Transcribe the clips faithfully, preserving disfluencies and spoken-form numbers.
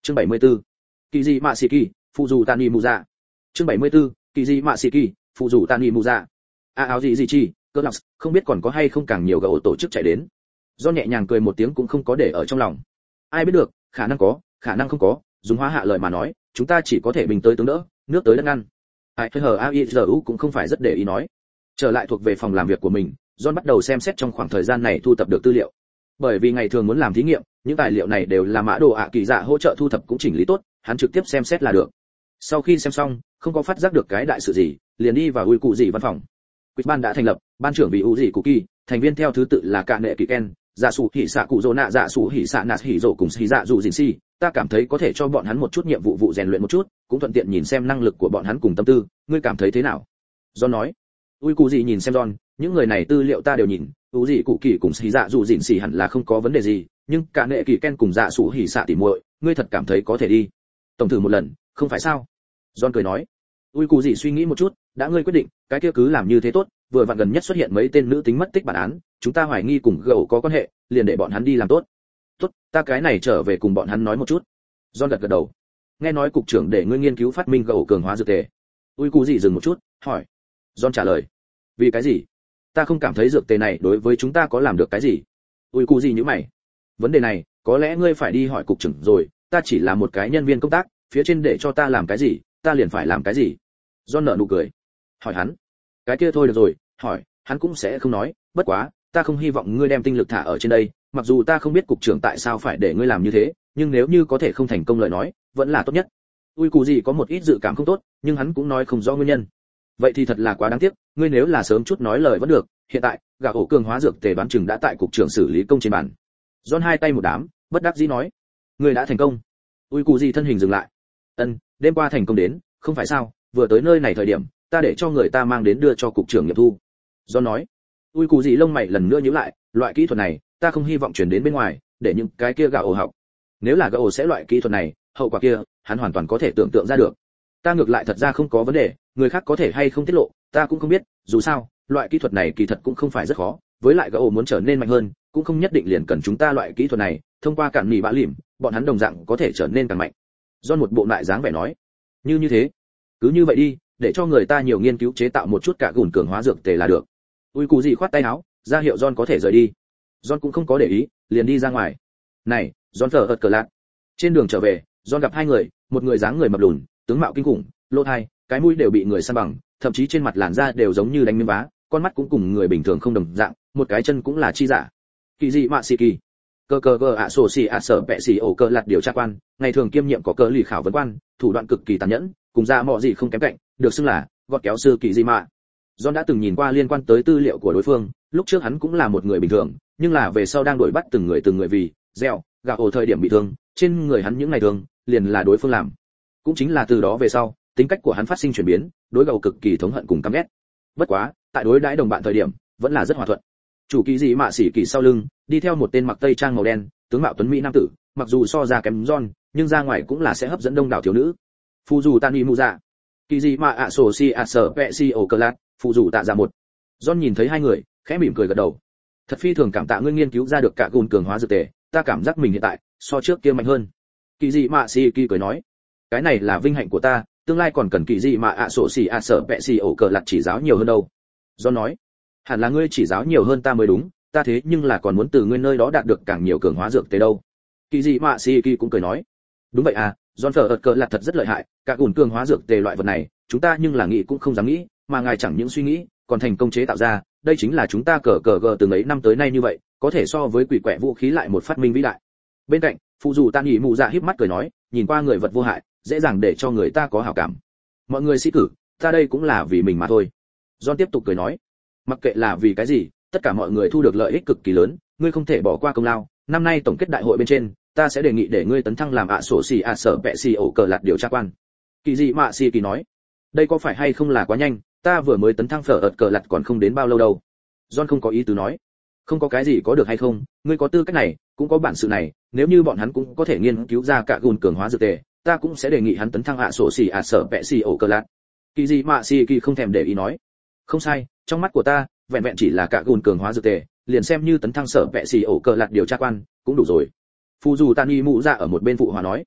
Chương bảy mươi tư. Kỳ dị mạ xì kỳ, phụ dù tani mù dạ. Chương bảy mươi tư. Kỳ dị mạ xì kỳ, phụ dù tani mù dạ. A áo gì gì chi, cơ lắc, không biết còn có hay không càng nhiều gậu tổ chức chạy đến. Do nhẹ nhàng cười một tiếng cũng không có để ở trong lòng. Ai biết được, khả năng có, khả năng không có, dùng hóa hạ lời mà nói, chúng ta chỉ có thể bình tới tướng đỡ, nước tới đất ngăn. Ai hờ a i giờ cũng không phải rất để ý nói. Trở lại thuộc về phòng làm việc của mình, John bắt đầu xem xét trong khoảng thời gian này thu thập được tư liệu. Bởi vì ngày thường muốn làm thí nghiệm, những tài liệu này đều là mã đồ ạ kỳ dạ hỗ trợ thu thập cũng chỉnh lý tốt, hắn trực tiếp xem xét là được. Sau khi xem xong, không có phát giác được cái đại sự gì, liền đi vào ui cụ gì văn phòng. Quýt ban đã thành lập, ban trưởng vì u gì cụ kỳ, thành viên theo thứ tự là cả nệ kỳ ken, dạ sủ hỉ xạ cụ dỗ nạ dạ sủ hỉ xạ nạt hỉ dỗ cùng hỉ dạ dù dìn si. Ta cảm thấy có thể cho bọn hắn một chút nhiệm vụ vụ rèn luyện một chút, cũng thuận tiện nhìn xem năng lực của bọn hắn cùng tâm tư, ngươi cảm thấy thế nào? John nói. Ui cụ gì nhìn xem John, những người này tư liệu ta đều nhìn, u gì cụ kỳ cùng hỉ dạ dù dìn si hẳn là không có vấn đề gì, nhưng cả nệ kỳ ken cùng dạ sủ hỉ xạ tỉ muội, ngươi thật cảm thấy có thể đi? Tổng thử một lần, không phải sao? John cười nói. Ui cụ gì suy nghĩ một chút, đã ngươi quyết định, cái kia cứ làm như thế tốt, vừa vặn gần nhất xuất hiện mấy tên nữ tính mất tích bản án, chúng ta hoài nghi cùng gậu có quan hệ, liền để bọn hắn đi làm tốt. Tốt, ta cái này trở về cùng bọn hắn nói một chút. John gật gật đầu. Nghe nói cục trưởng để ngươi nghiên cứu phát minh gậu cường hóa dược tề. Ui cụ gì dừng một chút, hỏi. John trả lời. Vì cái gì? Ta không cảm thấy dược tề này đối với chúng ta có làm được cái gì. Ui cụ gì nhíu mày. Vấn đề này, có lẽ ngươi phải đi hỏi cục trưởng rồi, ta chỉ là một cái nhân viên công tác, phía trên để cho ta làm cái gì, ta liền phải làm cái gì. John nở nụ cười. Hỏi hắn. Cái kia thôi được rồi, hỏi, hắn cũng sẽ không nói, bất quá, ta không hy vọng ngươi đem tinh lực thả ở trên đây, mặc dù ta không biết cục trưởng tại sao phải để ngươi làm như thế, nhưng nếu như có thể không thành công lời nói, vẫn là tốt nhất. Ui cụ gì có một ít dự cảm không tốt, nhưng hắn cũng nói không rõ nguyên nhân. Vậy thì thật là quá đáng tiếc, ngươi nếu là sớm chút nói lời vẫn được, hiện tại, gà ổ cường hóa dược tề đoán chừng đã tại cục trưởng xử lý công trên bàn. John hai tay một đám, bất đắc dĩ nói, ngươi đã thành công. Ui cụ gì thân hình dừng lại. Ân, đêm qua thành công đến, không phải sao, vừa tới nơi này thời điểm, ta để cho người ta mang đến đưa cho cục trưởng nghiệm thu. John nói. Ui cụ gì lông mày lần nữa nhíu lại, loại kỹ thuật này, ta không hy vọng truyền đến bên ngoài, để những cái kia gà ổ học. Nếu là gà ổ sẽ loại kỹ thuật này, hậu quả kia, hắn hoàn toàn có thể tưởng tượng ra được. Ta ngược lại thật ra không có vấn đề, người khác có thể hay không tiết lộ, ta cũng không biết, dù sao, loại kỹ thuật này kỳ thật cũng không phải rất khó, với lại gà ổ muốn trở nên mạnh hơn, cũng không nhất định liền cần chúng ta loại kỹ thuật này, thông qua cản nỉ bã lỉm, bọn hắn đồng dạng có thể trở nên càng mạnh. John một bộ lại dáng vẻ nói, như như thế, cứ như vậy đi, để cho người ta nhiều nghiên cứu chế tạo một chút cả gùn cường hóa dược tề là được. Ui cụ gì khoát tay áo, ra hiệu John có thể rời đi. John cũng không có để ý, liền đi ra ngoài. Này, John thở ợt cờ lạc. Trên đường trở về, John gặp hai người, một người dáng người mập lùn, tướng mạo kinh khủng, lỗ tai, cái mũi đều bị người săn bằng, thậm chí trên mặt làn da đều giống như đánh miếng vá, con mắt cũng cùng người bình thường không đồng dạng, một cái chân cũng là chi giả. Kỳ dị mạ xì kỳ. Cơ cơ cơ ạ sổ xì ạ sở bẹ xì ổ cơ lạt điều tra quan, ngày thường kiêm nhiệm có cơ lì khảo vấn quan, thủ đoạn cực kỳ tàn nhẫn, cùng ra mọ gì không kém cạnh, được xưng là gọt kéo sư kỳ dị mạ. John đã từng nhìn qua liên quan tới tư liệu của đối phương, lúc trước hắn cũng là một người bình thường, nhưng là về sau đang đuổi bắt từng người từng người vì gieo, gạo ổ thời điểm bị thương, trên người hắn những ngày thương, liền là đối phương làm. Cũng chính là từ đó về sau, tính cách của hắn phát sinh chuyển biến, đối gạo cực kỳ thống hận cùng căm ghét. Bất quá, tại đối đãi đồng bạn thời điểm, vẫn là rất hòa thuận. Chủ kỳ dị mạ xỉ kỳ sau lưng, đi theo một tên mặc tây trang màu đen, tướng mạo tuấn mỹ nam tử, mặc dù so ra kém John, nhưng ra ngoài cũng là sẽ hấp dẫn đông đảo thiếu nữ. Phù dù Tani Mu Dạ. Kỳ dị mạ ạ sổ si ạ sở vẹ si ổ cờ lạt, phù dù tạ dạ một. John nhìn thấy hai người, khẽ mỉm cười gật đầu. Thật phi thường cảm tạ ngươi nghiên cứu ra được cả gùn cường hóa dược tề, ta cảm giác mình hiện tại so trước kia mạnh hơn. Kỳ dị mạ xỉ kỳ cười nói, cái này là vinh hạnh của ta, tương lai còn cần kỳ dị mạ ạ sổ si ạ sở vẹ si ổ cờ lạt chỉ giáo nhiều hơn đâu. John nói, hẳn là ngươi chỉ giáo nhiều hơn ta mới đúng, ta thế nhưng là còn muốn từ ngươi nơi đó đạt được càng nhiều cường hóa dược tề đâu. Kỳ dị mạ xỉ kỳ cũng cười nói, đúng vậy à, John phở ợt cờ lạt thật rất lợi hại, cả gùn cường hóa dược tề loại vật này, chúng ta nhưng là nghĩ cũng không dám nghĩ, mà ngài chẳng những suy nghĩ, còn thành công chế tạo ra, đây chính là chúng ta cờ cờ gờ từ ấy năm tới nay như vậy, có thể so với quỷ quẻ vũ khí lại một phát minh vĩ đại. Bên cạnh, phụ dù Tan Nhĩ Mụ Dạ híp mắt cười nói, nhìn qua người vật vô hại, dễ dàng để cho người ta có hảo cảm. Mọi người sĩ cử, ta đây cũng là vì mình mà thôi. John tiếp tục cười nói, mặc kệ là vì cái gì, tất cả mọi người thu được lợi ích cực kỳ lớn, ngươi không thể bỏ qua công lao. Năm nay tổng kết đại hội bên trên, ta sẽ đề nghị để ngươi tấn thăng làm ạ sổ xì ạ sở vẹ xì ổ cờ lạt điều tra quan. Kỳ dị mạ xì kỳ nói, đây có phải hay không là quá nhanh, ta vừa mới tấn thăng phở ợt cờ lạt còn không đến bao lâu đâu. John không có ý tứ nói, không có cái gì có được hay không, ngươi có tư cách này, cũng có bản sự này, nếu như bọn hắn cũng có thể nghiên cứu ra cả gùn cường hóa dược tề, ta cũng sẽ đề nghị hắn tấn thăng ạ sổ xì ạ sở vẹ xì ổ cờ lạt. Kỳ dị mạ xì kỳ không thèm để ý nói, không sai, trong mắt của ta, vẹn vẹn chỉ là cả gùn cường hóa dược tề, liền xem như tấn thăng sở vẹ xì ổ cờ lạt điều tra quan, cũng đủ rồi. Phù dù Tani Mụ Dạ ở một bên phụ hòa nói,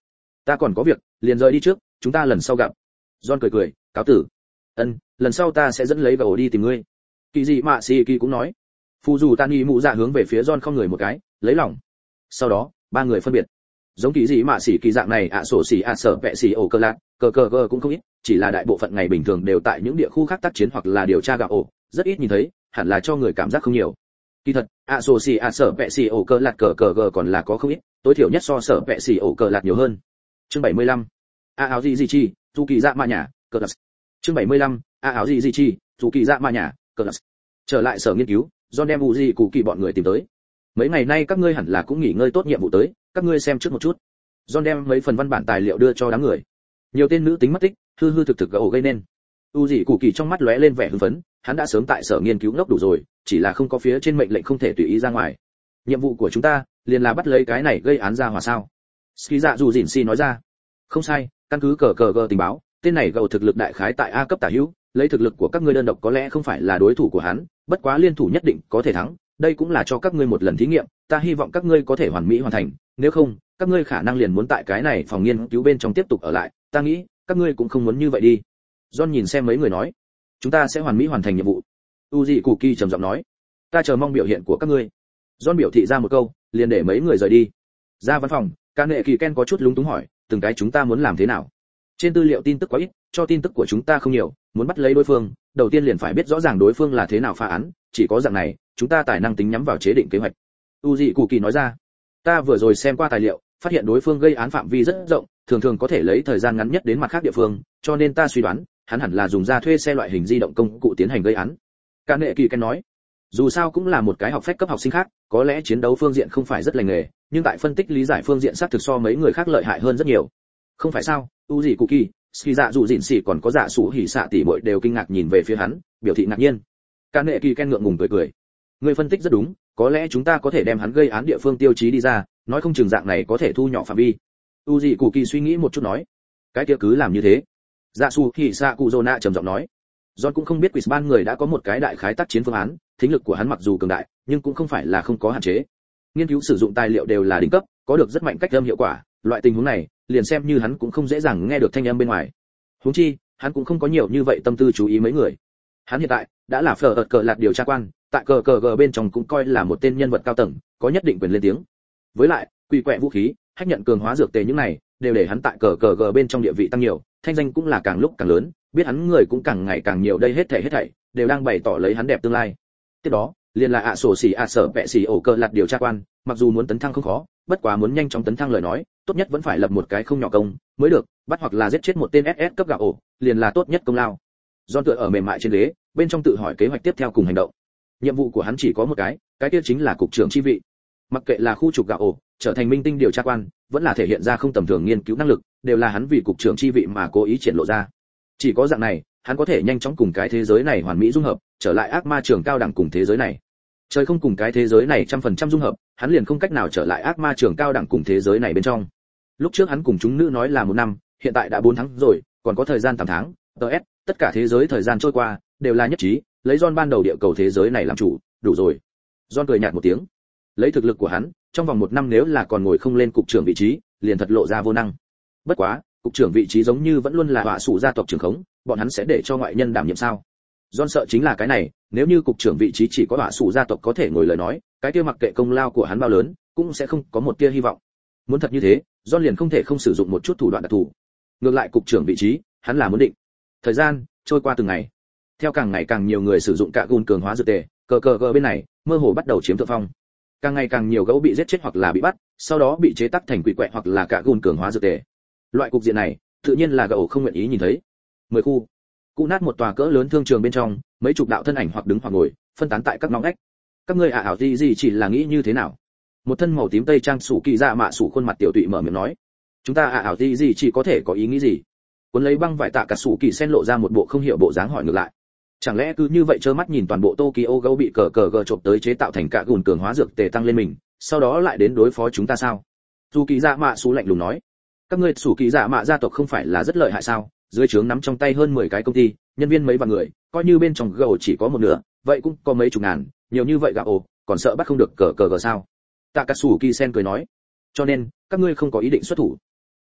Ta còn có việc, liền rời đi trước, chúng ta lần sau gặp. John cười cười, cáo tử. Ân, lần sau ta sẽ dẫn lấy gạo đi tìm ngươi. Kỳ dị mạ xì kỳ cũng nói. Phù dù Tani mụ dạ hướng về phía John không người một cái, lấy lòng. Sau đó, ba người phân biệt. Giống kỳ dị mạ xì kỳ dạng này ạ sổ xì ạ sở vẹ xì ổ cơ lạc, cờ cờ cờ cũng không ít, chỉ là đại bộ phận ngày bình thường đều tại những địa khu khác tác chiến hoặc là điều tra gạo ổ, rất ít nhìn thấy, hẳn là cho người cảm giác không nhiều. Kỳ thật, ạ sổ xì ạ sở vẹ xì ổ cơ lạc cờ cờ cờ còn là có không ít, tối thiểu nhất so sở vẹ xì ổ cơ lạc nhiều hơn. Chương bảy mươi lăm. A áo gì gì chi, dù kỳ dạ ma nhà, cờ lạc. Chương bảy mươi lăm. A áo gì gì chi, dù kỳ dạ ma nhà, cờ lạc. Trở lại sở nghiên cứu, John đem vụ gì cụ kỳ bọn người tìm tới. Mấy ngày nay các ngươi hẳn là cũng nghỉ ngơi tốt nhiệm vụ tới, các ngươi xem trước một chút. John đem mấy phần văn bản tài liệu đưa cho đám người. Nhiều tên nữ tính mất tích, hư hư thực thực gỗ gây nên. U dị cụ kỳ trong mắt lóe lên vẻ hưng phấn, hắn đã sớm tại sở nghiên cứu ngốc đủ rồi, chỉ là không có phía trên mệnh lệnh không thể tùy ý ra ngoài. Nhiệm vụ của chúng ta liền là bắt lấy cái này gây án ra hòa sao? Ski dạ dù dỉn si nói ra. Không sai, căn cứ cờ cờ gờ tình báo, tên này gầu thực lực đại khái tại A cấp tả hữu, lấy thực lực của các ngươi đơn độc có lẽ không phải là đối thủ của hắn, bất quá liên thủ nhất định có thể thắng, đây cũng là cho các ngươi một lần thí nghiệm, ta hy vọng các ngươi có thể hoàn mỹ hoàn thành, nếu không, các ngươi khả năng liền muốn tại cái này phòng nghiên cứu bên trong tiếp tục ở lại, ta nghĩ, các ngươi cũng không muốn như vậy đi. John nhìn xem mấy người nói, chúng ta sẽ hoàn mỹ hoàn thành nhiệm vụ. Uji Kuki trầm giọng nói, ta chờ mong biểu hiện của các ngươi. John biểu thị ra một câu, liền để mấy người rời đi. Ra văn phòng, Kane Kỳ Ken có chút lúng túng hỏi, từng cái chúng ta muốn làm thế nào? Trên tư liệu tin tức quá ít, cho tin tức của chúng ta không nhiều, muốn bắt lấy đối phương, đầu tiên liền phải biết rõ ràng đối phương là thế nào phá án, chỉ có dạng này, chúng ta tài năng tính nhắm vào chế định kế hoạch. Uji Kuki nói ra, ta vừa rồi xem qua tài liệu, phát hiện đối phương gây án phạm vi rất rộng, thường thường có thể lấy thời gian ngắn nhất đến mặt khác địa phương, cho nên ta suy đoán, hắn hẳn là dùng ra thuê xe loại hình di động công cụ tiến hành gây án. Kane Kỳ Ken nói, dù sao cũng là một cái học phép cấp học sinh khác, có lẽ chiến đấu phương diện không phải rất lành nghề, nhưng tại phân tích lý giải phương diện xác thực so mấy người khác lợi hại hơn rất nhiều. Không phải sao? Uji Kuki, Ski dạ dù dịn xỉ còn có dạ sủ hỉ xạ tỷ muội đều kinh ngạc nhìn về phía hắn, biểu thị ngạc nhiên. Kane Kỳ Ken ngượng ngùng cười cười. Người phân tích rất đúng, có lẽ chúng ta có thể đem hắn gây án địa phương tiêu chí đi ra, nói không chừng dạng này có thể thu nhỏ phạm vi. Uji Kuki suy nghĩ một chút nói, cái kia cứ làm như thế. Dạ sủ hỉ xạ Kuzona trầm giọng nói. John cũng không biết Quisban người đã có một cái đại khái tác chiến phương án, thính lực của hắn mặc dù cường đại, nhưng cũng không phải là không có hạn chế. Nghiên cứu sử dụng tài liệu đều là đỉnh cấp, có được rất mạnh cách âm hiệu quả, loại tình huống này, liền xem như hắn cũng không dễ dàng nghe được thanh âm bên ngoài. Huống chi, hắn cũng không có nhiều như vậy tâm tư chú ý mấy người. Hắn hiện tại đã là phở ợt cờ lạt điều tra quan, tại cờ cờ gờ bên trong cũng coi là một tên nhân vật cao tầng, có nhất định quyền lên tiếng. Với lại, quỷ quẹ vũ khí, hách nhận cường hóa dược tề những này, đều để hắn tại cờ cờ gờ bên trong địa vị tăng nhiều, thanh danh cũng là càng lúc càng lớn, biết hắn người cũng càng ngày càng nhiều, đây hết thảy hết thảy đều đang bày tỏ lấy hắn đẹp tương lai. Tiếp đó, liền là ạ sổ xỉ ạ sở vẹ xỉ ổ cờ lạt điều tra quan, mặc dù muốn tấn thăng không khó, bất quá muốn nhanh chóng tấn thăng lời nói, tốt nhất vẫn phải lập một cái không nhỏ công mới được, bắt hoặc là giết chết một tên ét ét cấp gạo ổ, liền là tốt nhất công lao. John tựa ở mềm mại trên ghế, bên trong tự hỏi kế hoạch tiếp theo cùng hành động. Nhiệm vụ của hắn chỉ có một cái, cái kia chính là cục trưởng chi vị. Mặc kệ là khu trục gạo ổ, trở thành minh tinh điều tra quan, vẫn là thể hiện ra không tầm thường nghiên cứu năng lực, đều là hắn vì cục trưởng chi vị mà cố ý triển lộ ra. Chỉ có dạng này, hắn có thể nhanh chóng cùng cái thế giới này hoàn mỹ dung hợp, trở lại ác ma trường cao đẳng cùng thế giới này. Trời không cùng cái thế giới này trăm phần trăm dung hợp, hắn liền không cách nào trở lại ác ma trường cao đẳng cùng thế giới này bên trong. Lúc trước hắn cùng chúng nữ nói là một năm, hiện tại đã bốn tháng rồi, còn có thời gian tám tháng. tê ét, tất cả thế giới thời gian trôi qua, đều là nhất trí, lấy John ban đầu địa cầu thế giới này làm chủ, đủ rồi. John cười nhạt một tiếng. Lấy thực lực của hắn, trong vòng một năm nếu là còn ngồi không lên cục trưởng vị trí, liền thật lộ ra vô năng. Bất quá, cục trưởng vị trí giống như vẫn luôn là họa sủ gia tộc trưởng khống, bọn hắn sẽ để cho ngoại nhân đảm nhiệm sao? John sợ chính là cái này, nếu như cục trưởng vị trí chỉ có họa sủ gia tộc có thể ngồi lời nói, cái kia mặc kệ công lao của hắn bao lớn, cũng sẽ không có một tia hy vọng. Muốn thật như thế, John liền không thể không sử dụng một chút thủ đoạn đặc thù. Ngược lại cục trưởng vị trí, hắn là muốn định. Thời gian trôi qua từng ngày, theo càng ngày càng nhiều người sử dụng cả gun cường hóa dược tề, cờ cờ gờ bên này mơ hồ bắt đầu chiếm thượng phong. Càng ngày càng nhiều gấu bị giết chết hoặc là bị bắt, sau đó bị chế tác thành quỷ quẹ hoặc là cả gun cường hóa dược tề. Loại cục diện này, tự nhiên là gấu không nguyện ý nhìn thấy. Mười khu, cụ nát một tòa cỡ lớn thương trường bên trong, mấy chục đạo thân ảnh hoặc đứng hoặc ngồi, phân tán tại các ngõ ngách. Các ngươi ả ảo gì gì chỉ là nghĩ như thế nào? Một thân màu tím tây trang sủ kỳ dạ mạ sủ khuôn mặt tiểu tụy mở miệng nói. Chúng ta ả ảo gì gì chỉ có thể có ý nghĩ gì? Cuốn lấy băng vải tạ cả sủ kỳ sen lộ ra một bộ không hiểu bộ dáng hỏi ngược lại. Chẳng lẽ cứ như vậy trơ mắt nhìn toàn bộ Tokyo gấu bị cờ cờ gờ chộp tới chế tạo thành cả gùn cường hóa dược tề tăng lên mình, sau đó lại đến đối phó chúng ta sao? Sủ kỳ dạ mạ sủ lạnh lùng nói. Các ngươi sủ kỳ dạ mạ gia tộc không phải là rất lợi hại sao? Dưới trướng nắm trong tay hơn mười cái công ty, nhân viên mấy vạn người, coi như bên trong gầu chỉ có một nửa, vậy cũng có mấy chục ngàn, nhiều như vậy gạo ồ, còn sợ bắt không được cờ cờ gờ sao? Takatsuki Sen cười nói. Cho nên, các ngươi không có ý định xuất thủ.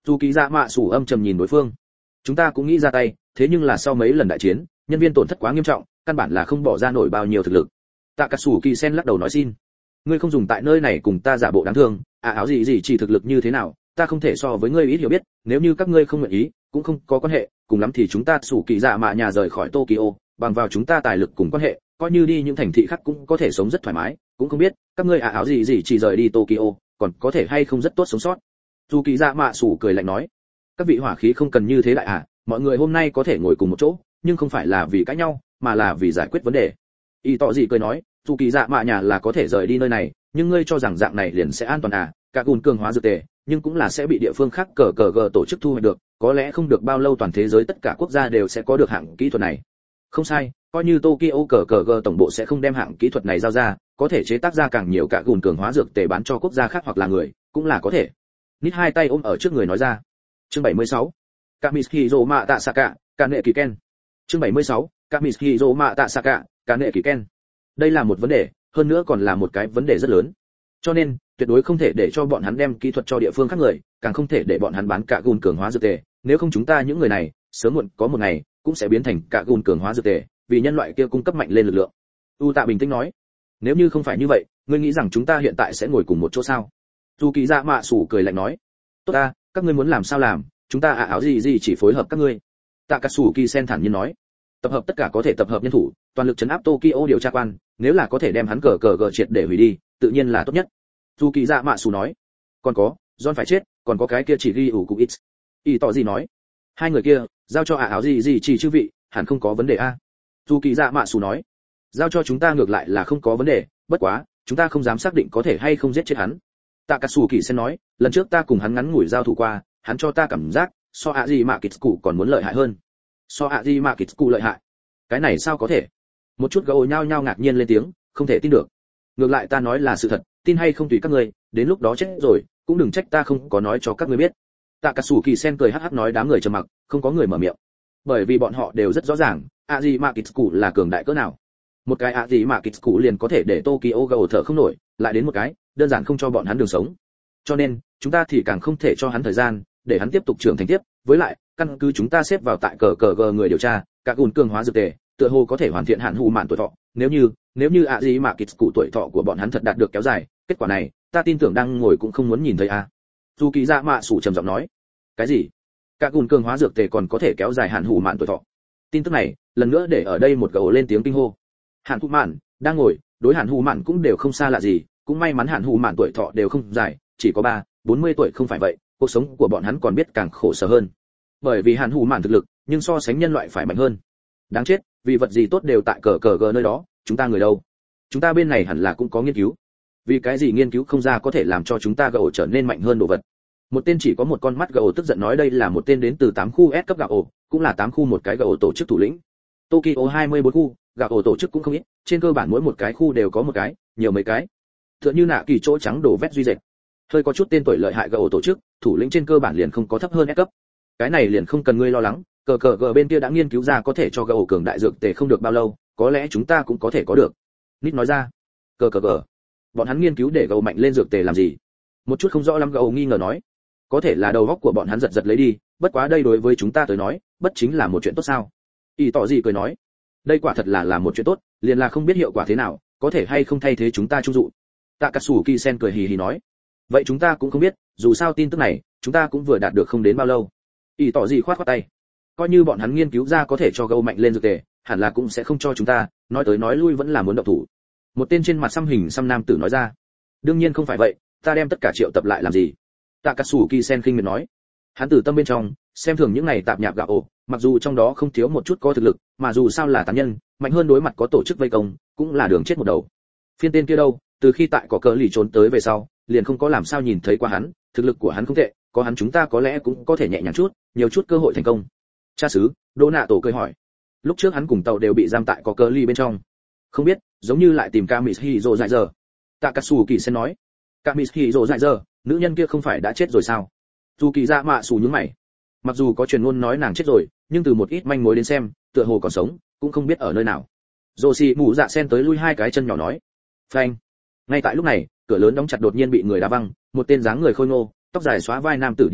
Dù kỳ dạ mạ sủ âm trầm nhìn đối phương. Chúng ta cũng nghĩ ra tay, thế nhưng là sau mấy lần đại chiến, nhân viên tổn thất quá nghiêm trọng, căn bản là không bỏ ra nổi bao nhiêu thực lực. Tạ Cả Sủ Kỳ Sen lắc đầu nói xin, ngươi không dùng tại nơi này cùng ta giả bộ đáng thương, à áo gì gì chỉ thực lực như thế nào, ta không thể so với ngươi ít hiểu biết, nếu như các ngươi không nguyện ý, cũng không có quan hệ, cùng lắm thì chúng ta Sủ Kỳ dạ mạ nhà rời khỏi Tokyo, bằng vào chúng ta tài lực cùng quan hệ, coi như đi những thành thị khác cũng có thể sống rất thoải mái, cũng không biết các ngươi à áo gì gì chỉ rời đi Tokyo, còn có thể hay không rất tốt sống sót. Sủ Kỳ dạ mạ Sủ cười lạnh nói, các vị hỏa khí không cần như thế lại à, mọi người hôm nay có thể ngồi cùng một chỗ, nhưng không phải là vì cãi nhau, mà là vì giải quyết vấn đề. Y tọ gì cười nói, dù kỳ dạ mạ nhà là có thể rời đi nơi này, nhưng ngươi cho rằng dạng này liền sẽ an toàn à? Cả gùn cường hóa dược tề, nhưng cũng là sẽ bị địa phương khác cờ cờ gờ tổ chức thu hoạch được, có lẽ không được bao lâu toàn thế giới tất cả quốc gia đều sẽ có được hạng kỹ thuật này. Không sai, coi như Tokyo cờ cờ gờ tổng bộ sẽ không đem hạng kỹ thuật này giao ra, có thể chế tác ra càng nhiều cả gùn cường hóa dược tề bán cho quốc gia khác hoặc là người, cũng là có thể. Nít hai tay ôm ở trước người nói ra. Chương bảy mươi sáu. Kamiskiro mạ tạ Saka, Kanệ Kỳ Ken. Chương bảy mươi sáu. Kamiskiro mạ tạ Saka, Kanệ Kỳ Ken. Đây là một vấn đề, hơn nữa còn là một cái vấn đề rất lớn. Cho nên, tuyệt đối không thể để cho bọn hắn đem kỹ thuật cho địa phương khác người, càng không thể để bọn hắn bán cả gùn cường hóa dược tề, nếu không chúng ta những người này, sớm muộn có một ngày cũng sẽ biến thành cả gùn cường hóa dược tề, vì nhân loại kia cung cấp mạnh lên lực lượng. U Tạ bình tĩnh nói, nếu như không phải như vậy, ngươi nghĩ rằng chúng ta hiện tại sẽ ngồi cùng một chỗ sao? Dù Kỳ Dạ Mạ Sủ cười lạnh nói, tốt ta, các ngươi muốn làm sao làm, chúng ta à áo gì gì chỉ phối hợp các ngươi. Tạ Cả Sủ Kỳ Sen thản nhiên nói, tập hợp tất cả có thể tập hợp nhân thủ, toàn lực chấn áp Tokyo điều tra quan, nếu là có thể đem hắn cờ cờ gờ triệt để hủy đi, tự nhiên là tốt nhất. Dù Kỳ Dạ Mạ Sủ nói, còn có, John phải chết, còn có cái kia chỉ ghi ủ cụ ít. Y tỏ gì nói, hai người kia, giao cho à áo gì gì chỉ chư vị, hẳn không có vấn đề a. Dù Kỳ Dạ Mạ Sủ nói, giao cho chúng ta ngược lại là không có vấn đề, bất quá, chúng ta không dám xác định có thể hay không giết chết hắn. Tạ Cả Sủ Kỳ Sen nói, lần trước ta cùng hắn ngắn ngủi giao thủ qua, hắn cho ta cảm giác, so ạ gì mà Kitsu còn muốn lợi hại hơn. So ạ gì mà Kitsu lợi hại? Cái này sao có thể? Một chút gấu nhao nhao ngạc nhiên lên tiếng, không thể tin được. Ngược lại ta nói là sự thật, tin hay không tùy các ngươi, đến lúc đó chết rồi, cũng đừng trách ta không có nói cho các ngươi biết. Tạ Cả Sủ Kỳ Sen cười hắc hắc nói, đám người trầm mặc, không có người mở miệng. Bởi vì bọn họ đều rất rõ ràng, ạ gì mà Kitsu là cường đại cỡ nào. Một cái ạ gì mà Kitsu liền có thể để Tokyo gầu thở không nổi, lại đến một cái, đơn giản không cho bọn hắn đường sống. Cho nên, chúng ta thì càng không thể cho hắn thời gian, để hắn tiếp tục trưởng thành tiếp, với lại, căn cứ chúng ta xếp vào tại cờ cờ gờ người điều tra, các gùn cường hóa dược tề, tựa hồ có thể hoàn thiện hạn hù mạn tuổi thọ, nếu như, nếu như ạ gì mà Kitsu tuổi thọ của bọn hắn thật đạt được kéo dài, kết quả này, ta tin tưởng đang ngồi cũng không muốn nhìn thấy a. Dù Kỳ Dạ Mạ Sủ trầm giọng nói, cái gì? Các gùn cường hóa dược tề còn có thể kéo dài hạn hù mạn tuổi thọ? Tin tức này, lần nữa để ở đây một gấu lên tiếng kinh hô. Hạn hù mạn đang ngồi, đối hạn hù mạn cũng đều không xa lạ gì, cũng may mắn hạn hù mạn tuổi thọ đều không dài, chỉ có ba, bốn mươi tuổi không phải vậy, cuộc sống của bọn hắn còn biết càng khổ sở hơn. Bởi vì hạn hù mạn thực lực, nhưng so sánh nhân loại phải mạnh hơn. Đáng chết, vì vật gì tốt đều tại cờ cờ gờ nơi đó, chúng ta người đâu? Chúng ta bên này hẳn là cũng có nghiên cứu. Vì cái gì nghiên cứu không ra có thể làm cho chúng ta gạo trở nên mạnh hơn đồ vật? Một tên chỉ có một con mắt gạo tức giận nói, đây là một tên đến từ tám khu S cấp gạo ổ, cũng là tám khu một cái gạo tổ chức thủ lĩnh. Tokyo hai mươi bốn khu, gạo ổ tổ chức cũng không ít, trên cơ bản mỗi một cái khu đều có một cái, nhiều mấy cái. Tựa như nạ kỳ chỗ trắng đổ vét duy dệt. Hơi có chút tên tuổi lợi hại gạo tổ chức, thủ lĩnh trên cơ bản liền không có thấp hơn S cấp. Cái này liền không cần ngươi lo lắng, cờ cờ gờ bên kia đã nghiên cứu ra có thể cho gạo cường đại dược tề không được bao lâu, có lẽ chúng ta cũng có thể có được. Nít nói ra. Cờ cờ gờ. Bọn hắn nghiên cứu để gạo mạnh lên dược tề làm gì? Một chút không rõ lắm gạo nghi ngờ nói. Có thể là đầu óc của bọn hắn giật giật lấy đi, bất quá đây đối với chúng ta tới nói, bất chính là một chuyện tốt sao? Y tỏ gì cười nói. Đây quả thật là là một chuyện tốt, liền là không biết hiệu quả thế nào, có thể hay không thay thế chúng ta trung dụ. Tạ Cả Sủ Kỳ Sen cười hì hì nói. Vậy chúng ta cũng không biết, dù sao tin tức này, chúng ta cũng vừa đạt được không đến bao lâu. Y tỏ gì khoát khoát tay. Coi như bọn hắn nghiên cứu ra có thể cho gấu mạnh lên dược tề, hẳn là cũng sẽ không cho chúng ta, nói tới nói lui vẫn là muốn động thủ. Một tên trên mặt xăm hình xăm nam tử nói ra. Đương nhiên không phải vậy, ta đem tất cả triệu tập lại làm gì? Tạ Cả Sủ Kỳ Sen khinh miệt nói. Hắn từ tâm bên trong xem thường những này tạp nhạp gạo ổ, mặc dù trong đó không thiếu một chút có thực lực, mà dù sao là tán nhân, mạnh hơn đối mặt có tổ chức vây công, cũng là đường chết một đầu. Phiên tên kia đâu, từ khi tại có cờ lì trốn tới về sau, liền không có làm sao nhìn thấy qua hắn, thực lực của hắn không tệ, có hắn chúng ta có lẽ cũng có thể nhẹ nhàng chút, nhiều chút cơ hội thành công. Cha xứ, Đỗ Nạ Tổ cười hỏi. Lúc trước hắn cùng tàu đều bị giam tại có cờ lì bên trong. Không biết, giống như lại tìm Kamiskiro dại giờ. Tạ Cả Sủ Kỳ Sen nói. Kamiskiro dại giờ, nữ nhân kia không phải đã chết rồi sao? Dù Kỳ Dạ Mạ Sủ nhướng mày. Mặc dù có truyền ngôn nói nàng chết rồi, nhưng từ một ít manh mối đến xem, tựa hồ còn sống, cũng không biết ở nơi nào. Roshi Mù Dạ Sen tới lui hai cái chân nhỏ nói. Phanh. Ngay tại lúc này, cửa lớn đóng chặt đột nhiên bị người đá văng, một tên dáng người khôi ngô, tóc dài xóa vai nam tử đi đến,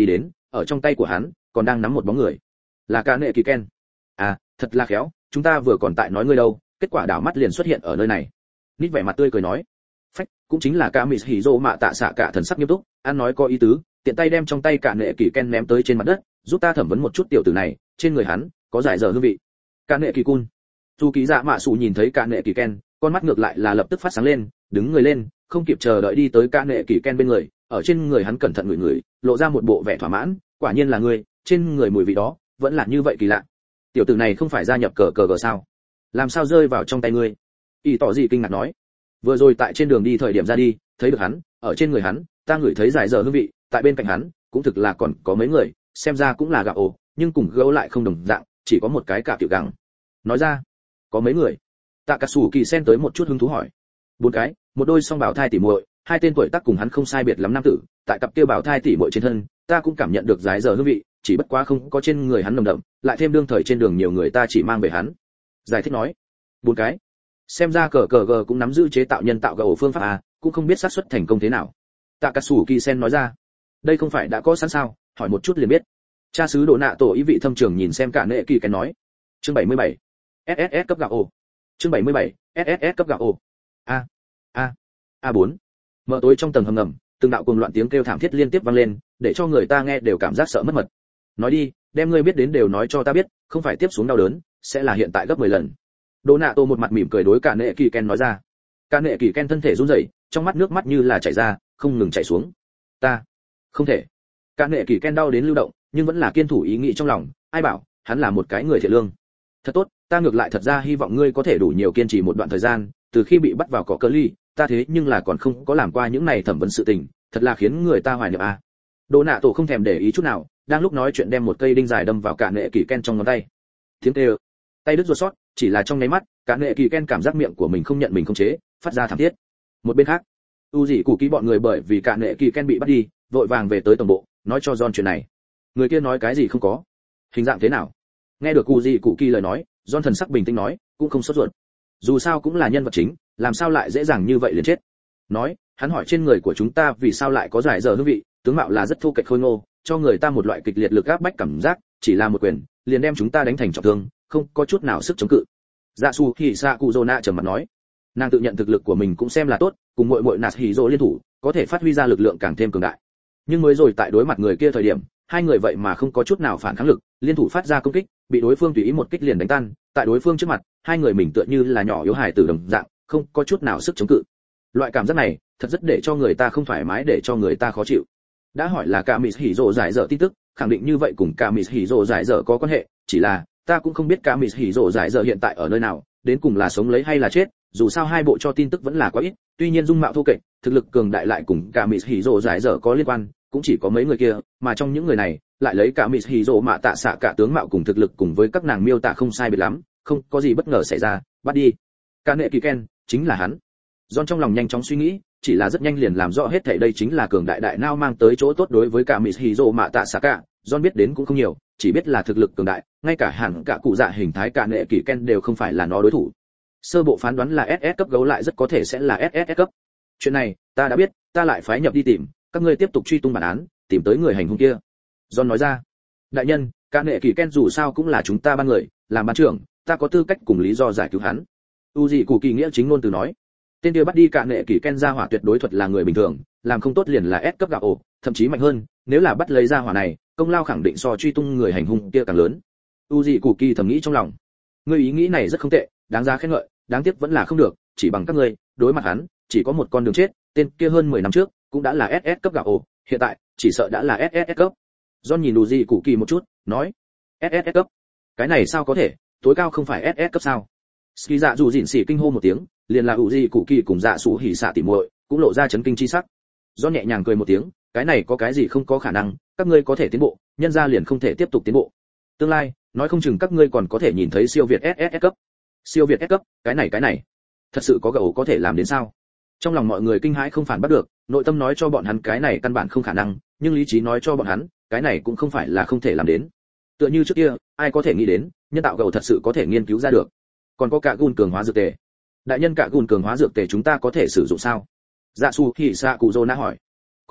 ở trong tay của hắn còn đang nắm một bóng người. Là Cả Nệ Kỳ Ken. À, thật là khéo, chúng ta vừa còn tại nói ngươi đâu, kết quả đảo mắt liền xuất hiện ở nơi này. Nít vẻ mặt tươi cười nói. Phách, cũng chính là Cả Mị Hỉ Dụ Mạ Tạ Xạ Cả thần sắc nghiêm túc, ăn nói có ý tứ, tiện tay đem trong tay Cả Nệ Kỳ Ken ném tới trên mặt đất, giúp ta thẩm vấn một chút tiểu tử này, trên người hắn có giải dở hương vị. Cả Nệ Kỳ Cun. Dù Kỳ Dạ Mạ Sủ nhìn thấy Cả Nệ Kỳ Ken, con mắt ngược lại là lập tức phát sáng lên, đứng người lên, không kịp chờ đợi đi tới Cả Nệ Kỳ Ken bên người, ở trên người hắn cẩn thận ngửi ngửi, lộ ra một bộ vẻ thỏa mãn, quả nhiên là ngươi, trên người mùi vị đó vẫn là như vậy kỳ lạ. Tiểu tử này không phải gia nhập cờ cờ gờ sao? Làm sao rơi vào trong tay ngươi? Y tỏ gì kinh ngạc nói. Vừa rồi tại trên đường đi thời điểm ra đi, thấy được hắn, ở trên người hắn, ta ngửi thấy giải dở hương vị, tại bên cạnh hắn, cũng thực là còn có mấy người, xem ra cũng là gạo ổ, nhưng cùng gấu lại không đồng dạng, chỉ có một cái cả tiểu gắng. Nói ra, có mấy người? Tạ Cả Sủ Kỳ Sen tới một chút hứng thú hỏi. Bốn cái, một đôi song bảo thai tỉ muội, hai tên tuổi tác cùng hắn không sai biệt lắm nam tử, tại cặp kia bảo thai tỉ muội trên thân, ta cũng cảm nhận được giải dở hương vị, chỉ bất quá không có trên người hắn nồng đậm, lại thêm đương thời trên đường nhiều người ta chỉ mang về hắn. Giải thích nói, bốn cái. Xem ra cờ cờ gờ cũng nắm giữ chế tạo nhân tạo gạo phương pháp à, cũng không biết xác suất thành công thế nào. Tạ Cả Sủ Kỳ Sen nói ra, đây không phải đã có sẵn sao, hỏi một chút liền biết. Cha xứ Đồ Nạ Tổ ý vị thâm trường nhìn xem Cả Nệ Kỳ Ken nói. Chương bảy mươi bảy. ét ét ét cấp gạo ổ. Chương bảy mươi bảy. ét ét ét cấp gạo ổ. A. A. A bốn. Mở tối trong tầng hầm ngầm, từng đạo cuồng loạn tiếng kêu thảm thiết liên tiếp vang lên, để cho người ta nghe đều cảm giác sợ mất mật. Nói đi, đem ngươi biết đến đều nói cho ta biết, không phải tiếp xuống đau đớn, sẽ là hiện tại gấp mười lần. Đồ Nạ Tô một mặt mỉm cười đối Cả Nệ Kỳ Ken nói ra. Cả Nệ Kỳ Ken thân thể run rẩy, trong mắt nước mắt như là chảy ra, không ngừng chảy xuống. Ta, không thể. Cả Nệ Kỳ Ken đau đến lưu động, nhưng vẫn là kiên thủ ý nghĩ trong lòng, ai bảo, hắn là một cái người thiện lương. Thật tốt, ta ngược lại thật ra hy vọng ngươi có thể đủ nhiều kiên trì một đoạn thời gian, từ khi bị bắt vào cỏ cờ ly, ta thế nhưng là còn không có làm qua những này thẩm vấn sự tình, thật là khiến người ta hoài niệm à. Đồ Nạ Tổ không thèm để ý chút nào, đang lúc nói chuyện đem một cây đinh dài đâm vào Cả Nệ Kỳ Ken trong ngón tay. Tiếng kêu, tay đứt ruột sót, chỉ là trong nháy mắt, Cả Nệ Kỳ Ken cảm giác miệng của mình không nhận mình khống chế, phát ra thảm thiết. Một bên khác, u dị cụ ký bọn người bởi vì Cả Nệ Kỳ Ken bị bắt đi, vội vàng về tới tổng bộ, nói cho John chuyện này. Người kia nói cái gì không có? Hình dạng thế nào? Nghe được u dị cụ kỳ lời nói, John thần sắc bình tĩnh nói, cũng không sốt ruột. Dù sao cũng là nhân vật chính, làm sao lại dễ dàng như vậy liền chết? Nói, hắn hỏi trên người của chúng ta vì sao lại có giải dở hương vị, tướng mạo là rất thô kệch khôi ngô, cho người ta một loại kịch liệt lực áp bách cảm giác, chỉ là một quyền, liền đem chúng ta đánh thành trọng thương, không có chút nào sức chống cự. Dạ Su Hỉ Sa Kuzona trầm mặt nói, nàng tự nhận thực lực của mình cũng xem là tốt, cùng muội muội Nạt Hỉ Dỗ liên thủ, có thể phát huy ra lực lượng càng thêm cường đại. Nhưng mới rồi tại đối mặt người kia thời điểm, hai người vậy mà không có chút nào phản kháng lực, liên thủ phát ra công kích, bị đối phương tùy ý một kích liền đánh tan, tại đối phương trước mặt, hai người mình tựa như là nhỏ yếu hài tử đồng dạng, không có chút nào sức chống cự. Loại cảm giác này, thật rất để cho người ta không thoải mái, để cho người ta khó chịu. Đã hỏi là Cả Mị Hỉ Dỗ giải dở tin tức, khẳng định như vậy cùng Cả Mị Hỉ Dỗ giải dở có quan hệ, chỉ là ta cũng không biết Cả Mị Hỉ Dỗ giải dở hiện tại ở nơi nào, đến cùng là sống lấy hay là chết, dù sao hai bộ cho tin tức vẫn là quá ít, tuy nhiên dung mạo thô kệch, thực lực cường đại lại cùng Cả Mị Hỉ Dỗ giải dở có liên quan, cũng chỉ có mấy người kia, mà trong những người này, lại lấy Cả Mị Hỉ Dỗ Mạ Tạ Xạ cả tướng mạo cùng thực lực cùng với các nàng miêu tả không sai biệt lắm, không có gì bất ngờ xảy ra, bắt đi. Cả Nệ Kỳ Ken chính là hắn. John trong lòng nhanh chóng suy nghĩ, chỉ là rất nhanh liền làm rõ hết thảy đây chính là cường đại đại nao mang tới chỗ tốt đối với Cả Mị Hỉ Dỗ Mạ Tạ Xạ cả. John biết đến cũng không nhiều, chỉ biết là thực lực cường đại, ngay cả hẳn cả cụ dạ hình thái Cả Nệ Kỳ Ken đều không phải là nó đối thủ. Sơ bộ phán đoán là ét ét cấp gấu lại rất có thể sẽ là ét ét cấp. Chuyện này, ta đã biết, ta lại phái nhập đi tìm, các ngươi tiếp tục truy tung bản án, tìm tới người hành hung kia. John nói ra. Đại nhân, Cả Nệ Kỳ Ken dù sao cũng là chúng ta ban người, làm ban trưởng, ta có tư cách cùng lý do giải cứu hắn. U dị cụ kỳ nghĩa chính ngôn từ nói. Tên kia bắt đi Cả Nệ Kỳ Ken ra hỏa tuyệt đối thuật là người bình thường, làm không tốt liền là S cấp gạo ổ, thậm chí mạnh hơn, nếu là bắt lấy ra hỏa này, công lao khẳng định so truy tung người hành hung kia càng lớn. U dị cụ kỳ thầm nghĩ trong lòng. Ngươi ý nghĩ này rất không tệ, đáng giá khen ngợi, đáng tiếc vẫn là không được, chỉ bằng các ngươi, đối mặt hắn, chỉ có một con đường chết, tên kia hơn mười năm trước, cũng đã là ét ét cấp gạo ổ, hiện tại, chỉ sợ đã là ét ét cấp. John nhìn U dị cụ kỳ một chút, nói, ét ét cấp, cái này sao có thể, tối cao không phải ét ét cấp sao? Ski Dạ dù dịn xỉ kinh hô một tiếng, liền là U dị cụ kỳ cùng Dạ Sủ Hỉ Xạ tỉ muội, cũng lộ ra chấn kinh chi sắc. John nhẹ nhàng cười một tiếng, cái này có cái gì không có khả năng, các ngươi có thể tiến bộ, nhân gia liền không thể tiếp tục tiến bộ. Tương lai, nói không chừng các ngươi còn có thể nhìn thấy siêu việt ét ét cấp. Siêu việt S cấp, cái này cái này, thật sự có gấu có thể làm đến sao? Trong lòng mọi người kinh hãi không phản bắt được, nội tâm nói cho bọn hắn cái này căn bản không khả năng, nhưng lý trí nói cho bọn hắn, cái này cũng không phải là không thể làm đến. Tựa như trước kia, ai có thể nghĩ đến, nhân tạo gấu thật sự có thể nghiên cứu ra được. Còn có cả gun cường hóa dược tề. Đại nhân cả gun cường hóa dược tề chúng ta có thể sử dụng sao? Dạ Su Hỉ Sa Cụ Dô Na hỏi. Có thể,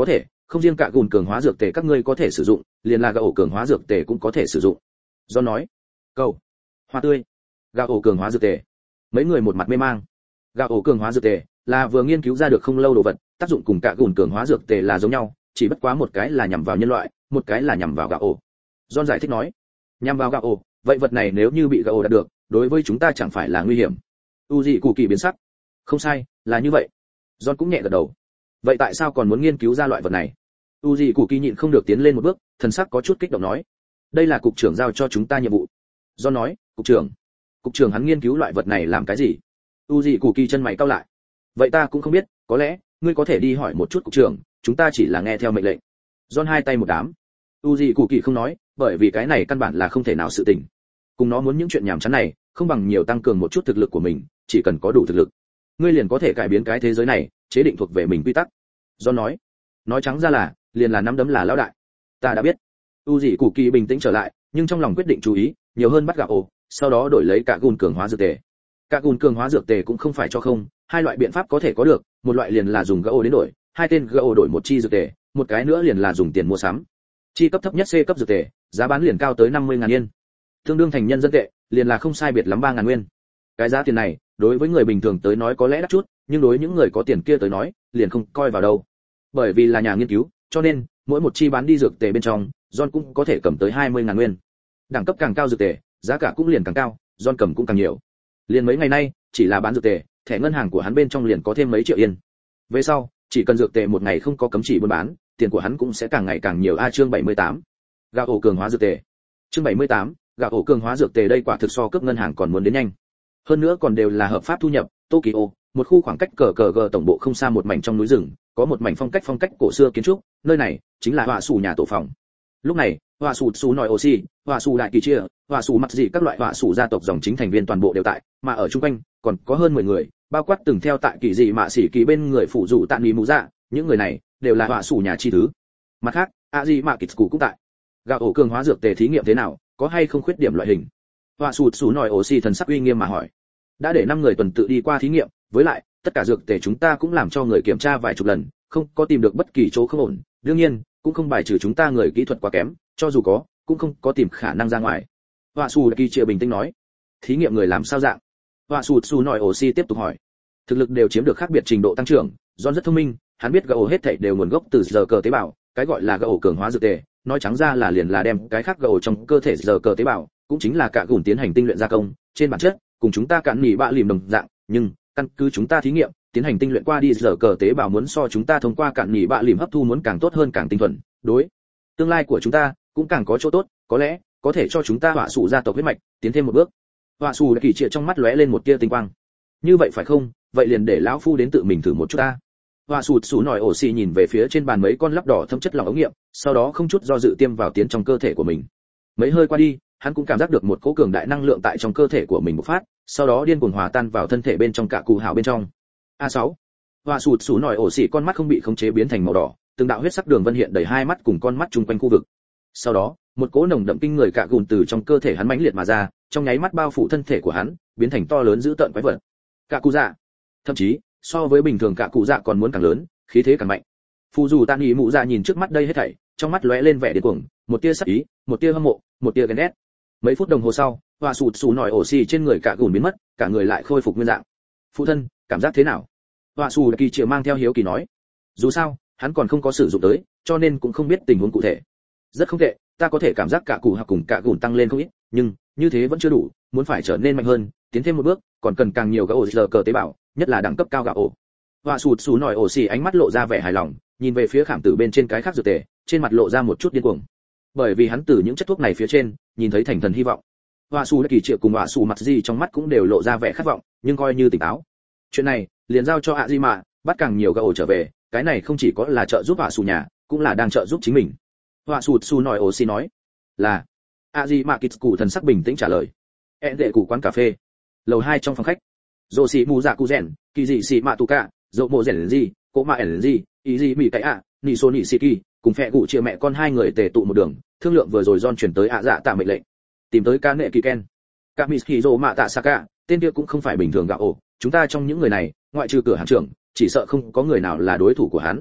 không riêng cả gùn cường hóa dược tề các ngươi có thể sử dụng, liền là gạo ổ cường hóa dược tề cũng có thể sử dụng. Do nói, cầu, hoa tươi, gạo ổ cường hóa dược tề. Mấy người một mặt mê mang. Gạo ổ cường hóa dược tề là vừa nghiên cứu ra được không lâu đồ vật, tác dụng cùng cả gùn cường hóa dược tề là giống nhau, chỉ bất quá một cái là nhằm vào nhân loại, một cái là nhằm vào gạo ổ. John giải thích nói, nhằm vào gạo ổ, vậy vật này nếu như bị gạo ổ đạt được, đối với chúng ta chẳng phải là nguy hiểm. U dị cụ kỳ biến sắc. Không sai, là như vậy. John cũng nhẹ gật đầu. Vậy tại sao còn muốn nghiên cứu ra loại vật này? U dị cụ kỳ nhịn không được tiến lên một bước, thần sắc có chút kích động nói, đây là cục trưởng giao cho chúng ta nhiệm vụ. John nói, cục trưởng? Cục trưởng hắn nghiên cứu loại vật này làm cái gì? U dị cụ kỳ chân mày cau lại. Vậy ta cũng không biết, có lẽ ngươi có thể đi hỏi một chút cục trưởng, chúng ta chỉ là nghe theo mệnh lệnh. John hai tay một đám. U dị cụ kỳ không nói, bởi vì cái này căn bản là không thể nào sự tình. Cùng nó muốn những chuyện nhảm chán này, không bằng nhiều tăng cường một chút thực lực của mình, chỉ cần có đủ thực lực, ngươi liền có thể cải biến cái thế giới này, chế định thuộc về mình quy tắc. John nói, nói trắng ra là, liền là nắm đấm là lão đại. Ta đã biết. U dị cụ kỳ bình tĩnh trở lại, nhưng trong lòng quyết định chú ý, nhiều hơn bắt gạo ổ, sau đó đổi lấy cả gùn cường hóa dược tề. Cả gùn cường hóa dược tề cũng không phải cho không, hai loại biện pháp có thể có được, một loại liền là dùng gạo đến đổi, hai tên gạo đổi một chi dược tề, một cái nữa liền là dùng tiền mua sắm. Chi cấp thấp nhất C cấp dược tề, giá bán liền cao tới năm mươi ngàn yên. Tương đương thành nhân dân tệ, liền là không sai biệt lắm ba ngàn nguyên. Cái giá tiền này, đối với người bình thường tới nói có lẽ đắt chút, nhưng đối những người có tiền kia tới nói, liền không coi vào đâu. Bởi vì là nhà nghiên cứu, cho nên mỗi một chi bán đi dược tề bên trong, John cũng có thể cầm tới hai mươi ngàn nguyên. Đẳng cấp càng cao dược tề, giá cả cũng liền càng cao, John cầm cũng càng nhiều. Liền mấy ngày nay, chỉ là bán dược tề, thẻ ngân hàng của hắn bên trong liền có thêm mấy triệu yên. Về sau, chỉ cần dược tề một ngày không có cấm chỉ buôn bán, tiền của hắn cũng sẽ càng ngày càng nhiều. A chương bảy mươi tám. Gạo ổ cường hóa dược tề. Chương bảy mươi tám, gạo ổ cường hóa dược tề đây quả thực so cướp ngân hàng còn muốn đến nhanh. Hơn nữa còn đều là hợp pháp thu nhập, Tokyo, một khu khoảng cách cờ cờ gờ tổng bộ không xa một mảnh trong núi rừng, có một mảnh phong cách phong cách cổ xưa kiến trúc, nơi này chính là họa sủ nhà tổ phòng. Lúc này, họa sủ sủ nói oxy, họa sủ đại kỳ chia, họa sủ mặt dị các loại họa sủ gia tộc dòng chính thành viên toàn bộ đều tại, mà ở chung quanh còn có hơn mười người, bao quát từng theo tại kỳ dị mạ sĩ kỳ bên người phụ dụ tạm nghỉ mù dạ, những người này đều là họa sủ nhà chi thứ. Mặt khác, a dị mạ kịch cũng tại. Gạo ổ cường hóa dược tề thí nghiệm thế nào, có hay không khuyết điểm loại hình? Họa sủ sủ nói oxy thần sắc uy nghiêm mà hỏi. Đã để năm người tuần tự đi qua thí nghiệm, với lại tất cả dược tề chúng ta cũng làm cho người kiểm tra vài chục lần, không có tìm được bất kỳ chỗ không ổn, đương nhiên cũng không bài trừ chúng ta người kỹ thuật quá kém, cho dù có cũng không có tìm khả năng ra ngoài. Họa sủ kỳ triệu bình tĩnh nói. Thí nghiệm người làm sao dạng? Họa sủ sủ nói oxy tiếp tục hỏi. Thực lực đều chiếm được khác biệt trình độ tăng trưởng, John rất thông minh, hắn biết gạo hết thảy đều nguồn gốc từ giờ cờ tế bào, cái gọi là gạo cường hóa dược tề, nói trắng ra là liền là đem cái khác gạo trong cơ thể giờ cờ tế bào, cũng chính là cả gùn tiến hành tinh luyện gia công, trên bản chất cùng chúng ta cạn nhỉ bạ lìm đồng dạng, nhưng căn cứ chúng ta thí nghiệm, tiến hành tinh luyện qua đi giờ cờ tế bào muốn so chúng ta thông qua cạn nhỉ bạ lìm hấp thu muốn càng tốt hơn càng tinh thuần, đối tương lai của chúng ta cũng càng có chỗ tốt, có lẽ có thể cho chúng ta họa sủ gia tộc huyết mạch tiến thêm một bước. Họa sủ kỳ triệu trong mắt lóe lên một tia tinh quang. Như vậy phải không? Vậy liền để lão phu đến tự mình thử một chút ta. Họa sủ sủ nói ổ xì nhìn về phía trên bàn mấy con lắp đỏ thâm chất lỏng ống nghiệm, sau đó không chút do dự tiêm vào tiến trong cơ thể của mình. Mấy hơi qua đi, hắn cũng cảm giác được một cỗ cường đại năng lượng tại trong cơ thể của mình bộc phát, sau đó điên cuồng hòa tan vào thân thể bên trong cả cụ hào bên trong. A sáu. Họa sủ sủ nói ổ xì con mắt không bị khống chế biến thành màu đỏ, từng đạo huyết sắc đường vân hiện đầy hai mắt cùng con mắt chung quanh khu vực. Sau đó, một cỗ nồng đậm kinh người cả gùn từ trong cơ thể hắn mãnh liệt mà ra, trong nháy mắt bao phủ thân thể của hắn, biến thành to lớn dữ tợn quái vật. Cả cụ dạ, thậm chí so với bình thường cả cụ dạ còn muốn càng lớn, khí thế càng mạnh. Phù dù Tàn Nghị Mụ Dạ nhìn trước mắt đây hết thảy, trong mắt lóe lên vẻ điên cuồng, một tia sắc ý, một tia hâm mộ, một tia ghen ghét. Mấy phút đồng hồ sau, họa sụt sù nổi ổ xì trên người cả gùn biến mất, cả người lại khôi phục nguyên dạng. Phụ thân, cảm giác thế nào? Họa sù kỳ triệu mang theo hiếu kỳ nói. Dù sao, hắn còn không có sử dụng tới, cho nên cũng không biết tình huống cụ thể. Rất không tệ, ta có thể cảm giác cả cụ hoặc cùng cả gùn tăng lên không ít, nhưng như thế vẫn chưa đủ, muốn phải trở nên mạnh hơn, tiến thêm một bước, còn cần càng nhiều gạo giờ cờ tế bào, nhất là đẳng cấp cao gạo ổ. Họa sụt sù nổi ổ xì ánh mắt lộ ra vẻ hài lòng, nhìn về phía khảm tử bên trên cái khác dược tề, trên mặt lộ ra một chút điên cuồng. Bởi vì hắn từ những chất thuốc này phía trên, nhìn thấy thành thần hy vọng. Họa sù kỳ triệu cùng họa sù mặt gì trong mắt cũng đều lộ ra vẻ khát vọng, nhưng coi như tỉnh táo. Chuyện này, liền giao cho ạ di mạ, bắt càng nhiều gạo ổ trở về, cái này không chỉ có là trợ giúp họa sù nhà, cũng là đang trợ giúp chính mình. Họa sụt sù nổi ổ xì nói, là. ạ di mạ kịch cụ thần sắc bình tĩnh trả lời. Hẹn đệ cụ quán cà phê, lầu hai trong phòng khách. Dô xì mù dạ cụ rèn, kỳ dị xì mạ tù cả, dỗ mộ rèn gì, cỗ mạ ẻn gì, ý gì mỉ cái ạ, nị xô nị xì kỳ, cùng phe cụ chia mẹ con hai người tề tụ một đường, thương lượng vừa rồi John chuyển tới ạ dạ tạ mệnh lệnh, tìm tới ca nệ kỳ ken. Cả Mitsuki Dô mạ tạ Saka, tên kia cũng không phải bình thường gạo ổ, chúng ta trong những người này, ngoại trừ cửa hàng trưởng, chỉ sợ không có người nào là đối thủ của hắn.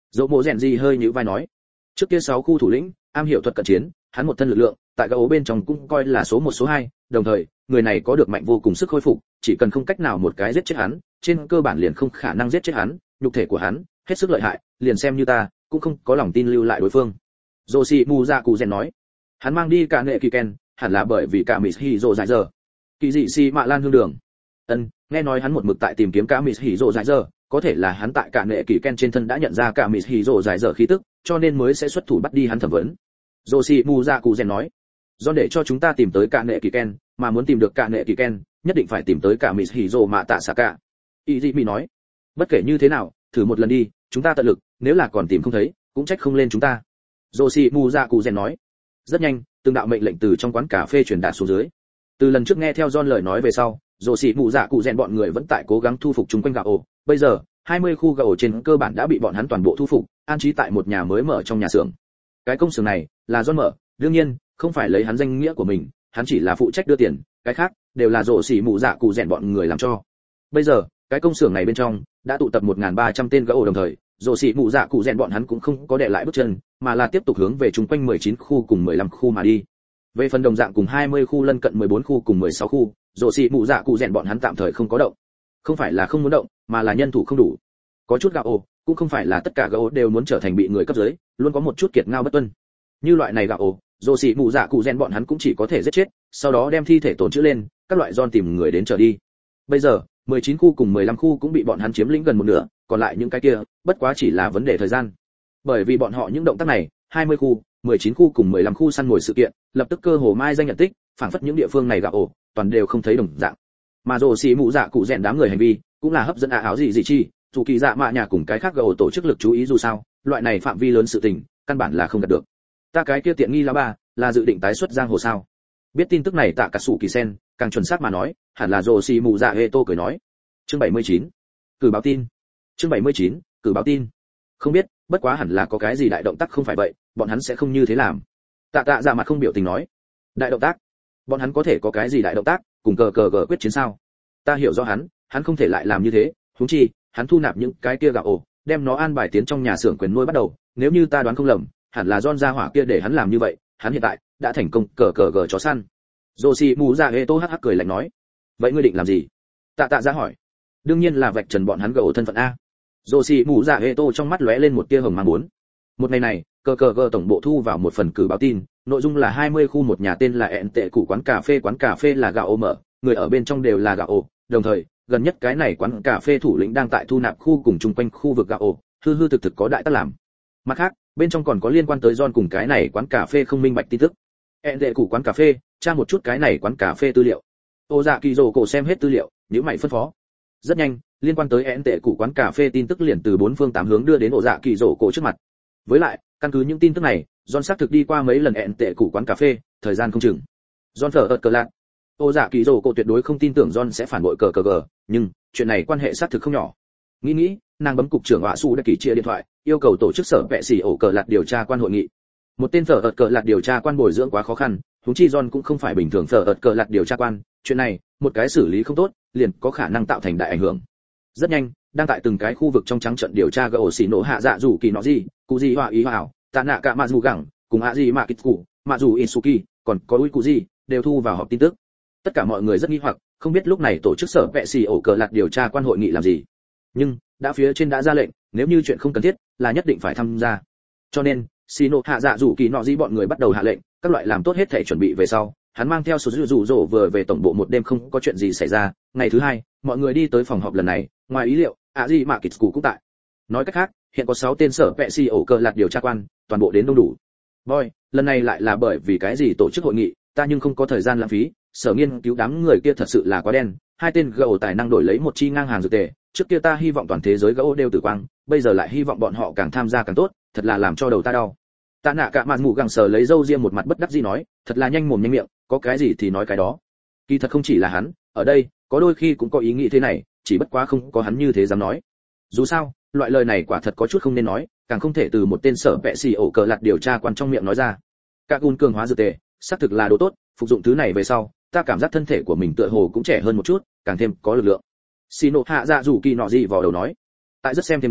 Dỗ mộ rèn gì hơi nhíu vai nói, trước kia sáu khu thủ lĩnh, am hiểu thuật cận chiến, hắn một thân lực lượng, tại gã ố bên trong cũng coi là số một số hai, đồng thời, người này có được mạnh vô cùng sức khôi phục, chỉ cần không cách nào một cái giết chết hắn, trên cơ bản liền không khả năng giết chết hắn, nhục thể của hắn hết sức lợi hại, liền xem như ta, cũng không có lòng tin lưu lại đối phương. Joshi Muzaku Gen nói, hắn mang đi cả nghệ kỳ ken, hẳn là bởi vì cả Mishiro dại giờ. Kỳ dị si mạ lan hương đường. Ân, nghe nói hắn một mực tại tìm kiếm cả Mishiro dại giờ, có thể là hắn tại cả nghệ kỳ ken trên thân đã nhận ra cả Mishiro dại giờ khí tức, cho nên mới sẽ xuất thủ bắt đi hắn thẩm vấn. Joshi Muzaku Gen nói, do để cho chúng ta tìm tới cả nghệ kỳ ken, mà muốn tìm được cả nghệ kỳ ken, nhất định phải tìm tới cả Mishiro mạ tạ Saka. Izumi nói, bất kể như thế nào, thử một lần đi, chúng ta tận lực, nếu là còn tìm không thấy, cũng trách không lên chúng ta. Joshi Muzaku Gen nói. Rất nhanh, từng đạo mệnh lệnh từ trong quán cà phê truyền đạt xuống dưới. Từ lần trước nghe theo John lời nói về sau, Joshi Muzaku Gen bọn người vẫn tại cố gắng thu phục chúng quanh gạo ổ. Bây giờ, hai mươi khu gạo ổ trên cơ bản đã bị bọn hắn toàn bộ thu phục, an trí tại một nhà mới mở trong nhà xưởng. Cái công xưởng này là John mở, đương nhiên, không phải lấy hắn danh nghĩa của mình, hắn chỉ là phụ trách đưa tiền, cái khác đều là Joshi Muzaku Gen bọn người làm cho. Bây giờ, cái công xưởng này bên trong đã tụ tập một nghìn ba trăm tên gã ổ đồng thời, rồ xì mụ dạ cụ rèn bọn hắn cũng không có để lại bước chân, mà là tiếp tục hướng về chung quanh mười chín khu cùng mười lăm khu mà đi. Về phần đồng dạng cùng hai mươi khu lân cận mười bốn khu cùng mười sáu khu, rồ xì mụ dạ cụ rèn bọn hắn tạm thời không có động. Không phải là không muốn động, mà là nhân thủ không đủ. Có chút gã ổ, cũng không phải là tất cả gã ổ đều muốn trở thành bị người cấp dưới, luôn có một chút kiệt ngao bất tuân. Như loại này gã ổ, rồ xì mụ dạ cụ rèn bọn hắn cũng chỉ có thể giết chết, sau đó đem thi thể tổn trữ lên, các loại John tìm người đến trở đi. Bây giờ, mười chín khu cùng mười lăm khu cũng bị bọn hắn chiếm lĩnh gần một nửa, còn lại những cái kia, bất quá chỉ là vấn đề thời gian. Bởi vì bọn họ những động tác này, hai mươi khu, mười chín khu cùng mười lăm khu săn mồi sự kiện, lập tức cơ hồ mai danh nhận tích, phảng phất những địa phương này gạo ổ, toàn đều không thấy đồng dạng. Mà rồ xì mụ dạ cụ rèn đám người hành vi, cũng là hấp dẫn à áo gì gì chi, dù kỳ dạ mạ nhà cùng cái khác gạo ổ tổ chức lực chú ý dù sao, loại này phạm vi lớn sự tình, căn bản là không đạt được. Ta cái kia tiện nghi là ba, là dự định tái xuất giang hồ sao? Biết tin tức này tạ cả sủ kỳ sen, càng chuẩn xác mà nói, hẳn là rồ xì mụ dạ hệ tô cười nói. Chương bảy mươi chín, cử báo tin. Chương bảy mươi chín, cử báo tin. Không biết, bất quá hẳn là có cái gì đại động tác không phải vậy, bọn hắn sẽ không như thế làm. Tạ Tạ dạ mặt không biểu tình nói. Đại động tác? Bọn hắn có thể có cái gì đại động tác, cùng cờ cờ cờ quyết chiến sao? Ta hiểu rõ hắn, hắn không thể lại làm như thế, huống chi, hắn thu nạp những cái kia gạo ổ, đem nó an bài tiến trong nhà xưởng quyền nuôi bắt đầu, nếu như ta đoán không lầm, hẳn là John gia hỏa kia để hắn làm như vậy, hắn hiện tại đã thành công cờ cờ cờ chó săn. Joshi mù dạ hệ tô hắc hắc cười lạnh nói. Vậy ngươi định làm gì? Tạ Tạ dạ hỏi. Đương nhiên là vạch trần bọn hắn gậu thân phận a. Joshi mù dạ hệ tô trong mắt lóe lên một tia hồng mang muốn. Một ngày này, cờ cờ cờ tổng bộ thu vào một phần cử báo tin, nội dung là hai mươi khu một nhà tên là ẹn tệ cụ quán cà phê, quán cà phê là gạo ô mở, người ở bên trong đều là gạo ô, đồng thời, gần nhất cái này quán cà phê thủ lĩnh đang tại thu nạp khu cùng chung quanh khu vực gạo ô, hư hư thực thực có đại tác làm. Mặt khác, bên trong còn có liên quan tới John cùng cái này quán cà phê không minh bạch tin tức. ẹn tệ cụ quán cà phê, tra một chút cái này quán cà phê tư liệu. Ô dạ kỳ rồ cổ xem hết tư liệu, nhíu mày phân phó. Rất nhanh, liên quan tới ẹn tệ cụ quán cà phê tin tức liền từ bốn phương tám hướng đưa đến ổ dạ kỳ rổ cổ trước mặt. Với lại, căn cứ những tin tức này, John xác thực đi qua mấy lần ẹn tệ cụ quán cà phê, thời gian không chừng. John thở ợt cờ lạc. Ổ dạ kỳ rổ cổ tuyệt đối không tin tưởng John sẽ phản bội cờ cờ gờ, nhưng chuyện này quan hệ xác thực không nhỏ. Nghĩ nghĩ, nàng bấm cục trưởng họa su đã kỳ chia điện thoại, yêu cầu tổ chức sở vệ sĩ ổ cờ lạc điều tra quan hội nghị. Một tên thở ợt cờ lạc điều tra quan bồi dưỡng quá khó khăn, huống chi John cũng không phải bình thường thở ợt cờ lạc điều tra quan, chuyện này, một cái xử lý không tốt, liền có khả năng tạo thành đại ảnh hưởng. Rất nhanh, đang tại từng cái khu vực trong trắng trận điều tra gỡ ổ xì nổ hạ dạ rủ kỳ nọ gì, cụ gì hòa ý hảo, tạ nạ cả mà dù gẳng, cùng ạ gì mà kịch cụ, mà dù isuki, còn có uy cụ gì, đều thu vào họp tin tức. Tất cả mọi người rất nghi hoặc, không biết lúc này tổ chức sở vệ sĩ ổ cờ lạc điều tra quan hội nghị làm gì. Nhưng đã phía trên đã ra lệnh, nếu như chuyện không cần thiết, là nhất định phải tham gia. Cho nên, xì nổ hạ dạ rủ kỳ nọ gì bọn người bắt đầu hạ lệnh, các loại làm tốt hết thể chuẩn bị về sau. Hắn mang theo số rủ rủ rổ vừa về tổng bộ một đêm không có chuyện gì xảy ra. Ngày thứ hai, mọi người đi tới phòng họp lần này, ngoài ý liệu, ạ gì mà kịch cụ cũng tại. Nói cách khác, hiện có sáu tên sở vệ sĩ ổ cờ lạc điều tra quan, toàn bộ đến đông đủ. Boy, lần này lại là bởi vì cái gì tổ chức hội nghị, ta nhưng không có thời gian lãng phí. Sở nghiên cứu đám người kia thật sự là quá đen, hai tên gấu tài năng đổi lấy một chi ngang hàng dược tề. Trước kia ta hy vọng toàn thế giới gấu đều tử quang, bây giờ lại hy vọng bọn họ càng tham gia càng tốt, thật là làm cho đầu ta đau. Tạ nạ cả mặt mù gẳng sờ lấy râu riêng một mặt bất đắc dĩ nói, thật là nhanh mồm nhanh miệng, có cái gì thì nói cái đó. Kỳ thật không chỉ là hắn, ở đây, có đôi khi cũng có ý nghĩ thế này, chỉ bất quá không có hắn như thế dám nói. Dù sao, loại lời này quả thật có chút không nên nói, càng không thể từ một tên sở vệ sĩ ổ cờ lạc điều tra quan trong miệng nói ra. Các gun cường hóa dược tề, xác thực là đồ tốt, phục dụng thứ này về sau, ta cảm giác thân thể của mình tựa hồ cũng trẻ hơn một chút, càng thêm có lực lượng. Xì nộ hạ dạ rủ kỳ nọ gì vào đầu nói. Tại rất xem thêm đến,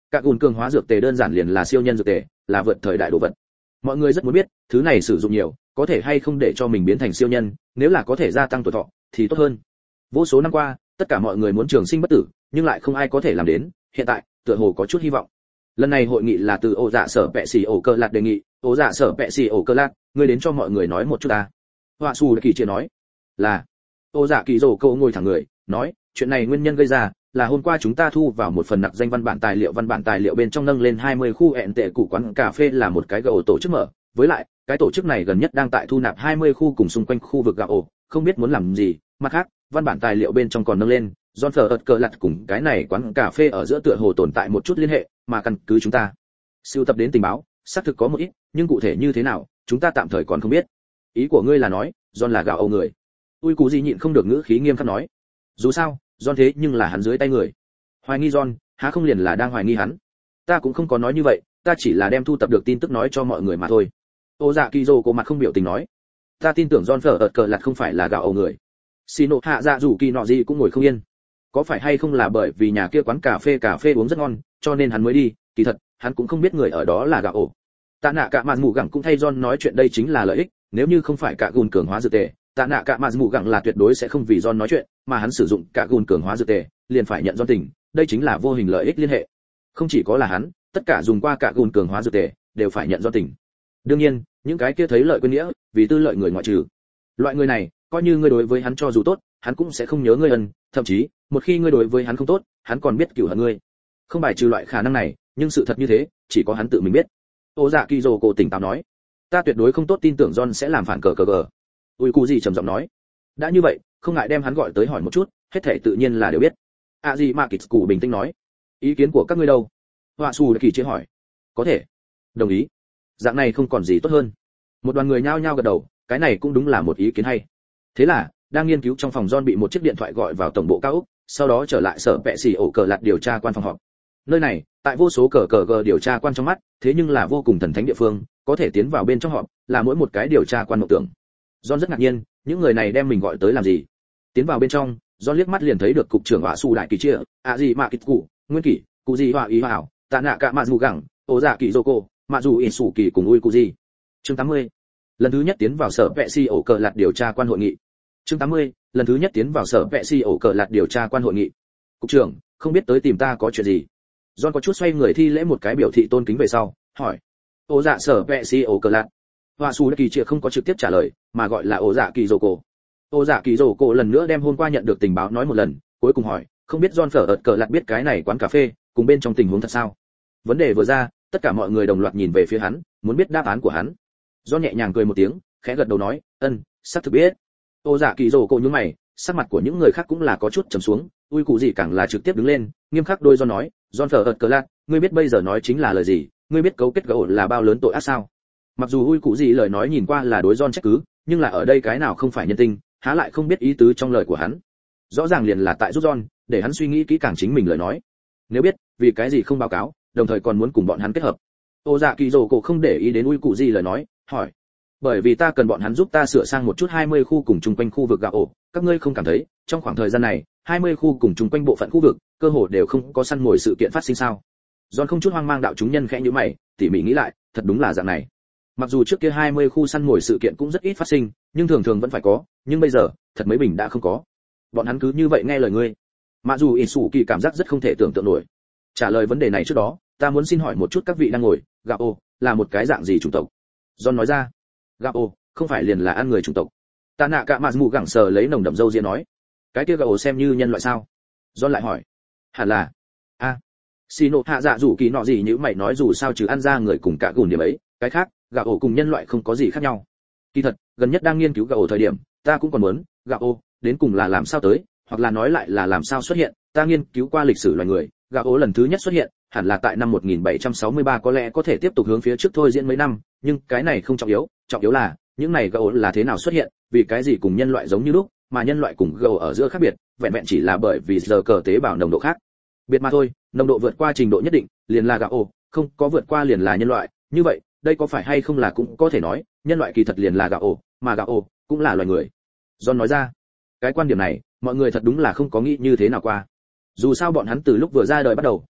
Cả gùn cường hóa dược tề đơn giản liền là siêu nhân dược tề, là vượt thời đại đồ vật. Mọi người rất muốn biết, thứ này sử dụng nhiều, có thể hay không để cho mình biến thành siêu nhân, nếu là có thể gia tăng tuổi thọ thì tốt hơn. Vô số năm qua, tất cả mọi người muốn trường sinh bất tử, nhưng lại không ai có thể làm đến, hiện tại, tựa hồ có chút hy vọng. Lần này hội nghị là từ Ô Dạ Sở Pẹ Xỉ Ổ Cơ Lạt đề nghị, Ô Dạ Sở Pẹ Xỉ Ổ Cơ Lạt, ngươi đến cho mọi người nói một chút ta. Họa Sù Kỳ chia nói, là. Ô Dạ Kỳ Dỗ Cậu ngồi thẳng người, nói, chuyện này nguyên nhân gây ra là hôm qua chúng ta thu vào một phần nặc danh văn bản tài liệu, văn bản tài liệu bên trong nâng lên hai mươi khu hẹn tệ cụ quán cà phê là một cái gạo tổ chức mở, với lại, cái tổ chức này gần nhất đang tại thu nạp hai mươi khu cùng xung quanh khu vực gạo ổ, không biết muốn làm gì, mặt khác, văn bản tài liệu bên trong còn nâng lên, John Phở ợt cờ lặt cùng cái này quán cà phê ở giữa tựa hồ tồn tại một chút liên hệ, mà căn cứ chúng ta sưu tập đến tình báo, xác thực có một ít, nhưng cụ thể như thế nào, chúng ta tạm thời còn không biết. Ý của ngươi là nói, John là gạo ổ người? Ui Cú gì nhịn không được ngữ khí nghiêm khắc nói. Dù sao, John thế nhưng là hắn dưới tay người. Hoài nghi John, há không liền là đang hoài nghi hắn? Ta cũng không có nói như vậy, ta chỉ là đem thu tập được tin tức nói cho mọi người mà thôi. Ô Dạ Kỳ Dỗ cô mặt không biểu tình nói. Ta tin tưởng John Phở ợt cờ lặt không phải là gạo ổ người. Shino Hạ Dạ Dụ Kỳ nọ gì cũng ngồi không yên. Có phải hay không là bởi vì nhà kia quán cà phê cà phê uống rất ngon, cho nên hắn mới đi, kỳ thật, hắn cũng không biết người ở đó là gạo ổ. Tạ nạ cả mạn mù gẳng cũng thay John nói chuyện, đây chính là lợi ích, nếu như không phải cả gùn cường hóa dược tề, tạ nạ cả mạn mù gẳng là tuyệt đối sẽ không vì John nói chuyện, mà hắn sử dụng cả gùn cường hóa dược tề, liền phải nhận John tình, đây chính là vô hình lợi ích liên hệ. Không chỉ có là hắn, tất cả dùng qua cả gùn cường hóa dược tề đều phải nhận John tình. Đương nhiên, những cái kia thấy lợi quên nghĩa, vì tư lợi người ngoại trừ. Loại người này, coi như ngươi đối với hắn cho dù tốt, hắn cũng sẽ không nhớ ngươi ân, thậm chí, một khi ngươi đối với hắn không tốt, hắn còn biết cửu hận ngươi. Không bài trừ loại khả năng này, nhưng sự thật như thế, chỉ có hắn tự mình biết. Ô Dạ Kỳ Dỗ cổ tỉnh táo nói, ta tuyệt đối không tốt tin tưởng John sẽ làm phản cờ cờ cờ. Ui Cú gì trầm giọng nói, đã như vậy, không ngại đem hắn gọi tới hỏi một chút, hết thảy tự nhiên là đều biết. À gì mà Kịch Cù bình tĩnh nói, ý kiến của các ngươi đâu? Họa Sù Kỳ chế hỏi, có thể, đồng ý. Dạng này không còn gì tốt hơn. Một đoàn người nhao nhao gật đầu, cái này cũng đúng là một ý kiến hay. Thế là, đang nghiên cứu trong phòng, John bị một chiếc điện thoại gọi vào tổng bộ cao ốc, sau đó trở lại sở Pẹ Xỉ Ổ Cờ Lạt điều tra quan phòng họp. Nơi này, tại vô số cờ cờ gờ điều tra quan trong mắt, thế nhưng là vô cùng thần thánh địa phương, có thể tiến vào bên trong họp, là mỗi một cái điều tra quan mộng tưởng. John rất ngạc nhiên, những người này đem mình gọi tới làm gì? Tiến vào bên trong, John liếc mắt liền thấy được cục trưởng Họa Sù Đại Kỳ Chia, à gì mà Kịch Cụ, Nguyên Kỷ, Cụ gì Họa Ý Hảo, Tạ Nạ Cả Mạn Dù Gẳng, Ô Dạ Kỳ Dỗ Cô, Mạ Dù Ỷ Sủ Kỳ cùng Ui Cú gì. Chương tám mươi. Lần thứ nhất tiến vào sở Pẹ Xỉ Ổ Cờ Lạt điều tra quan hội nghị. Chương tám mươi. Lần thứ nhất tiến vào sở Pẹ Xỉ Ổ Cờ Lạt điều tra quan hội nghị. Cục trưởng, không biết tới tìm ta có chuyện gì? John có chút xoay người thi lễ một cái biểu thị tôn kính về sau, hỏi. Ô Dạ Sở Pẹ Xỉ Ổ Cờ Lạt. Họa Sù Kỳ Chia không có trực tiếp trả lời, mà gọi là Ô Dạ Kỳ Dỗ Cô. Ô Dạ Kỳ Dỗ Cô lần nữa đem hôm qua nhận được tình báo nói một lần, cuối cùng hỏi, không biết John Phở ợt cờ lạt biết cái này quán cà phê, cùng bên trong tình huống thật sao? Vấn đề vừa ra, tất cả mọi người đồng loạt nhìn về phía hắn, muốn biết đáp án của hắn. John nhẹ nhàng cười một tiếng, khẽ gật đầu nói, ân, xác thực biết. Ô Dạ Kỳ Dỗ Cô nhướng mày, sắc mặt của những người khác cũng là có chút trầm xuống, Ui Cú gì càng là trực tiếp đứng lên, nghiêm khắc đôi John nói, John Phở ợt cờ lạt, ngươi biết bây giờ nói chính là lời gì? Ngươi biết cấu kết gỗ là bao lớn tội ác sao? Mặc dù Ui Cú gì lời nói nhìn qua là đối John trách cứ, nhưng là ở đây cái nào không phải nhân tình, há lại không biết ý tứ trong lời của hắn. Rõ ràng liền là tại giúp John, để hắn suy nghĩ kỹ càng chính mình lời nói. Nếu biết, vì cái gì không báo cáo, đồng thời còn muốn cùng bọn hắn kết hợp. Ô Dạ Kỳ Dỗ Cổ không để ý đến Ui Cú gì lời nói, hỏi, bởi vì ta cần bọn hắn giúp ta sửa sang một chút hai mươi khu cùng chung quanh khu vực gạo ổ, các ngươi không cảm thấy, trong khoảng thời gian này, hai mươi khu cùng chung quanh bộ phận khu vực, cơ hồ đều không có săn mồi sự kiện phát sinh sao? John không chút hoang mang đạo chúng nhân khẽ nhíu mày, tỉ mỉ nghĩ lại, thật đúng là dạng này. Mặc dù trước kia hai mươi khu săn mồi sự kiện cũng rất ít phát sinh, nhưng thường thường vẫn phải có, nhưng bây giờ, thật mấy bình đã không có. Bọn hắn cứ như vậy nghe lời ngươi. Mặc dù Ỷ Sủ Kỳ cảm giác rất không thể tưởng tượng nổi. Trả lời vấn đề này trước đó, ta muốn xin hỏi một chút các vị đang ngồi, gạo ổ là một cái dạng gì chủng tộc? John nói ra. Gạo ổ không phải liền là ăn người chủng tộc. Tạ Nạ Cả Mạn Mù gẳng sờ lấy nồng đậm râu ria nói, cái kia gạo ổ xem như nhân loại sao? John lại hỏi. Hẳn là. A. À. Shino Hạ Dạ Dụ Kỳ nọ gì như mày nói dù sao trừ ăn ra người cùng cả gùn điểm ấy, cái khác, gạo ổ cùng nhân loại không có gì khác nhau. Kỳ thật, gần nhất đang nghiên cứu gạo ổ thời điểm, ta cũng còn muốn, gạo ổ đến cùng là làm sao tới, hoặc là nói lại là làm sao xuất hiện, ta nghiên cứu qua lịch sử loài người, gạo ổ lần thứ nhất xuất hiện, hẳn là tại năm một nghìn bảy trăm sáu mươi ba, có lẽ có thể tiếp tục hướng phía trước thôi diễn mấy năm, nhưng cái này không trọng yếu, trọng yếu là, những này gạo ổ là thế nào xuất hiện, vì cái gì cùng nhân loại giống như lúc, mà nhân loại cùng gạo ổ ở giữa khác biệt, vẹn vẹn chỉ là bởi vì giờ cờ tế bào nồng độ khác biệt mà thôi, nồng độ vượt qua trình độ nhất định, liền là gạo ổ, không có vượt qua liền là nhân loại, như vậy, đây có phải hay không là cũng có thể nói, nhân loại kỳ thật liền là gạo ổ, mà gạo ổ cũng là loài người. John nói ra, cái quan điểm này, mọi người thật đúng là không có nghĩ như thế nào qua. Dù sao bọn hắn từ lúc vừa ra đời bắt đầu,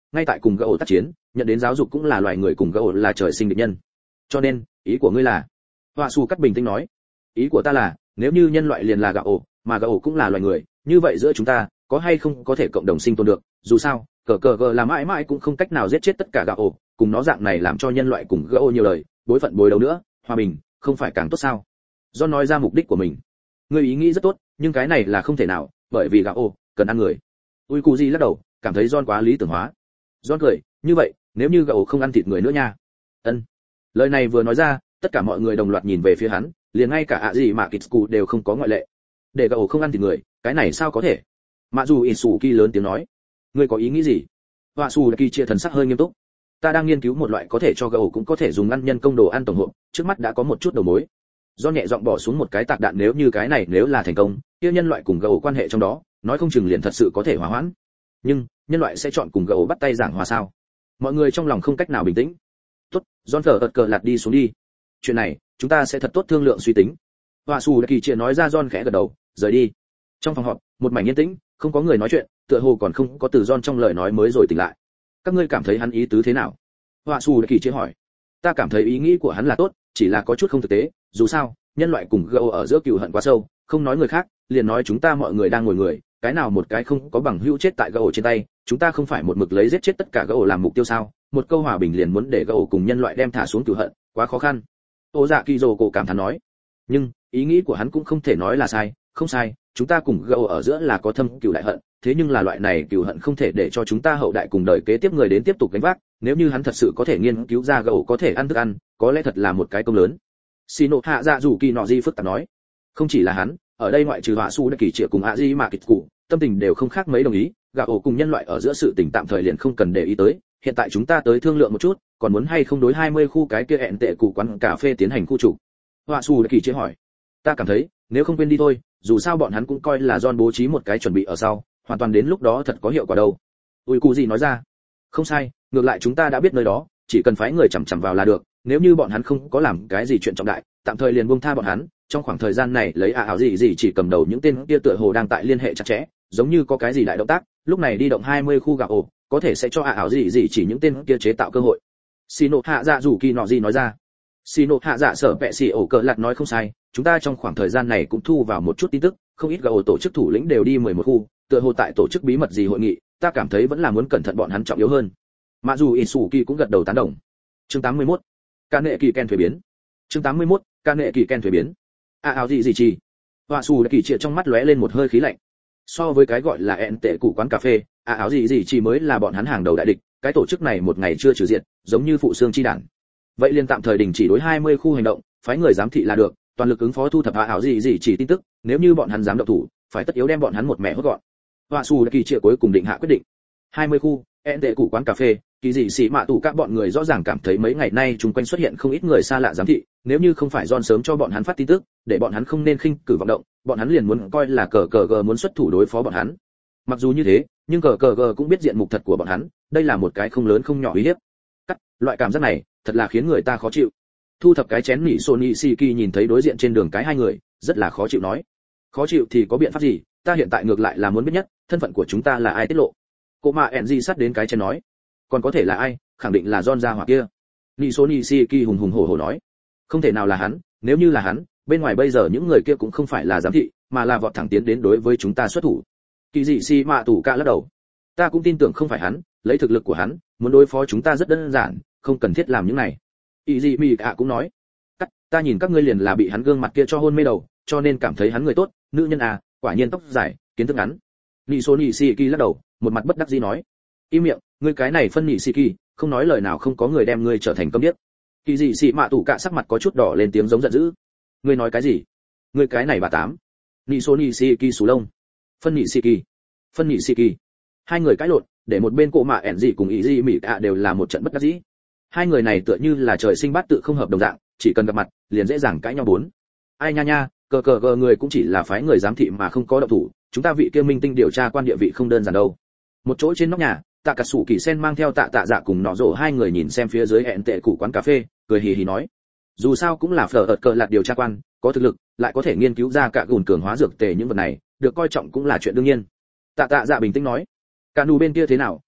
ngay tại cùng gỗ tác chiến, nhận đến giáo dục cũng là loài người cùng gỗ là trời sinh địch nhân. Cho nên, ý của ngươi là? Họa Su cắt bình tĩnh nói. Ý của ta là, nếu như nhân loại liền là gỗ, mà gỗ cũng là loài người, như vậy giữa chúng ta có hay không có thể cộng đồng sinh tồn được? Dù sao, cờ cờ gờ là mãi mãi cũng không cách nào giết chết tất cả gỗ, cùng nó dạng này làm cho nhân loại cùng gỗ nhiều lời, bối phận bối đấu nữa, hòa bình, không phải càng tốt sao? John nói ra mục đích của mình. Ngươi ý nghĩ rất tốt, nhưng cái này là không thể nào, bởi vì gỗ cần ăn người. Ui Cú Di lắc đầu, cảm thấy John quá lý tưởng hóa. John cười, như vậy, nếu như gỗ không ăn thịt người nữa nha. Ân. Lời này vừa nói ra, tất cả mọi người đồng loạt nhìn về phía hắn, liền ngay cả ạ gì mà Kitsu đều không có ngoại lệ. Để gỗ không ăn thịt người, cái này sao có thể? Mạ dù Isuki lớn tiếng nói, ngươi có ý nghĩ gì? Họa Su Kỳ chia thần sắc hơi nghiêm túc. Ta đang nghiên cứu một loại có thể cho gỗ cũng có thể dùng ăn nhân công đồ ăn tổng hợp, trước mắt đã có một chút đầu mối. Do nhẹ giọng bỏ xuống một cái tạc đạn, nếu như cái này nếu là thành công, kia nhân loại cùng gỗ quan hệ trong đó, nói không chừng liền thật sự có thể hòa hoãn. Nhưng, nhân loại sẽ chọn cùng gỗ bắt tay giảng hòa sao? Mọi người trong lòng không cách nào bình tĩnh. Tốt, John thở ợt cờ lạt đi xuống đi. Chuyện này, chúng ta sẽ thật tốt thương lượng suy tính. Họa Su Kỳ chia nói ra. John khẽ gật đầu, rời đi. Trong phòng họp, một mảnh yên tĩnh, không có người nói chuyện, tựa hồ còn không có từ John trong lời nói mới rồi tỉnh lại. Các ngươi cảm thấy hắn ý tứ thế nào? Họa Su Kỳ chia hỏi. Ta cảm thấy ý nghĩ của hắn là tốt, chỉ là có chút không thực tế, dù sao, nhân loại cùng gỗ ở giữa cừu hận quá sâu, không nói người khác, liền nói chúng ta mọi người đang ngồi người, cái nào một cái không có bằng hữu chết tại gỗ trên tay, chúng ta không phải một mực lấy giết chết tất cả gỗ làm mục tiêu sao? Một câu hòa bình liền muốn để gỗ cùng nhân loại đem thả xuống cừu hận, quá khó khăn. Ô Dạ Kỳ Dồ cổ cảm thán nói. Nhưng, ý nghĩ của hắn cũng không thể nói là sai, không sai, chúng ta cùng gỗ ở giữa là có thâm cừu đại hận, thế nhưng là loại này cừu hận không thể để cho chúng ta hậu đại cùng đời kế tiếp người đến tiếp tục gánh vác, nếu như hắn thật sự có thể nghiên cứu ra gỗ có thể ăn thức ăn, có lẽ thật là một cái công lớn. Shino Hạ Dạ Dù Kỳ nọ di phức tạp nói. Không chỉ là hắn, ở đây ngoại trừ Họa Su Kỳ Triệu cùng Aji mà kịch cụ, tâm tình đều không khác mấy đồng ý, gỗ cùng nhân loại ở giữa sự tình tạm thời liền không cần để ý tới, hiện tại chúng ta tới thương lượng một chút, còn muốn hay không đối hai mươi khu cái kia hẹn tệ cụ quán cà phê tiến hành khu trục. Họa Su Kỳ Triệu hỏi. Ta cảm thấy, nếu không quên đi thôi, dù sao bọn hắn cũng coi là John bố trí một cái chuẩn bị ở sau, hoàn toàn đến lúc đó thật có hiệu quả đâu. Ui Cú Gì nói ra. Không sai, ngược lại chúng ta đã biết nơi đó, chỉ cần phái người chằm chằm vào là được, nếu như bọn hắn không có làm cái gì chuyện trọng đại, tạm thời liền buông tha bọn hắn, trong khoảng thời gian này lấy ả ảo gì gì chỉ cầm đầu những tên kia tựa hồ đang tại liên hệ chặt chẽ, giống như có cái gì đại động tác, lúc này đi động hai mươi khu gạo ổ, có thể sẽ cho ả ảo gì gì chỉ những tên kia chế tạo cơ hội. Shino Hạ Dạ Dù Kỳ nọ gì nói ra. Shino Hạ Dạ sở vẹ xì ổ cờ lạt nói không sai, chúng ta trong khoảng thời gian này cũng thu vào một chút tin tức, không ít gạo tổ chức thủ lĩnh đều đi mười một khu, tựa hồ tại tổ chức bí mật gì hội nghị, ta cảm thấy vẫn là muốn cẩn thận bọn hắn trọng yếu hơn. Mạ dù Isuki cũng gật đầu tán đồng. Chương tám mươi mốt. Ca nệ kỳ ken thuế biến. Chương tám mươi mốt. Ca nệ kỳ ken thuế biến. A áo gì gì chi. Họa Su Kỳ Triệu trong mắt lóe lên một hơi khí lạnh. So với cái gọi là ẹn tệ cụ quán cà phê, A áo gì gì chi mới là bọn hắn hàng đầu đại địch, cái tổ chức này một ngày chưa trừ diệt, giống như phụ xương chi đản. Vậy liền tạm thời đình chỉ đối hai mươi khu hành động, phái người giám thị là được, toàn lực ứng phó thu thập A áo gì gì chỉ tin tức, nếu như bọn hắn dám động thủ, phải tất yếu đem bọn hắn một mẻ hốt gọn. Họa Su Kỳ Triệu cuối cùng định hạ quyết định. hai mươi khu, ẹn tệ cụ quán cà phê, kỳ dị xì mạ tủ các bọn người rõ ràng cảm thấy mấy ngày nay chung quanh xuất hiện không ít người xa lạ giám thị, nếu như không phải John sớm cho bọn hắn phát tin tức, để bọn hắn không nên khinh cử vọng động, bọn hắn liền muốn coi là cờ cờ gờ muốn xuất thủ đối phó bọn hắn. Mặc dù như thế, nhưng cờ cờ gờ cũng biết diện mục thật của bọn hắn, đây là một cái không lớn không nhỏ uy hiếp. Cắt, loại cảm giác này, thật là khiến người ta khó chịu. Thu thập cái chén nỉ Sony Siki nhìn thấy đối diện trên đường cái hai người, rất là khó chịu nói. Khó chịu thì có biện pháp gì, ta hiện tại ngược lại là muốn biết nhất, thân phận của chúng ta là ai tiết lộ. Cô mà Enji sát đến cái chén nói, còn có thể là ai, khẳng định là John gia hỏa kia. Nisoni Siki hùng hùng hổ hổ nói, không thể nào là hắn, nếu như là hắn, bên ngoài bây giờ những người kia cũng không phải là giám thị, mà là vọt thẳng tiến đến đối với chúng ta xuất thủ. Kỳ dị si mạ tủ cả lắc đầu, ta cũng tin tưởng không phải hắn, lấy thực lực của hắn, muốn đối phó chúng ta rất đơn giản, không cần thiết làm những này. Ý dị mì cả cũng nói, cắt, ta nhìn các ngươi liền là bị hắn gương mặt kia cho hôn mê đầu, cho nên cảm thấy hắn người tốt, nữ nhân à, quả nhiên tóc dài, kiến thức ngắn. Nisoni Siki lắc đầu, một mặt bất đắc dĩ nói, im miệng, ngươi cái này phân nhị Siki, không nói lời nào không có người đem ngươi trở thành câm điếc. Kỳ dị xị mạ tủ cả sắc mặt có chút đỏ lên tiếng giống giận dữ. Ngươi nói cái gì? Ngươi cái này bà tám. Nisoni Siki sù lông. Phân nhị Siki. Phân nhị Siki. Hai người cãi lộn, để một bên cổ mạ ẻn gì cùng ý gì mỉ ạ đều là một trận bất đắc dĩ. Hai người này tựa như là trời sinh bát tự không hợp đồng dạng, chỉ cần gặp mặt, liền dễ dàng cãi nhau bốn. Ai nha nha, cờ cờ cờ người cũng chỉ là phái người giám thị mà không có động thủ, chúng ta vị kia minh tinh điều tra quan địa vị không đơn giản đâu. Một chỗ trên nóc nhà, tạ cả sủ kỳ sen mang theo tạ tạ dạ cùng nọ rổ hai người nhìn xem phía dưới hẹn tệ cụ quán cà phê, cười hì hì nói, dù sao cũng là phở ợt cờ lạt điều tra quan, có thực lực, lại có thể nghiên cứu ra cả gùn cường hóa dược tề những vật này, được coi trọng cũng là chuyện đương nhiên. Tạ tạ dạ bình tĩnh nói, cả nù bên kia thế nào,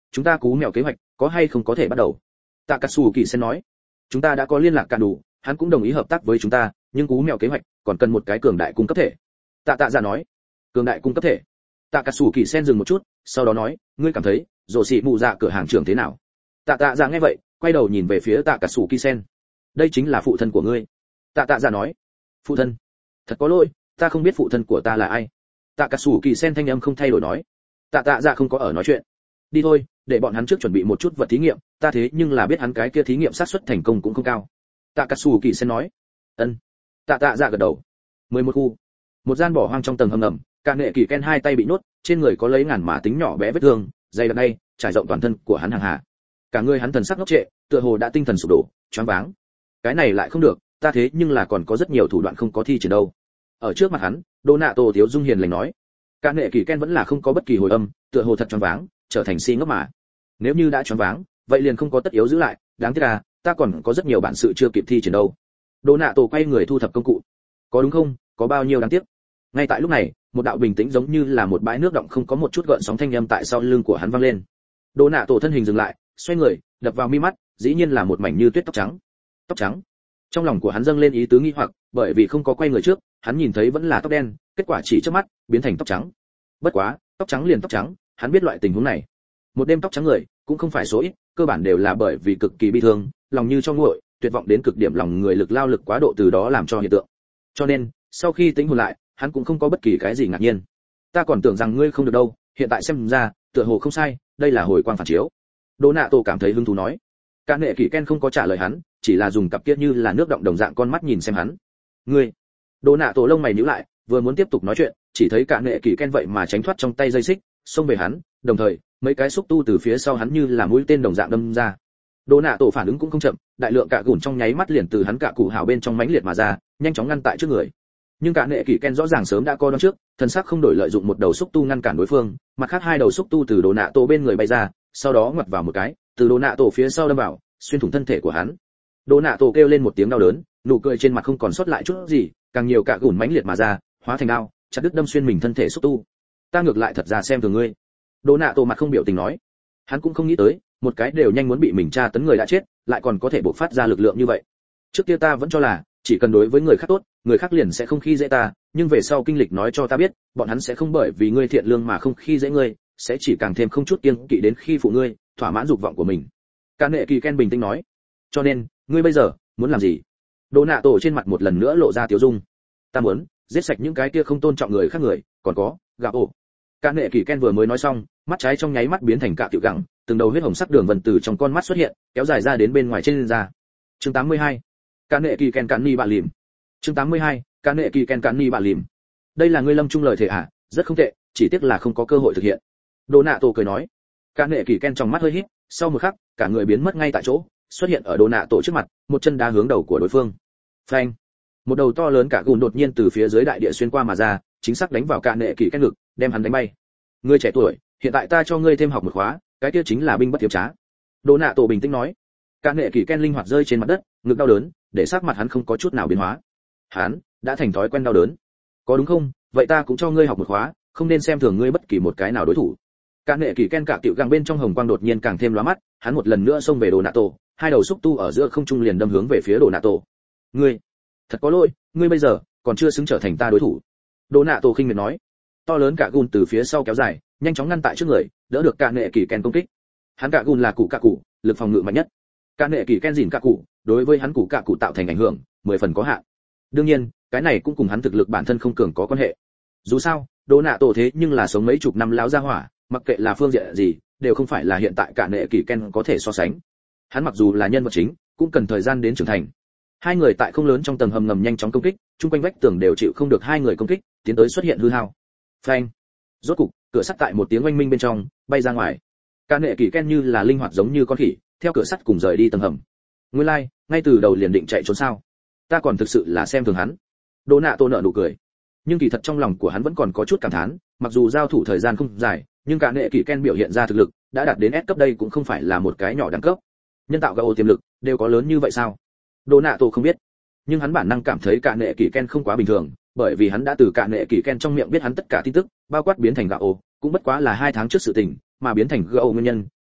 chúng ta cú mèo kế hoạch có hay không có thể bắt đầu? Takatsuki Sen nói. Chúng ta đã có liên lạc cả đủ, hắn cũng đồng ý hợp tác với chúng ta, nhưng cú mèo kế hoạch còn cần một cái cường đại cung cấp thể. Tạ Tạ Dạ nói. Cường đại cung cấp thể. Takatsuki Sen dừng một chút, sau đó nói, ngươi cảm thấy rồ xị mụ dạ cửa hàng trưởng thế nào? Tạ Tạ Dạ nghe vậy, quay đầu nhìn về phía Takatsuki Sen. Đây chính là phụ thân của ngươi. Tạ Tạ Dạ nói. Phụ thân? Thật có lỗi, ta không biết phụ thân của ta là ai. Takatsuki Sen thanh âm không thay đổi nói. Tạ Tạ Dạ không có ở nói chuyện. Đi thôi, để bọn hắn trước chuẩn bị một chút vật thí nghiệm, ta thế nhưng là biết hắn cái kia thí nghiệm xác suất thành công cũng không cao. Takatsuki Sen nói. Ân. Tạ Tạ Dạ gật đầu. mười một khu. Một gian bỏ hoang trong tầng hầm ngầm, Cả Nệ Kỳ Ken hai tay bị nhốt, trên người có lấy ngàn mả tính nhỏ bé vết thương, dày đặc đây, trải rộng toàn thân của hắn hàng hà. Cả người hắn thần sắc ngốc trệ, tựa hồ đã tinh thần sụp đổ, choáng váng. Cái này lại không được, ta thế nhưng là còn có rất nhiều thủ đoạn không có thi triển đâu. Ở trước mặt hắn, Donato thiếu dung hiền lành nói. Cả Nệ Kỳ Ken vẫn là không có bất kỳ hồi âm, tựa hồ thật choáng váng, trở thành si ngốc mà. Nếu như đã choáng váng, vậy liền không có tất yếu giữ lại, đáng tiếc là ta còn có rất nhiều bản sự chưa kịp thi triển đâu. Donato quay người thu thập công cụ. Có đúng không? Có bao nhiêu đáng tiếc. Ngay tại lúc này, một đạo bình tĩnh giống như là một bãi nước động không có một chút gợn sóng thanh âm tại sau lưng của hắn vang lên. Donato thân hình dừng lại, xoay người, đập vào mi mắt, dĩ nhiên là một mảnh như tuyết tóc trắng. Tóc trắng. Trong lòng của hắn dâng lên ý tứ nghi hoặc, bởi vì không có quay người trước, hắn nhìn thấy vẫn là tóc đen, kết quả chỉ trước mắt biến thành tóc trắng. Bất quá, tóc trắng liền tóc trắng, hắn biết loại tình huống này. Một đêm tóc trắng người, cũng không phải số ít, cơ bản đều là bởi vì cực kỳ bi thương, lòng như cho nguội, tuyệt vọng đến cực điểm lòng người lực lao lực quá độ từ đó làm cho hiện tượng. Cho nên, sau khi tính hồn lại, hắn cũng không có bất kỳ cái gì ngạc nhiên. Ta còn tưởng rằng ngươi không được đâu, hiện tại xem ra, tựa hồ không sai, đây là hồi quang phản chiếu. Donato cảm thấy hứng thú nói. Cả Nệ Kỳ Ken không có trả lời hắn, chỉ là dùng cặp kia như là nước động đồng dạng con mắt nhìn xem hắn. Ngươi? Donato lông mày nhíu lại, vừa muốn tiếp tục nói chuyện, chỉ thấy Cả Nệ Kỳ Ken vậy mà tránh thoát trong tay dây xích, xông về hắn, đồng thời, mấy cái xúc tu từ phía sau hắn như là mũi tên đồng dạng đâm ra. Donato phản ứng cũng không chậm, đại lượng cạ gùn trong nháy mắt liền từ hắn cạ cụ hào bên trong mãnh liệt mà ra, nhanh chóng ngăn tại trước người. Nhưng Cả Nệ Kỳ Ken rõ ràng sớm đã coi đón trước, thần sắc không đổi lợi dụng một đầu xúc tu ngăn cản đối phương, mặt khác hai đầu xúc tu từ Donato bên người bay ra, sau đó ngoặt vào một cái, từ Donato phía sau đâm vào, xuyên thủng thân thể của hắn. Donato kêu lên một tiếng đau đớn, nụ cười trên mặt không còn sót lại chút gì, càng nhiều cạ gùn mãnh liệt mà ra, hóa thành đao, chặt đứt đâm xuyên mình thân thể xúc tu. Ta ngược lại thật ra xem thường ngươi. Donato mặt không biểu tình nói. Hắn cũng không nghĩ tới, một cái đều nhanh muốn bị mình tra tấn người đã chết, lại còn có thể bộc phát ra lực lượng như vậy. Trước kia ta vẫn cho là, chỉ cần đối với người khác tốt, người khác liền sẽ không khi dễ ta, nhưng về sau kinh lịch nói cho ta biết, bọn hắn sẽ không bởi vì ngươi thiện lương mà không khi dễ ngươi, sẽ chỉ càng thêm không chút kiêng kỵ đến khi phụ ngươi, thỏa mãn dục vọng của mình. Cả Nệ Kỳ Ken bình tĩnh nói. Cho nên, ngươi bây giờ muốn làm gì? Donato trên mặt một lần nữa lộ ra tiêu dung. Ta muốn giết sạch những cái kia không tôn trọng người khác người, còn có gạo ổ. Cả Nệ Kỳ Ken vừa mới nói xong, mắt trái trong nháy mắt biến thành cạ tiểu gẳng, từng đầu huyết hồng sắc đường vân từ trong con mắt xuất hiện, kéo dài ra đến bên ngoài trên da. Chương tám mươi hai. Cả Nệ Kỳ Ken cản ni bạ lìm. Chương tám mươi hai. Cả Nệ Kỳ Ken cản ni bạ lìm. Đây là ngươi lâm trung lời thề à, rất không tệ, chỉ tiếc là không có cơ hội thực hiện. Donato cười nói. Cả Nệ Kỳ Ken trong mắt hơi híp, sau một khắc, cả người biến mất ngay tại chỗ, xuất hiện ở Donato trước mặt, một chân đá hướng đầu của đối phương. Phanh. Một đầu to lớn cả gùn đột nhiên từ phía dưới đại địa xuyên qua mà ra, chính xác đánh vào Cả Nệ Kỳ Ken ngực, đem hắn đánh bay. Ngươi trẻ tuổi, hiện tại ta cho ngươi thêm học một khóa, cái kia chính là binh bất tiếu trá. Donato bình tĩnh nói. Cả Nệ Kỳ Ken linh hoạt rơi trên mặt đất, ngực đau đớn, để sắc mặt hắn không có chút nào biến hóa. Hắn đã thành thói quen đau đớn. Có đúng không? Vậy ta cũng cho ngươi học một khóa, không nên xem thường ngươi bất kỳ một cái nào đối thủ. Cả Nệ Kỳ Ken cả tiểu găng bên trong hồng quang đột nhiên càng thêm lóa mắt, hắn một lần nữa xông về Donato, hai đầu xúc tu ở giữa không trung liền đâm hướng về phía Donato. Ngươi, thật có lỗi, ngươi bây giờ còn chưa xứng trở thành ta đối thủ. Donato khinh miệt nói. To lớn cả gùn từ phía sau kéo dài, nhanh chóng ngăn tại trước người, đỡ được Cả Nệ Kỳ Ken công kích. Hắn cả gùn là cụ cả cụ, lực phòng ngự mạnh nhất. Cả Nệ Kỳ Ken dỉn cả cụ, đối với hắn cụ cả cụ tạo thành ảnh hưởng, mười phần có hạn. Đương nhiên, cái này cũng cùng hắn thực lực bản thân không cường có quan hệ. Dù sao, Donato thế nhưng là sống mấy chục năm láo ra hỏa, mặc kệ là phương diện gì, đều không phải là hiện tại Cả Nệ Kỳ Ken có thể so sánh. Hắn mặc dù là nhân vật chính, cũng cần thời gian đến trưởng thành. Hai người tại không lớn trong tầng hầm ngầm nhanh chóng công kích, chung quanh vách tường đều chịu không được hai người công kích, tiến tới xuất hiện hư hao. Phanh. Rốt cục, cửa sắt tại một tiếng oanh minh bên trong bay ra ngoài. Cả Nệ Kỳ Ken như là linh hoạt giống như con khỉ, theo cửa sắt cùng rời đi tầng hầm. Nguyên lai, like, ngay từ đầu liền định chạy trốn sao? Ta còn thực sự là xem thường hắn. Donato nở nụ cười. Nhưng kỳ thật trong lòng của hắn vẫn còn có chút cảm thán, mặc dù giao thủ thời gian không dài, nhưng Cả Nệ Kỳ Ken biểu hiện ra thực lực đã đạt đến S cấp, đây cũng không phải là một cái nhỏ đẳng cấp. Nhân tạo gạo tiềm lực đều có lớn như vậy sao? Donato không biết, nhưng hắn bản năng cảm thấy Cả Nệ Kỳ Ken không quá bình thường, bởi vì hắn đã từ Cả Nệ Kỳ Ken trong miệng biết hắn tất cả tin tức, bao quát biến thành gạo, cũng bất quá là hai tháng trước sự tình, mà biến thành gạo nguyên nhân,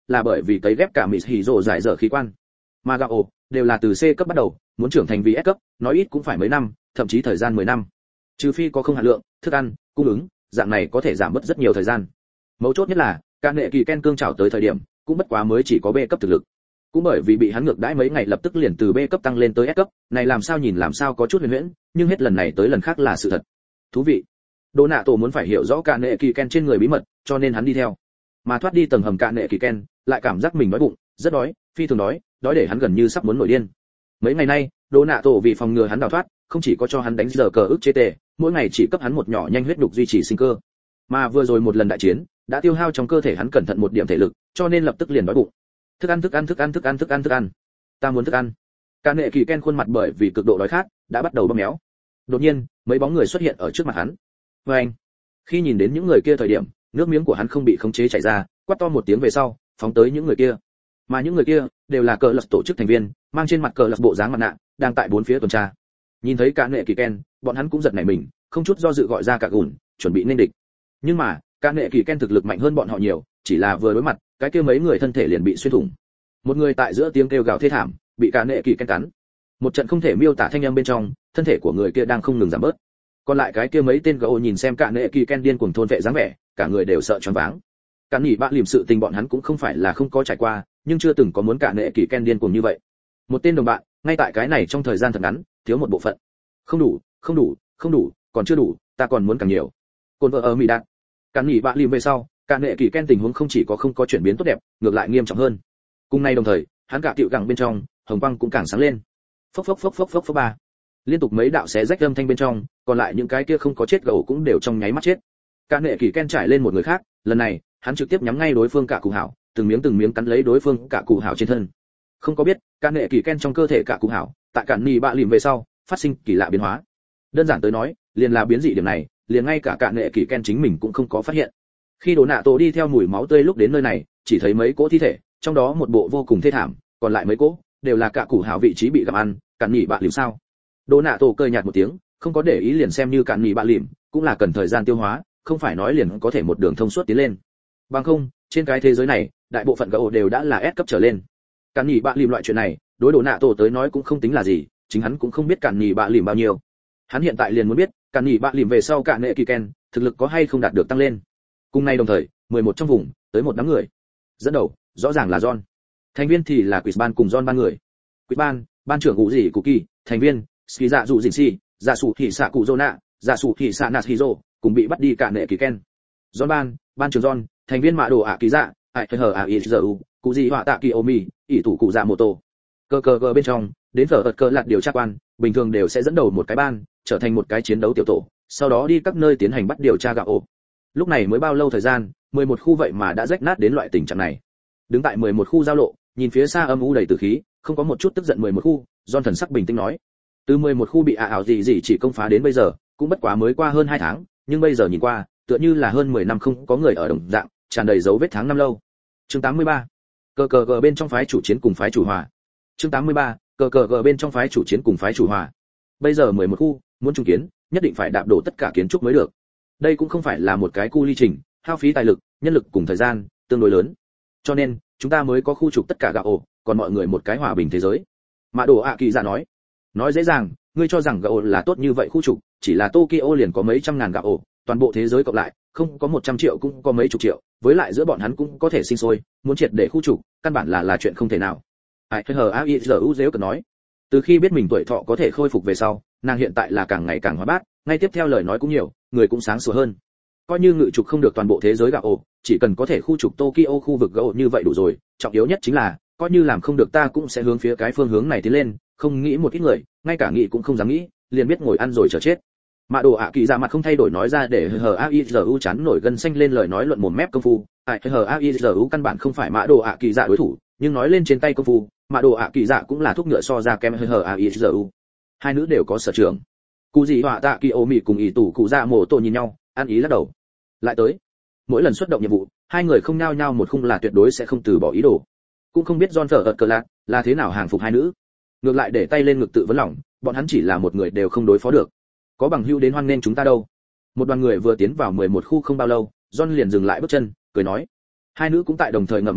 là bởi vì cấy ghép cả mỹ hỉ rồ giải dở khí quan. Mà Gao đều là từ C cấp bắt đầu, muốn trưởng thành vì S cấp, nói ít cũng phải mấy năm, thậm chí thời gian mười năm. Trừ phi có không hạt lượng, thức ăn, cung ứng, dạng này có thể giảm bớt rất nhiều thời gian. Mấu chốt nhất là, cả nghệ kỳ Ken cương trảo tới thời điểm, cũng bất quá mới chỉ có B cấp thực lực. Cũng bởi vì bị hắn ngược đãi mấy ngày lập tức liền từ B cấp tăng lên tới S cấp, này làm sao nhìn làm sao có chút huyền huyễn, nhưng hết lần này tới lần khác là sự thật. Thú vị. Đỗ Nạ Tổ muốn phải hiểu rõ cả nghệ kỳ Ken trên người bí mật, cho nên hắn đi theo. Mà thoát đi tầng hầm cả nghệ kỳ Ken, lại cảm giác mình đói bụng, rất đói, phi thường đói, đói để hắn gần như sắp muốn nổi điên. Mấy ngày nay, Đỗ Nạ Tổ vì phòng ngừa hắn đào thoát, không chỉ có cho hắn đánh giờ cờ ức chế tề, mỗi ngày chỉ cấp hắn một nhỏ nhanh huyết đục duy trì sinh cơ. Mà vừa rồi một lần đại chiến, đã tiêu hao trong cơ thể hắn cẩn thận một điểm thể lực, cho nên lập tức liền đói bụng. Thức ăn thức ăn thức ăn thức ăn thức ăn thức ăn. Ta muốn thức ăn. Cả nghệ kỳ Ken khuôn mặt bởi vì cực độ đói khát, đã bắt đầu bơm méo. Đột nhiên, mấy bóng người xuất hiện ở trước mặt hắn. Và anh, khi nhìn đến những người kia thời điểm, nước miếng của hắn không bị khống chế chảy ra, quát to một tiếng về sau, phóng tới những người kia. Mà những người kia đều là cờ lập tổ chức thành viên, mang trên mặt cờ lập bộ dáng mặt nạ, đang tại bốn phía tuần tra. Nhìn thấy cả nghệ kỳ Ken, bọn hắn cũng giật nảy mình, không chút do dự gọi ra cả gùn, chuẩn bị nên địch. Nhưng mà, cả nghệ kỳ Ken thực lực mạnh hơn bọn họ nhiều, chỉ là vừa đối mặt, cái kia mấy người thân thể liền bị xuyên thủng. Một người tại giữa tiếng kêu gào thê thảm, bị cả nghệ kỳ Ken cắn. Một trận không thể miêu tả thanh âm bên trong, thân thể của người kia đang không ngừng giảm bớt. Còn lại cái kia mấy tên gỗ nhìn xem cả nghệ kỳ Ken điên cuồng thôn vệ dáng vẻ, cả người đều sợ choáng váng. Cả nhỉ bạn liềm sự tình bọn hắn cũng không phải là không có trải qua, nhưng chưa từng có muốn cả nghệ kỳ Ken điên cuồng như vậy. Một tên đồng bạn, ngay tại cái này trong thời gian thật ngắn, thiếu một bộ phận. Không đủ, không đủ, không đủ, còn chưa đủ, ta còn muốn càng nhiều. Côn vợ ở mỹ đạn. Cả nhỉ bạn liềm về sau, cả nghệ kỳ Ken tình huống không chỉ có không có chuyển biến tốt đẹp, ngược lại nghiêm trọng hơn. Cùng nay đồng thời, hắn cả tiệu gẳng bên trong, hồng quang cũng càng sáng lên. Phốc phốc phốc phốc phốc phốc ba. Liên tục mấy đạo xé rách âm thanh bên trong, còn lại những cái kia không có chết gầu cũng đều trong nháy mắt chết. Cả nghệ kỳ Ken trải lên một người khác, lần này, hắn trực tiếp nhắm ngay đối phương cả cụ hảo, từng miếng từng miếng cắn lấy đối phương cả cụ hảo trên thân. Không có biết, cả nghệ kỳ Ken trong cơ thể cả cụ hảo, tại cản nì bạ lìm về sau, phát sinh kỳ lạ biến hóa. Đơn giản tới nói, liền là biến dị điểm này, liền ngay cả cả nghệ kỳ Ken chính mình cũng không có phát hiện. Khi Đỗ Nạ Tổ đi theo mùi máu tươi lúc đến nơi này, chỉ thấy mấy cỗ thi thể, trong đó một bộ vô cùng thê thảm, còn lại mấy cỗ đều là cả cụ hảo vị trí bị gặm ăn, cản nỉ bạ lìm sao? Đỗ Nạ Tổ cười nhạt một tiếng, không có để ý liền xem như cản nỉ bạ lìm, cũng là cần thời gian tiêu hóa, không phải nói liền có thể một đường thông suốt tiến lên. Bằng không, trên cái thế giới này, đại bộ phận gỗ đều đã là S cấp trở lên. Cản nỉ bạ lìm loại chuyện này, đối Đỗ Nạ Tổ tới nói cũng không tính là gì, chính hắn cũng không biết cản nỉ bạ lìm bao nhiêu. Hắn hiện tại liền muốn biết, cản nỉ bạ lìm về sau cả nghệ kỳ Ken, thực lực có hay không đạt được tăng lên. Cùng nay đồng thời, mười một trong vùng, tới một đám người. Dẫn đầu, rõ ràng là John. Thành viên thì là Quiz ban cùng John ba người. Quiz ban, ban trưởng ngũ gì cụ kỳ, thành viên, Ski dạ dụ dình si, dạ sụ thị xạ cụ Zona, dạ sụ thị xạ nạt hiro, cùng bị bắt đi cả nghệ kỳ Ken. John ban, ban trưởng John, thành viên mạ đồ ạ kỳ dạ, ai hờ a i u, cụ gì họa tạ kỳ omi, ỷ thủ cụ dạ mô tô. Cơ cơ cơ bên trong, đến giờ ợt cơ lạt điều tra quan, bình thường đều sẽ dẫn đầu một cái ban, trở thành một cái chiến đấu tiểu tổ, sau đó đi các nơi tiến hành bắt điều tra gạo ổ. Lúc này mới bao lâu thời gian, mười một khu vậy mà đã rách nát đến loại tình trạng này. Đứng tại mười một khu giao lộ, nhìn phía xa âm u đầy tử khí, không có một chút tức giận mười một khu, John thần sắc bình tĩnh nói: từ mười một khu bị ả ảo gì gì chỉ công phá đến bây giờ, cũng bất quá mới qua hơn hai tháng, nhưng bây giờ nhìn qua, tựa như là hơn mười năm không có người ở đồng dạng, tràn đầy dấu vết tháng năm lâu. Chương tám mươi ba. Cờ cờ gờ bên trong phái chủ chiến cùng phái chủ hòa. Chương tám mươi ba. Cờ cờ gờ bên trong phái chủ chiến cùng phái chủ hòa. Bây giờ mười một khu, muốn trung kiến, nhất định phải đạp đổ tất cả kiến trúc mới được. Đây cũng không phải là một cái khu ly trình, hao phí tài lực, nhân lực cùng thời gian tương đối lớn. Cho nên, chúng ta mới có khu trục tất cả gạo ổ, còn mọi người một cái hòa bình thế giới. Mã Đồ ạ kỳ dạ nói. Nói dễ dàng, ngươi cho rằng gạo ổ là tốt như vậy khu trục, chỉ là Tokyo liền có mấy trăm ngàn gạo ổ, toàn bộ thế giới cộng lại, không có một trăm triệu cũng có mấy chục triệu, với lại giữa bọn hắn cũng có thể sinh sôi, muốn triệt để khu trục, căn bản là là chuyện không thể nào. Ai hờ a i u dễ cần nói. Từ khi biết mình tuổi thọ có thể khôi phục về sau, nàng hiện tại là càng ngày càng hóa bát, ngay tiếp theo lời nói cũng nhiều, người cũng sáng sủa hơn. Coi như ngự trục không được toàn bộ thế giới gạo ổ, chỉ cần có thể khu trục Tokyo khu vực gạo như vậy đủ rồi, trọng yếu nhất chính là, coi như làm không được ta cũng sẽ hướng phía cái phương hướng này tiến lên, không nghĩ một ít người, ngay cả nghĩ cũng không dám nghĩ, liền biết ngồi ăn rồi chờ chết. Mã Đồ ạ kỳ dạ mặt không thay đổi nói ra để hờ a i u chán nổi gân xanh lên lời nói luận mồm mép công phu, ai hờ a i u căn bản không phải Mã Đồ ạ kỳ dạ đối thủ, nhưng nói lên trên tay công phu, Mã Đồ ạ kỳ dạ cũng là thuốc ngựa so ra kém hờ a i u. Hai nữ đều có sở trường. Cụ gì họa tạ kỳ ô mị cùng ý tủ cụ dạ mổ tổ nhìn nhau, ăn ý lắc đầu. Lại tới, mỗi lần xuất động nhiệm vụ, hai người không nhao nhao một khung là tuyệt đối sẽ không từ bỏ ý đồ. Cũng không biết John thở ợt cờ lạc là thế nào hàng phục hai nữ. Ngược lại để tay lên ngực tự vấn lòng, bọn hắn chỉ là một người đều không đối phó được. Có bằng hữu đến hoan nên chúng ta đâu. Một đoàn người vừa tiến vào mười một khu không bao lâu, John liền dừng lại bước chân, cười nói. Hai nữ cũng tại đồng thời ngậm miệng lại,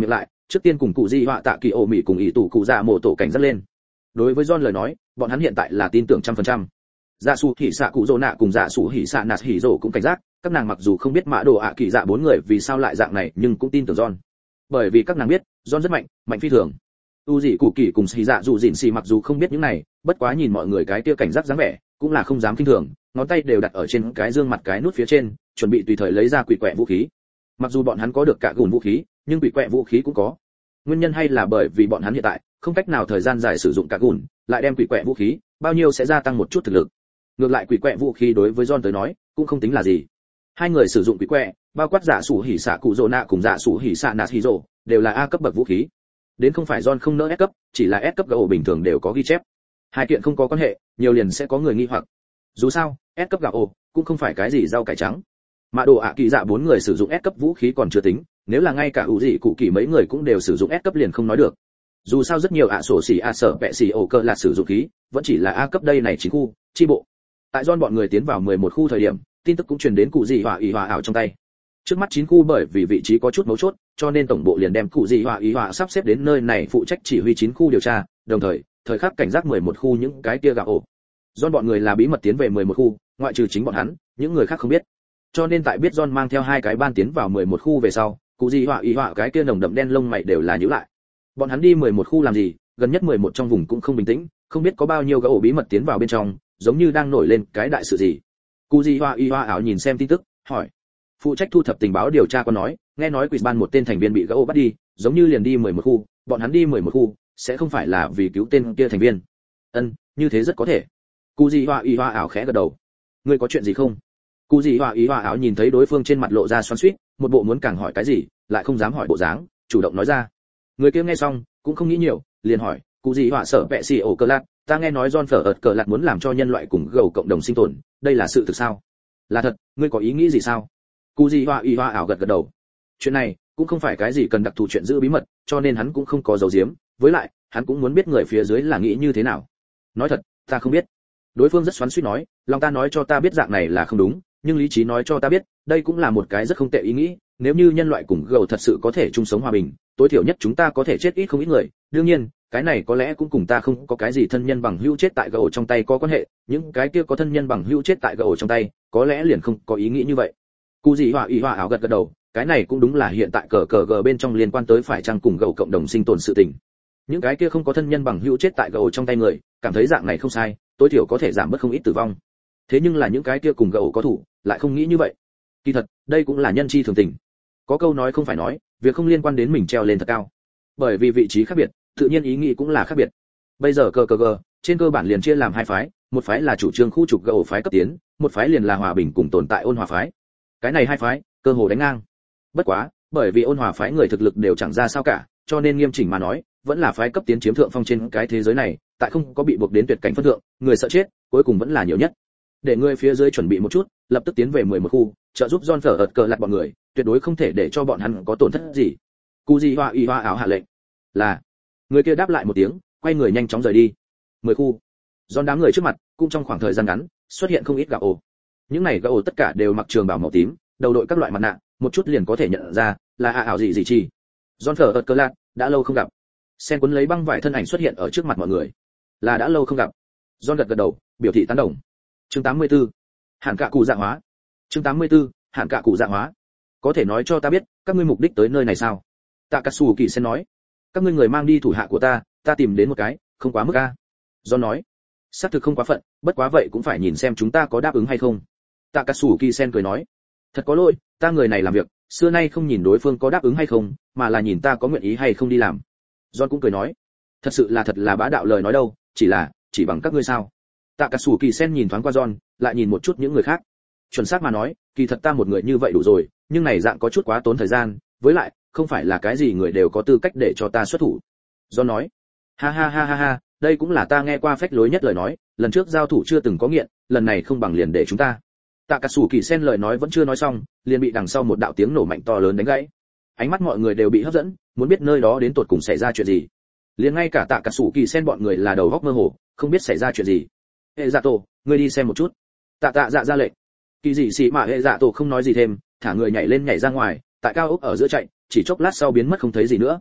trước tiên cùng cụ di họa tạ kỳ ổ mỹ cùng ý tủ cụ dạ mộ tổ cảnh giác lên. Đối với John lời nói, bọn hắn hiện tại là tin tưởng trăm phần trăm. Dạ Sủ Hỉ Sạ Cụ Dỗ Nạ cùng Dạ Sủ Hỉ Sạ Nạt Hỉ Dỗ cũng cảnh giác, các nàng mặc dù không biết Mã Đồ ạ kỳ dạ bốn người vì sao lại dạng này, nhưng cũng tin tưởng John. Bởi vì các nàng biết, John rất mạnh, mạnh phi thường. U Dị Cụ Kỳ cùng Xỉ Dạ Dụ Dịn Xỉ mặc dù không biết những này, bất quá nhìn mọi người cái kia cảnh giác dáng vẻ, cũng là không dám khinh thường, ngón tay đều đặt ở trên cái dương mặt cái nút phía trên, chuẩn bị tùy thời lấy ra quỷ quẹ vũ khí. Mặc dù bọn hắn có được cả gùn vũ khí, nhưng quỷ quẹ vũ khí cũng có. Nguyên nhân hay là bởi vì bọn hắn hiện tại không cách nào thời gian dài sử dụng cả gùn, lại đem quỷ quẹ vũ khí, bao nhiêu sẽ gia tăng một chút thực lực. Ngược lại quỷ quẹ vũ khí đối với John tới nói, cũng không tính là gì. Hai người sử dụng quỷ quẹ, bao quát Dạ Sủ Hỉ Sạ Cụ Dỗ Nạ cùng Dạ Sủ Hỉ Sạ Nạt Hỉ Dỗ, đều là A cấp bậc vũ khí. Đến không phải John không nỡ S cấp, chỉ là S cấp gạo bình thường đều có ghi chép. Hai kiện không có quan hệ, nhiều liền sẽ có người nghi hoặc. Dù sao, S cấp gạo cũng không phải cái gì rau cải trắng. Mà đồ ạ kỳ dạ bốn người sử dụng S cấp vũ khí còn chưa tính, nếu là ngay cả ủ dị cụ kỳ mấy người cũng đều sử dụng S cấp liền không nói được. Dù sao rất nhiều ạ sổ xỉ ạ sở bẹ xỉ ổ cơ là sử dụng khí, vẫn chỉ là A cấp đây này chín khu, chi bộ. Tại John bọn người tiến vào mười một khu thời điểm, tin tức cũng truyền đến cụ dị hỏa ý hỏa ảo trong tay. Trước mắt chín khu bởi vì vị trí có chút mấu chốt, cho nên tổng bộ liền đem cụ dị hỏa ý hỏa sắp xếp đến nơi này phụ trách chỉ huy chín khu điều tra, đồng thời, thời khắc cảnh giác mười một khu những cái kia gạo ổ. John bọn người là bí mật tiến về mười một khu, ngoại trừ chính bọn hắn, những người khác không biết. Cho nên tại biết John mang theo hai cái ban tiến vào mười một khu về sau, cụ dị hỏa ý hỏa cái kia nồng đậm đen lông mày đều là nhíu lại. Bọn hắn đi mười một khu làm gì, gần nhất mười một trong vùng cũng không bình tĩnh, không biết có bao nhiêu gạo ổ bí mật tiến vào bên trong, giống như đang nổi lên cái đại sự gì. Cụ dị hỏa ý hỏa ảo nhìn xem tin tức, hỏi. Phụ trách thu thập tình báo điều tra có nói, nghe nói quỷ ban một tên thành viên bị gạo ổ bắt đi, giống như liền đi mười một khu, bọn hắn đi mười một khu, sẽ không phải là vì cứu tên kia thành viên. Ân, như thế rất có thể. Cụ dị hỏa ý hỏa ảo khẽ gật đầu. Ngươi có chuyện gì không? Cụ dị hỏa ý hỏa ảo nhìn thấy đối phương trên mặt lộ ra xoắn xuýt, một bộ muốn càng hỏi cái gì, lại không dám hỏi bộ dáng, chủ động nói ra. Người kia nghe xong, cũng không nghĩ nhiều, liền hỏi, cụ dị hỏa sở vẹ xì ổ cờ lạc, ta nghe nói John phở ợt cờ lạc muốn làm cho nhân loại cùng gầu cộng đồng sinh tồn, đây là sự thực sao? Là thật, ngươi có ý nghĩ gì sao? Cụ dị hỏa ý hỏa ảo gật gật đầu. Chuyện này cũng không phải cái gì cần đặc thù chuyện giữ bí mật, cho nên hắn cũng không có giấu giếm, với lại, hắn cũng muốn biết người phía dưới là nghĩ như thế nào. Nói thật, ta không biết. Đối phương rất xoắn xuýt nói, lòng ta nói cho ta biết dạng này là không đúng, nhưng lý trí nói cho ta biết, đây cũng là một cái rất không tệ ý nghĩ, nếu như nhân loại cùng gầu thật sự có thể chung sống hòa bình, tối thiểu nhất chúng ta có thể chết ít không ít người, đương nhiên, cái này có lẽ cũng cùng ta không có cái gì thân nhân bằng hữu chết tại gầu trong tay có quan hệ, những cái kia có thân nhân bằng hữu chết tại gầu trong tay, có lẽ liền không có ý nghĩ như vậy. Cụ dị hỏa ý hỏa ảo gật gật đầu, cái này cũng đúng là hiện tại cờ cờ gờ bên trong liên quan tới phải chăng cùng gầu cộng đồng sinh tồn sự tình. Những cái kia không có thân nhân bằng hữu chết tại gầu trong tay người, cảm thấy dạng này không sai, tối thiểu có thể giảm bớt không ít tử vong. Thế nhưng là những cái kia cùng gầu có thủ, lại không nghĩ như vậy. Kỳ thật, đây cũng là nhân chi thường tình. Có câu nói không phải nói, việc không liên quan đến mình treo lên thật cao. Bởi vì vị trí khác biệt, tự nhiên ý nghĩ cũng là khác biệt. Bây giờ cờ cờ gờ, trên cơ bản liền chia làm hai phái, một phái là chủ trương khu trục gầu phái cấp tiến, một phái liền là hòa bình cùng tồn tại ôn hòa phái. Cái này hai phái, cơ hồ đánh ngang. Bất quá, bởi vì ôn hòa phái người thực lực đều chẳng ra sao cả, cho nên nghiêm chỉnh mà nói, vẫn là phái cấp tiến chiếm thượng phong trên cái thế giới này, tại không có bị buộc đến tuyệt cảnh phân thượng, người sợ chết, cuối cùng vẫn là nhiều nhất. Để người phía dưới chuẩn bị một chút, lập tức tiến về mười một khu, trợ giúp John phở ợt cờ lạt bọn người, tuyệt đối không thể để cho bọn hắn có tổn thất gì. Cụ dị hỏa ý hỏa ảo hạ lệnh. Là. Người kia đáp lại một tiếng, quay người nhanh chóng rời đi. mười khu. John đám người trước mặt, cũng trong khoảng thời gian ngắn, xuất hiện không ít gạo ổ. Những này gạo ổ tất cả đều mặc trường bào màu tím, đầu đội các loại mặt nạ, một chút liền có thể nhận ra là ạ ảo gì gì chi. John phở ợt cờ lạt, đã lâu không gặp. Sen cuốn lấy băng vải thân ảnh xuất hiện ở trước mặt mọi người. Là đã lâu không gặp. John gật gật đầu, biểu thị tán đồng. Chương tám mươi tư. Hạn cạ cụ dạ hóa. Chương tám mươi tư. Hạn cạ cụ dạ hóa. Có thể nói cho ta biết, các ngươi mục đích tới nơi này sao? Takatsu Kỳ Sen nói. Các ngươi người mang đi thủ hạ của ta, ta tìm đến một cái, không quá mức a. John nói. Xác thực không quá phận, bất quá vậy cũng phải nhìn xem chúng ta có đáp ứng hay không. Takatsu Kỳ Sen cười nói. Thật có lỗi, ta người này làm việc, xưa nay không nhìn đối phương có đáp ứng hay không, mà là nhìn ta có nguyện ý hay không đi làm. John cũng cười nói. Thật sự là thật là bá đạo lời nói đâu, chỉ là, chỉ bằng các ngươi sao? Takatsu Kỳ Sen nhìn thoáng qua John, lại nhìn một chút những người khác. Chuẩn xác mà nói, kỳ thật ta một người như vậy đủ rồi, nhưng này dạng có chút quá tốn thời gian, với lại, không phải là cái gì người đều có tư cách để cho ta xuất thủ. John nói. Ha ha ha ha ha, đây cũng là ta nghe qua phách lối nhất lời nói, lần trước giao thủ chưa từng có nghiện, lần này không bằng liền để chúng ta. Takatsu Kỳ Sen lời nói vẫn chưa nói xong, liền bị đằng sau một đạo tiếng nổ mạnh to lớn đánh gãy. Ánh mắt mọi người đều bị hấp dẫn, muốn biết nơi đó đến tột cùng xảy ra chuyện gì. Liền ngay cả Takatsu Kỳ Sen bọn người là đầu óc mơ hồ, không biết xảy ra chuyện gì. Hệ Dạ Tổ, ngươi đi xem một chút. Tạ Tạ Dạ ra lệnh. Kỳ dị xì mà Hệ Dạ Tổ không nói gì thêm, thả người nhảy lên nhảy ra ngoài, tại cao ốc ở giữa chạy, chỉ chốc lát sau biến mất không thấy gì nữa.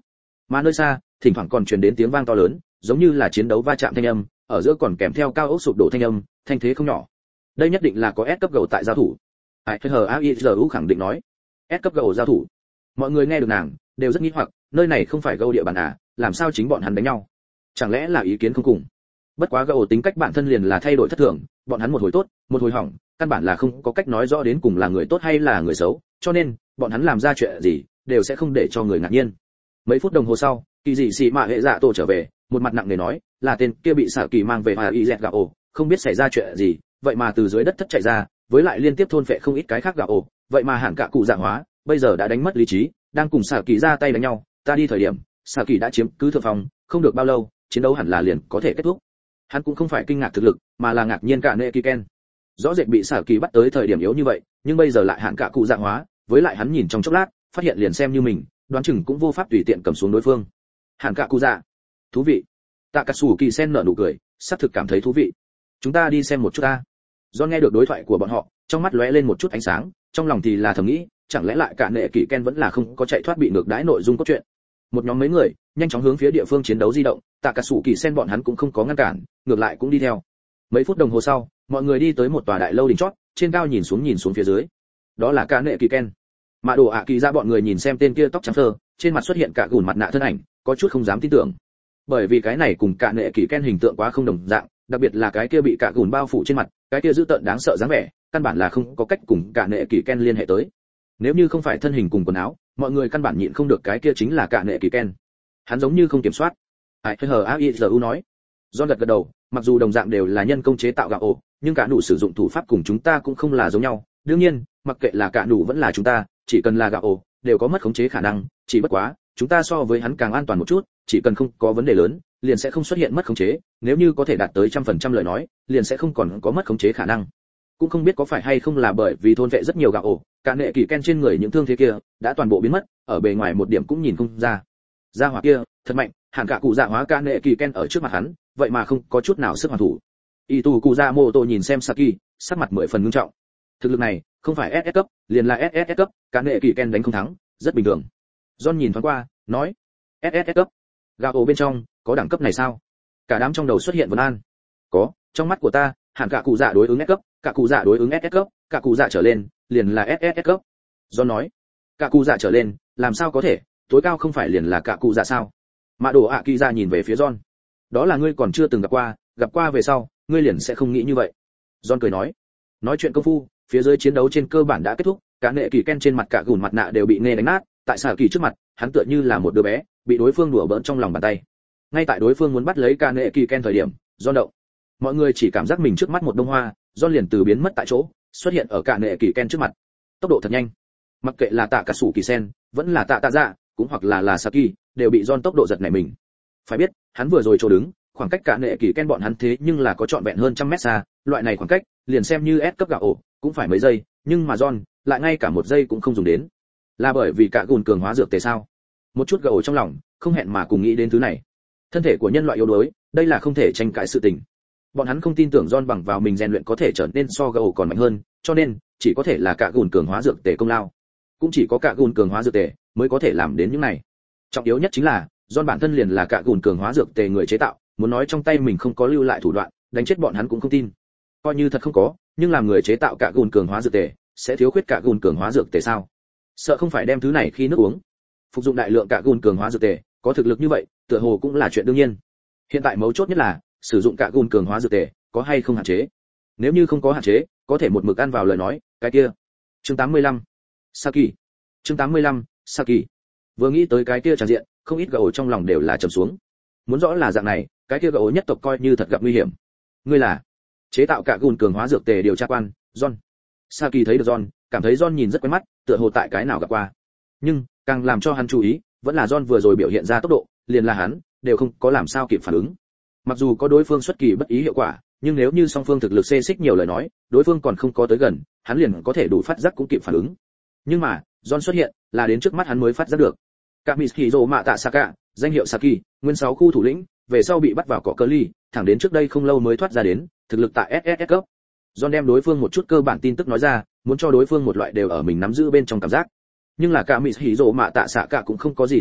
Mà nơi xa, thỉnh thoảng còn truyền đến tiếng vang to lớn, giống như là chiến đấu va chạm thanh âm, ở giữa còn kèm theo cao ốc sụp đổ thanh âm, thanh thế không nhỏ. Đây nhất định là có S cấp gầu tại giao thủ. Ai hờ a i giờ u khẳng định nói. S cấp gầu giao thủ. Mọi người nghe được nàng, đều rất nghi hoặc, nơi này không phải gầu địa bàn à, làm sao chính bọn hắn đánh nhau? Chẳng lẽ là ý kiến không cùng? Bất quá gầu tính cách bản thân liền là thay đổi thất thường, bọn hắn một hồi tốt, một hồi hỏng, căn bản là không có cách nói rõ đến cùng là người tốt hay là người xấu, cho nên bọn hắn làm ra chuyện gì đều sẽ không để cho người ngạc nhiên. Mấy phút đồng hồ sau, kỳ dị xì mạ hệ dạ tổ trở về, một mặt nặng nề nói, là tên kia bị xạ kỳ mang về hà y dẹt gạo ổ, không biết xảy ra chuyện gì, vậy mà từ dưới đất thất chạy ra, với lại liên tiếp thôn phệ không ít cái khác gạo ổ, vậy mà hẳn cả cụ dạ hóa, bây giờ đã đánh mất lý trí, đang cùng xạ kỳ ra tay đánh nhau, ta đi thời điểm, xạ kỳ đã chiếm cứ thượng phòng, không được bao lâu, chiến đấu hẳn là liền có thể kết thúc. Hắn cũng không phải kinh ngạc thực lực, mà là ngạc nhiên cả nệ kỳ ken. Rõ rệt bị xạ kỳ bắt tới thời điểm yếu như vậy, nhưng bây giờ lại hẳn cả cụ dạ hóa, với lại hắn nhìn trong chốc lát, phát hiện liền xem như mình, đoán chừng cũng vô pháp tùy tiện cầm xuống đối phương. Hàn cả cụ dạ, thú vị. Takatsuki Sen nở nụ cười, sắp thực cảm thấy thú vị. Chúng ta đi xem một chút ta. Do nghe được đối thoại của bọn họ, trong mắt lóe lên một chút ánh sáng, trong lòng thì là thầm nghĩ, chẳng lẽ lại cả nệ kỳ ken vẫn là không có chạy thoát bị ngược đãi nội dung cốt truyện. Một nhóm mấy người nhanh chóng hướng phía địa phương chiến đấu di động, Takatsuki Sen bọn hắn cũng không có ngăn cản, ngược lại cũng đi theo. Mấy phút đồng hồ sau, mọi người đi tới một tòa đại lâu đỉnh chót, trên cao nhìn xuống nhìn xuống phía dưới. Đó là cả nệ kỳ ken. Mã Đồ ạ Kỳ ra bọn người nhìn xem tên kia tóc trắng phơ, trên mặt xuất hiện cả gùn mặt nạ thân ảnh, có chút không dám tin tưởng. Bởi vì cái này cùng cả nệ kỳ ken hình tượng quá không đồng dạng, đặc biệt là cái kia bị cả gùn bao phủ trên mặt, cái kia dữ tợn đáng sợ dáng vẻ, căn bản là không có cách cùng cả nệ kỳ ken liên hệ tới. Nếu như không phải thân hình cùng quần áo, mọi người căn bản nhịn không được cái kia chính là cả nệ kỳ ken. Hắn giống như không kiểm soát. Ai hờ a i giờ u nói. John gật gật đầu, mặc dù đồng dạng đều là nhân công chế tạo gạo ổ, nhưng cả đủ sử dụng thủ pháp cùng chúng ta cũng không là giống nhau. Đương nhiên, mặc kệ là cả đủ vẫn là chúng ta, chỉ cần là gạo ổ, đều có mất khống chế khả năng, chỉ bất quá, chúng ta so với hắn càng an toàn một chút, chỉ cần không có vấn đề lớn, liền sẽ không xuất hiện mất khống chế, nếu như có thể đạt tới trăm phần trăm lời nói, liền sẽ không còn có mất khống chế khả năng. Cũng không biết có phải hay không là bởi vì thôn vệ rất nhiều gạo ổ, cả nệ kỳ ken trên người những thương thế kia đã toàn bộ biến mất, ở bề ngoài một điểm cũng nhìn không ra. Gia hỏa kia, thật mạnh, hẳn cả cụ dạ hóa cả nệ kỳ ken ở trước mặt hắn, vậy mà không có chút nào sức hoàn thủ. Y tu cụ dạ mô tô nhìn xem Saki, sắc mặt mười phần nghiêm trọng. Thực lực này, không phải ét ét cấp, liền là ét ét ét cấp, cả nệ kỳ ken đánh không thắng, rất bình thường. John nhìn thoáng qua, nói, ét ét ét cấp, gạo ổ bên trong có đẳng cấp này sao? Cả đám trong đầu xuất hiện vấn an. Có, trong mắt của ta, hẳn cả cụ dạ đối ứng S cấp, cả cụ dạ đối ứng ét ét cấp, cả cụ dạ trở lên, liền là ét ét ét cấp. John nói, cả cụ dạ trở lên, làm sao có thể, tối cao không phải liền là cả cụ dạ sao? Mã Đồ ạ Kỳ dạ nhìn về phía John. Đó là ngươi còn chưa từng gặp qua, gặp qua về sau, ngươi liền sẽ không nghĩ như vậy. John cười nói, nói chuyện công phu, phía dưới chiến đấu trên cơ bản đã kết thúc, cả nệ kỳ ken trên mặt cả gùn mặt nạ đều bị nghe đánh nát, tại xạ kỳ trước mặt, hắn tựa như là một đứa bé, bị đối phương đùa bỡn trong lòng bàn tay. Ngay tại đối phương muốn bắt lấy cả nệ kỳ ken thời điểm, John động. Mọi người chỉ cảm giác mình trước mắt một đông hoa, John liền từ biến mất tại chỗ, xuất hiện ở cả nệ kỳ ken trước mặt. Tốc độ thật nhanh. Mặc kệ là tạ cả sủ kỳ sen, vẫn là tạ tạ dạ, cũng hoặc là là Saki, đều bị John tốc độ giật nảy mình. Phải biết, hắn vừa rồi chỗ đứng, khoảng cách cả nệ kỳ ken bọn hắn thế nhưng là có trọn vẹn hơn trăm mét xa, loại này khoảng cách, liền xem như S cấp gạo ổ, cũng phải mấy giây, nhưng mà John lại ngay cả một giây cũng không dùng đến. Là bởi vì cả gùn cường hóa dược tề sao? Một chút gạo ổ trong lòng, không hẹn mà cùng nghĩ đến thứ này. Thân thể của nhân loại yếu đuối, đây là không thể tranh cãi sự tình. Bọn hắn không tin tưởng John bằng vào mình rèn luyện có thể trở nên so gạo ổ còn mạnh hơn, cho nên chỉ có thể là cả gùn cường hóa dược tề công lao. Cũng chỉ có cả gùn cường hóa dược tề mới có thể làm đến những này. Trọng yếu nhất chính là, John bản thân liền là cả gùn cường hóa dược tề người chế tạo, muốn nói trong tay mình không có lưu lại thủ đoạn, đánh chết bọn hắn cũng không tin. Coi như thật không có, nhưng làm người chế tạo cả gùn cường hóa dược tề, sẽ thiếu khuyết cả gùn cường hóa dược tề sao? Sợ không phải đem thứ này khi nước uống. Phục dụng đại lượng cả gùn cường hóa dược tề, có thực lực như vậy, tựa hồ cũng là chuyện đương nhiên. Hiện tại mấu chốt nhất là, sử dụng cả gùn cường hóa dược tề, có hay không hạn chế? Nếu như không có hạn chế, có thể một mực ăn vào lời nói, cái kia. Chương tám mươi lăm. Saki. Chương tám mươi lăm. Saki. Vừa nghĩ tới cái kia tràn diện, không ít gạo trong lòng đều là trầm xuống. Muốn rõ là dạng này, cái kia gạo nhất tộc coi như thật gặp nguy hiểm. Ngươi là chế tạo cả gùn cường hóa dược tề điều tra quan, John. Saki thấy được John, cảm thấy John nhìn rất quen mắt, tựa hồ tại cái nào gặp qua. Nhưng, càng làm cho hắn chú ý, vẫn là John vừa rồi biểu hiện ra tốc độ, liền là hắn, đều không có làm sao kịp phản ứng. Mặc dù có đối phương xuất kỳ bất ý hiệu quả, nhưng nếu như song phương thực lực xê xích nhiều lời nói, đối phương còn không có tới gần, hắn liền có thể đủ phát giác cũng kịp phản ứng. Nhưng mà, John xuất hiện, là đến trước mắt hắn mới phát giác được. Kamihizo Mạ Tạ Saka, danh hiệu Saki, nguyên sáu khu thủ lĩnh, về sau bị bắt vào cỏ cơ ly, thẳng đến trước đây không lâu mới thoát ra đến, thực lực tại ét ét ét cấp. John đem đối phương một chút cơ bản tin tức nói ra, muốn cho đối phương một loại đều ở mình nắm giữ bên trong cảm giác. Nhưng là Kamihizo Mạ Tạ Saka cũng không có gì thay đổi,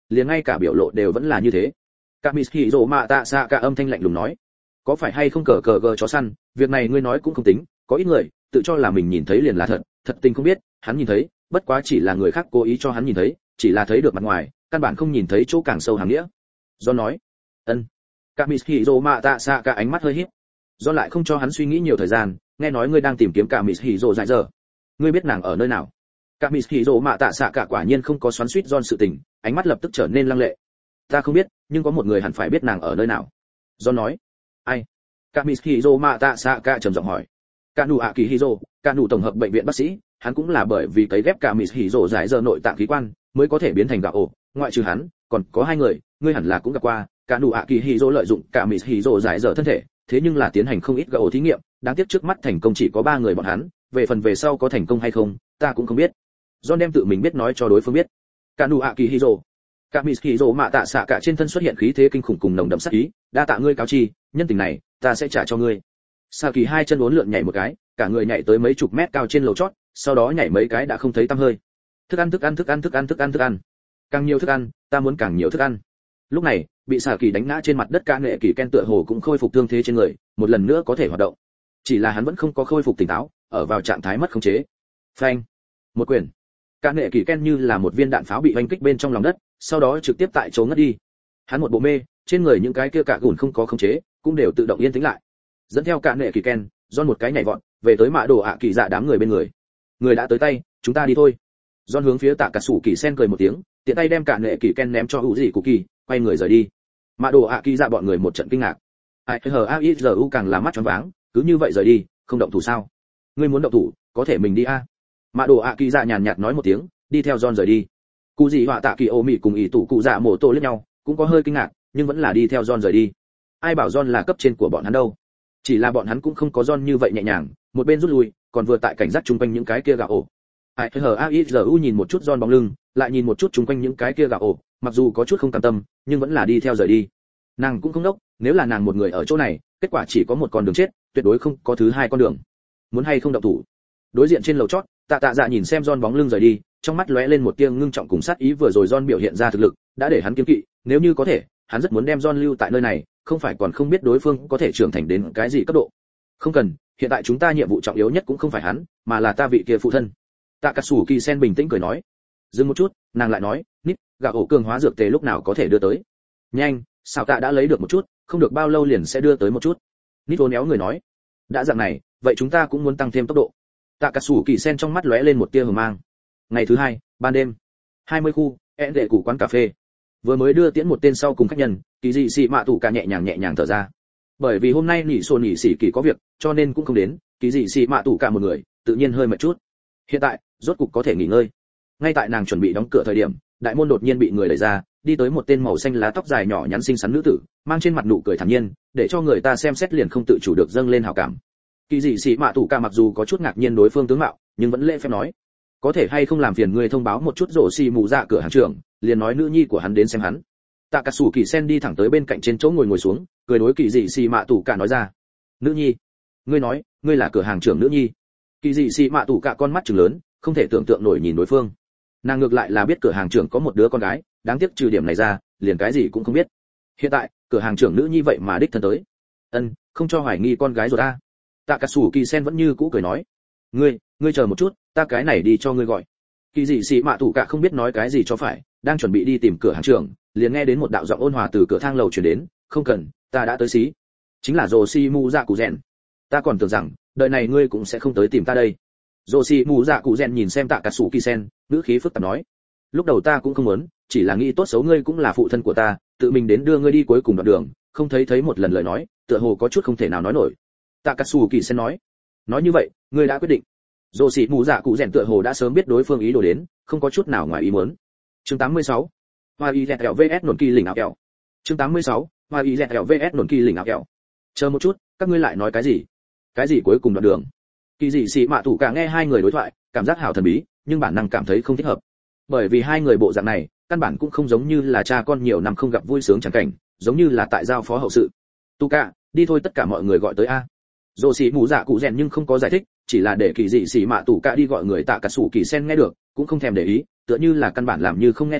liền ngay cả biểu lộ đều vẫn là như thế. Cả Mitsuhiro mạ tạ xạ cả âm thanh lạnh lùng nói, có phải hay không cờ cờ gờ chó săn, việc này ngươi nói cũng không tính, có ít người tự cho là mình nhìn thấy liền là thật, thật tình không biết, hắn nhìn thấy, bất quá chỉ là người khác cố ý cho hắn nhìn thấy, chỉ là thấy được mặt ngoài, căn bản không nhìn thấy chỗ càng sâu hàm nghĩa. John nói, ân. Cả Mitsuhiro mạ tạ xạ cả ánh mắt hơi híp. John lại không cho hắn suy nghĩ nhiều thời gian, nghe nói ngươi đang tìm kiếm cả Mitsuhiro dại giờ, ngươi biết nàng ở nơi nào? Cả Mitsuhiro mạ tạ xạ cả quả nhiên không có xoắn xuýt John sự tình, ánh mắt lập tức trở nên lăng lệ. Ta không biết, nhưng có một người hẳn phải biết nàng ở nơi nào. John nói, ai? Cả Mitsuhiro mạ tạ xạ cả trầm giọng hỏi. Cả nụ ạ kỳ hiro, cả nụ tổng hợp bệnh viện bác sĩ, hắn cũng là bởi vì cấy ghép cả Mitsuhiro giải giờ nội tạng khí quan mới có thể biến thành gạo ổ, ngoại trừ hắn, còn có hai người, ngươi hẳn là cũng gặp qua. Cả nụ ạ kỳ hiro lợi dụng cả Mitsuhiro giải giờ thân thể, thế nhưng là tiến hành không ít gạo ổ thí nghiệm, đáng tiếc trước mắt thành công chỉ có ba người bọn hắn, về phần về sau có thành công hay không, ta cũng không biết. John đem tự mình biết nói cho đối phương biết. Cả nụ ạ kỳ hiro, cả Mitsuhiro mạ tạ xạ cả trên thân xuất hiện khí thế kinh khủng cùng nồng đậm sát ý, đa tạ ngươi cáo chi, nhân tình này ta sẽ trả cho ngươi. Sa Kỳ hai chân uốn lượn nhảy một cái, cả người nhảy tới mấy chục mét cao trên lầu chót, sau đó nhảy mấy cái đã không thấy tăm hơi. Thức ăn thức ăn thức ăn thức ăn thức ăn thức ăn. Càng nhiều thức ăn, ta muốn càng nhiều thức ăn. Lúc này, bị Sa Kỳ đánh ngã trên mặt đất cả nghệ kỳ Ken tựa hồ cũng khôi phục thương thế trên người, một lần nữa có thể hoạt động. Chỉ là hắn vẫn không có khôi phục tỉnh táo, ở vào trạng thái mất khống chế. Phanh. Một quyền. Cả nghệ kỳ Ken như là một viên đạn pháo bị vành kích bên trong lòng đất, sau đó trực tiếp tại chỗ ngất đi. Hắn một bộ mê, trên người những cái kia cả gùn không có khống chế, cũng đều tự động yên tĩnh lại. Dẫn theo cả nghệ kỳ Ken, John một cái nhảy vọt, về tới mạ đồ ạ kỳ dạ đám người bên người. Người đã tới tay, chúng ta đi thôi. John hướng phía Tạ Cả Sủ Kỳ Sen cười một tiếng, tiện tay đem cả nghệ kỳ Ken ném cho hữu dị cụ kỳ, quay người rời đi. Mạ đồ ạ kỳ dạ bọn người một trận kinh ngạc. Ai hờ a i giờ u càng là mắt tròn váng, cứ như vậy rời đi, không động thủ sao? Ngươi muốn động thủ, có thể mình đi a. Mạ đồ ạ kỳ dạ nhàn nhạt nói một tiếng, đi theo John rời đi. Cụ gì họa Tạ Kỳ Ô Mị cùng ỷ tụ cụ dạ mổ tô liếc nhau, cũng có hơi kinh ngạc, nhưng vẫn là đi theo John rời đi. Ai bảo John là cấp trên của bọn hắn đâu? Chỉ là bọn hắn cũng không có John như vậy nhẹ nhàng, một bên rút lui, còn vừa tại cảnh giác chung quanh những cái kia gạo ổ. Ai hờ a i giờ u nhìn một chút John bóng lưng, lại nhìn một chút chung quanh những cái kia gạo ổ, mặc dù có chút không cam tâm, nhưng vẫn là đi theo rời đi. Nàng cũng không đốc, nếu là nàng một người ở chỗ này, kết quả chỉ có một con đường chết, tuyệt đối không có thứ hai con đường. Muốn hay không động thủ? Đối diện trên lầu chót, Tạ Tạ Dạ nhìn xem John bóng lưng rời đi, trong mắt lóe lên một tia ngưng trọng cùng sát ý, vừa rồi John biểu hiện ra thực lực, đã để hắn kiêng kỵ, nếu như có thể, hắn rất muốn đem John lưu tại nơi này, không phải còn không biết đối phương có thể trưởng thành đến cái gì cấp độ. Không cần, hiện tại chúng ta nhiệm vụ trọng yếu nhất cũng không phải hắn, mà là ta vị kia phụ thân. Tạ Cả Sủ Kỳ Sen bình tĩnh cười nói. Dừng một chút, nàng lại nói, nít, gạo ổ cường hóa dược tề lúc nào có thể đưa tới? Nhanh, Sào Tạ đã lấy được một chút, không được bao lâu liền sẽ đưa tới một chút. Nít vốn éo người nói. Đã dạng này, vậy chúng ta cũng muốn tăng thêm tốc độ. Tạ Cả Sủ Kỳ Sen trong mắt lóe lên một tia hờ mang. Ngày thứ hai, ban đêm, hai mươi khu, én đệ củ quán cà phê. Vừa mới đưa tiễn một tên sau cùng khách nhân, kỳ dị xì mạ tủ cả nhẹ nhàng nhẹ nhàng thở ra. Bởi vì hôm nay nỉ sồn nỉ xỉ kỳ có việc, cho nên cũng không đến, kỳ dị xì mạ tủ cả một người, tự nhiên hơi mệt chút. Hiện tại, rốt cục có thể nghỉ ngơi. Ngay tại nàng chuẩn bị đóng cửa thời điểm, đại môn đột nhiên bị người đẩy ra, đi tới một tên màu xanh lá tóc dài nhỏ nhắn xinh xắn nữ tử, mang trên mặt nụ cười thản nhiên, để cho người ta xem xét liền không tự chủ được dâng lên hảo cảm. Kỳ dị xì mạ tủ cả mặc dù có chút ngạc nhiên đối phương tướng mạo, nhưng vẫn lễ phép nói, có thể hay không làm phiền người thông báo một chút rổ xì mù dạ cửa hàng trưởng, liền nói nữ nhi của hắn đến xem hắn. Tạ Cả Sủ Kỳ Sen đi thẳng tới bên cạnh trên chỗ ngồi ngồi xuống, cười đối kỳ dị xì mạ tủ cả nói ra, nữ nhi, ngươi nói, ngươi là cửa hàng trưởng nữ nhi? Kỳ dị xì mạ tủ cả con mắt trừng lớn, không thể tưởng tượng nổi nhìn đối phương. Nàng ngược lại là biết cửa hàng trưởng có một đứa con gái, đáng tiếc trừ điểm này ra, liền cái gì cũng không biết. Hiện tại, cửa hàng trưởng nữ nhi vậy mà đích thân tới. Ân, không cho hoài nghi con gái rồi ta. Tạ Cả Sủ Kỳ Sen vẫn như cũ cười nói, ngươi, ngươi chờ một chút, ta cái này đi cho ngươi gọi. Kỳ dị xì mạ tủ cả không biết nói cái gì cho phải, đang chuẩn bị đi tìm cửa hàng trưởng, liền nghe đến một đạo giọng ôn hòa từ cửa thang lầu truyền đến, không cần, ta đã tới xí. Chính là Roshi Mu Dạ Cụ Rèn. Ta còn tưởng rằng, đợi này ngươi cũng sẽ không tới tìm ta đây. Roshi Mu Dạ Cụ Rèn nhìn xem Tạ Cả Sủ Kỳ Sen, ngữ khí phức tạp nói, lúc đầu ta cũng không muốn, chỉ là nghĩ tốt xấu ngươi cũng là phụ thân của ta, tự mình đến đưa ngươi đi cuối cùng đoạn đường, không thấy thấy một lần lời nói, tựa hồ có chút không thể nào nói nổi. Tạ Cả Sủ Kỳ Sen nói, nói như vậy, ngươi đã quyết định. Roshi Mu Dạ Cụ Rèn tựa hồ đã sớm biết đối phương ý đồ đến, không có chút nào ngoài ý muốn. Chương tám mươi sáu, Hoa y dẹt vs nổn kỳ lỉnh ảo kẹo. Chương tám mươi sáu, Hoa y dẹt vs nổn kỳ lỉnh ảo kẹo. Chờ một chút, các ngươi lại nói cái gì? Cái gì cuối cùng đoạn đường? Kỳ dị xì mạ tủ cả nghe hai người đối thoại, cảm giác hảo thần bí, nhưng bản năng cảm thấy không thích hợp. Bởi vì hai người bộ dạng này, căn bản cũng không giống như là cha con nhiều năm không gặp vui sướng chẳng cảnh, giống như là tại giao phó hậu sự. Tu cả, đi thôi, tất cả mọi người gọi tới a. Dỗ xì mù dạ cụ rèn nhưng không có giải thích, chỉ là để kỳ dị xì mạ tủ cả đi gọi người. Tạ Cả Sủ Kỳ Sen nghe được, cũng không thèm để ý, tựa như là căn bản làm như không nghe thấy,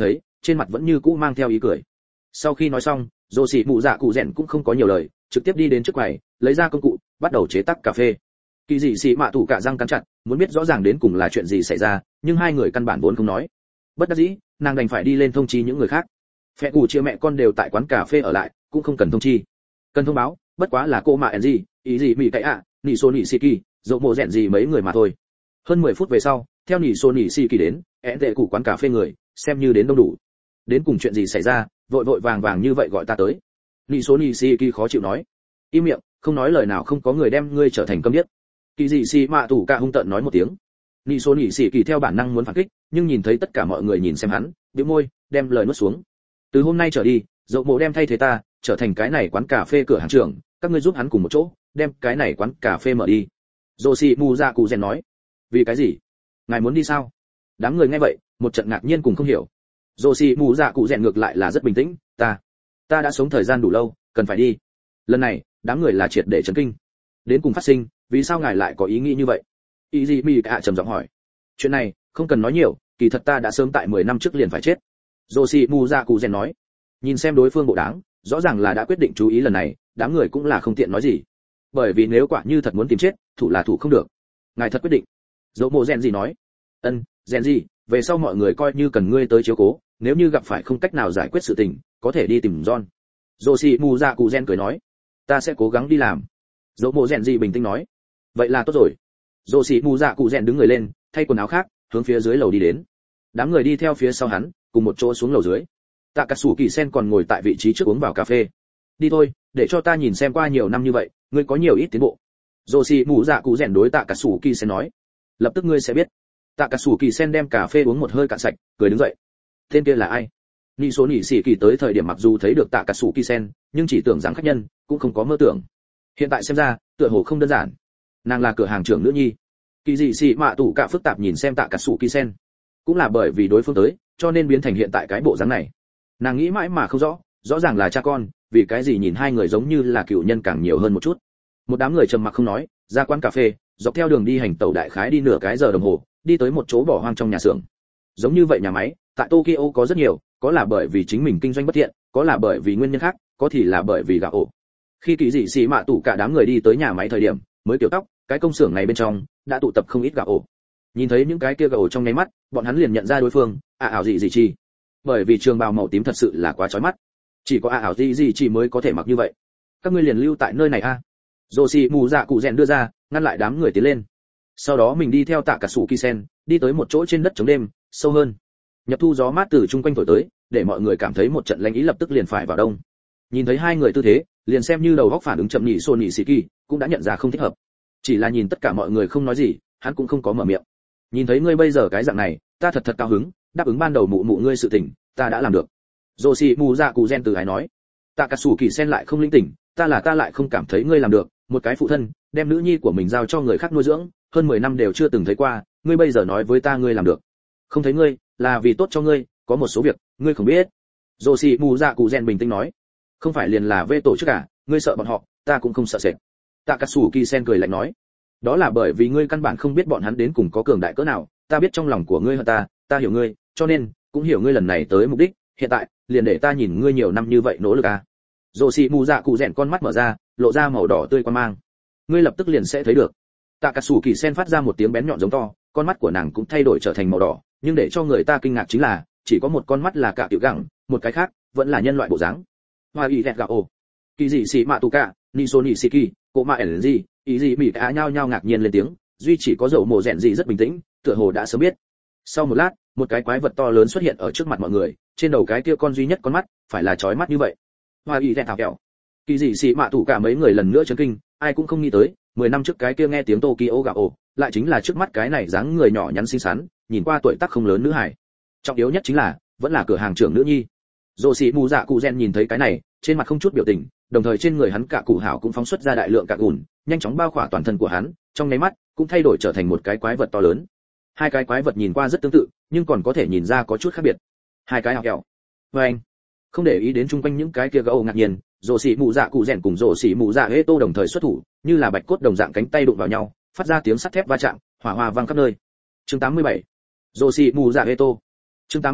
trên mặt vẫn như cũ mang theo ý cười. Sau khi nói xong, rồ xì mụ dạ cụ rèn cũng không có nhiều lời, trực tiếp đi đến trước quầy, lấy ra công cụ, bắt đầu chế tác cà phê. Kỳ dị xì mạ tủ cả răng cắn chặt, muốn biết rõ ràng đến cùng là chuyện gì xảy ra, nhưng hai người căn bản vốn không nói. Bất đắc dĩ, nàng đành phải đi lên thông chi những người khác. Phệ cụ chia mẹ con đều tại quán cà phê ở lại, cũng không cần thông chi. Cần thông báo, bất quá là cô mạ en gì, ý gì mỉ cậy ạ, nị xô nị xì kỳ, dậu mộ rèn gì mấy người mà thôi. Hơn mười phút về sau, theo nị xô nị xì kỳ đến, én tệ cụ quán cà phê người, xem như đến đông đủ. Đến cùng chuyện gì xảy ra, vội vội vàng vàng như vậy gọi ta tới. Nị xô nị xì kỳ khó chịu nói. Im miệng, không nói lời nào, không có người đem ngươi trở thành câm điếc. Kỳ dị xì mạ tủ cả hung tợn nói một tiếng. Nị xô nị xì kỳ theo bản năng muốn phản kích, nhưng nhìn thấy tất cả mọi người nhìn xem hắn, bĩu môi, đem lời nuốt xuống. Từ hôm nay trở đi, dậu mộ đem thay thế ta, trở thành cái này quán cà phê cửa hàng trưởng, các ngươi giúp hắn cùng một chỗ, đem cái này quán cà phê mở đi. Roshi Muzaku Gen nói. Vì cái gì? Ngài muốn đi sao? Đám người nghe vậy, một trận ngạc nhiên cùng không hiểu. Roshi Muzaku Gen ngược lại là rất bình tĩnh, ta, ta đã sống thời gian đủ lâu, cần phải đi. Lần này, đám người là triệt để chấn kinh. Đến cùng phát sinh, vì sao ngài lại có ý nghĩ như vậy? Izumi cả trầm giọng hỏi. Chuyện này, không cần nói nhiều, kỳ thật ta đã sớm tại mười năm trước liền phải chết. Roshi Muzaku Gen nói. Nhìn xem đối phương bộ đáng, rõ ràng là đã quyết định chú ý lần này, đám người cũng là không tiện nói gì. Bởi vì nếu quả như thật muốn tìm chết, thủ là thủ không được. Ngài thật quyết định. Dỗ mộ rèn gì nói. Ân, rèn gì, về sau mọi người coi như cần ngươi tới chiếu cố, nếu như gặp phải không cách nào giải quyết sự tình, có thể đi tìm John. Roshi Muzaku Gen cười nói. Ta sẽ cố gắng đi làm. Dỗ mộ rèn gì bình tĩnh nói. Vậy là tốt rồi. Roshi Muzaku Gen đứng người lên, thay quần áo khác, hướng phía dưới lầu đi đến. Đám người đi theo phía sau hắn, cùng một chỗ xuống lầu dưới. Takatsuki Sen còn ngồi tại vị trí trước uống vào cà phê. Đi thôi, để cho ta nhìn xem qua nhiều năm như vậy, ngươi có nhiều ít tiến bộ. Roshi Muzaku Gen đối Takatsuki Sen nói. Lập tức ngươi sẽ biết. Takatsuki Sen đem cà phê uống một hơi cạn sạch, cười đứng dậy. Tên kia là ai? Nị số nị sĩ kỳ tới thời điểm mặc dù thấy được Takatsuki Sen, nhưng chỉ tưởng rằng khách nhân, cũng không có mơ tưởng. Hiện tại xem ra, tựa hồ không đơn giản. Nàng là cửa hàng trưởng nữ nhi. Kỳ dị sĩ mạ tủ cả phức tạp nhìn xem Takatsuki Sen. Cũng là bởi vì đối phương tới, cho nên biến thành hiện tại cái bộ dáng này. Nàng nghĩ mãi mà không rõ, rõ ràng là cha con, vì cái gì nhìn hai người giống như là cựu nhân càng nhiều hơn một chút. Một đám người trầm mặc không nói, ra quán cà phê, dọc theo đường đi hành tẩu đại khái đi nửa cái giờ đồng hồ, đi tới một chỗ bỏ hoang trong nhà xưởng. Giống như vậy nhà máy, tại Tokyo có rất nhiều, có là bởi vì chính mình kinh doanh bất thiện, có là bởi vì nguyên nhân khác, có thì là bởi vì gạo ổ. Khi kỳ dị xì mạ tủ cả đám người đi tới nhà máy thời điểm, mới kiểu tóc, cái công xưởng này bên trong đã tụ tập không ít gạo ổ. Nhìn thấy những cái kia gạo ổ trong nháy mắt, bọn hắn liền nhận ra đối phương, à ảo dị dị chi. Bởi vì trường bào màu tím thật sự là quá chói mắt, chỉ có à ảo dị dị chi mới có thể mặc như vậy. Các ngươi liền lưu tại nơi này a. Roshi Muzaku Gen đưa ra, ngăn lại đám người tiến lên. Sau đó mình đi theo Takatsuki Sen, đi tới một chỗ trên đất trống đêm, sâu hơn. Nhập thu gió mát từ chung quanh thổi tới, để mọi người cảm thấy một trận lạnh ý lập tức liền phải vào đông. Nhìn thấy hai người tư thế, liền xem như đầu óc phản ứng chậm nhị Sô nhị Siki, cũng đã nhận ra không thích hợp. Chỉ là nhìn tất cả mọi người không nói gì, hắn cũng không có mở miệng. Nhìn thấy ngươi bây giờ cái dạng này, ta thật thật cao hứng, đáp ứng ban đầu mụ mụ ngươi sự tình, ta đã làm được. Roshi Muzaku Gen từ ái nói. Takatsuki Sen lại không linh tỉnh, ta là ta lại không cảm thấy ngươi làm được, một cái phụ thân, đem nữ nhi của mình giao cho người khác nuôi dưỡng, hơn mười năm đều chưa từng thấy qua, ngươi bây giờ nói với ta ngươi làm được. Không thấy ngươi, là vì tốt cho ngươi, có một số việc, ngươi không biết. Roshi Muzaku Gen bình tĩnh nói. Không phải liền là vê tổ chức à, ngươi sợ bọn họ, ta cũng không sợ sệt. Takatsuki Sen cười lạnh nói. Đó là bởi vì ngươi căn bản không biết bọn hắn đến cùng có cường đại cỡ nào, ta biết trong lòng của ngươi hơn ta, ta hiểu ngươi, cho nên cũng hiểu ngươi lần này tới mục đích, hiện tại, liền để ta nhìn ngươi nhiều năm như vậy nỗ lực à. Roshi Muzaku Gen con mắt mở ra, lộ ra màu đỏ tươi quan mang. Ngươi lập tức liền sẽ thấy được. Takatsuki Sen phát ra một tiếng bén nhọn giống to, con mắt của nàng cũng thay đổi trở thành màu đỏ, nhưng để cho người ta kinh ngạc chính là, chỉ có một con mắt là cả tiểu gẳng, một cái khác vẫn là nhân loại bộ dáng. Hoa y gẹt gạo. Kỳ dị sĩ mạ tù cả, Niso Nisiki, cô mạ ẩn gì, ý gì mỉ cả nhao nhao ngạc nhiên lên tiếng, duy chỉ có dậu mồ rèn gì rất bình tĩnh, tựa hồ đã sớm biết. Sau một lát, một cái quái vật to lớn xuất hiện ở trước mặt mọi người, trên đầu cái kia con duy nhất con mắt, phải là chói mắt như vậy. Hoa y gẹt thảo kẹo. Kỳ dị sĩ mạ tù cả mấy người lần nữa chấn kinh, ai cũng không nghĩ tới, mười năm trước cái kia nghe tiếng Tokyo gạo, lại chính là trước mắt cái này dáng người nhỏ nhắn xinh xắn, nhìn qua tuổi tác không lớn nữ hải. Trọng yếu nhất chính là, vẫn là cửa hàng trưởng nữ nhi. Roshi Muzaku Gen nhìn thấy cái này, trên mặt không chút biểu tình, đồng thời trên người hắn cả cụ hảo cũng phóng xuất ra đại lượng cạc ủn, nhanh chóng bao khỏa toàn thân của hắn, trong nháy mắt cũng thay đổi trở thành một cái quái vật to lớn. Hai cái quái vật nhìn qua rất tương tự, nhưng còn có thể nhìn ra có chút khác biệt. Hai cái học kẹo. Và anh, không để ý đến chung quanh những cái kia gấu ngạc nhiên, Roshi Muzaku Gen cùng Roshi Muzaku đồng thời xuất thủ, như là bạch cốt đồng dạng cánh tay đụng vào nhau, phát ra tiếng sắt thép va chạm, hỏa hoa vang khắp nơi. Chương tám mươi bảy. Roshi Muzaku. Chương tám mươi bảy.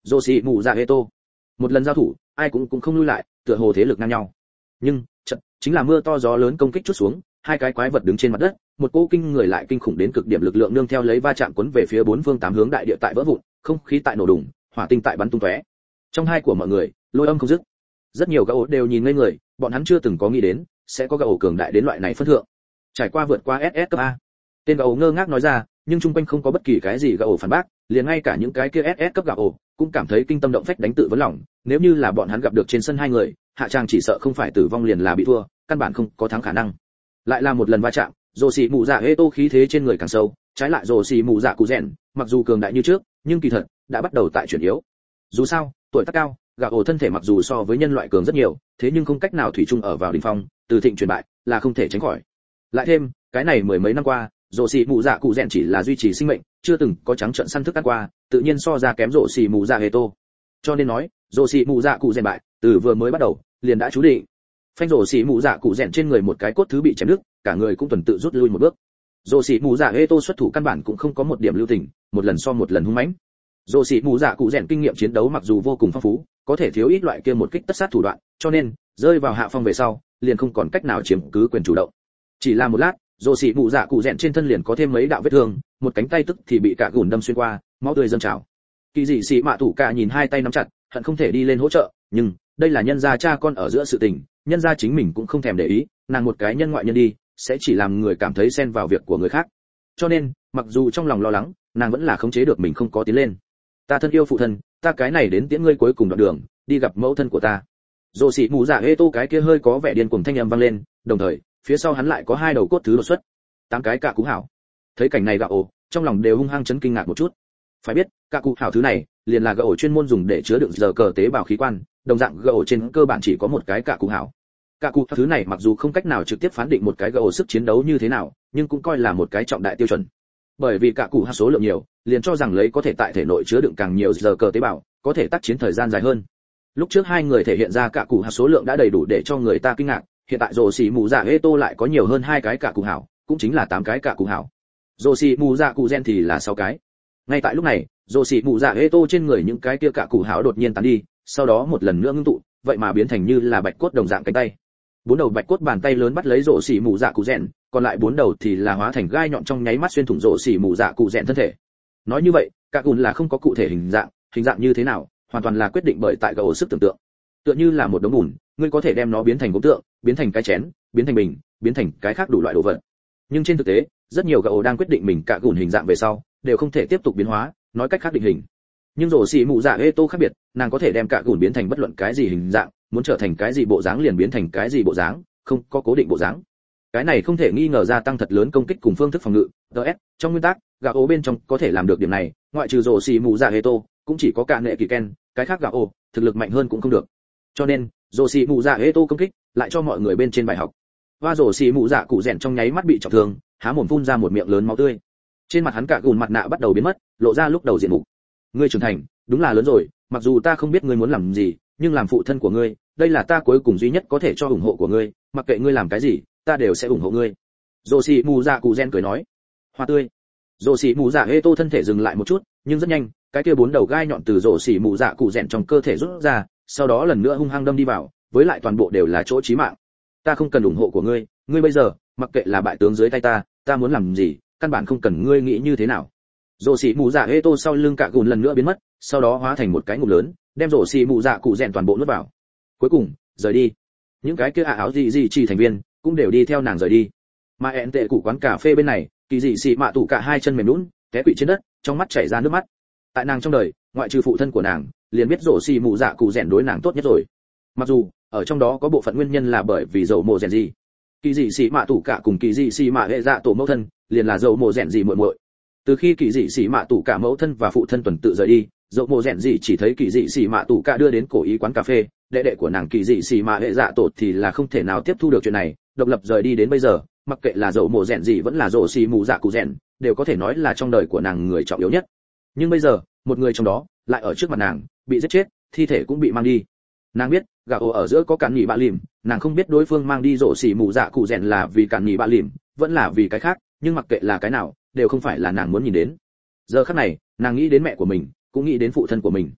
rồ xì mù dạ hệ tô. Một lần giao thủ, ai cũng cũng không lui lại, tựa hồ thế lực ngang nhau. Nhưng chợt chính là mưa to gió lớn công kích chút xuống, hai cái quái vật đứng trên mặt đất, một cỗ kinh người lại kinh khủng đến cực điểm lực lượng nương theo lấy va chạm cuốn về phía bốn phương tám hướng, đại địa tại vỡ vụn, không khí tại nổ đùng, hỏa tinh tại bắn tung tóe. Trong hai của mọi người, lôi âm không dứt. Rất nhiều gã ổ đều nhìn ngây người, bọn hắn chưa từng có nghĩ đến sẽ có gã ổ cường đại đến loại này phân thượng. Trải qua vượt qua ét ét cấp A. Tên gã ổ ngơ ngác nói ra, nhưng chung quanh không có bất kỳ cái gì gã ổ phản bác, liền ngay cả những cái kia ét ét cấp gã ổ cũng cảm thấy kinh tâm động phách đánh tự vấn lòng, nếu như là bọn hắn gặp được trên sân hai người, hạ trang chỉ sợ không phải tử vong liền là bị thua, căn bản không có thắng khả năng. Lại là một lần va chạm, rồ xì mù dạ hê tô khí thế trên người càng sâu, trái lại rồ xì mù dạ cụ rèn, mặc dù cường đại như trước, nhưng kỳ thật đã bắt đầu tại chuyển yếu. Dù sao, tuổi tác cao, gã ổ thân thể mặc dù so với nhân loại cường rất nhiều, thế nhưng không cách nào thủy chung ở vào đỉnh phong, từ thịnh chuyển bại là không thể tránh khỏi. Lại thêm, cái này mười mấy năm qua, rồ xì mù dạ cụ rèn chỉ là duy trì sinh mệnh, chưa từng có trắng trợn săn thức ăn qua, tự nhiên so ra kém rồ xì mù dạ hê tô. Cho nên nói, rồ xì mù dạ cụ rèn bại, từ vừa mới bắt đầu, liền đã chú định. Phanh rồ xì mù dạ cụ rèn trên người một cái cốt thứ bị chém đứt, cả người cũng tuần tự rút lui một bước. Rồ xì mù dạ hê tô xuất thủ căn bản cũng không có một điểm lưu tình, một lần so một lần hung mãnh. Rồ xì mù dạ cụ rèn kinh nghiệm chiến đấu mặc dù vô cùng phong phú, có thể thiếu ít loại kia một kích tất sát thủ đoạn, cho nên rơi vào hạ phong về sau, liền không còn cách nào chiếm cứ quyền chủ động. Chỉ là một lát, rồ xì mù dạ cụ rèn trên thân liền có thêm mấy đạo vết thương, một cánh tay tức thì bị cả gùn đâm xuyên qua, máu tươi dâng trào. Kỳ dị xì mạ thủ cả nhìn hai tay nắm chặt, hận không thể đi lên hỗ trợ, nhưng đây là nhân gia cha con ở giữa sự tình, nhân gia chính mình cũng không thèm để ý, nàng một cái nhân ngoại nhân đi, sẽ chỉ làm người cảm thấy xen vào việc của người khác. Cho nên, mặc dù trong lòng lo lắng, nàng vẫn là khống chế được mình không có tiến lên. Ta thân yêu phụ thân, ta cái này đến tiễn ngươi cuối cùng đoạn đường, đi gặp mẫu thân của ta. Rồ xì mù dạ hê tô cái kia hơi có vẻ điên cuồng thanh âm vang lên, đồng thời, phía sau hắn lại có hai đầu cốt thứ đột xuất, tám cái cạ cú hảo. Thấy cảnh này gạ ổ, trong lòng đều hung hăng chấn kinh ngạc một chút. Phải biết, cạ cú hảo thứ này, liền là gạ ổ chuyên môn dùng để chứa đựng giờ cờ tế bào khí quan, đồng dạng gạ ổ trên cơ bản chỉ có một cái cạ cú hảo. Cạ cú thứ này mặc dù không cách nào trực tiếp phán định một cái gạ ổ sức chiến đấu như thế nào, nhưng cũng coi là một cái trọng đại tiêu chuẩn. Bởi vì cạ cú hảo số lượng nhiều, liền cho rằng lấy có thể tại thể nội chứa đựng càng nhiều giờ cờ tế bào, có thể tác chiến thời gian dài hơn. Lúc trước hai người thể hiện ra cạ cú hảo số lượng đã đầy đủ để cho người ta kinh ngạc, hiện tại rồ xì mù dạ hê tô lại có nhiều hơn hai cái cạ cú hảo, cũng chính là tám cái cạ cú hảo. Rồ xì mù dạ cụ gen thì là sáu cái. Ngay tại lúc này, rồ xì mù dạ hê tô trên người những cái kia cạ cú hảo đột nhiên tán đi, sau đó một lần nữa ngưng tụ, vậy mà biến thành như là bạch cốt đồng dạng cánh tay. Bốn đầu bạch cốt bàn tay lớn bắt lấy rồ xì mù dạ cụ gen, còn lại bốn đầu thì là hóa thành gai nhọn trong nháy mắt xuyên thủng rồ xì mù dạ cụ gen thân thể. Nói như vậy, cạ cùn là không có cụ thể hình dạng, hình dạng như thế nào, hoàn toàn là quyết định bởi tại gỗ sức tưởng tượng. Tựa như là một đống bùn, ngươi có thể đem nó biến thành gốm tượng, biến thành cái chén, biến thành bình, biến thành cái khác đủ loại đồ vật. Nhưng trên thực tế, rất nhiều gỗ đang quyết định mình cạ cùn hình dạng về sau, đều không thể tiếp tục biến hóa, nói cách khác định hình. Nhưng rồ xì mù dạ hê tô khác biệt, nàng có thể đem cạ cùn biến thành bất luận cái gì hình dạng, muốn trở thành cái gì bộ dáng liền biến thành cái gì bộ dáng, không có cố định bộ dáng. Cái này không thể nghi ngờ gia tăng thật lớn công kích cùng phương thức phòng ngự. ds trong nguyên tắc, gạ ố bên trong có thể làm được điểm này, ngoại trừ rồ xì mù dạ hê tô, cũng chỉ có cả nệ kỳ ken, cái khác gạ ố thực lực mạnh hơn cũng không được. Cho nên, rồ xì mù dạ hê tô công kích lại cho mọi người bên trên bài học. Và rồ xì mù dạ cụ rèn trong nháy mắt bị trọng thương, há mồm phun ra một miệng lớn máu tươi. Trên mặt hắn cả gùn mặt nạ bắt đầu biến mất, lộ ra lúc đầu diện mục. Ngươi trưởng thành, đúng là lớn rồi, mặc dù ta không biết ngươi muốn làm gì, nhưng làm phụ thân của ngươi, đây là ta cuối cùng duy nhất có thể cho ủng hộ của ngươi, mặc kệ ngươi làm cái gì, ta đều sẽ ủng hộ ngươi. Rồ xì mù dạ cụ rèn cười nói. Hoa tươi. Rồ xì mù dạ hê tô thân thể dừng lại một chút, nhưng rất nhanh, cái kia bốn đầu gai nhọn từ rồ xì mù dạ cụ rèn trong cơ thể rút ra, sau đó lần nữa hung hăng đâm đi vào, với lại toàn bộ đều là chỗ chí mạng. Ta không cần ủng hộ của ngươi, ngươi bây giờ, mặc kệ là bại tướng dưới tay ta, ta muốn làm gì, căn bản không cần ngươi nghĩ như thế nào. Rồ xì mù dạ hê tô sau lưng cả gùn lần nữa biến mất, sau đó hóa thành một cái ngụm lớn, đem rồ xì mù dạ cụ rèn toàn bộ nuốt vào. Cuối cùng, rời đi. Những cái kia ả áo gì gì chỉ thành viên cũng đều đi theo nàng rời đi. Mà ẹn tệ cụ quán cà phê bên này, kỳ dị xì mạ tủ cả hai chân mềm nhũn, té quỵ trên đất, trong mắt chảy ra nước mắt. Tại nàng trong đời, ngoại trừ phụ thân của nàng, liền biết rồ xì mù dạ cụ rèn đối nàng tốt nhất rồi. Mặc dù ở trong đó có bộ phận nguyên nhân là bởi vì dầu mồ rèn gì. Kỳ dị xì mạ tủ cả cùng kỳ dị xì mạ hệ dạ tổ mẫu thân, liền là dầu mồ rèn gì muội muội. Từ khi kỳ dị xì mạ tủ cả mẫu thân và phụ thân tuần tự rời đi, dầu mồ rèn gì chỉ thấy kỳ dị xì mạ tủ cả đưa đến cổ ý quán cà phê, đệ đệ của nàng kỳ dị xì mạ hệ dạ tổ thì là không thể nào tiếp thu được chuyện này, độc lập rời đi đến bây giờ, mặc kệ là dầu mồ rèn gì vẫn là rồ xì mù dạ cụ rèn, đều có thể nói là trong đời của nàng người trọng yếu nhất. Nhưng bây giờ, một người trong đó lại ở trước mặt nàng, bị giết chết, thi thể cũng bị mang đi. Nàng biết, gà ổ ở giữa có cản nhị bạ lìm, nàng không biết đối phương mang đi rổ xỉ mù dạ cụ rèn là vì cản nhị bạ lìm, vẫn là vì cái khác, nhưng mặc kệ là cái nào, đều không phải là nàng muốn nhìn đến. Giờ khắc này, nàng nghĩ đến mẹ của mình, cũng nghĩ đến phụ thân của mình.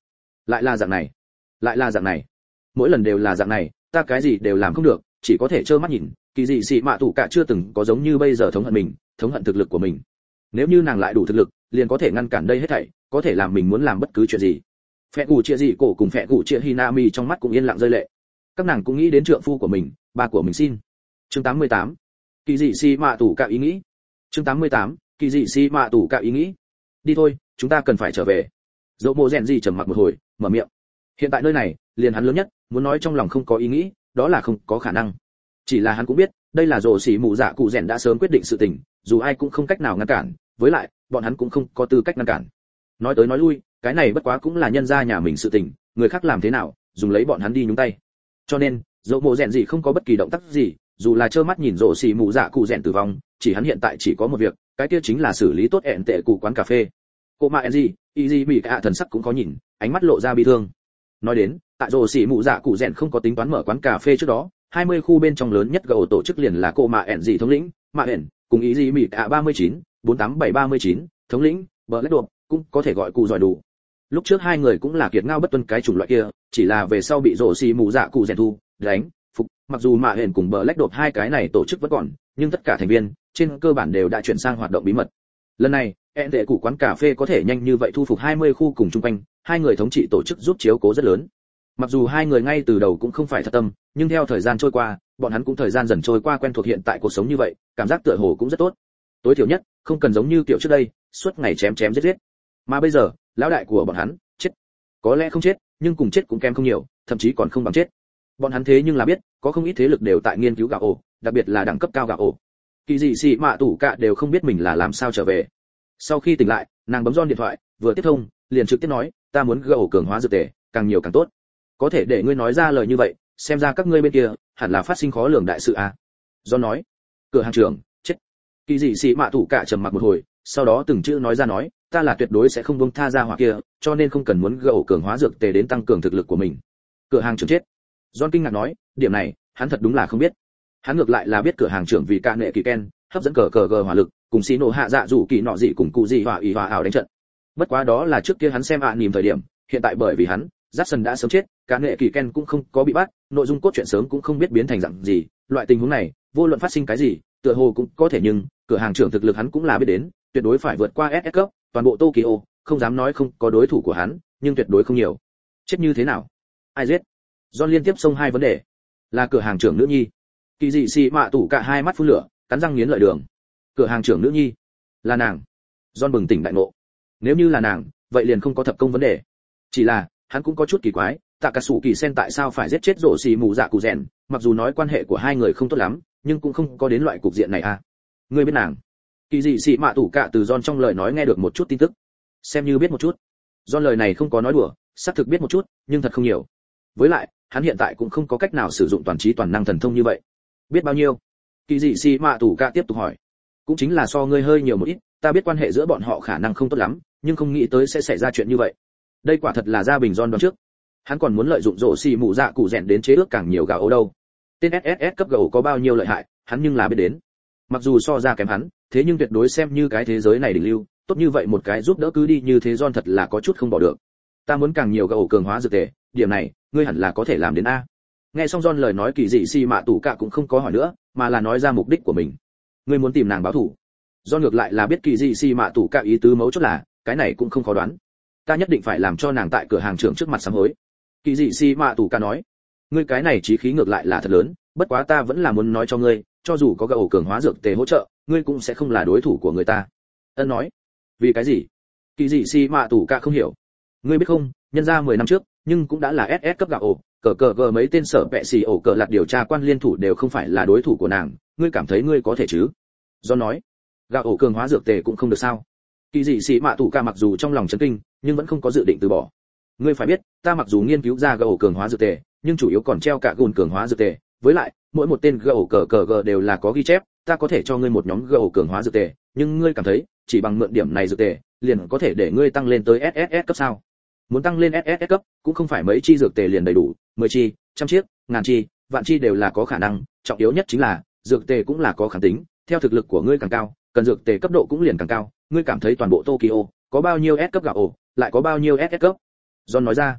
lại là dạng này, lại là dạng này, mỗi lần đều là dạng này, ta cái gì đều làm không được, chỉ có thể trơ mắt nhìn. Kỳ dị xì mạ tủ cả chưa từng có giống như bây giờ thống hận mình, thống hận thực lực của mình. Nếu như nàng lại đủ thực lực, liền có thể ngăn cản đây hết thảy, có thể làm mình muốn làm bất cứ chuyện gì. Phệ cụ chia gì cổ cùng phệ cụ chia Hinami trong mắt cũng yên lặng rơi lệ. Các nàng cũng nghĩ đến trượng phu của mình, ba của mình xin. Chương tám mươi tám. Kỳ dị xì mạ tủ cả ý nghĩ. Chương tám mươi tám. Kỳ dị xì mạ tủ cả ý nghĩ. Đi thôi, chúng ta cần phải trở về. Dỗ Mộ Rèn gì trầm mặc một hồi, mở miệng. Hiện tại nơi này, liền hắn lớn nhất, muốn nói trong lòng không có ý nghĩ, đó là không có khả năng. Chỉ là hắn cũng biết, đây là rồ xỉ mù dạ cụ rèn đã sớm quyết định sự tình, dù ai cũng không cách nào ngăn cản, với lại, bọn hắn cũng không có tư cách ngăn cản. Nói tới nói lui, cái này bất quá cũng là nhân gia nhà mình sự tình, người khác làm thế nào, dùng lấy bọn hắn đi nhúng tay. Cho nên, dỗ mộ rèn gì không có bất kỳ động tác gì, dù là trơ mắt nhìn rồ xỉ mù dạ cụ rèn tử vong, chỉ hắn hiện tại chỉ có một việc, cái kia chính là xử lý tốt ẹn tệ cụ quán cà phê. Cô mà Enji, Easy bị cả thần sắc cũng có nhìn, ánh mắt lộ ra bi thương. Nói đến, tại rồ xỉ mù dạ cụ rèn không có tính toán mở quán cà phê trước đó, hai mươi khu bên trong lớn nhất gầu tổ chức liền là cô mà Enji thống lĩnh, mà ẻn cùng Easy bị cả ba mươi chín, bốn tám bảy ba mươi chín, thống lĩnh, Black Dwarf, cũng có thể gọi cụ giỏi đủ. Lúc trước hai người cũng là kiệt ngao bất tuân cái chủng loại kia, chỉ là về sau bị rồ xỉ mù dạ cụ rèn thu, đánh, phục, mặc dù mà ẻn cùng Black Dwarf hai cái này tổ chức vẫn còn, nhưng tất cả thành viên trên cơ bản đều đã chuyển sang hoạt động bí mật. Lần này, ẹn tệ cụ quán cà phê có thể nhanh như vậy thu phục hai mươi khu cùng chung quanh, hai người thống trị tổ chức giúp chiếu cố rất lớn. Mặc dù hai người ngay từ đầu cũng không phải thật tâm, nhưng theo thời gian trôi qua, bọn hắn cũng thời gian dần trôi qua quen thuộc hiện tại cuộc sống như vậy, cảm giác tựa hồ cũng rất tốt. Tối thiểu nhất, không cần giống như kiểu trước đây, suốt ngày chém chém giết giết. Mà bây giờ, lão đại của bọn hắn, chết. Có lẽ không chết, nhưng cùng chết cũng kém không nhiều, thậm chí còn không bằng chết. Bọn hắn thế nhưng là biết, có không ít thế lực đều tại nghiên cứu gạo ổ, đặc biệt là đẳng cấp cao gạo ổ. Kỳ dị xì mạ tủ cả đều không biết mình là làm sao trở về. Sau khi tỉnh lại, nàng bấm John điện thoại, vừa tiếp thông, liền trực tiếp nói, ta muốn gạo cường hóa dược tề, càng nhiều càng tốt. Có thể để ngươi nói ra lời như vậy, xem ra các ngươi bên kia hẳn là phát sinh khó lường đại sự à. John nói, cửa hàng trưởng, chết. Kỳ dị xì mạ tủ cả trầm mặc một hồi, sau đó từng chữ nói ra nói, ta là tuyệt đối sẽ không buông tha ra hỏa kia, cho nên không cần muốn gạo cường hóa dược tề đến tăng cường thực lực của mình. Cửa hàng trưởng chết. John kinh ngạc nói, điểm này, hắn thật đúng là không biết. Hắn ngược lại là biết cửa hàng trưởng vì ca nệ kỳ ken, hấp dẫn cờ cờ gờ hỏa lực, cùng xí nổ hạ dạ rủ kỳ nọ dị cùng cụ dị hỏa ý hỏa ảo đánh trận. Bất quá đó là trước kia hắn xem ạ à, nhìn thời điểm, hiện tại bởi vì hắn, Jackson đã sớm chết, ca nệ kỳ ken cũng không có bị bắt, nội dung cốt truyện sớm cũng không biết biến thành dạng gì, loại tình huống này, vô luận phát sinh cái gì, tựa hồ cũng có thể nhưng, cửa hàng trưởng thực lực hắn cũng là biết đến, tuyệt đối phải vượt qua ét ét cấp, toàn bộ Tokyo, không dám nói không có đối thủ của hắn, nhưng tuyệt đối không nhiều. Chết như thế nào? Ai giết? John liên tiếp xông hai vấn đề. Là cửa hàng trưởng nữ nhi. Kỳ dị xì mạ tủ cả hai mắt phun lửa, cắn răng nghiến lợi đường. Cửa hàng trưởng nữ nhi? Là nàng. John bừng tỉnh đại ngộ. Nếu như là nàng, vậy liền không có thập công vấn đề. Chỉ là, hắn cũng có chút kỳ quái, Takasuki Sen tại sao phải giết chết rổ xì mù dạ cụ rèn, mặc dù nói quan hệ của hai người không tốt lắm, nhưng cũng không có đến loại cục diện này à. Ngươi biết nàng? Kỳ dị xì mạ tủ cả từ John trong lời nói nghe được một chút tin tức. Xem như biết một chút. John lời này không có nói đùa, xác thực biết một chút, nhưng thật không nhiều. Với lại, hắn hiện tại cũng không có cách nào sử dụng toàn trí toàn năng thần thông như vậy. Biết bao nhiêu? Kỳ dị xì mạ tủ cả tiếp tục hỏi. Cũng chính là so ngươi hơi nhiều một ít, ta biết quan hệ giữa bọn họ khả năng không tốt lắm, nhưng không nghĩ tới sẽ xảy ra chuyện như vậy. Đây quả thật là gia bình John đoán trước. Hắn còn muốn lợi dụng rổ xì mù dạ cụ rèn đến chế ước càng nhiều gạo ấu đâu. Tên ét ét ét cấp gạo có bao nhiêu lợi hại, hắn nhưng là biết đến. Mặc dù so ra kém hắn, thế nhưng tuyệt đối xem như cái thế giới này đỉnh lưu, tốt như vậy một cái giúp đỡ cứ đi như thế John thật là có chút không bỏ được. Ta muốn càng nhiều gạo cường hóa dược tề, điểm này, ngươi hẳn là có thể làm đến a. Nghe xong John lời nói kỳ dị xì mạ tủ cả cũng không có hỏi nữa, mà là nói ra mục đích của mình. Ngươi muốn tìm nàng báo thù. John ngược lại là biết kỳ dị xì mạ tủ cả ý tứ mấu chốt là, cái này cũng không khó đoán. Ta nhất định phải làm cho nàng tại cửa hàng trưởng trước mặt sám hối. Kỳ dị xì mạ tủ cả nói, ngươi cái này chí khí ngược lại là thật lớn, bất quá ta vẫn là muốn nói cho ngươi, cho dù có gạo cường hóa dược tề hỗ trợ, ngươi cũng sẽ không là đối thủ của người ta. Ân nói, vì cái gì? Kỳ dị xì mạ tủ cả không hiểu. Ngươi biết không, nhân ra mười năm trước, nhưng cũng đã là ét ét cấp gạo ổ, cờ cờ cờ mấy tên sở vệ xì ổ cờ lạt điều tra quan liên thủ đều không phải là đối thủ của nàng, ngươi cảm thấy ngươi có thể chứ? Do nói, gạo ổ cường hóa dược tề cũng không được sao? Kỳ dị xì mạ tủ cả mặc dù trong lòng chấn kinh, nhưng vẫn không có dự định từ bỏ. Ngươi phải biết, ta mặc dù nghiên cứu ra gạo ổ cường hóa dược tề, nhưng chủ yếu còn treo cả gùn cường hóa dược tề, với lại, mỗi một tên gạo cờ cờ cờ đều là có ghi chép, ta có thể cho ngươi một nhóm gạo cường hóa dược tề, nhưng ngươi cảm thấy, chỉ bằng mượn điểm này dược tề, liền có thể để ngươi tăng lên tới ét ét ét cấp sao? Muốn tăng lên ét ét ét cấp, cũng không phải mấy chi dược tề liền đầy đủ, mười chi, trăm chiếc, ngàn chi, vạn chi đều là có khả năng, trọng yếu nhất chính là, dược tề cũng là có kháng tính, theo thực lực của ngươi càng cao, cần dược tề cấp độ cũng liền càng cao, ngươi cảm thấy toàn bộ Tokyo có bao nhiêu S cấp gạo ổ, lại có bao nhiêu ét ét cấp? John nói ra.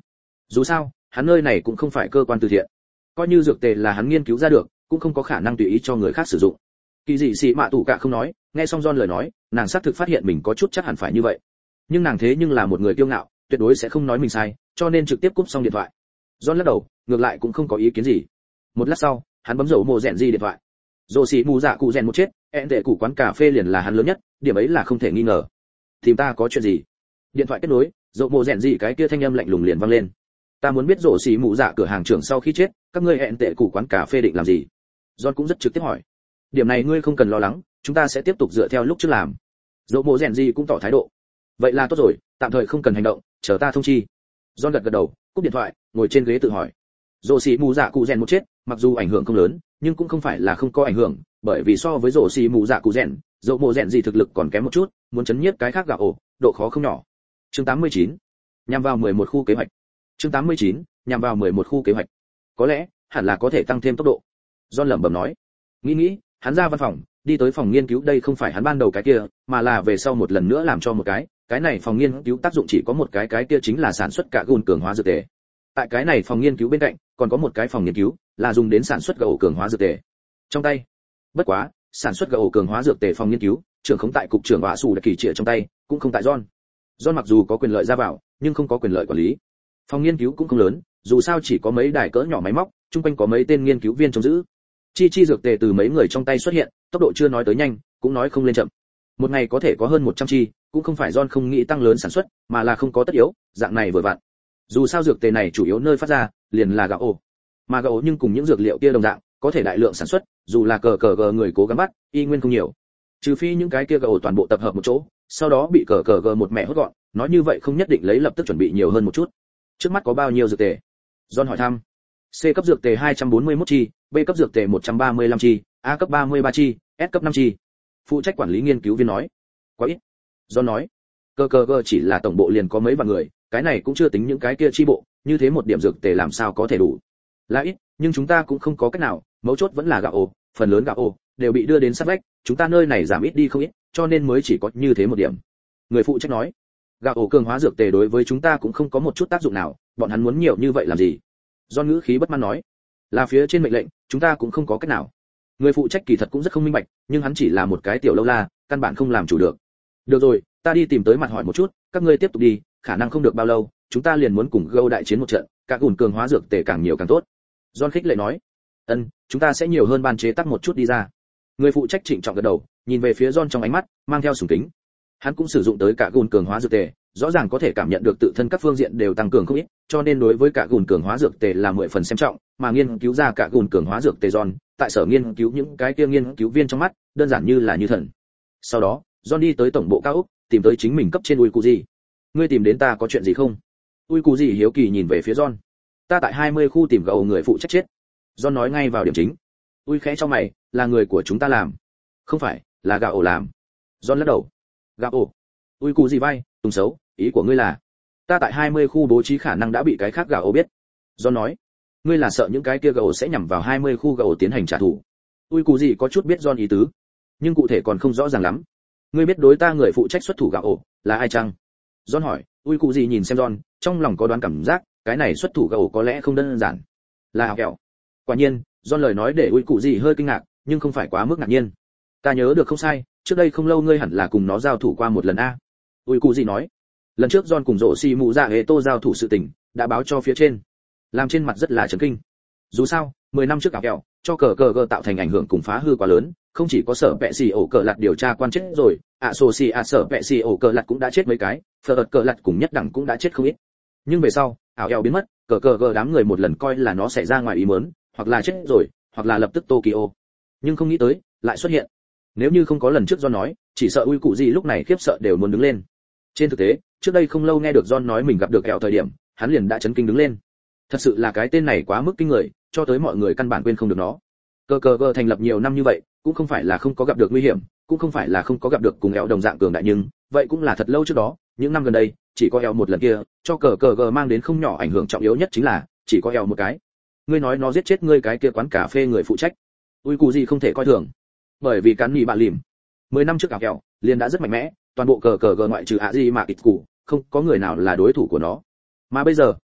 Dù sao hắn nơi này cũng không phải cơ quan từ thiện, coi như dược tề là hắn nghiên cứu ra được cũng không có khả năng tùy ý cho người khác sử dụng. Kỳ dị sĩ mạ tủ cả không nói, nghe xong John lời nói, nàng xác thực phát hiện mình có chút chắc hẳn phải như vậy, nhưng nàng thế nhưng là một người kiêu ngạo, tuyệt đối sẽ không nói mình sai, cho nên trực tiếp cúp xong điện thoại. John lắc đầu, ngược lại cũng không có ý kiến gì. Một lát sau, hắn bấm dầu mồ rèn di điện thoại. Dô xì mù dạ cụ rèn một chết, ẹn tệ cụ quán cà phê liền là hắn lớn nhất, điểm ấy là không thể nghi ngờ. Tìm ta có chuyện gì? Điện thoại kết nối, dầu mồ rèn di cái kia thanh âm lạnh lùng liền vang lên. Ta muốn biết dô xì mù dạ cửa hàng trưởng sau khi chết, các ngươi ẹn tệ cụ quán cà phê định làm gì? John cũng rất trực tiếp hỏi. Điểm này ngươi không cần lo lắng, chúng ta sẽ tiếp tục dựa theo lúc trước làm. Dầu mồ rèn di cũng tỏ thái độ. Vậy là tốt rồi, tạm thời không cần hành động, chờ ta thông chi. John gật gật đầu, cúp điện thoại, ngồi trên ghế tự hỏi. Rồ xì mù dạ cụ rèn một chết, mặc dù ảnh hưởng không lớn, nhưng cũng không phải là không có ảnh hưởng, bởi vì so với rồ xì mù dạ cụ rèn, dầu mồ rèn gì thực lực còn kém một chút, muốn chấn nhiếp cái khác gạo ổ, độ khó không nhỏ. Chương tám mươi chín, nhằm vào mười một khu kế hoạch. Chương tám mươi chín, nhằm vào mười một khu kế hoạch. Có lẽ, hẳn là có thể tăng thêm tốc độ. John lẩm bẩm nói. Nghĩ nghĩ, hắn ra văn phòng, đi tới phòng nghiên cứu, đây không phải hắn ban đầu cái kia, mà là về sau một lần nữa làm cho một cái, cái này phòng nghiên cứu tác dụng chỉ có một cái, cái kia chính là sản xuất cả gùn cường hóa dược tề. Tại cái này phòng nghiên cứu bên cạnh, còn có một cái phòng nghiên cứu, là dùng đến sản xuất gạo cường hóa dược tề. Trong tay, bất quá, sản xuất gạo cường hóa dược tề phòng nghiên cứu, trưởng không tại cục trưởng họa sủ đặc kỳ trịa trong tay, cũng không tại John. John mặc dù có quyền lợi ra vào, nhưng không có quyền lợi quản lý. Phòng nghiên cứu cũng không lớn, dù sao chỉ có mấy đài cỡ nhỏ máy móc, chung quanh có mấy tên nghiên cứu viên trông giữ. Chi chi dược tề từ mấy người trong tay xuất hiện, tốc độ chưa nói tới nhanh, cũng nói không lên chậm. Một ngày có thể có hơn một trăm chi, cũng không phải John không nghĩ tăng lớn sản xuất, mà là không có tất yếu, dạng này vừa vặn. Dù sao dược tề này chủ yếu nơi phát ra liền là gạo ổ, mà gạo ổ nhưng cùng những dược liệu kia đồng dạng, có thể đại lượng sản xuất, dù là cờ cờ gờ người cố gắng bắt, y nguyên không nhiều. Trừ phi những cái kia gạo ổ toàn bộ tập hợp một chỗ, sau đó bị cờ cờ gờ một mẹ hốt gọn, nói như vậy không nhất định lấy lập tức chuẩn bị nhiều hơn một chút. Trước mắt có bao nhiêu dược tề? John hỏi thăm. C cấp dược tề hai trăm bốn mươi mốt chi, B cấp dược tề một trăm ba mươi lăm chi, A cấp ba mươi ba chi, S cấp năm chi. Phụ trách quản lý nghiên cứu viên nói. Quá ít. John nói. Cờ cờ gờ chỉ là tổng bộ liền có mấy vạn người, cái này cũng chưa tính những cái kia chi bộ, như thế một điểm dược tề làm sao có thể đủ. Là ít, nhưng chúng ta cũng không có cách nào, mấu chốt vẫn là gạo ổ, phần lớn gạo ổ đều bị đưa đến sát vách, chúng ta nơi này giảm ít đi không ít, cho nên mới chỉ có như thế một điểm. Người phụ trách nói. Gạo ổ cường hóa dược tề đối với chúng ta cũng không có một chút tác dụng nào, bọn hắn muốn nhiều như vậy làm gì? Do ngữ khí bất mãn nói. Là phía trên mệnh lệnh, chúng ta cũng không có cách nào. Người phụ trách kỳ thật cũng rất không minh bạch, nhưng hắn chỉ là một cái tiểu lâu la, căn bản không làm chủ được. Được rồi, ta đi tìm tới mặt hỏi một chút, các ngươi tiếp tục đi, khả năng không được bao lâu, chúng ta liền muốn cùng Gâu đại chiến một trận, các gùn cường hóa dược tề càng nhiều càng tốt. John khích lệ nói. Ân, chúng ta sẽ nhiều hơn ban chế tác một chút đi ra. Người phụ trách trịnh trọng gật đầu, nhìn về phía John trong ánh mắt mang theo sùng kính. Hắn cũng sử dụng tới cả gùn cường hóa dược tề, rõ ràng có thể cảm nhận được tự thân các phương diện đều tăng cường không ít, cho nên đối với cả gùn cường hóa dược tề là mười phần xem trọng, mà nghiên cứu ra cả gùn cường hóa dược tề John, tại sở nghiên cứu những cái kia nghiên cứu viên trong mắt, đơn giản như là như thần. Sau đó, John đi tới tổng bộ cao ốc, tìm tới chính mình cấp trên Uikuji. Ngươi tìm đến ta có chuyện gì không? Uikuji hiếu kỳ nhìn về phía John. Ta tại hai mươi khu tìm gầu người phụ trách chết. John nói ngay vào điểm chính. Ui khẽ cho mày, là người của chúng ta làm. Không phải, là gạo ổ làm. John lắc đầu. Gạo ổ? Uikuji vai, tùng xấu, ý của ngươi là? Ta tại hai mươi khu bố trí khả năng đã bị cái khác gạo ổ biết. John nói. Ngươi là sợ những cái kia gạo ổ sẽ nhằm vào hai mươi khu gạo ổ tiến hành trả thù. Uikuji có chút biết John ý tứ, nhưng cụ thể còn không rõ ràng lắm. Ngươi biết đối ta người phụ trách xuất thủ gạo ổ là ai chăng? John hỏi. Uikuji nhìn xem John, trong lòng có đoán cảm giác, cái này xuất thủ gạo ổ có lẽ không đơn giản. Là Hào Kẹo. Quả nhiên, John lời nói để Uikuji hơi kinh ngạc, nhưng không phải quá mức ngạc nhiên. Ta nhớ được không sai, trước đây không lâu ngươi hẳn là cùng nó giao thủ qua một lần a. Uikuji nói. Lần trước John cùng rổ xì mù dạ hệ tô giao thủ sự tình, đã báo cho phía trên. Làm trên mặt rất là chấn kinh. Dù sao, mười năm trước Hào Kẹo, cho cờ cờ gờ tạo thành ảnh hưởng cùng phá hư quá lớn, không chỉ có sở vẹ xì ổ cờ lạt điều tra quan chết rồi, ạ sổ xì ạ sở vẹ xì ổ cờ lạt cũng đã chết mấy cái, phờ ợt cờ lạt cùng nhất đẳng cũng đã chết không ít. Nhưng về sau, ảo eo biến mất, cờ cờ gờ đám người một lần coi là nó xảy ra ngoài ý muốn, hoặc là chết rồi, hoặc là lập tức Tokyo. Nhưng không nghĩ tới, lại xuất hiện. Nếu như không có lần trước John nói, chỉ sợ Uy cụ gì lúc này khiếp sợ đều muốn đứng lên. Trên thực tế, trước đây không lâu nghe được John nói mình gặp được kẹo thời điểm, hắn liền đã chấn kinh đứng lên. Thật sự là cái tên này quá mức kinh người, cho tới mọi người căn bản quên không được nó. Cờ cờ gờ thành lập nhiều năm như vậy, cũng không phải là không có gặp được nguy hiểm, cũng không phải là không có gặp được cùng eo đồng dạng cường đại, nhưng vậy cũng là thật lâu trước đó, những năm gần đây, chỉ có eo một lần kia, cho cờ cờ gờ mang đến không nhỏ ảnh hưởng trọng yếu nhất chính là chỉ có eo một cái. Ngươi nói nó giết chết ngươi cái kia quán cà phê người phụ trách. Ui cụ gì không thể coi thường, bởi vì cán nhị bạn lìm. Mười năm trước ảo kẹo, liền đã rất mạnh mẽ, toàn bộ cờ cờ gờ ngoại trừ ạ gì mà ít cụ, không có người nào là đối thủ của nó. Mà bây giờ,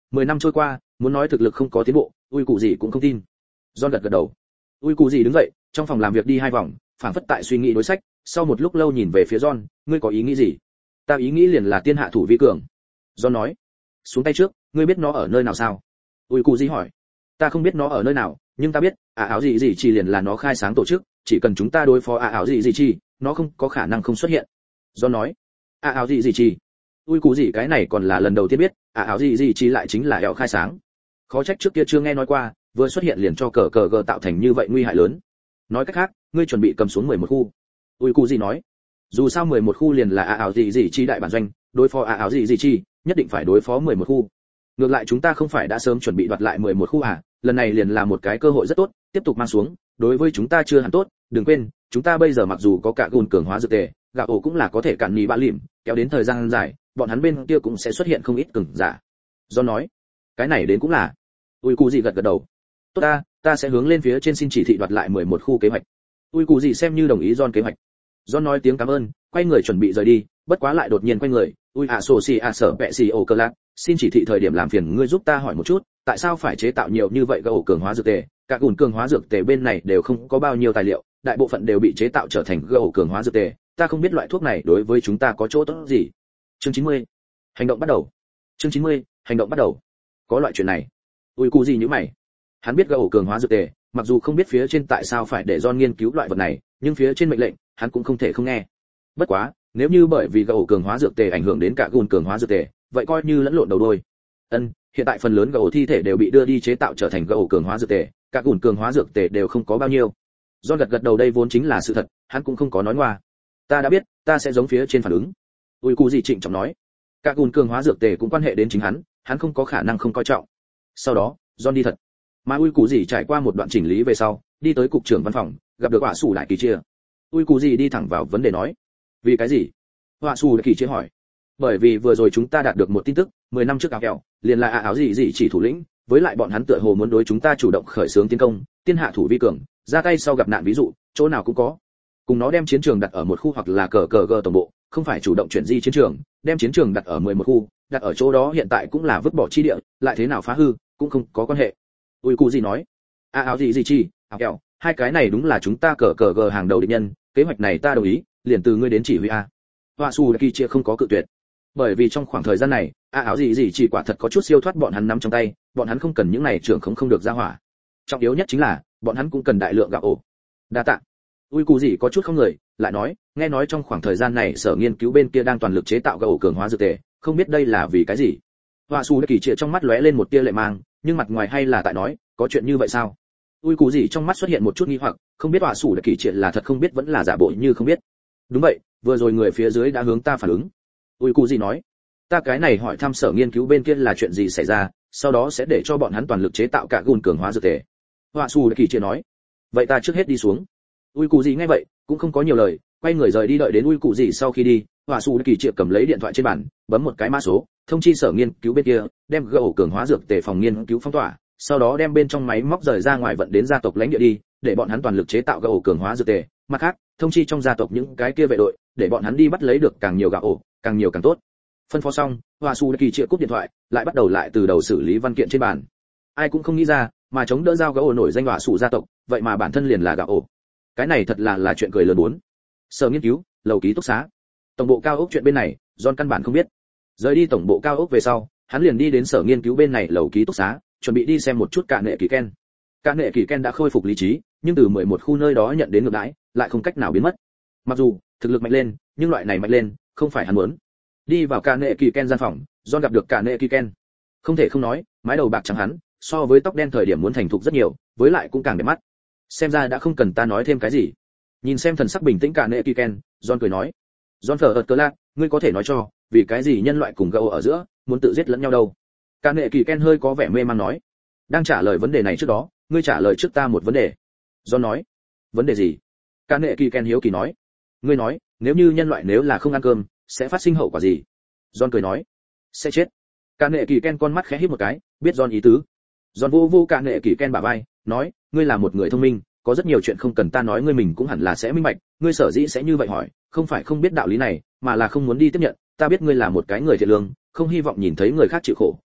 mười năm trôi qua, muốn nói thực lực không có tiến bộ, ui cụ gì cũng không tin. John gật gật đầu. Ui cụ gì đứng dậy, trong phòng làm việc đi hai vòng, phảng phất tại suy nghĩ đối sách, sau một lúc lâu nhìn về phía John, ngươi có ý nghĩ gì? Ta ý nghĩ liền là tiên hạ thủ vi cường. John nói. Xuống tay trước, ngươi biết nó ở nơi nào sao? Ui cụ gì hỏi. Ta không biết nó ở nơi nào, nhưng ta biết, ả áo gì gì chỉ liền là nó khai sáng tổ chức, chỉ cần chúng ta đối phó ả áo gì gì chi, nó không có khả năng không xuất hiện. John nói. Ả áo gì gì chi? Ui cụ gì cái này còn là lần đầu tiên biết, ả áo gì gì chi lại chính là ẻo khai sáng. Khó trách trước kia chưa nghe nói qua, vừa xuất hiện liền cho cờ cờ gờ tạo thành như vậy nguy hại lớn. Nói cách khác, ngươi chuẩn bị cầm xuống mười một khu. Ui cụ gì nói. Dù sao mười một khu liền là ả áo gì gì chi đại bản doanh, đối phó ả áo gì gì chi, nhất định phải đối phó mười một khu. Ngược lại chúng ta không phải đã sớm chuẩn bị đoạt lại mười một khu à, lần này liền là một cái cơ hội rất tốt, tiếp tục mang xuống, đối với chúng ta chưa hẳn tốt, đừng quên, chúng ta bây giờ mặc dù có cả gùn cường hóa dược tề, gạo ổ cũng là có thể cản nhì bạ lỉm, kéo đến thời gian dài, bọn hắn bên kia cũng sẽ xuất hiện không ít cường giả. Do nói, cái này đến cũng là. Ui cụ gì gật gật đầu. Tốt ta, ta sẽ hướng lên phía trên xin chỉ thị đoạt lại mười một khu kế hoạch. Ui cụ gì xem như đồng ý John kế hoạch. John nói tiếng cảm ơn, quay người chuẩn bị rời đi, bất quá lại đột nhiên quay người, ui à sổ xì à sở bẹ xì ổ cơ lạc, xin chỉ thị thời điểm làm phiền ngươi giúp ta hỏi một chút, tại sao phải chế tạo nhiều như vậy gạo cường hóa dược tề? Các gùn cường hóa dược tề bên này đều không có bao nhiêu tài liệu, đại bộ phận đều bị chế tạo trở thành gạo cường hóa dược tề, ta không biết loại thuốc này đối với chúng ta có chỗ tốt gì. Chương chín mươi, hành động bắt đầu. Chương chín mươi, hành động bắt đầu. Có loại chuyện này. Ui cụ gì như mày? Hắn biết gạo cường hóa dược tề, mặc dù không biết phía trên tại sao phải để John nghiên cứu loại vật này, nhưng phía trên mệnh lệnh, hắn cũng không thể không nghe. Bất quá, nếu như bởi vì gạo cường hóa dược tề ảnh hưởng đến cả gùn cường hóa dược tề, vậy coi như lẫn lộn đầu đuôi. Ân, hiện tại phần lớn gạo thi thể đều bị đưa đi chế tạo trở thành gạo cường hóa dược tề, các gùn cường hóa dược tề đều không có bao nhiêu. John gật gật đầu, đây vốn chính là sự thật, hắn cũng không có nói ngoa. Ta đã biết, ta sẽ giống phía trên phản ứng. Ui cụ gì trịnh trọng nói. Các gùn cường hóa dược tề cũng quan hệ đến chính hắn, hắn không có khả năng không coi trọng. Sau đó, John đi thật. Mà Ui cụ gì trải qua một đoạn chỉnh lý về sau, đi tới cục trưởng văn phòng, gặp được họa sủ lại kỳ chia. Ui cụ gì đi thẳng vào vấn đề nói. Vì cái gì? Họa sủ lại kỳ chia hỏi. Bởi vì vừa rồi chúng ta đạt được một tin tức, mười năm trước áo kẹo, liền là áo áo gì gì chỉ thủ lĩnh, với lại bọn hắn tựa hồ muốn đối chúng ta chủ động khởi xướng tiến công, tiên hạ thủ vi cường, ra tay sau gặp nạn ví dụ, chỗ nào cũng có. Cùng nó đem chiến trường đặt ở một khu hoặc là cờ cờ gờ tổng bộ, không phải chủ động chuyển di chiến trường, đem chiến trường đặt ở mười một khu, đặt ở chỗ đó hiện tại cũng là vứt bỏ chi địa, lại thế nào phá hư, cũng không có quan hệ. Ui cụ gì nói, a áo gì gì chi, áo kẹo, hai cái này đúng là chúng ta cờ cờ gờ hàng đầu địch nhân, kế hoạch này ta đồng ý, liền từ ngươi đến chỉ huy a. Họa su kỳ chia không có cự tuyệt. Bởi vì trong khoảng thời gian này, a áo gì gì chỉ quả thật có chút siêu thoát bọn hắn nắm trong tay, bọn hắn không cần những này trưởng không không được ra hỏa. Trọng yếu nhất chính là, bọn hắn cũng cần đại lượng gạo ổ. Đa tạ. Ui cụ gì có chút không người, lại nói, nghe nói trong khoảng thời gian này sở nghiên cứu bên kia đang toàn lực chế tạo gạo ổ cường hóa dược tề, không biết đây là vì cái gì. Họa su kỳ chia trong mắt lóe lên một tia lệ mang, nhưng mặt ngoài hay là tại nói, có chuyện như vậy sao? Ui cụ gì trong mắt xuất hiện một chút nghi hoặc, không biết họa su kỳ chia là thật không biết vẫn là giả bộ như không biết. Đúng vậy, vừa rồi người phía dưới đã hướng ta phản ứng. Ui cụ gì nói, ta cái này hỏi thăm sở nghiên cứu bên kia là chuyện gì xảy ra, sau đó sẽ để cho bọn hắn toàn lực chế tạo cả gùn cường hóa dược tề. Họa su kỳ chia nói, vậy ta trước hết đi xuống. Ui cụ gì nghe vậy cũng không có nhiều lời, quay người rời đi. Đợi đến ui cụ gì sau khi đi, họa su kỳ chia cầm lấy điện thoại trên bàn, bấm một cái mã số, thông chi sở nghiên cứu bên kia, đem gỗ cường hóa dược tề phòng nghiên cứu phong tỏa, sau đó đem bên trong máy móc rời ra ngoài vận đến gia tộc lãnh địa đi, để bọn hắn toàn lực chế tạo gỗ cường hóa dược tề. Mặt khác, thông chi trong gia tộc những cái kia vệ đội, để bọn hắn đi bắt lấy được càng nhiều gạo ổ, càng nhiều càng tốt. Phân phó xong, Hoa Su Kỳ chia cúp điện thoại, lại bắt đầu lại từ đầu xử lý văn kiện trên bàn. Ai cũng không nghĩ ra, mà chống đỡ giao gạo ổ nổi danh Hoa Su gia tộc, vậy mà bản thân liền là gạo ổ. Cái này thật là là chuyện cười lớn muốn. Sở nghiên cứu, lầu ký túc xá, tổng bộ cao ốc chuyện bên này, John căn bản không biết. Rời đi tổng bộ cao ốc về sau, hắn liền đi đến sở nghiên cứu bên này lầu ký túc xá, chuẩn bị đi xem một chút cả nệ kỳ Ken. Cả nệ kỳ Ken đã khôi phục lý trí, nhưng từ mười một khu nơi đó nhận đến ngược đãi, lại không cách nào biến mất. Mặc dù thực lực mạnh lên, nhưng loại này mạnh lên, không phải hắn muốn. Đi vào cả nệ kỳ Ken gian phòng, John gặp được cả nệ kỳ Ken. Không thể không nói, mái đầu bạc trắng hắn, so với tóc đen thời điểm muốn thành thục rất nhiều, với lại cũng càng đẹp mắt. Xem ra đã không cần ta nói thêm cái gì. Nhìn xem thần sắc bình tĩnh cả nệ kỳ Ken, John cười nói, John thở ợt cớ lạc, ngươi có thể nói cho, vì cái gì nhân loại cùng gấu ở giữa muốn tự giết lẫn nhau đâu? Cả nệ kỳ Ken hơi có vẻ mê man nói, đang trả lời vấn đề này trước đó, ngươi trả lời trước ta một vấn đề. John nói, vấn đề gì? Cả nệ kỳ Ken hiếu kỳ nói, ngươi nói, nếu như nhân loại nếu là không ăn cơm, sẽ phát sinh hậu quả gì? John cười nói, sẽ chết. Cả nệ kỳ Ken con mắt khẽ híp một cái, biết John ý tứ. John vô vô cả nệ kỳ Ken bả vai, nói, ngươi là một người thông minh, có rất nhiều chuyện không cần ta nói ngươi mình cũng hẳn là sẽ minh bạch, ngươi sở dĩ sẽ như vậy hỏi, không phải không biết đạo lý này, mà là không muốn đi tiếp nhận, ta biết ngươi là một cái người thiện lương, không hy vọng nhìn thấy người khác chịu khổ,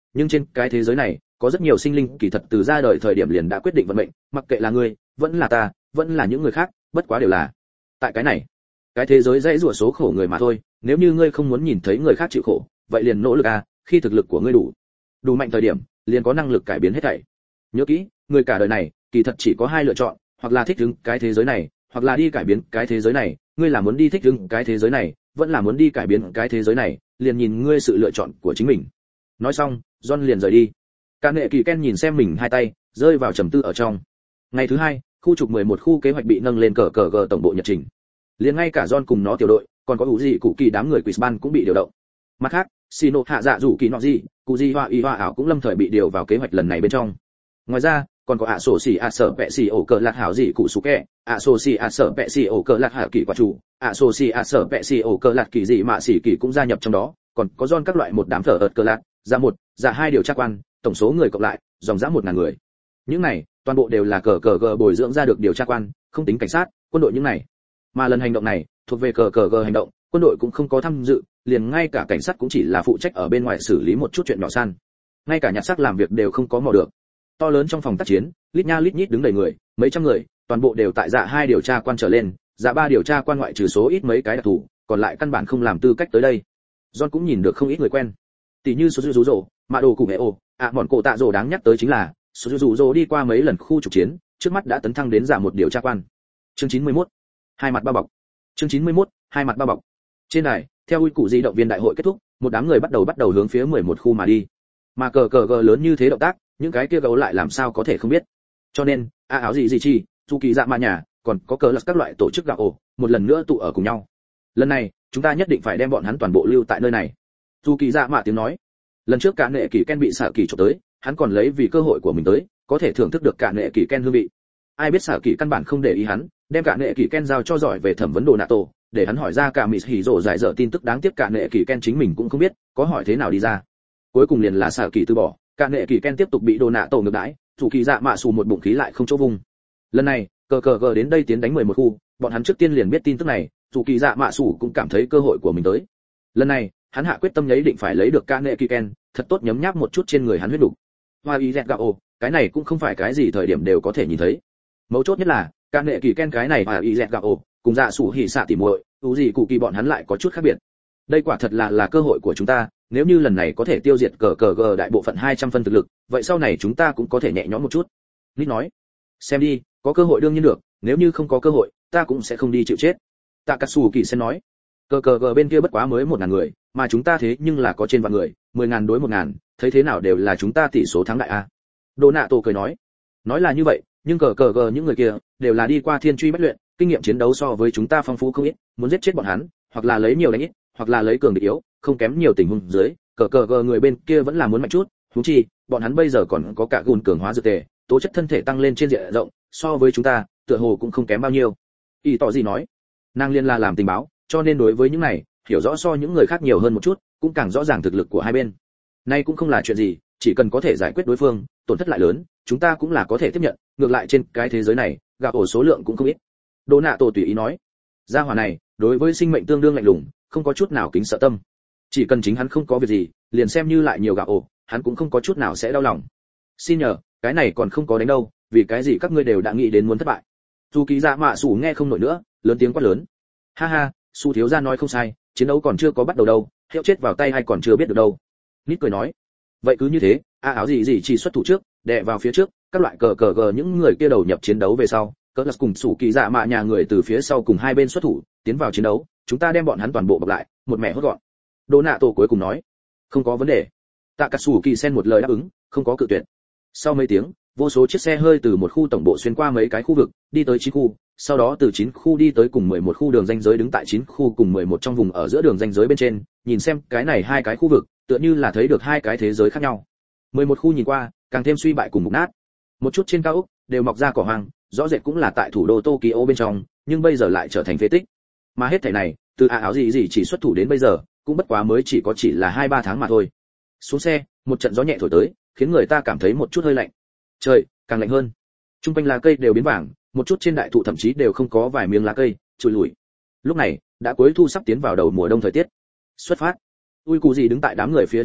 nhưng trên cái thế giới này có rất nhiều sinh linh kỳ thật từ ra đời thời điểm liền đã quyết định vận mệnh, mặc kệ là ngươi vẫn là ta vẫn là những người khác, bất quá đều là tại cái này cái thế giới dãy rủa số khổ người mà thôi. Nếu như ngươi không muốn nhìn thấy người khác chịu khổ, vậy liền nỗ lực a, khi thực lực của ngươi đủ đủ mạnh thời điểm liền có năng lực cải biến hết thảy. Nhớ kỹ, người cả đời này kỳ thật chỉ có hai lựa chọn, hoặc là thích ứng cái thế giới này, hoặc là đi cải biến cái thế giới này. Ngươi là muốn đi thích ứng cái thế giới này, vẫn là muốn đi cải biến cái thế giới này, liền nhìn ngươi sự lựa chọn của chính mình. Nói xong, John liền rời đi. Cả nghệ kỳ Ken nhìn xem mình hai tay, rơi vào trầm tư ở trong. Ngày thứ hai, khu trục mười một khu kế hoạch bị nâng lên cờ cờ gờ tổng bộ nhật trình. Liền ngay cả John cùng nó tiểu đội, còn có ủ gì cụ kỳ đám người Quizban cũng bị điều động. Mặt khác, Shino hạ dạ rủ kỳ nọ gì, cụ gì hoa y hoa ảo cũng lâm thời bị điều vào kế hoạch lần này bên trong. Ngoài ra, còn có ạ sổ xỉ ạ sở vẹ xỉ ổ cờ lạt hảo gì cụ sủ kẹ, ạ sổ xỉ ạ sở vẹ xỉ ổ cờ lạt hảo kỳ quả chủ, ạ sổ xỉ ạ sở vẹ xỉ ổ cờ lạt kỳ gì mạ xỉ kỳ cũng gia nhập trong đó, còn có John các loại một đám thở ợt cờ lạt, ra một, ra hai điều tra quan, tổng số người cộng lại, dòng dã một ngàn người. Những này, toàn bộ đều là cờ cờ gờ bồi dưỡng ra được điều tra quan, không tính cảnh sát, quân đội những này. Mà lần hành động này, thuộc về cờ cờ gờ hành động, quân đội cũng không có tham dự, liền ngay cả cảnh sát cũng chỉ là phụ trách ở bên ngoài xử lý một chút chuyện nhỏ san. Ngay cả nhặt xác làm việc đều không có mò được. To lớn trong phòng tác chiến, lít nha lít nhít đứng đầy người, mấy trăm người, toàn bộ đều tại dạ hai điều tra quan trở lên, dạ ba điều tra quan ngoại trừ số ít mấy cái đặc thù, còn lại căn bản không làm tư cách tới đây. John cũng nhìn được không ít người quen. Tỷ như số rủ rồ, mạ đồ cụ hệ ồ, ạ bọn cổ tạ rồ đáng nhắc tới chính là, số rủ rồ đi qua mấy lần khu trục chiến, trước mắt đã tấn thăng đến giả một điều tra quan. Chương chín mươi mốt, hai mặt bao bọc. Chương chín mươi mốt, hai mặt bao bọc. Trên đài, theo uy cụ di động viên đại hội kết thúc, một đám người bắt đầu bắt đầu hướng phía mười một khu mà đi. Mà cờ cờ gờ lớn như thế động tác, những cái kia gấu lại làm sao có thể không biết. Cho nên, a áo gì gì chi, chu kỳ dạ ma nhà, còn có cờ lật các loại tổ chức gạo ổ, một lần nữa tụ ở cùng nhau. Lần này, chúng ta nhất định phải đem bọn hắn toàn bộ lưu tại nơi này. Chu kỳ dạ mạ tiếng nói. Lần trước cả nệ kỳ Ken bị xả kỳ chụp tới, hắn còn lấy vì cơ hội của mình tới, có thể thưởng thức được cả nệ kỳ Ken hương vị. Ai biết xả kỳ căn bản không để ý hắn, đem cả nệ kỳ Ken giao cho giỏi về thẩm vấn đồ nạ tổ, để hắn hỏi ra cả mịt hỉ rồ giải dở tin tức đáng tiếc cả nệ kỳ Ken chính mình cũng không biết, có hỏi thế nào đi ra. Cuối cùng liền là xả kỳ từ bỏ, cả nệ kỳ Ken tiếp tục bị đồ nạ tổ ngược đãi, chủ kỳ dạ mạ xù một bụng khí lại không chỗ vùng. Lần này, cờ cờ gờ đến đây tiến đánh mười một khu, bọn hắn trước tiên liền biết tin tức này, chủ kỳ dạ mạ xù cũng cảm thấy cơ hội của mình tới. Lần này, hắn hạ quyết tâm nhấy định phải lấy được cả nệ kỳ Ken, thật tốt nhấm nháp một chút trên người hắn huyết đủ. Hoa y dẹt gạo, cái này cũng không phải cái gì thời điểm đều có thể nhìn thấy. Mấu chốt nhất là, cả nệ kỳ Ken cái này hoa y dẹt gạo, cùng dạ sủ hỉ xạ tỉ muội, u gì cụ kỳ bọn hắn lại có chút khác biệt. Đây quả thật là là cơ hội của chúng ta, nếu như lần này có thể tiêu diệt cờ cờ gờ đại bộ phận hai trăm phân thực lực, vậy sau này chúng ta cũng có thể nhẹ nhõm một chút. Nít nói, xem đi, có cơ hội đương nhiên được, nếu như không có cơ hội, ta cũng sẽ không đi chịu chết. Takatsu Kỳ Sen nói, cờ cờ gờ bên kia bất quá mới một ngàn người, mà chúng ta thế nhưng là có trên vạn người, mười ngàn đối một ngàn, thấy thế nào đều là chúng ta tỷ số thắng đại a. Đô nạ tổ cười nói, nói là như vậy, nhưng cờ cờ gờ những người kia đều là đi qua thiên truy bách luyện, kinh nghiệm chiến đấu so với chúng ta phong phú không ít, muốn giết chết bọn hắn, hoặc là lấy nhiều đánh ít, hoặc là lấy cường địch yếu, không kém nhiều tình huống dưới, cờ cờ gờ người bên kia vẫn là muốn mạnh chút, huống chi, bọn hắn bây giờ còn có cả gùn cường hóa dược tề, tố chất thân thể tăng lên trên diện rộng, so với chúng ta, tựa hồ cũng không kém bao nhiêu. Y tỏ gì nói, nàng liên là làm tình báo, cho nên đối với những này, hiểu rõ so những người khác nhiều hơn một chút, cũng càng rõ ràng thực lực của hai bên. Nay cũng không là chuyện gì, chỉ cần có thể giải quyết đối phương, tổn thất lại lớn, chúng ta cũng là có thể tiếp nhận, ngược lại trên cái thế giới này, gạo ổ số lượng cũng không ít. Đỗ nạ tổ tùy ý nói, gia hỏa này, đối với sinh mệnh tương đương lạnh lùng, không có chút nào kính sợ tâm. Chỉ cần chính hắn không có việc gì, liền xem như lại nhiều gạo ổ, hắn cũng không có chút nào sẽ đau lòng. Xin nhờ, cái này còn không có đánh đâu, vì cái gì các ngươi đều đã nghĩ đến muốn thất bại. Dù ký dạ mạ sủ nghe không nổi nữa, lớn tiếng quát lớn. Ha ha, su thiếu gia nói không sai, chiến đấu còn chưa có bắt đầu đâu, hiệu chết vào tay hay còn chưa biết được đâu. Nít cười nói, vậy cứ như thế, a áo gì gì chỉ xuất thủ trước, đè vào phía trước, các loại cờ cờ gờ những người kia đầu nhập chiến đấu về sau, cỡ là cùng sủ kỳ dạ mạ nhà người từ phía sau cùng hai bên xuất thủ, tiến vào chiến đấu, chúng ta đem bọn hắn toàn bộ bọc lại, một mẹ hốt gọn. Đỗ nạ tổ cuối cùng nói, không có vấn đề. Takatsu Kỳ Sen một lời đáp ứng, không có cự tuyệt. Sau mấy tiếng, vô số chiếc xe hơi từ một khu tổng bộ xuyên qua mấy cái khu vực, đi tới chín khu, sau đó từ chín khu đi tới cùng mười một khu đường ranh giới đứng tại chín khu cùng mười một trong vùng ở giữa đường ranh giới bên trên, nhìn xem cái này hai cái khu vực, tựa như là thấy được hai cái thế giới khác nhau. mười một khu nhìn qua, càng thêm suy bại cùng mục nát. Một chút trên cao ốc đều mọc ra cỏ hoang, rõ rệt cũng là tại thủ đô Tokyo bên trong, nhưng bây giờ lại trở thành phế tích. Mà hết thảy này, từ a áo gì gì chỉ xuất thủ đến bây giờ, cũng bất quá mới chỉ có chỉ là hai ba tháng mà thôi. Xuống xe, một trận gió nhẹ thổi tới, khiến người ta cảm thấy một chút hơi lạnh. Trời, càng lạnh hơn. Trung quanh lá cây đều biến vàng, một chút trên đại thụ thậm chí đều không có vài miếng lá cây, trụi lủi. Lúc này, đã cuối thu sắp tiến vào đầu mùa đông thời tiết. Xuất phát. Ui cụ gì đứng tại đám người phía trước nhất,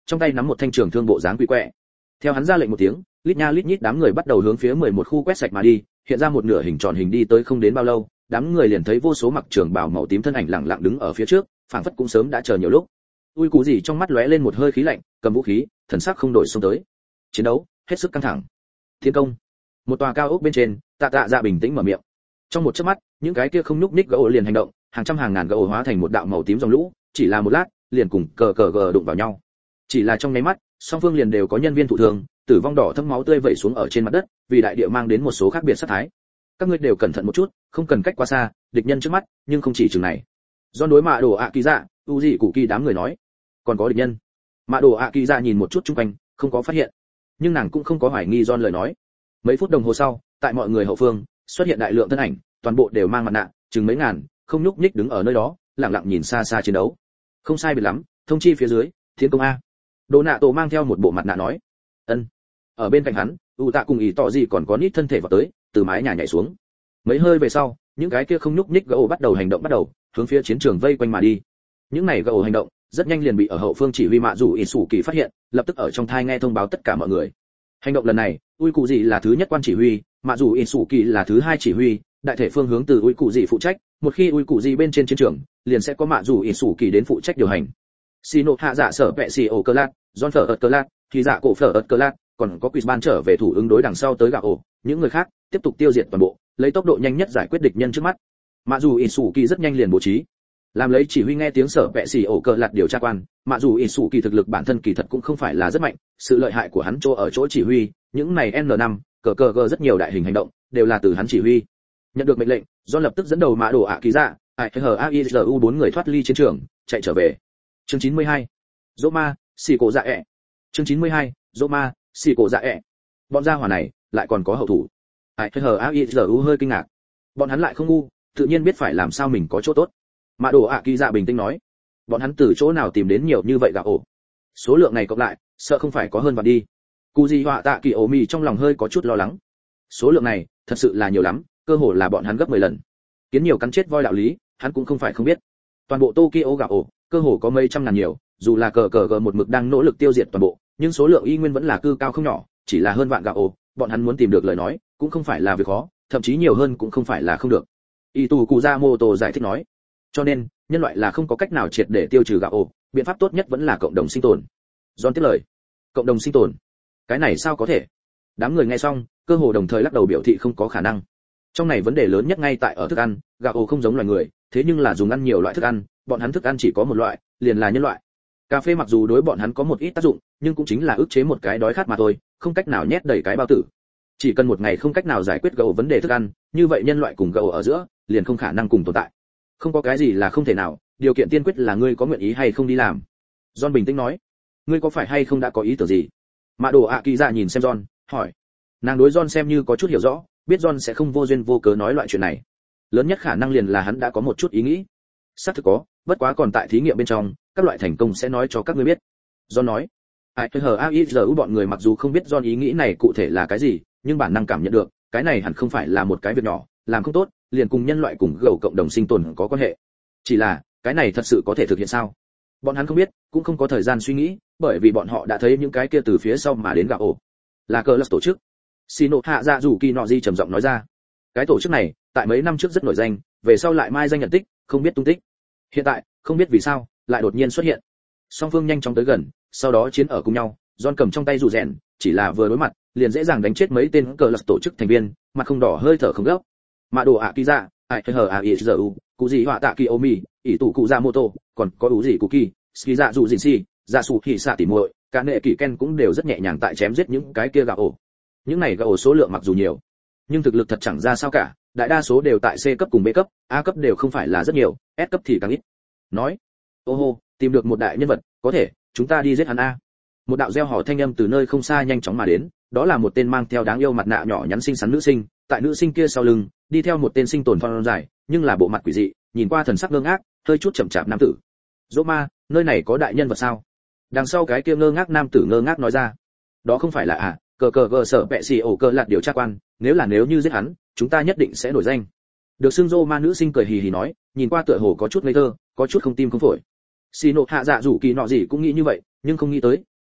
trong tay nắm một thanh trường thương bộ dáng quỷ quẹ. Theo hắn ra lệnh một tiếng, lít nha lít nhít đám người bắt đầu hướng phía mười một khu quét sạch mà đi, hiện ra một nửa hình tròn hình đi tới không đến bao lâu, đám người liền thấy vô số mặc trường bào màu tím thân ảnh lặng lặng đứng ở phía trước, phảng phất cũng sớm đã chờ nhiều lúc. Ui Cú gì trong mắt lóe lên một hơi khí lạnh, cầm vũ khí, thần sắc không đổi xông tới. Chiến đấu hết sức căng thẳng. Thiên công. Một tòa cao ốc bên trên, Tạ Tạ Dạ bình tĩnh mở miệng. Trong một chớp mắt, những cái kia không nhúc nhích gỗ liền hành động, hàng trăm hàng ngàn gỗ hóa thành một đạo màu tím dòng lũ, chỉ là một lát, liền cùng cờ cờ gờ đụng vào nhau. Chỉ là trong nháy mắt, song phương liền đều có nhân viên thụ thương, tử vong đỏ thấm máu tươi vẩy xuống ở trên mặt đất, vì đại địa mang đến một số khác biệt sát thái. Các ngươi đều cẩn thận một chút, không cần cách quá xa, địch nhân trước mắt, nhưng không chỉ chừng này. Do đối mạ đồ ạ kỳ dạ, u gì cụ kỳ đám người nói, còn có địch nhân. Mạ đồ ạ kỳ dạ nhìn một chút xung quanh, không có phát hiện, nhưng nàng cũng không có hoài nghi John lời nói. Mấy phút đồng hồ sau, tại mọi người hậu phương, xuất hiện đại lượng thân ảnh, toàn bộ đều mang mặt nạ, chừng mấy ngàn, không nhúc nhích đứng ở nơi đó, lặng lặng nhìn xa xa chiến đấu. Không sai biệt lắm, thông chi phía dưới, thiên công a. Đồ nạ tổ mang theo một bộ mặt nạ nói. Ân. Ở bên cạnh hắn, u tạ cùng ý tỏ gì còn có nít thân thể vào tới, từ mái nhà nhảy xuống. Mấy hơi về sau, những cái kia không nhúc nhích gỗ bắt đầu hành động bắt đầu, hướng phía chiến trường vây quanh mà đi. Những này gỗ hành động, rất nhanh liền bị ở hậu phương chỉ huy mạ dù ỷ sủ kỳ phát hiện, lập tức ở trong thai nghe thông báo tất cả mọi người. Hành động lần này, Ui Cụ Dị là thứ nhất quan chỉ huy, mạ dù ỷ sủ kỳ là thứ hai chỉ huy, đại thể phương hướng từ Ui Cụ Dị phụ trách, một khi Ui Cụ Dị bên trên chiến trường, liền sẽ có mạ dù ỷ sủ kỳ đến phụ trách điều hành. Sino hạ dạ sở vệ xì ổ cơ lát, John phở ớt cơ lát, thì dạ cổ phở ớt cơ lát, còn có Quiz ban trở về thủ ứng đối đằng sau tới gạo ổ, những người khác tiếp tục tiêu diệt toàn bộ, lấy tốc độ nhanh nhất giải quyết địch nhân trước mắt. Mạ dù ỷ sủ kỳ rất nhanh liền bố trí, làm lấy chỉ huy nghe tiếng sở vệ xì ổ cơ lát điều tra quan. Mạ dù ỷ sủ kỳ thực lực bản thân kỳ thật cũng không phải là rất mạnh, sự lợi hại của hắn chỗ ở chỗ chỉ huy, những này N năm, cờ cờ g rất nhiều đại hình hành động đều là từ hắn chỉ huy. Nhận được mệnh lệnh, John lập tức dẫn đầu mã đồ ạ kỳ dạ, ai hờ a i u bốn người thoát ly chiến trường, chạy trở về. Chương chín mươi hai. Roma, xì cổ dạ ẹ. Chương chín mươi hai. Roma, xì cổ dạ ẹ. Bọn gia hỏa này lại còn có hậu thủ. Ai hờ a i u hơi kinh ngạc. Bọn hắn lại không ngu, tự nhiên biết phải làm sao mình có chỗ tốt. Mã đồ ạ kỳ dạ bình tĩnh nói, bọn hắn từ chỗ nào tìm đến nhiều như vậy gạo ổ? Số lượng này cộng lại, sợ không phải có hơn vạn đi. Cú Di Họa Tạ Kỳ Ổ Mì trong lòng hơi có chút lo lắng. Số lượng này, thật sự là nhiều lắm, cơ hồ là bọn hắn gấp mười lần. Kiến nhiều cắn chết voi đạo lý, hắn cũng không phải không biết. Toàn bộ Tokyo gạo ổ, cơ hồ có mấy trăm ngàn nhiều, dù là cờ cờ cờ một mực đang nỗ lực tiêu diệt toàn bộ, nhưng số lượng y nguyên vẫn là cư cao không nhỏ, chỉ là hơn vạn gạo ổ, bọn hắn muốn tìm được lời nói, cũng không phải là việc khó, thậm chí nhiều hơn cũng không phải là không được. Itu Kuzamoto giải thích nói. Cho nên, nhân loại là không có cách nào triệt để tiêu trừ gạo ổ, biện pháp tốt nhất vẫn là cộng đồng sinh tồn. John tiếp lời. Cộng đồng sinh tồn? Cái này sao có thể? Đám người nghe xong, cơ hồ đồng thời lắc đầu biểu thị không có khả năng. Trong này vấn đề lớn nhất ngay tại ở thức ăn, gạo ổ không giống loài người, thế nhưng là dùng ăn nhiều loại thức ăn, bọn hắn thức ăn chỉ có một loại, liền là nhân loại. Cà phê mặc dù đối bọn hắn có một ít tác dụng, nhưng cũng chính là ức chế một cái đói khát mà thôi, không cách nào nhét đầy cái bao tử. Chỉ cần một ngày không cách nào giải quyết gạo vấn đề thức ăn, như vậy nhân loại cùng gạo ở giữa, liền không khả năng cùng tồn tại. Không có cái gì là không thể nào, điều kiện tiên quyết là ngươi có nguyện ý hay không đi làm. John bình tĩnh nói. Ngươi có phải hay không đã có ý tưởng gì? Mã đồ ạ kỳ dạ nhìn xem John, hỏi. Nàng đối John xem như có chút hiểu rõ, biết John sẽ không vô duyên vô cớ nói loại chuyện này. Lớn nhất khả năng liền là hắn đã có một chút ý nghĩ. Xác thực có, bất quá còn tại thí nghiệm bên trong, các loại thành công sẽ nói cho các ngươi biết. John nói. Ai hờ a i giờ bọn người mặc dù không biết John ý nghĩ này cụ thể là cái gì, nhưng bản năng cảm nhận được, cái này hẳn không phải là một cái việc nhỏ, làm không tốt, liền cùng nhân loại cùng gấu cộng đồng sinh tồn có quan hệ. Chỉ là, cái này thật sự có thể thực hiện sao? Bọn hắn không biết, cũng không có thời gian suy nghĩ, bởi vì bọn họ đã thấy những cái kia từ phía sau mà đến gạo ổ. Là cờ lật tổ chức. Shino hạ dạ rủ kỳ nọ di trầm giọng nói ra. Cái tổ chức này, tại mấy năm trước rất nổi danh, về sau lại mai danh nhận tích, không biết tung tích. Hiện tại, không biết vì sao, lại đột nhiên xuất hiện. Song phương nhanh chóng tới gần, sau đó chiến ở cùng nhau, John cầm trong tay dù rèn, chỉ là vừa đối mặt, liền dễ dàng đánh chết mấy tên cờ lật tổ chức thành viên, mặt không đỏ hơi thở không gấp. Mã đồ ạ kỳ dạ, ai hờ a i giờ u, cụ gì họa tạ kỳ ô mi, ỷ tụ cụ ra mô tô, còn có ủ gì cụ kỳ, ski dạ dù dình si, dạ sụ hỉ xạ tỉ muội, cả nệ kỳ ken cũng đều rất nhẹ nhàng tại chém giết những cái kia gạo ổ. Những này gạo ổ số lượng mặc dù nhiều, nhưng thực lực thật chẳng ra sao cả, đại đa số đều tại C cấp cùng B cấp, A cấp đều không phải là rất nhiều, S cấp thì càng ít. Nói, ô hô, tìm được một đại nhân vật, có thể, chúng ta đi giết hắn a. Một đạo reo hò thanh âm từ nơi không xa nhanh chóng mà đến, đó là một tên mang theo đáng yêu mặt nạ nhỏ nhắn xinh xắn nữ sinh, tại nữ sinh kia sau lưng, đi theo một tên sinh tồn phong dài, nhưng là bộ mặt quỷ dị, nhìn qua thần sắc ngơ ngác, hơi chút chậm chạp nam tử. Roma, nơi này có đại nhân vật sao? Đằng sau cái kia ngơ ngác nam tử ngơ ngác nói ra. Đó không phải là à, cờ cờ gờ sở bẹ xì ổ cờ lạt điều tra quan, nếu là nếu như giết hắn, chúng ta nhất định sẽ nổi danh. Được xưng Roma nữ sinh cười hì hì nói, nhìn qua tựa hồ có chút ngây thơ, có chút không tim không phổi. Shino hạ dạ rủ kỳ nọ gì cũng nghĩ như vậy, nhưng không nghĩ tới,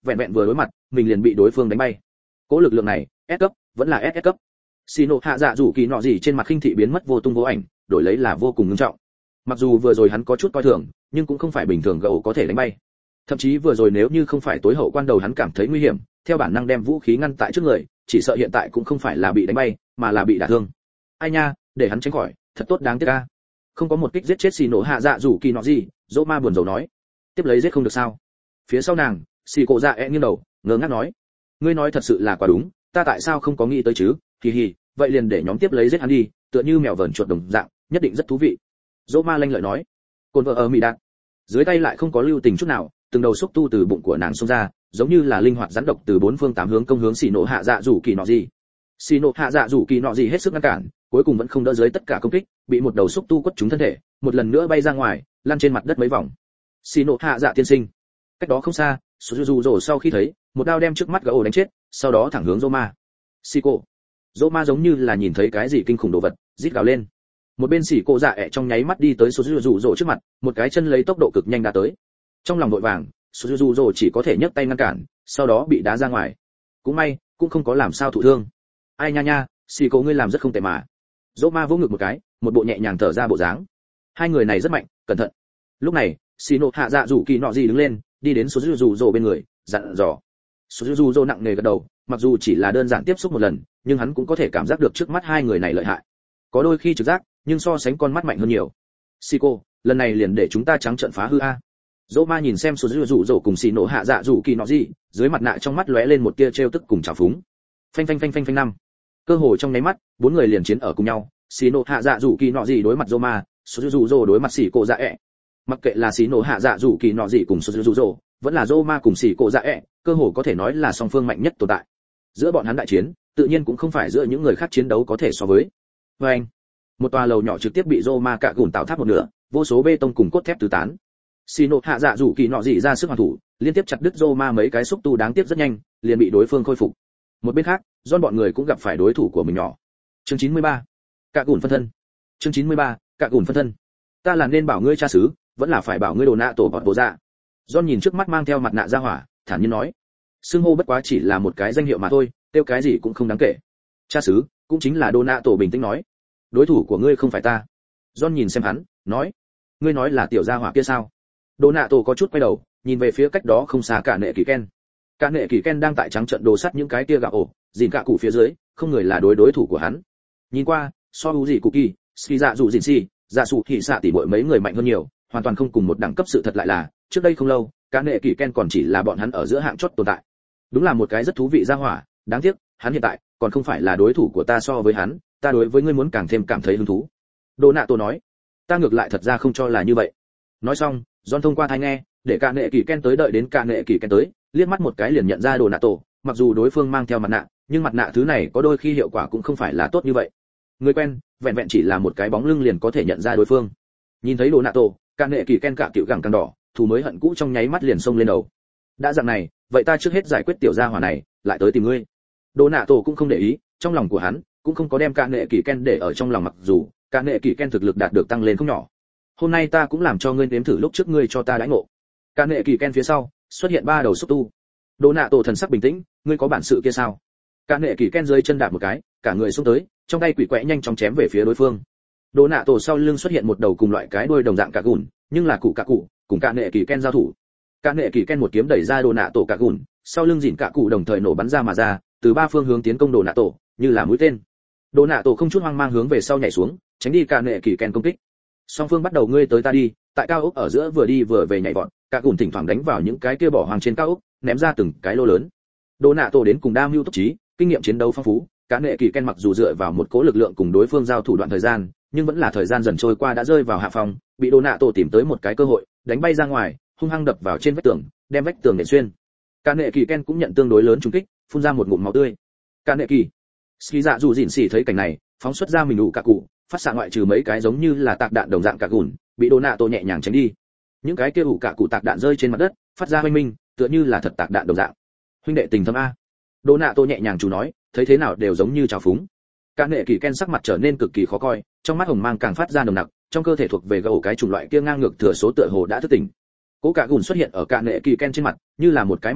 vẹn vẹn vừa đối mặt mình liền bị đối phương đánh bay. Cỗ lực lượng này S cấp vẫn là ét ét cấp. Xì nộ hạ dạ rủ kỳ nọ gì trên mặt khinh thị biến mất vô tung vô ảnh, đổi lấy là vô cùng nghiêm trọng. Mặc dù vừa rồi hắn có chút coi thường, nhưng cũng không phải bình thường gậu có thể đánh bay. Thậm chí vừa rồi nếu như không phải tối hậu quan đầu hắn cảm thấy nguy hiểm, theo bản năng đem vũ khí ngăn tại trước người, chỉ sợ hiện tại cũng không phải là bị đánh bay, mà là bị đả thương. Ai nha, để hắn tránh khỏi, thật tốt đáng tiếc a. Không có một kích giết chết xì nổ hạ dạ rủ kỳ nọ gì, dỗ ma buồn rầu nói. Tiếp lấy giết không được sao? Phía sau nàng, xì cổ dạ e nghiêng đầu, ngơ ngác nói. Ngươi nói thật sự là quá đúng, ta tại sao không có nghĩ tới chứ? Kỳ hì, vậy liền để nhóm tiếp lấy giết hắn đi, tựa như mèo vờn chuột đồng dạng, nhất định rất thú vị. Dỗ ma lanh lợi nói. Cồn vợ ở mì đạn. Dưới tay lại không có lưu tình chút nào, từng đầu xúc tu từ bụng của nàng xông ra, giống như là linh hoạt rắn độc từ bốn phương tám hướng công hướng xì nổ hạ dạ rủ kỳ nọ gì. Xì nổ hạ dạ rủ kỳ nọ gì hết sức ngăn cản, cuối cùng vẫn không đỡ dưới tất cả công kích, bị một đầu xúc tu quất trúng thân thể, một lần nữa bay ra ngoài, lăn trên mặt đất mấy vòng. Xì nổ hạ dạ tiên sinh. Cách đó không xa, Suzuzu rồ sau khi thấy, một đao đem trước mắt gã ổ đánh chết, sau đó thẳng hướng Roma. Siko. Roma giống như là nhìn thấy cái gì kinh khủng đồ vật, rít gào lên. Một bên xỉ cô dạ ẹ trong nháy mắt đi tới Suzuzu rồ trước mặt, một cái chân lấy tốc độ cực nhanh đã tới. Trong lòng vội vàng, Suzuzu rồ chỉ có thể nhấc tay ngăn cản, sau đó bị đá ra ngoài. Cũng may, cũng không có làm sao thụ thương. Ai nha nha, Siko ngươi làm rất không tệ mà. Roma vỗ ngực một cái, một bộ nhẹ nhàng thở ra bộ dáng. Hai người này rất mạnh, cẩn thận. Lúc này, Shino hạ dạ rủ kỳ nọ gì đứng lên, đi đến Suzuzu rồ bên người, dặn dò. Suzuzu rồ nặng nề gật đầu, mặc dù chỉ là đơn giản tiếp xúc một lần, nhưng hắn cũng có thể cảm giác được trước mắt hai người này lợi hại. Có đôi khi trực giác, nhưng so sánh con mắt mạnh hơn nhiều. Siko, lần này liền để chúng ta trắng trợn phá hư a. Roma nhìn xem Suzuzu rồ cùng Shino hạ dạ rủ kỳ nọ gì, dưới mặt nạ trong mắt lóe lên một tia trêu tức cùng trào phúng. Phanh phanh phanh phanh phanh năm. Cơ hội trong nháy mắt, bốn người liền chiến ở cùng nhau. Shino hạ dạ rủ kỳ nọ gì đối mặt Roma, Suzuzu rồ đối mặt xỉ cổ dạ ẹ. Mặc kệ là xí nổ hạ dạ rủ kỳ nọ gì cùng Suzuzu rồ, vẫn là Roma cùng xỉ cổ dạ ẹ, cơ hồ có thể nói là song phương mạnh nhất tồn tại. Giữa bọn hắn đại chiến, tự nhiên cũng không phải giữa những người khác chiến đấu có thể so với. Và anh, một tòa lầu nhỏ trực tiếp bị Roma cạ gùn tạo tháp một nửa, vô số bê tông cùng cốt thép tứ tán. Xí nổ hạ dạ rủ kỳ nọ gì ra sức hoàn thủ, liên tiếp chặt đứt Roma mấy cái xúc tu đáng tiếc rất nhanh, liền bị đối phương khôi phục. Một bên khác, John bọn người cũng gặp phải đối thủ của mình nhỏ. Chương chín mươi ba, cạ gùn phân thân. Chương chín mươi ba, cạ gùn phân thân. Ta là nên bảo ngươi cha xứ, vẫn là phải bảo ngươi đồ nạ tổ bọt bộ dạ. John nhìn trước mắt mang theo mặt nạ ra hỏa, thản nhiên nói, xưng hô bất quá chỉ là một cái danh hiệu mà thôi, tiêu cái gì cũng không đáng kể. Cha xứ cũng chính là đồ nạ tổ bình tĩnh nói, đối thủ của ngươi không phải ta. John nhìn xem hắn, nói, ngươi nói là tiểu gia hỏa kia sao? Đồ nạ tổ có chút quay đầu, nhìn về phía cách đó không xa cả nệ kỳ ken. Cả nệ kỳ ken đang tại trắng trận đồ sắt những cái kia gạo ổ, dìn cả cụ phía dưới, không người là đối đối thủ của hắn. Nhìn qua, so hữu gì cụ kỳ, ski dạ dù dìn si, dạ sụ thị xạ tỷ muội mấy người mạnh hơn nhiều, hoàn toàn không cùng một đẳng cấp. Sự thật lại là, trước đây không lâu, cả nệ kỳ ken còn chỉ là bọn hắn ở giữa hạng chót tồn tại. Đúng là một cái rất thú vị gia hỏa, đáng tiếc, hắn hiện tại còn không phải là đối thủ của ta. So với hắn, ta đối với ngươi muốn càng thêm cảm thấy hứng thú. Đồ nạ tổ nói, ta ngược lại thật ra không cho là như vậy. Nói xong, John thông qua tai nghe, để cả nệ kỳ ken tới, đợi đến cả nệ kỳ ken tới, liếc mắt một cái liền nhận ra đồ nạ tổ. Mặc dù đối phương mang theo mặt nạ, nhưng mặt nạ thứ này có đôi khi hiệu quả cũng không phải là tốt như vậy. Người quen, vẹn vẹn chỉ là một cái bóng lưng liền có thể nhận ra đối phương. Nhìn thấy đồ nạ tổ, cả nệ kỳ ken cả tiểu gẳng càng đỏ, thù mới hận cũ trong nháy mắt liền xông lên đầu. Đã dạng này, vậy ta trước hết giải quyết tiểu gia hỏa này, lại tới tìm ngươi. Đồ nạ tổ cũng không để ý, trong lòng của hắn cũng không có đem cả nệ kỳ ken để ở trong lòng, mặc dù cả nệ kỳ ken thực lực đạt được tăng lên không nhỏ. Hôm nay ta cũng làm cho ngươi nếm thử lúc trước ngươi cho ta đãi ngộ. Cả nệ kỳ ken phía sau xuất hiện ba đầu xúc tu. Đồ nạ tổ thần sắc bình tĩnh, ngươi có bản sự kia sao? Cả nệ kỳ ken dưới chân đạp một cái, cả người xông tới, trong tay quỷ quẽ nhanh chóng chém về phía đối phương. Đồ nạ tổ sau lưng xuất hiện một đầu cùng loại cái đuôi đồng dạng cả gùn, nhưng là cụ cả cụ, cùng cả nệ kỳ ken giao thủ. Cả nệ kỳ ken một kiếm đẩy ra đồ nạ tổ cả gùn, sau lưng dỉn cả cụ đồng thời nổ bắn ra mà ra, từ ba phương hướng tiến công đồ nạ tổ, như là mũi tên. Đồ nạ tổ không chút hoang mang hướng về sau nhảy xuống, tránh đi cả nệ kỳ ken công kích. Song phương bắt đầu ngươi tới ta đi, tại cao ốc ở giữa vừa đi vừa về nhảy vọt, cả gùn thỉnh thoảng đánh vào những cái kia bỏ hoang trên cao ốc, ném ra từng cái lô lớn. Đồ nạ tổ đến cùng đa mưu túc trí, kinh nghiệm chiến đấu phong phú, cả nệ kỳ ken mặc dù dựa vào một cố lực lượng cùng đối phương giao thủ đoạn thời gian, nhưng vẫn là thời gian dần trôi qua đã rơi vào hạ phòng, bị đồ nạ tổ tìm tới một cái cơ hội, đánh bay ra ngoài, hung hăng đập vào trên vách tường, đem vách tường nện xuyên. Cả nệ kỳ ken cũng nhận tương đối lớn trúng kích, phun ra một ngụm máu tươi. Cả nệ kỳ, ski dạ dù dịn xỉ thấy cảnh này, phóng xuất ra mình đủ cả cụ, phát xạ ngoại trừ mấy cái giống như là tạc đạn đồng dạng cả gùn, bị đồ nạ tổ nhẹ nhàng tránh đi. Những cái kia ủ cả cụ tạc đạn rơi trên mặt đất, phát ra hoanh minh, tựa như là thật tạc đạn đồng dạng. Huynh đệ tình thâm a. Đồ nạ tổ nhẹ nhàng chủ nói, thấy thế nào đều giống như trào phúng. Cả nệ kỳ ken sắc mặt trở nên cực kỳ khó coi, trong mắt hồng mang càng phát ra nồng nặc, trong cơ thể thuộc về gầu cái chủng loại kia ngang ngược thừa số tựa hồ đã thức tỉnh. Cố cả gùn xuất hiện ở cả nệ kỳ ken trên mặt, như là một cái mặt nạ,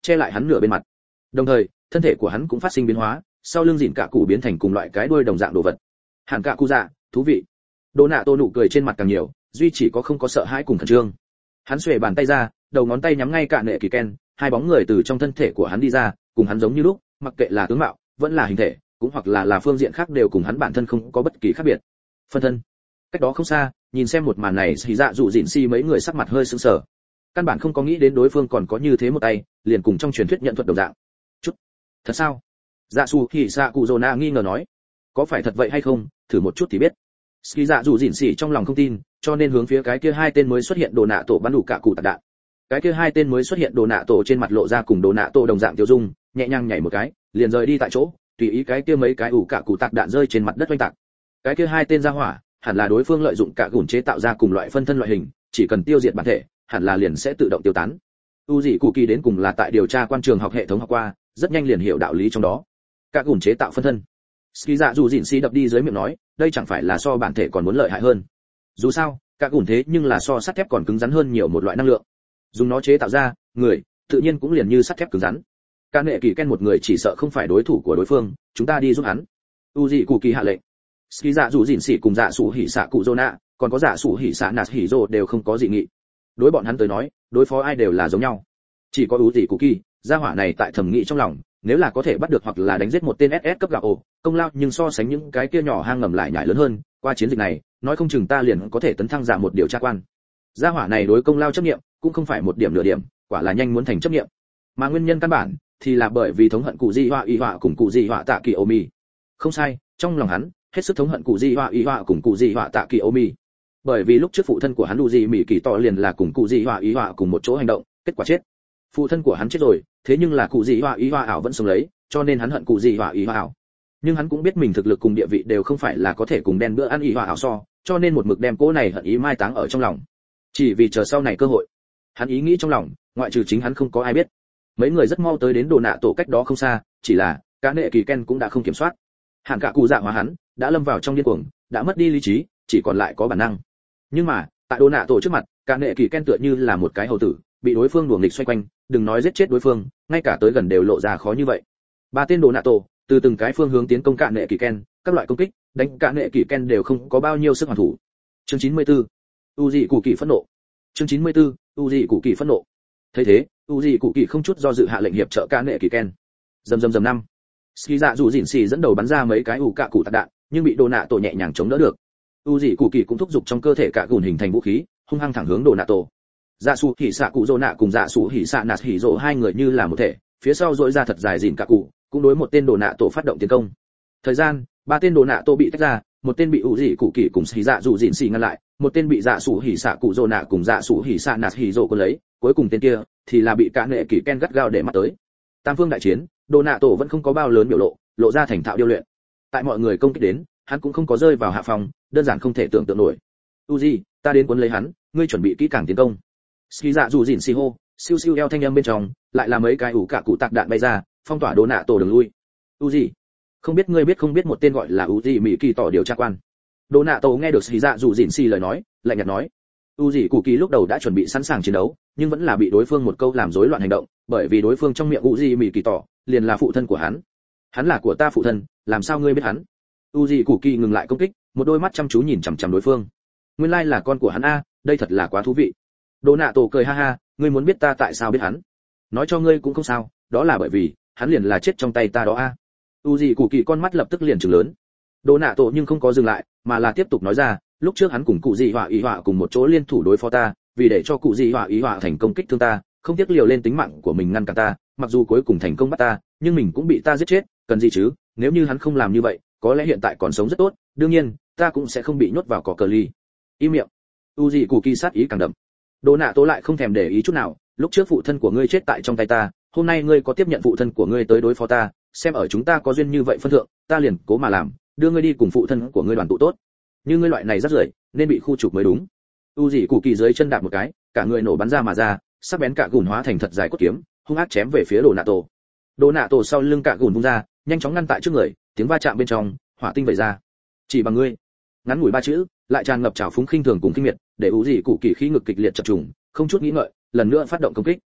che lại hắn nửa bên mặt. Đồng thời, thân thể của hắn cũng phát sinh biến hóa, sau lưng dịn cả cụ biến thành cùng loại cái đuôi đồng dạng đồ vật. Hàn cả cụ dạ, thú vị. Đỗ nạ tổ nụ cười trên mặt càng nhiều, duy chỉ có không có sợ hãi cùng khẩn trương. Hắn xuề bàn tay ra, đầu ngón tay nhắm ngay cả nệ kỳ ken, hai bóng người từ trong thân thể của hắn đi ra, cùng hắn giống như lúc, mặc kệ là tướng mạo, vẫn là hình thể, cũng hoặc là là phương diện khác đều cùng hắn bản thân không có bất kỳ khác biệt. Phân thân. Cách đó không xa, nhìn xem một màn này, Sĩ Dạ dụ dịn si mấy người sắc mặt hơi sững sờ. Căn bản không có nghĩ đến đối phương còn có như thế một tay, liền cùng trong truyền thuyết nhận thuật đồng dạng. Chút. Thật sao? Dạ Su Hỉ Dạ Cụ Zona nghi ngờ nói. Có phải thật vậy hay không, thử một chút thì biết. Sĩ Dạ dụ dịn si trong lòng không tin, cho nên hướng phía cái kia hai tên mới xuất hiện đồ nạ tổ bắn đủ cả cụ tạc đạn. Cái kia hai tên mới xuất hiện đồ nạ tổ trên mặt lộ ra cùng đồ nạ tổ đồng dạng tiêu dung, nhẹ nhàng nhảy một cái, liền rời đi tại chỗ, tùy ý cái kia mấy cái ủ cả cụ tạc đạn rơi trên mặt đất oanh tạc. Cái kia hai tên ra hỏa, hẳn là đối phương lợi dụng cả gùn chế tạo ra cùng loại phân thân loại hình, chỉ cần tiêu diệt bản thể, hẳn là liền sẽ tự động tiêu tán. U dị cụ kỳ đến cùng là tại điều tra quan trường học hệ thống học qua, rất nhanh liền hiểu đạo lý trong đó. Cả gùn chế tạo phân thân. Ski Dạ dù dịn xi đập đi dưới miệng nói, đây chẳng phải là so bản thể còn muốn lợi hại hơn. Dù sao, cả gùn thế nhưng là so sắt thép còn cứng rắn hơn nhiều một loại năng lượng. Dùng nó chế tạo ra, người, tự nhiên cũng liền như sắt thép cứng rắn. Cả nệ kỳ ken một người chỉ sợ không phải đối thủ của đối phương, chúng ta đi giúp hắn. U dị cụ kỳ hạ lệnh. Ski Dạ dù dịn xỉ cùng Dạ Sủ Hỉ Xạ Cụ Zona, còn có Dạ Sủ Hỉ Xạ Nạt Hỉ Dô đều không có dị nghị. Đối bọn hắn tới nói, đối phó ai đều là giống nhau. Chỉ có U dị cụ kỳ, gia hỏa này tại thẩm nghĩ trong lòng, nếu là có thể bắt được hoặc là đánh giết một tên ét ét cấp gạo ổ, công lao nhưng so sánh những cái kia nhỏ hang ngầm lại nhảy lớn hơn, qua chiến dịch này, nói không chừng ta liền có thể tấn thăng giả một điều tra quan. Gia hỏa này đối công lao chấp niệm, cũng không phải một điểm nửa điểm, quả là nhanh muốn thành chấp niệm. Mà nguyên nhân căn bản thì là bởi vì thống hận cụ Di Họa Y Họa cùng cụ Di Họa Tạ Kỳ Omi. Không sai, trong lòng hắn hết sức thống hận cụ Di Họa Y Họa cùng cụ Di Họa Tạ Kỳ Omi. Bởi vì lúc trước phụ thân của hắn Uzi Mỹ Kỳ Tọ liền là cùng cụ Di Họa Y Họa cùng một chỗ hành động, kết quả chết. Phụ thân của hắn chết rồi, thế nhưng là cụ Di Họa Y Họa ảo vẫn sống lấy, cho nên hắn hận cụ Di Họa Y Họa ảo. Nhưng hắn cũng biết mình thực lực cùng địa vị đều không phải là có thể cùng đen bữa ăn Y Họa ảo so, cho nên một mực đem cỗ này hận ý mai táng ở trong lòng. Chỉ vì chờ sau này cơ hội. Hắn ý nghĩ trong lòng, ngoại trừ chính hắn không có ai biết. Mấy người rất mau tới đến đồ nạ tổ cách đó không xa, chỉ là cả nệ kỳ ken cũng đã không kiểm soát. Hàn cả cụ dạ hóa hắn đã lâm vào trong điên cuồng, đã mất đi lý trí, chỉ còn lại có bản năng. Nhưng mà tại đồ nạ tổ trước mặt, cả nệ kỳ ken tựa như là một cái hầu tử, bị đối phương đuổi nghịch xoay quanh, đừng nói giết chết đối phương, ngay cả tới gần đều lộ ra khó như vậy. Ba tên đồ nạ tổ từ từng cái phương hướng tiến công cả nệ kỳ ken, các loại công kích đánh cả nệ kỳ ken đều không có bao nhiêu sức hoàn thủ. Chương chín mươi tư, u dị cụ kỳ phẫn nộ. Chương chín mươi tư, u dị cụ kỳ phẫn nộ. Thấy thế, u dị cụ kỳ không chút do dự hạ lệnh hiệp trợ cả nệ kỳ ken. Rầm rầm rầm năm. Ski Dạ dù dịn xì dẫn đầu bắn ra mấy cái ủ cạ cụ tạc đạn, nhưng bị đồ nạ tổ nhẹ nhàng chống đỡ được. U dị cụ kỳ cũng thúc giục trong cơ thể cả gùn hình thành vũ khí, hung hăng thẳng hướng đồ nạ tổ. Dạ Su Hỉ Xạ Cụ Dô nạ cùng Dạ Su Hỉ Xạ Nạt Hỉ Dô hai người như là một thể, phía sau dỗi ra thật dài dìn cả cụ, cũng đối một tên đồ nạ tổ phát động tiến công. Thời gian, ba tên đồ nạ tổ bị tách ra, một tên bị u dị cụ kỳ cùng xì dạ dù dịn xì ngăn lại, một tên bị Dạ Su Hỉ Xạ Cụ Dô nạ cùng Dạ Su Hỉ Xạ Nạt Hỉ Dô cuốn lấy, cuối cùng tên kia thì là bị cả nệ kỳ ken gắt gao để mắt tới. Tam phương đại chiến, đồ nạ tổ vẫn không có bao lớn biểu lộ, lộ ra thành thạo điêu luyện. Tại mọi người công kích đến, hắn cũng không có rơi vào hạ phòng, đơn giản không thể tưởng tượng nổi. Uzi, ta đến cuốn lấy hắn, ngươi chuẩn bị kỹ càng tiến công. Ski Dạ dù dịn xì hô, siêu siêu eo thanh âm bên trong, lại là mấy cái ủ cả cụ tạc đạn bay ra, phong tỏa đồ nạ tổ đường lui. Uzi, không biết ngươi biết không biết một tên gọi là Uzi Mỹ Kỳ tỏ điều tra quan. Đồ nạ tổ nghe được Ski Dạ dù dịn xì lời nói, lạnh nhạt nói. Uzi cụ kỳ lúc đầu đã chuẩn bị sẵn sàng chiến đấu, nhưng vẫn là bị đối phương một câu làm rối loạn hành động, bởi vì đối phương trong miệng Uzi Mỹ Kỳ tỏ liền là phụ thân của hắn. Hắn là của ta phụ thân, làm sao ngươi biết hắn? Uzi cụ kỳ ngừng lại công kích, một đôi mắt chăm chú nhìn chằm chằm đối phương. Nguyên lai là con của hắn a, đây thật là quá thú vị. Đồ nạ tổ cười ha ha, ngươi muốn biết ta tại sao biết hắn? Nói cho ngươi cũng không sao, đó là bởi vì hắn liền là chết trong tay ta đó a. Uzi cụ kỳ con mắt lập tức liền trừng lớn. Đồ nạ tổ nhưng không có dừng lại, mà là tiếp tục nói ra, lúc trước hắn cùng cụ dị họa ý họa cùng một chỗ liên thủ đối phó ta, vì để cho cụ dị họa ý họa thành công kích thương ta, không tiếc liều lên tính mạng của mình ngăn cản ta, mặc dù cuối cùng thành công bắt ta, nhưng mình cũng bị ta giết chết, cần gì chứ? Nếu như hắn không làm như vậy, có lẽ hiện tại còn sống rất tốt, đương nhiên, ta cũng sẽ không bị nhốt vào cỏ cờ ly. Im miệng. Uzi cụ kỳ sát ý càng đậm. Đồ nạ tố lại không thèm để ý chút nào, lúc trước phụ thân của ngươi chết tại trong tay ta, hôm nay ngươi có tiếp nhận phụ thân của ngươi tới đối phó ta, xem ở chúng ta có duyên như vậy phân thượng, ta liền cố mà làm, đưa ngươi đi cùng phụ thân của ngươi đoàn tụ tốt. Như ngươi loại này rất rưởi, nên bị khu trục mới đúng. Uzi cụ kỳ dưới chân đạp một cái, cả người nổ bắn ra mà ra, sắc bén cả gùn hóa thành thật dài cốt kiếm, hung ác chém về phía đồ nạ tổ. Đồ nạ tổ sau lưng cả gùn vung ra, nhanh chóng ngăn tại trước người, tiếng va chạm bên trong, hỏa tinh vẩy ra. Chỉ bằng ngươi. Ngắn ngủi ba chữ, lại tràn ngập trào phúng khinh thường cùng kinh miệt, để Uzi cụ kỳ khí ngực kịch liệt chập trùng, không chút nghĩ ngợi, lần nữa phát động công kích.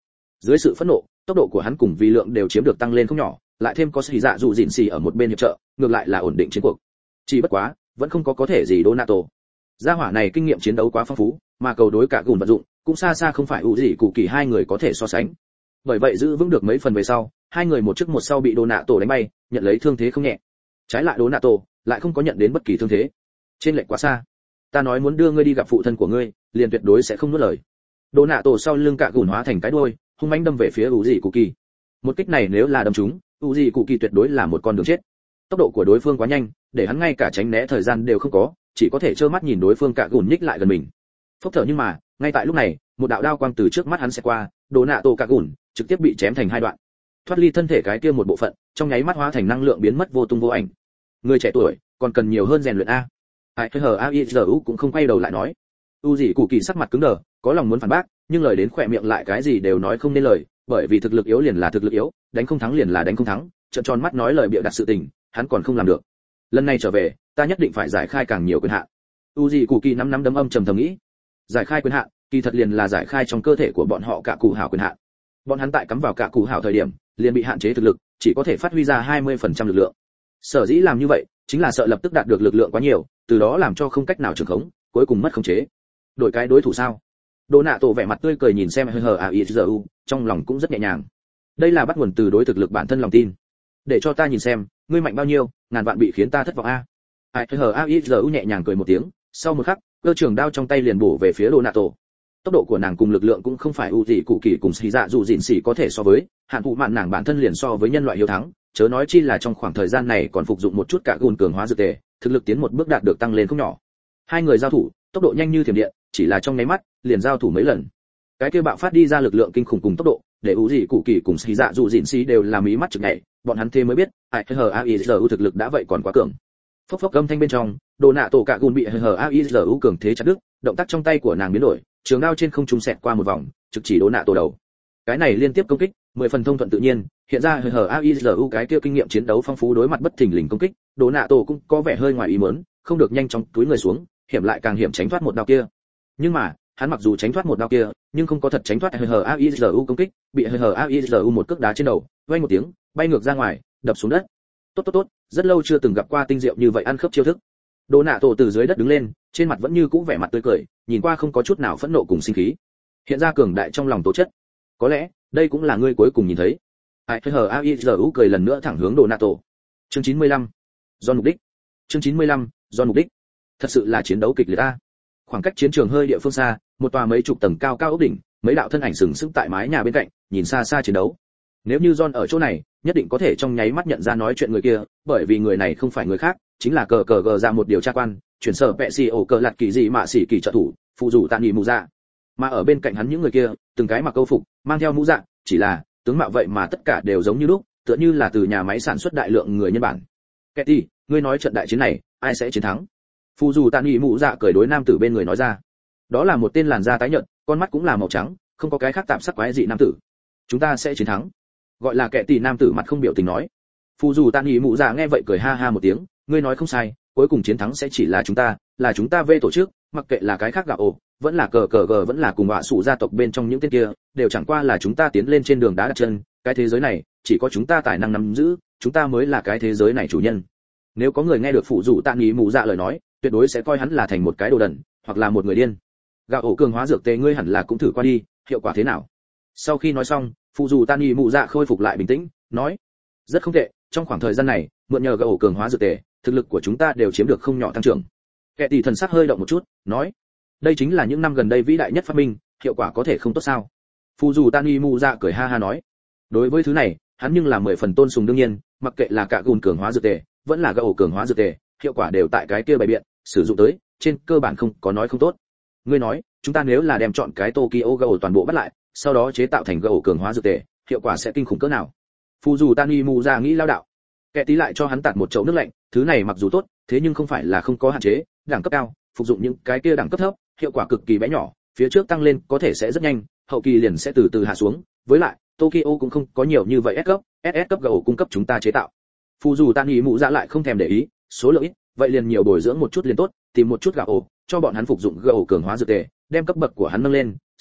Dưới sự phẫn nộ, tốc độ của hắn cùng vi lượng đều chiếm được tăng lên không nhỏ, lại thêm có sĩ dạ dụ dịn xì ở một bên hiệp trợ, ngược lại là ổn định chiến cuộc. Chỉ bất quá, vẫn không có có thể gì Donato. Gia hỏa này kinh nghiệm chiến đấu quá phong phú, mà cầu đối cả gùn vận dụng, cũng xa xa không phải ủ gì cụ kỳ hai người có thể so sánh. Bởi vậy giữ vững được mấy phần về sau, hai người một trước một sau bị Donato đánh bay, nhận lấy thương thế không nhẹ. Trái lại Donato lại không có nhận đến bất kỳ thương thế. Trên lệch quá xa. Ta nói muốn đưa ngươi đi gặp phụ thân của ngươi, liền tuyệt đối sẽ không nuốt lời. Donato sau lưng cả gùn hóa thành cái đuôi, hung mãnh đâm về phía ủ gì cụ kỳ. Một kích này nếu là đâm trúng, ủ gì cụ kỳ tuyệt đối là một con đường chết. Tốc độ của đối phương quá nhanh, để hắn ngay cả tránh né thời gian đều không có, chỉ có thể trơ mắt nhìn đối phương cả gùn nhích lại gần mình. Phốc thở nhưng mà, ngay tại lúc này, một đạo đao quang từ trước mắt hắn sẽ qua, Donato cả gùn trực tiếp bị chém thành hai đoạn. Thoát ly thân thể cái kia một bộ phận, trong nháy mắt hóa thành năng lượng biến mất vô tung vô ảnh. Người trẻ tuổi, còn cần nhiều hơn rèn luyện a. Ai hờ Aizu cũng không quay đầu lại nói. U gì cụ kỳ sắc mặt cứng đờ, có lòng muốn phản bác, nhưng lời đến khỏe miệng lại cái gì đều nói không nên lời, bởi vì thực lực yếu liền là thực lực yếu, đánh không thắng liền là đánh không thắng, trợn tròn mắt nói lời bịa đặt sự tình, hắn còn không làm được. Lần này trở về, ta nhất định phải giải khai càng nhiều quyền hạn. U gì cụ kỳ nắm nắm đấm âm trầm thầm nghĩ. Giải khai quyền hạn, kỳ thật liền là giải khai trong cơ thể của bọn họ cả cụ hảo quyền hạn. Bọn hắn tại cắm vào cả cụ hảo thời điểm, liền bị hạn chế thực lực, chỉ có thể phát huy ra hai mươi phần trăm lực lượng. Sở dĩ làm như vậy, chính là sợ lập tức đạt được lực lượng quá nhiều, từ đó làm cho không cách nào trường khống, cuối cùng mất khống chế. Đổi cái đối thủ sao? Donato vẻ mặt tươi cười nhìn xem hờ Aizu, trong lòng cũng rất nhẹ nhàng. Đây là bắt nguồn từ đối thực lực bản thân lòng tin. Để cho ta nhìn xem, ngươi mạnh bao nhiêu, ngàn vạn bị khiến ta thất vọng a. hờ Aizu nhẹ nhàng cười một tiếng, sau một khắc, cơ trường đao trong tay liền bổ về phía Donato. Tốc độ của nàng cùng lực lượng cũng không phải ưu dị cụ kỳ cùng xì dạ dù dịn xì có thể so với, hạn phụ mạn nàng bản thân liền so với nhân loại hiếu thắng, chớ nói chi là trong khoảng thời gian này còn phục dụng một chút cả gùn cường hóa dược tề, thực lực tiến một bước đạt được tăng lên không nhỏ. Hai người giao thủ, tốc độ nhanh như thiểm điện, chỉ là trong nháy mắt, liền giao thủ mấy lần. Cái kia bạo phát đi ra lực lượng kinh khủng cùng tốc độ, để ưu dị cụ kỳ cùng xì dạ dù dịn xì đều là mí mắt chực nhảy, bọn hắn thế mới biết, hờ Aizu thực lực đã vậy còn quá cường. Phốc phốc âm thanh bên trong, Donato cả gùn bị hờ Aizu cường thế chặt đứt, động tác trong tay của nàng biến đổi, trường đao trên không trung xẹt qua một vòng, trực chỉ Donato đầu. Cái này liên tiếp công kích, mười phần thông thuận tự nhiên, hiện ra hờ Aizu cái kia kinh nghiệm chiến đấu phong phú đối mặt bất thình lình công kích, Donato cũng có vẻ hơi ngoài ý muốn, không được nhanh chóng túi người xuống, hiểm lại càng hiểm tránh thoát một đao kia. Nhưng mà, hắn mặc dù tránh thoát một đao kia, nhưng không có thật tránh thoát hờ Aizu công kích, bị hờ Aizu một cước đá trên đầu, vang một tiếng, bay ngược ra ngoài, đập xuống đất. Tốt tốt tốt, rất lâu chưa từng gặp qua tinh diệu như vậy ăn khớp chiêu thức. Donato từ dưới đất đứng lên, trên mặt vẫn như cũ vẻ mặt tươi cười, nhìn qua không có chút nào phẫn nộ cùng sinh khí. Hiện ra cường đại trong lòng tố chất. Có lẽ, đây cũng là ngươi cuối cùng nhìn thấy. hờ Aizu cười lần nữa thẳng hướng Donato. Chương chín mươi lăm. Do mục đích. Chương chín mươi lăm. Do mục đích. Thật sự là chiến đấu kịch liệt a. Khoảng cách chiến trường hơi địa phương xa, một tòa mấy chục tầng cao cao ốc đỉnh, mấy đạo thân ảnh sừng sững tại mái nhà bên cạnh, nhìn xa xa chiến đấu. Nếu như John ở chỗ này, nhất định có thể trong nháy mắt nhận ra nói chuyện người kia, bởi vì người này không phải người khác, chính là cờ cờ gờ ra một điều tra quan, chuyển sở vẹ xì ổ cờ lạt kỳ gì mà xỉ kỳ trợ thủ, phụ rủ tạ nghỉ mù dạ. Mà ở bên cạnh hắn những người kia, từng cái mặc câu phục, mang theo mũ dạ, chỉ là tướng mạo vậy mà tất cả đều giống như lúc, tựa như là từ nhà máy sản xuất đại lượng người nhân bản. Ketty, ngươi nói trận đại chiến này, ai sẽ chiến thắng? Phụ rủ tạ nghỉ mù dạ cười đối nam tử bên người nói ra. Đó là một tên làn da tái nhợt, con mắt cũng là màu trắng, không có cái khác tạp sắc quái dị nam tử. Chúng ta sẽ chiến thắng. Gọi là Ketty nam tử mặt không biểu tình nói. Phụ rủ tạ nghỉ mù dạ nghe vậy cười ha ha một tiếng, ngươi nói không sai, cuối cùng chiến thắng sẽ chỉ là chúng ta, là chúng ta về tổ chức, mặc kệ là cái khác gạo ổ, vẫn là cờ cờ gờ vẫn là cùng họa sủ gia tộc bên trong những tên kia, đều chẳng qua là chúng ta tiến lên trên đường đá đặt chân, cái thế giới này chỉ có chúng ta tài năng nắm giữ, chúng ta mới là cái thế giới này chủ nhân. Nếu có người nghe được phụ rủ tạ nghỉ mù dạ lời nói, tuyệt đối sẽ coi hắn là thành một cái đồ đần, hoặc là một người điên. Gạo ổ cường hóa dược tề ngươi hẳn là cũng thử qua đi, hiệu quả thế nào? Sau khi nói xong, phụ rủ tạ nghỉ mù dạ khôi phục lại bình tĩnh, nói: rất không tệ, trong khoảng thời gian này, mượn nhờ gạo ổ cường hóa dược tề, thực lực của chúng ta đều chiếm được không nhỏ tăng trưởng. Kẻ tỷ thần sắc hơi động một chút, nói: đây chính là những năm gần đây vĩ đại nhất phát minh, hiệu quả có thể không tốt sao? Phụ dù Tani Mu dạ cười ha ha nói: đối với thứ này, hắn nhưng là mười phần tôn sùng đương nhiên, mặc kệ là cả gùn cường hóa dược tề, vẫn là gạo cường hóa dược tề, hiệu quả đều tại cái kia bày biện, sử dụng tới, trên cơ bản không có nói không tốt. Ngươi nói, chúng ta nếu là đem chọn cái Tokyo gạo toàn bộ bắt lại, sau đó chế tạo thành gạo cường hóa dược tề, hiệu quả sẽ kinh khủng cỡ nào? Phụ dù Tani Mu dạ nghĩ lao đạo. Kẻ tí lại cho hắn tạt một chậu nước lạnh, thứ này mặc dù tốt, thế nhưng không phải là không có hạn chế, đẳng cấp cao, phục dụng những cái kia đẳng cấp thấp, hiệu quả cực kỳ bé nhỏ, phía trước tăng lên có thể sẽ rất nhanh, hậu kỳ liền sẽ từ từ hạ xuống, với lại, Tokyo cũng không có nhiều như vậy S cấp, ét ét cấp gạo cung cấp chúng ta chế tạo. Phụ dù Tani Mụ Dạ lại không thèm để ý, số lượng ít, vậy liền nhiều bồi dưỡng một chút liền tốt, tìm một chút gạo ổ, cho bọn hắn phục dụng gạo cường hóa dược tề, đem cấp bậc của hắn nâng lên,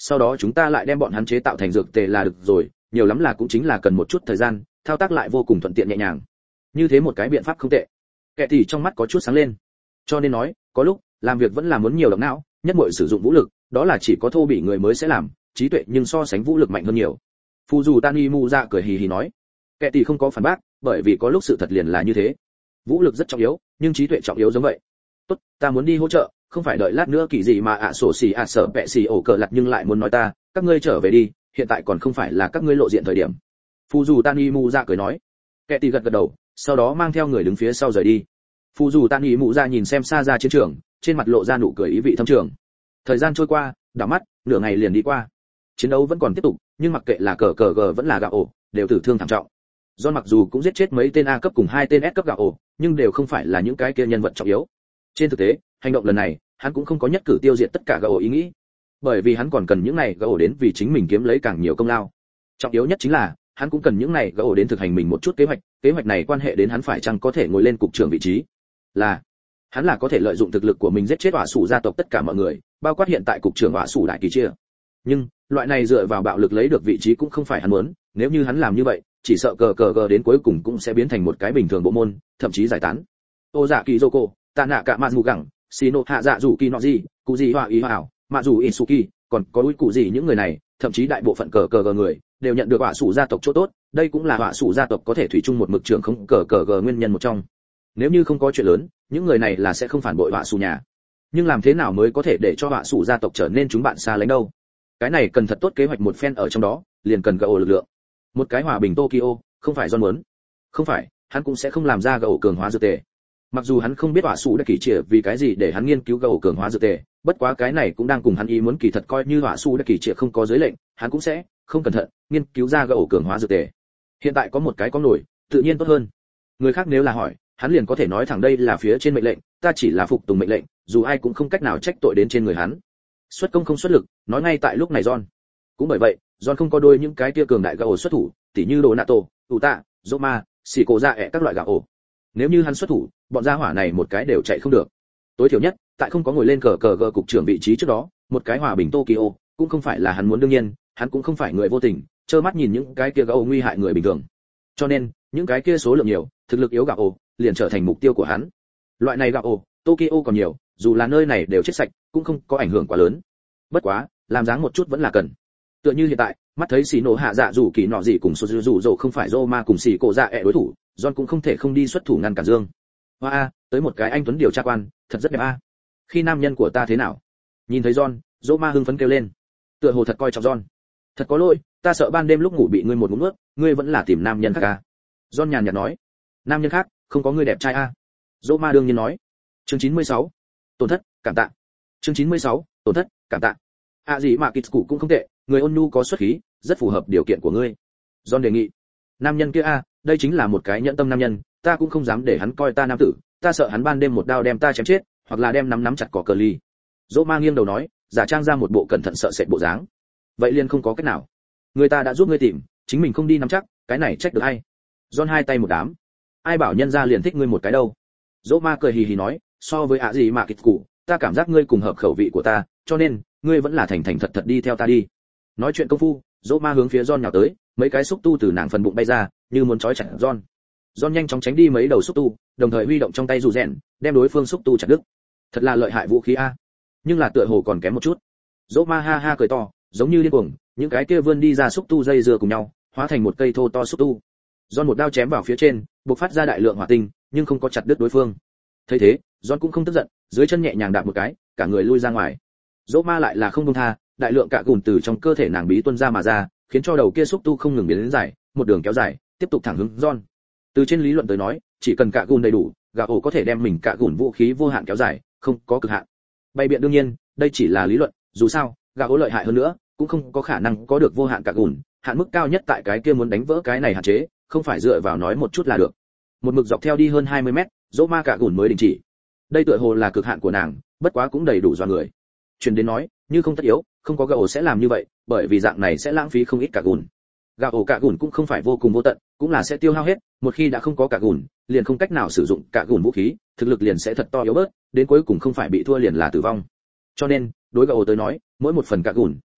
sau đó chúng ta lại đem bọn hắn chế tạo thành dược tề là được rồi, nhiều lắm là cũng chính là cần một chút thời gian, thao tác lại vô cùng thuận tiện nhẹ nhàng. Như thế một cái biện pháp không tệ. Kẻ thì trong mắt có chút sáng lên. Cho nên nói, có lúc làm việc vẫn là muốn nhiều động não, nhất muội sử dụng vũ lực, đó là chỉ có thô bỉ người mới sẽ làm, trí tuệ nhưng so sánh vũ lực mạnh hơn nhiều. Phù dù Tani Mu ra cười hì hì nói. Kẻ thì không có phản bác, bởi vì có lúc sự thật liền là như thế. Vũ lực rất trọng yếu, nhưng trí tuệ trọng yếu giống vậy. Tốt, ta muốn đi hỗ trợ, không phải đợi lát nữa kỳ gì mà ạ sổ xì ạ sợ bẹ xì ổ cờ lặt nhưng lại muốn nói ta, các ngươi trở về đi, hiện tại còn không phải là các ngươi lộ diện thời điểm. Phù dù Tani Mu ra cười nói. Kẻ thì gật gật đầu, sau đó mang theo người đứng phía sau rời đi. Phù dù Tani Mu ra nhìn xem xa ra chiến trường, trên mặt lộ ra nụ cười ý vị thâm trường. Thời gian trôi qua, đảo mắt, nửa ngày liền đi qua. Chiến đấu vẫn còn tiếp tục, nhưng mặc kệ là cờ cờ g vẫn là gạo ổ, đều tử thương thảm trọng. John mặc dù cũng giết chết mấy tên A cấp cùng hai tên S cấp gạo ổ, nhưng đều không phải là những cái kia nhân vật trọng yếu. Trên thực tế, hành động lần này, hắn cũng không có nhất cử tiêu diệt tất cả gạo ổ ý nghĩ, bởi vì hắn còn cần những này gạo ổ đến vì chính mình kiếm lấy càng nhiều công lao. Trọng yếu nhất chính là, hắn cũng cần những này gạo ổ đến thực hành mình một chút kế hoạch, kế hoạch này quan hệ đến hắn phải chăng có thể ngồi lên cục trưởng vị trí. Là, hắn là có thể lợi dụng thực lực của mình giết chết hỏa sủ gia tộc tất cả mọi người, bao quát hiện tại cục trưởng hỏa sủ đại kỳ chia. Nhưng, loại này dựa vào bạo lực lấy được vị trí cũng không phải hắn muốn, nếu như hắn làm như vậy, chỉ sợ cờ cờ gờ đến cuối cùng cũng sẽ biến thành một cái bình thường bộ môn, thậm chí giải tán. Ô dạ kỳ Zoko, tạ nạ cả mạn mù gẳng, Shino hạ dạ rủ kỳ nọ gì, cụ gì hòa ý hảo, mạ rủ Isuki, còn có úi cụ gì những người này, thậm chí đại bộ phận cờ cờ gờ người đều nhận được hỏa sủ gia tộc chỗ tốt, đây cũng là hỏa sủ gia tộc có thể thủy chung một mực trưởng không cờ cờ gờ nguyên nhân một trong. Nếu như không có chuyện lớn, những người này là sẽ không phản bội hỏa sủ nhà. Nhưng làm thế nào mới có thể để cho hỏa sủ gia tộc trở nên chúng bạn xa lánh đâu? Cái này cần thật tốt kế hoạch một phen ở trong đó, liền cần gạo lực lượng. Một cái hòa bình Tokyo, không phải John muốn. Không phải, hắn cũng sẽ không làm ra gạo cường hóa dược tề. Mặc dù hắn không biết hỏa sủ đã kỳ trịa vì cái gì để hắn nghiên cứu gạo cường hóa dược tề, bất quá cái này cũng đang cùng hắn ý muốn kỳ thật coi như hỏa sủ đã kỳ trịa không có dưới lệnh, hắn cũng sẽ không cẩn thận nghiên cứu ra gạo cường hóa dược tề. Hiện tại có một cái có nổi, tự nhiên tốt hơn. Người khác nếu là hỏi, hắn liền có thể nói thẳng đây là phía trên mệnh lệnh, ta chỉ là phục tùng mệnh lệnh, dù ai cũng không cách nào trách tội đến trên người hắn. Xuất công không xuất lực, nói ngay tại lúc này John. Cũng bởi vậy, John không có đôi những cái kia cường đại gạo xuất thủ, tỉ như đồ Nato, Uta, Roma, xì cổ ra ẻ các loại gạo ổ. Nếu như hắn xuất thủ, bọn gia hỏa này một cái đều chạy không được. Tối thiểu nhất, tại không có ngồi lên cờ cờ gờ cục trưởng vị trí trước đó, một cái hòa bình Tokyo cũng không phải là hắn muốn đương nhiên, hắn cũng không phải người vô tình, trơ mắt nhìn những cái kia gạo nguy hại người bình thường. Cho nên, những cái kia số lượng nhiều, thực lực yếu gạo ổ, liền trở thành mục tiêu của hắn. Loại này gạo ổ, Tokyo còn nhiều, dù là nơi này đều chết sạch, cũng không có ảnh hưởng quá lớn. Bất quá, làm dáng một chút vẫn là cần. Tựa như hiện tại, mắt thấy xì nổ hạ dạ dù kỳ nọ gì cùng số dù dù dỗ không phải Roma cùng xì cổ dạ ẹ đối thủ, John cũng không thể không đi xuất thủ ngăn cản Dương. Hoa a, tới một cái anh tuấn điều tra quan, thật rất đẹp a. Khi nam nhân của ta thế nào? Nhìn thấy John, Roma hưng phấn kêu lên. Tựa hồ thật coi trọng John. Thật có lỗi, ta sợ ban đêm lúc ngủ bị ngươi một ngụm nuốt, ngươi vẫn là tìm nam nhân khác a. John nhàn nhạt nói. Nam nhân khác, không có ngươi đẹp trai a. Roma đương nhiên nói. Chương chín mươi sáu. Tổn thất, cảm tạ. Chương chín mươi sáu. Tổn thất, cảm tạ. À gì mà Kitsu cũng không tệ, người ôn nhu có xuất khí, rất phù hợp điều kiện của ngươi. John đề nghị. Nam nhân kia a, đây chính là một cái nhẫn tâm nam nhân, ta cũng không dám để hắn coi ta nam tử, ta sợ hắn ban đêm một đao đem ta chém chết, hoặc là đem nắm nắm chặt cỏ cờ ly. Roma nghiêng đầu nói, giả trang ra một bộ cẩn thận sợ sệt bộ dáng. Vậy liền không có cách nào. Người ta đã giúp ngươi tìm, chính mình không đi nắm chắc, cái này trách được ai? John hai tay một đám. Ai bảo nhân ra liền thích ngươi một cái đâu? Roma cười hì hì nói, so với ạ gì mà Kitsu, ta cảm giác ngươi cùng hợp khẩu vị của ta, cho nên ngươi vẫn là thành thành thật thật đi theo ta đi. Nói chuyện công phu, Roma hướng phía John nhào tới, mấy cái xúc tu từ nàng phần bụng bay ra, như muốn trói chặt John. John nhanh chóng tránh đi mấy đầu xúc tu, đồng thời huy động trong tay dù rèn, đem đối phương xúc tu chặt đứt. Thật là lợi hại vũ khí a. Nhưng là tựa hồ còn kém một chút. Roma ha ha cười to, giống như điên cuồng, những cái kia vươn đi ra xúc tu dây dưa cùng nhau, hóa thành một cây thô to xúc tu. John một đao chém vào phía trên, bộc phát ra đại lượng hỏa tinh, nhưng không có chặt đứt đối phương. Thấy thế, John cũng không tức giận, dưới chân nhẹ nhàng đạp một cái, cả người lui ra ngoài. Roma lại là không buông tha, đại lượng cạ gùn từ trong cơ thể nàng bí tuôn ra mà ra, khiến cho đầu kia xúc tu không ngừng biến đến dài, một đường kéo dài, tiếp tục thẳng hướng John. Từ trên lý luận tới nói, chỉ cần cạ gùn đầy đủ, gà ổ có thể đem mình cạ gùn vũ khí vô hạn kéo dài, không có cực hạn. Bày biện đương nhiên, đây chỉ là lý luận, dù sao, gà ổ lợi hại hơn nữa, cũng không có khả năng có được vô hạn cạ gùn, hạn mức cao nhất tại cái kia muốn đánh vỡ cái này hạn chế, không phải dựa vào nói một chút là được. Một mực dọc theo đi hơn hai mươi mét, dỗ ma cạ gùn mới đình chỉ. Đây tựa hồ là cực hạn của nàng, bất quá cũng đầy đủ do người. Truyền đến nói, như không tất yếu, không có gà ổ sẽ làm như vậy, bởi vì dạng này sẽ lãng phí không ít cạ gùn. Gà ổ cạ gùn cũng không phải vô cùng vô tận, cũng là sẽ tiêu hao hết, một khi đã không có cạ gùn, liền không cách nào sử dụng cạ gùn vũ khí, thực lực liền sẽ thật to yếu bớt, đến cuối cùng không phải bị thua liền là tử vong. Cho nên, đối gà ổ tới nói, mỗi một phần cạ gùn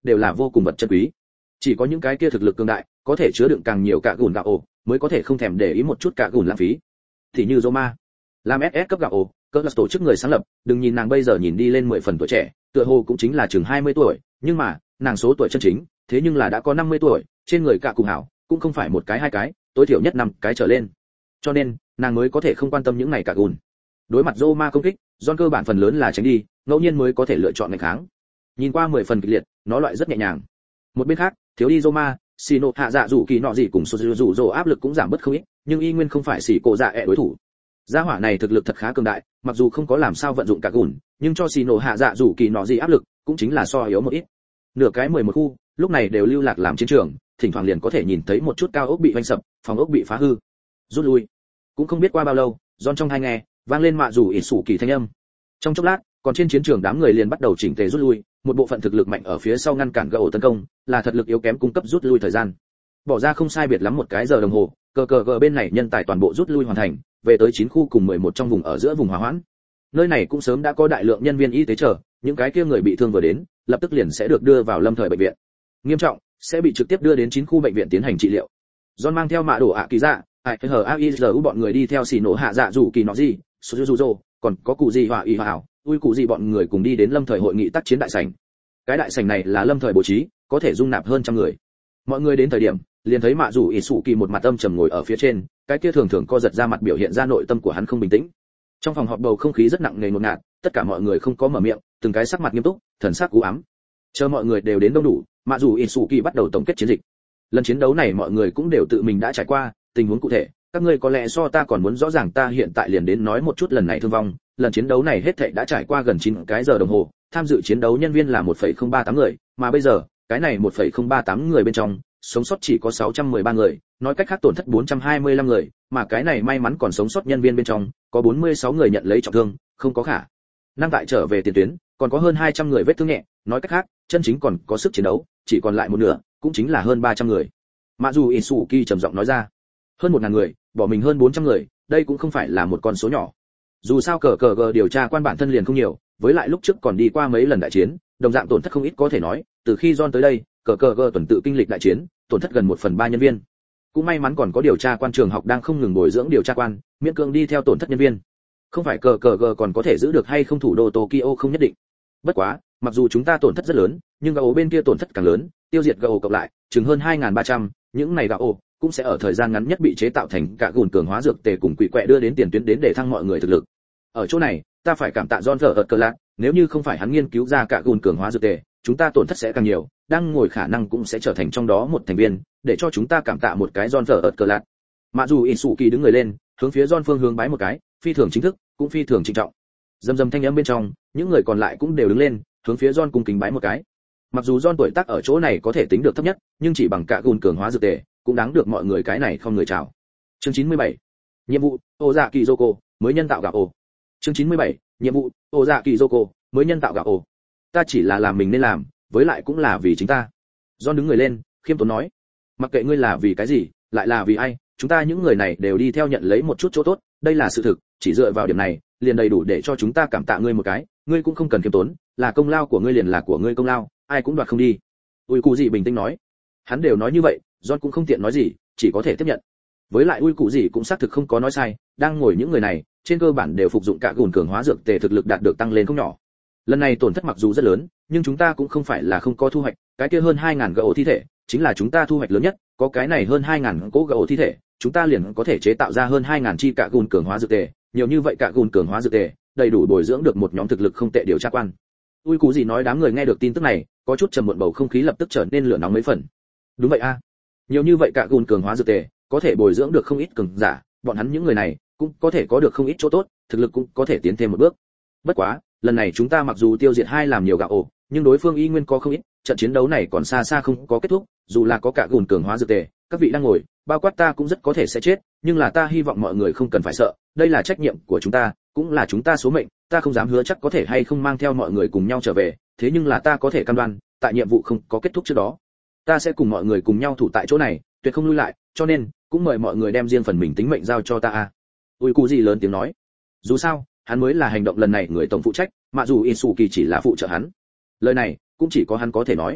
đều là vô cùng vật chân quý. Chỉ có những cái kia thực lực cường đại, có thể chứa đựng càng nhiều cả gùn gạo ổ, mới có thể không thèm để ý một chút cả gùn lãng phí. Thì như Roma, làm ét ét cấp gạo ổ, cỡ là tổ chức người sáng lập, đừng nhìn nàng bây giờ nhìn đi lên mười phần tuổi trẻ, tựa hồ cũng chính là chừng hai mươi tuổi, nhưng mà, nàng số tuổi chân chính, thế nhưng là đã có năm mươi tuổi, trên người cả cùng hảo, cũng không phải một cái hai cái, tối thiểu nhất năm cái trở lên. Cho nên, nàng mới có thể không quan tâm những này cả gùn. Đối mặt Roma công kích, John cơ bản phần lớn là tránh đi, ngẫu nhiên mới có thể lựa chọn ngày kháng. Nhìn qua mười phần kịch liệt, nó loại rất nhẹ nhàng. Một bên khác, thiếu đi Roma, Sino hạ dạ dù kỳ nọ gì cùng số dù dù áp lực cũng giảm bớt không ít, nhưng y nguyên không phải xỉ cổ dạ ẹ đối thủ. Gia hỏa này thực lực thật khá cường đại, mặc dù không có làm sao vận dụng cả gùn, nhưng cho Sino hạ dạ dù kỳ nọ gì áp lực, cũng chính là so yếu một ít. Nửa cái mười một khu, lúc này đều lưu lạc làm chiến trường, thỉnh thoảng liền có thể nhìn thấy một chút cao ốc bị vành sập, phòng ốc bị phá hư. Rút lui. Cũng không biết qua bao lâu, John trong tai nghe vang lên mạ rủ ỉ sủ kỳ thanh âm. Trong chốc lát, còn trên chiến trường đám người liền bắt đầu chỉnh tề rút lui, một bộ phận thực lực mạnh ở phía sau ngăn cản gỗ tấn công, là thật lực yếu kém cung cấp rút lui thời gian. Bỏ ra không sai biệt lắm một cái giờ đồng hồ, cờ cờ gờ bên này nhân tài toàn bộ rút lui hoàn thành, về tới chín khu cùng mười một trong vùng ở giữa vùng hòa hoãn. Nơi này cũng sớm đã có đại lượng nhân viên y tế chờ, những cái kia người bị thương vừa đến, lập tức liền sẽ được đưa vào lâm thời bệnh viện. Nghiêm trọng, sẽ bị trực tiếp đưa đến chín khu bệnh viện tiến hành trị liệu. John mang theo mạ đổ ạ kỳ dạ, ai hờ aizu bọn người đi theo xì nổ hạ dạ rủ kỳ nọ gì, Suzuzo, còn có cụ gì hỏa y hảo, ui cụ gì bọn người cùng đi đến lâm thời hội nghị tác chiến đại sảnh. Cái đại sảnh này là lâm thời bố trí, có thể dung nạp hơn trăm người. Mọi người đến thời điểm, liền thấy mạ rủ ỉ sủ kỳ một mặt âm trầm ngồi ở phía trên, cái kia thường thường co giật ra mặt biểu hiện ra nội tâm của hắn không bình tĩnh. Trong phòng họp bầu không khí rất nặng nề ngột ngạt, tất cả mọi người không có mở miệng, từng cái sắc mặt nghiêm túc, thần sắc u ám. Chờ mọi người đều đến đông đủ, mạ rủ ỉ sủ kỳ bắt đầu tổng kết chiến dịch. Lần chiến đấu này mọi người cũng đều tự mình đã trải qua, tình huống cụ thể, các ngươi có lẽ so ta còn muốn rõ ràng, ta hiện tại liền đến nói một chút lần này thương vong. Lần chiến đấu này hết thảy đã trải qua gần chín cái giờ đồng hồ, tham dự chiến đấu nhân viên là một phẩy không ba tám người, mà bây giờ, cái này một phẩy không ba tám người bên trong, sống sót chỉ có sáu trăm mười ba người, nói cách khác tổn thất bốn trăm hai mươi lăm người, mà cái này may mắn còn sống sót nhân viên bên trong, có bốn mươi sáu người nhận lấy trọng thương, không có khả năng tại trở về tiền tuyến, còn có hơn hai trăm người vết thương nhẹ, nói cách khác, chân chính còn có sức chiến đấu, chỉ còn lại một nửa, cũng chính là hơn ba trăm người. Mạ dù Isuki trầm giọng nói ra, hơn một ngàn người, bỏ mình hơn bốn trăm người, đây cũng không phải là một con số nhỏ. Dù sao cờ cờ gờ điều tra quan bản thân liền không nhiều, với lại lúc trước còn đi qua mấy lần đại chiến, đồng dạng tổn thất không ít có thể nói, từ khi John tới đây, cờ cờ gờ tuần tự kinh lịch đại chiến, tổn thất gần một phần ba nhân viên. Cũng may mắn còn có điều tra quan trường học đang không ngừng bồi dưỡng điều tra quan, miễn cưỡng đi theo tổn thất nhân viên. Không phải cờ cờ gờ còn có thể giữ được hay không thủ đô Tokyo không nhất định. Bất quá, mặc dù chúng ta tổn thất rất lớn, nhưng gạo bên kia tổn thất càng lớn, tiêu diệt gạo cộng lại, chừng hơn hai nghìn ba trăm, những này gạo cũng sẽ ở thời gian ngắn nhất bị chế tạo thành cả gùn cường hóa dược tề cùng quỷ quẹ đưa đến tiền tuyến đến để thăng mọi người thực lực. Ở chỗ này, ta phải cảm tạ John Thở ợt cờ lạc, nếu như không phải hắn nghiên cứu ra cả gùn cường hóa dược tề, chúng ta tổn thất sẽ càng nhiều, đang ngồi khả năng cũng sẽ trở thành trong đó một thành viên, để cho chúng ta cảm tạ một cái John Thở ợt cờ lạc. Mạ dù Isuki đứng người lên, hướng phía John phương hướng bái một cái, phi thường chính thức, cũng phi thường trịnh trọng. Dầm dầm thanh âm bên trong, những người còn lại cũng đều đứng lên, hướng phía John cung kính bái một cái. Mặc dù John tuổi tác ở chỗ này có thể tính được thấp nhất, nhưng chỉ bằng cả gùn cường hóa dược tề, cũng đáng được mọi người cái này không người chào. Chương chín mươi bảy. Nhiệm vụ, Ô Dạ Kỳ Zoko, mới nhân tạo gạo ổ. Chương chín mươi bảy. Nhiệm vụ, Ô Dạ Kỳ Zoko, mới nhân tạo gạo ổ. Ta chỉ là làm mình nên làm, với lại cũng là vì chính ta. John đứng người lên, khiêm tốn nói, mặc kệ ngươi là vì cái gì, lại là vì ai, chúng ta những người này đều đi theo nhận lấy một chút chỗ tốt, đây là sự thực, chỉ dựa vào điểm này, liền đầy đủ để cho chúng ta cảm tạ ngươi một cái, ngươi cũng không cần khiêm tốn, là công lao của ngươi liền là của ngươi công lao, ai cũng đoạt không đi. Ui Cụ Dị bình tĩnh nói. Hắn đều nói như vậy, John cũng không tiện nói gì, chỉ có thể tiếp nhận. Với lại Ui Cụ Dị cũng xác thực không có nói sai, đang ngồi những người này, trên cơ bản đều phục dụng cả gùn cường hóa dược tề thực lực đạt được tăng lên không nhỏ. Lần này tổn thất mặc dù rất lớn, nhưng chúng ta cũng không phải là không có thu hoạch, cái kia hơn hai nghìn gỗ thi thể, chính là chúng ta thu hoạch lớn nhất, có cái này hơn hai nghìn cỗ gỗ thi thể, chúng ta liền có thể chế tạo ra hơn hai nghìn chi cả gùn cường hóa dược tề, nhiều như vậy cả gùn cường hóa dược tề, đầy đủ bồi dưỡng được một nhóm thực lực không tệ điều tra quan. Ui Cụ Dị nói, đám người nghe được tin tức này, có chút trầm muộn, bầu không khí lập tức trở nên lửa nóng mấy phần. Đúng vậy a, nhiều như vậy cả gùn cường hóa dược tề, có thể bồi dưỡng được không ít cường giả, bọn hắn những người này cũng có thể có được không ít chỗ tốt, thực lực cũng có thể tiến thêm một bước. Bất quá, lần này chúng ta mặc dù tiêu diệt hai làm nhiều gạo ổ, nhưng đối phương y nguyên có không ít, trận chiến đấu này còn xa xa không có kết thúc, dù là có cả gùn cường hóa dược tề, các vị đang ngồi, bao quát ta cũng rất có thể sẽ chết, nhưng là ta hy vọng mọi người không cần phải sợ, đây là trách nhiệm của chúng ta, cũng là chúng ta số mệnh, ta không dám hứa chắc có thể hay không mang theo mọi người cùng nhau trở về, thế nhưng là ta có thể cam đoan, tại nhiệm vụ không có kết thúc trước đó, ta sẽ cùng mọi người cùng nhau thủ tại chỗ này, tuyệt không lui lại, cho nên cũng mời mọi người đem riêng phần mình tính mệnh giao cho ta a. Ui Cụ Dị lớn tiếng nói. Dù sao, hắn mới là hành động lần này người tổng phụ trách, mà dù Isuki chỉ là phụ trợ hắn. Lời này cũng chỉ có hắn có thể nói.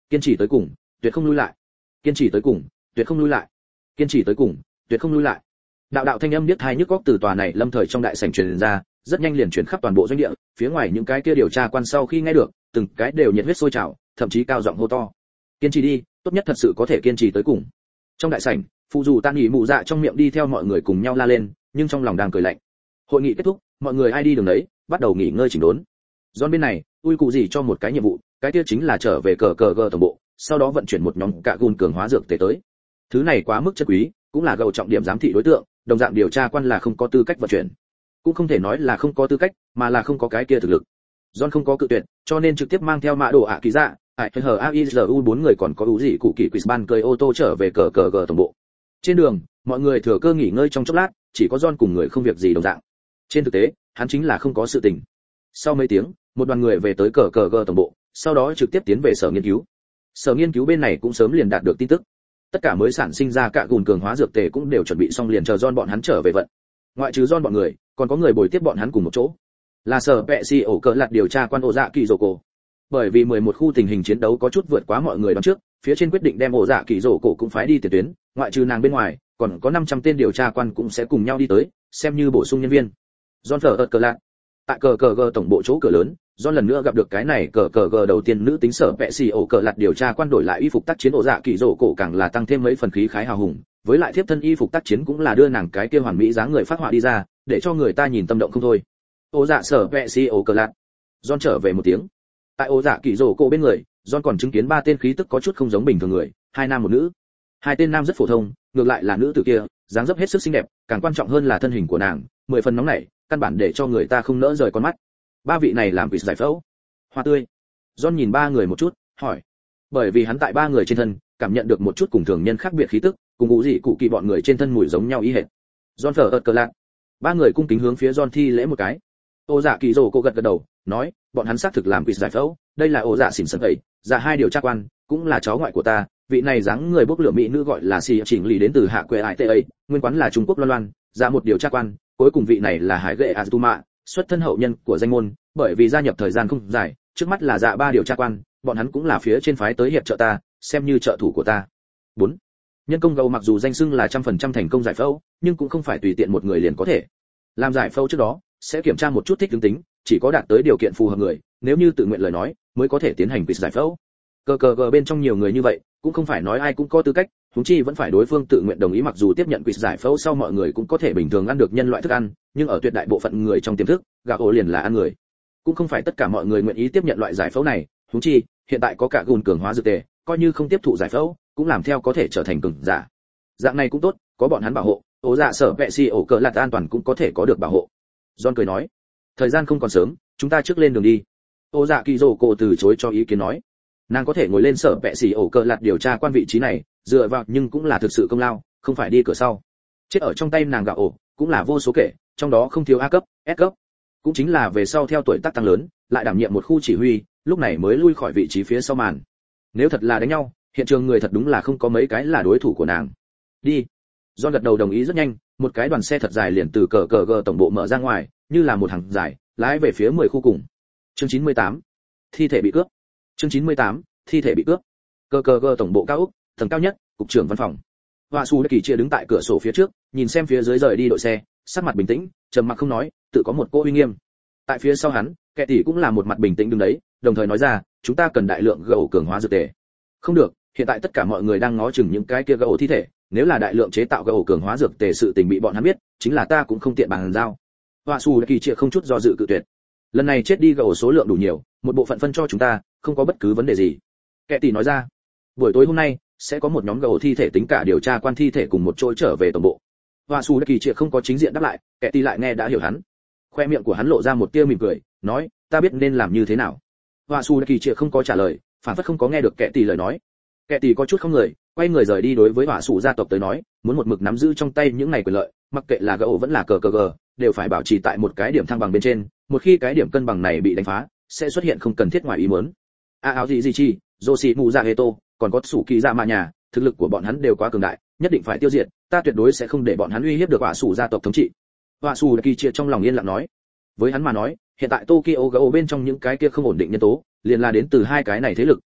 kiên trì tới cùng, tuyệt không lui lại. Kiên trì tới cùng, tuyệt không lui lại. Kiên trì tới cùng, tuyệt không lui lại. Đạo đạo thanh âm biết hai nhức góc từ tòa này lâm thời trong đại sảnh truyền ra, rất nhanh liền truyền khắp toàn bộ doanh địa, phía ngoài những cái kia điều tra quan sau khi nghe được, từng cái đều nhiệt huyết sôi trào, thậm chí cao giọng hô to. Kiên trì đi, tốt nhất thật sự có thể kiên trì tới cùng. Trong đại sảnh, phụ dù Tạ Nghị Mụ Dạ trong miệng đi theo mọi người cùng nhau la lên, nhưng trong lòng đang cười lạnh. Hội nghị kết thúc, mọi người ai đi đường đấy, bắt đầu nghỉ ngơi chỉnh đốn. John bên này, ui cụ gì cho một cái nhiệm vụ, cái kia chính là trở về cờ cờ g tổng bộ, sau đó vận chuyển một nhóm cạ gùn cường hóa dược tề tới. Thứ này quá mức chất quý, cũng là gầu trọng điểm giám thị đối tượng, đồng dạng điều tra quan là không có tư cách vận chuyển. Cũng không thể nói là không có tư cách, mà là không có cái kia thực lực. John không có cự tuyệt, cho nên trực tiếp mang theo mã đồ ạ kỳ dạ, ai hờ aizu bốn người còn có ủ gì cụ kỳ quiz ban cười ô tô trở về cờ cờ g tổng bộ. Trên đường, mọi người thừa cơ nghỉ ngơi trong chốc lát, chỉ có John cùng người không việc gì đồng dạng. Trên thực tế, hắn chính là không có sự tình. Sau mấy tiếng, một đoàn người về tới cờ cờ g tổng bộ, sau đó trực tiếp tiến về sở nghiên cứu. Sở nghiên cứu bên này cũng sớm liền đạt được tin tức. Tất cả mới sản sinh ra cả gùn cường hóa dược tề cũng đều chuẩn bị xong liền chờ John bọn hắn trở về vận. Ngoại trừ John bọn người, còn có người bồi tiếp bọn hắn cùng một chỗ. Là sở vệ si ổ cỡ lạt điều tra quan ổ dạ kỳ rồ cổ. Bởi vì mười một khu tình hình chiến đấu có chút vượt quá mọi người đoán trước, phía trên quyết định đem ổ dạ kỳ rồ cổ cũng phái đi tiền tuyến, ngoại trừ nàng bên ngoài, còn có năm trăm tên điều tra quan cũng sẽ cùng nhau đi tới, xem như bổ sung nhân viên. John thở ợt cờ lạt. Tại cờ cờ g tổng bộ chỗ cửa lớn, John lần nữa gặp được cái này cờ cờ g đầu tiên nữ tính sở vệ si ổ cờ lạt điều tra quan đổi lại y phục tác chiến ổ dạ kỳ rồ cổ càng là tăng thêm mấy phần khí khái hào hùng, với lại thiếp thân y phục tác chiến cũng là đưa nàng cái kia hoàn mỹ dáng người phát họa đi ra, để cho người ta nhìn tâm động không thôi. Ổ dạ sở vệ si ổ cờ lạt. John trở về một tiếng. Tại ổ dạ kỳ rồ cổ bên người, John còn chứng kiến ba tên khí tức có chút không giống bình thường người, hai nam một nữ. Hai tên nam rất phổ thông, ngược lại là nữ tử kia, dáng dấp hết sức xinh đẹp, càng quan trọng hơn là thân hình của nàng, mười phần nóng nảy, căn bản để cho người ta không nỡ rời con mắt. Ba vị này làm quỷ giải phẫu. Hoa tươi. John nhìn ba người một chút, hỏi. Bởi vì hắn tại ba người trên thân, cảm nhận được một chút cùng thường nhân khác biệt khí tức, cùng ngũ dị cụ kỳ bọn người trên thân mùi giống nhau ý hệt. John thở ợt cờ lạc. Ba người cung kính hướng phía John thi lễ một cái. Ô dạ kỳ rồ cô gật gật đầu, nói, bọn hắn xác thực làm quỷ giải phẫu, đây là ô dạ xỉn sần ấy, dạ hai điều tra quan, cũng là cháu ngoại của ta, vị này dáng người bốc lửa mỹ nữ gọi là xì chỉnh lì đến từ hạ quê ải tê ấy, nguyên quán là Trung Quốc loan loan, dạ một điều tra quan, cuối cùng vị này là hải ghệ azuma, xuất thân hậu nhân của danh môn, bởi vì gia nhập thời gian không dài, trước mắt là dạ ba điều tra quan, bọn hắn cũng là phía trên phái tới hiệp trợ ta, xem như trợ thủ của ta. bốn Nhân công gầu mặc dù danh xưng là trăm phần trăm thành công giải phẫu, nhưng cũng không phải tùy tiện một người liền có thể. Làm giải phẫu trước đó, sẽ kiểm tra một chút thích ứng tính, chỉ có đạt tới điều kiện phù hợp người, nếu như tự nguyện lời nói, mới có thể tiến hành quỷ giải phẫu. Cờ cờ gờ bên trong nhiều người như vậy, cũng không phải nói ai cũng có tư cách, huống chi vẫn phải đối phương tự nguyện đồng ý, mặc dù tiếp nhận quỷ giải phẫu sau mọi người cũng có thể bình thường ăn được nhân loại thức ăn, nhưng ở tuyệt đại bộ phận người trong tiềm thức, gà ổ liền là ăn người. Cũng không phải tất cả mọi người nguyện ý tiếp nhận loại giải phẫu này, huống chi, hiện tại có cả gùn cường hóa dược tề, coi như không tiếp thụ giải phẫu, cũng làm theo có thể trở thành cường giả. Dạng này cũng tốt, có bọn hắn bảo hộ, ố dạ sở vệ si ổ cờ lạt an toàn cũng có thể có được bảo hộ. John cười nói, thời gian không còn sớm, chúng ta trước lên đường đi. Ô dạ kỳ rồ cổ từ chối cho ý kiến nói, nàng có thể ngồi lên sở vệ sĩ ổ cờ lạt điều tra quan vị trí này, dựa vào nhưng cũng là thực sự công lao, không phải đi cửa sau. Chết ở trong tay nàng gạo ổ, cũng là vô số kể, trong đó không thiếu A cấp, S cấp. Cũng chính là về sau theo tuổi tác tăng lớn, lại đảm nhiệm một khu chỉ huy, lúc này mới lui khỏi vị trí phía sau màn. Nếu thật là đánh nhau, hiện trường người thật đúng là không có mấy cái là đối thủ của nàng. Đi. John gật đầu đồng ý rất nhanh, một cái đoàn xe thật dài liền từ cờ cờ g tổng bộ mở ra ngoài, như là một hàng dài, lái về phía mười khu cùng. Chương chín mươi tám Thi thể bị cướp. Chương chín mươi tám Thi thể bị cướp. Cờ cờ g tổng bộ cao ốc, tầng cao nhất, cục trưởng văn phòng. Hoa Su Kỳ chia đứng tại cửa sổ phía trước, nhìn xem phía dưới rời đi đội xe, sắc mặt bình tĩnh, trầm mặc không nói, tự có một cô uy nghiêm. Tại phía sau hắn, kẻ tỷ cũng là một mặt bình tĩnh đứng đấy, đồng thời nói ra, chúng ta cần đại lượng gầu cường hóa dược tề. Không được, hiện tại tất cả mọi người đang ngó chừng những cái kia gầu thi thể, nếu là đại lượng chế tạo gầu cường hóa dược tề sự tình bị bọn hắn biết, chính là ta cũng không tiện bàn giao. Hoa Su Kỳ chia không chút do dự cự tuyệt. Lần này chết đi gầu số lượng đủ nhiều, một bộ phận phân cho chúng ta, không có bất cứ vấn đề gì. Kẻ tỷ nói ra, buổi tối hôm nay sẽ có một nhóm gầu thi thể tính cả điều tra quan thi thể cùng một chỗ trở về tổng bộ. Hoa Su Kỳ chia không có chính diện đáp lại, kẻ tỷ lại nghe đã hiểu hắn. Khoe miệng của hắn lộ ra một tia mỉm cười, nói, ta biết nên làm như thế nào. Hoa Su Kỳ chia không có trả lời, phản phất không có nghe được kẻ tỷ lời nói. Kẻ tỷ có chút không người, quay người rời đi. Đối với Hoa Su gia tộc tới nói, muốn một mực nắm giữ trong tay những này quyền lợi, mặc kệ là gầu vẫn là cờ cờ gờ, đều phải bảo trì tại một cái điểm thăng bằng bên trên, một khi cái điểm cân bằng này bị đánh phá, sẽ xuất hiện không cần thiết ngoài ý muốn. A áo gì gì chi, Yoshi Muza Eto, còn có Sủ Kỳ Dạ Mạ nhà, thực lực của bọn hắn đều quá cường đại, nhất định phải tiêu diệt, ta tuyệt đối sẽ không để bọn hắn uy hiếp được Hỏa Sủ gia tộc thống trị. Hỏa Sủ Kỳ Triệt trong lòng yên lặng nói, với hắn mà nói, hiện tại Tokyo Gao bên trong những cái kia không ổn định nhân tố, liền là đến từ hai cái này thế lực,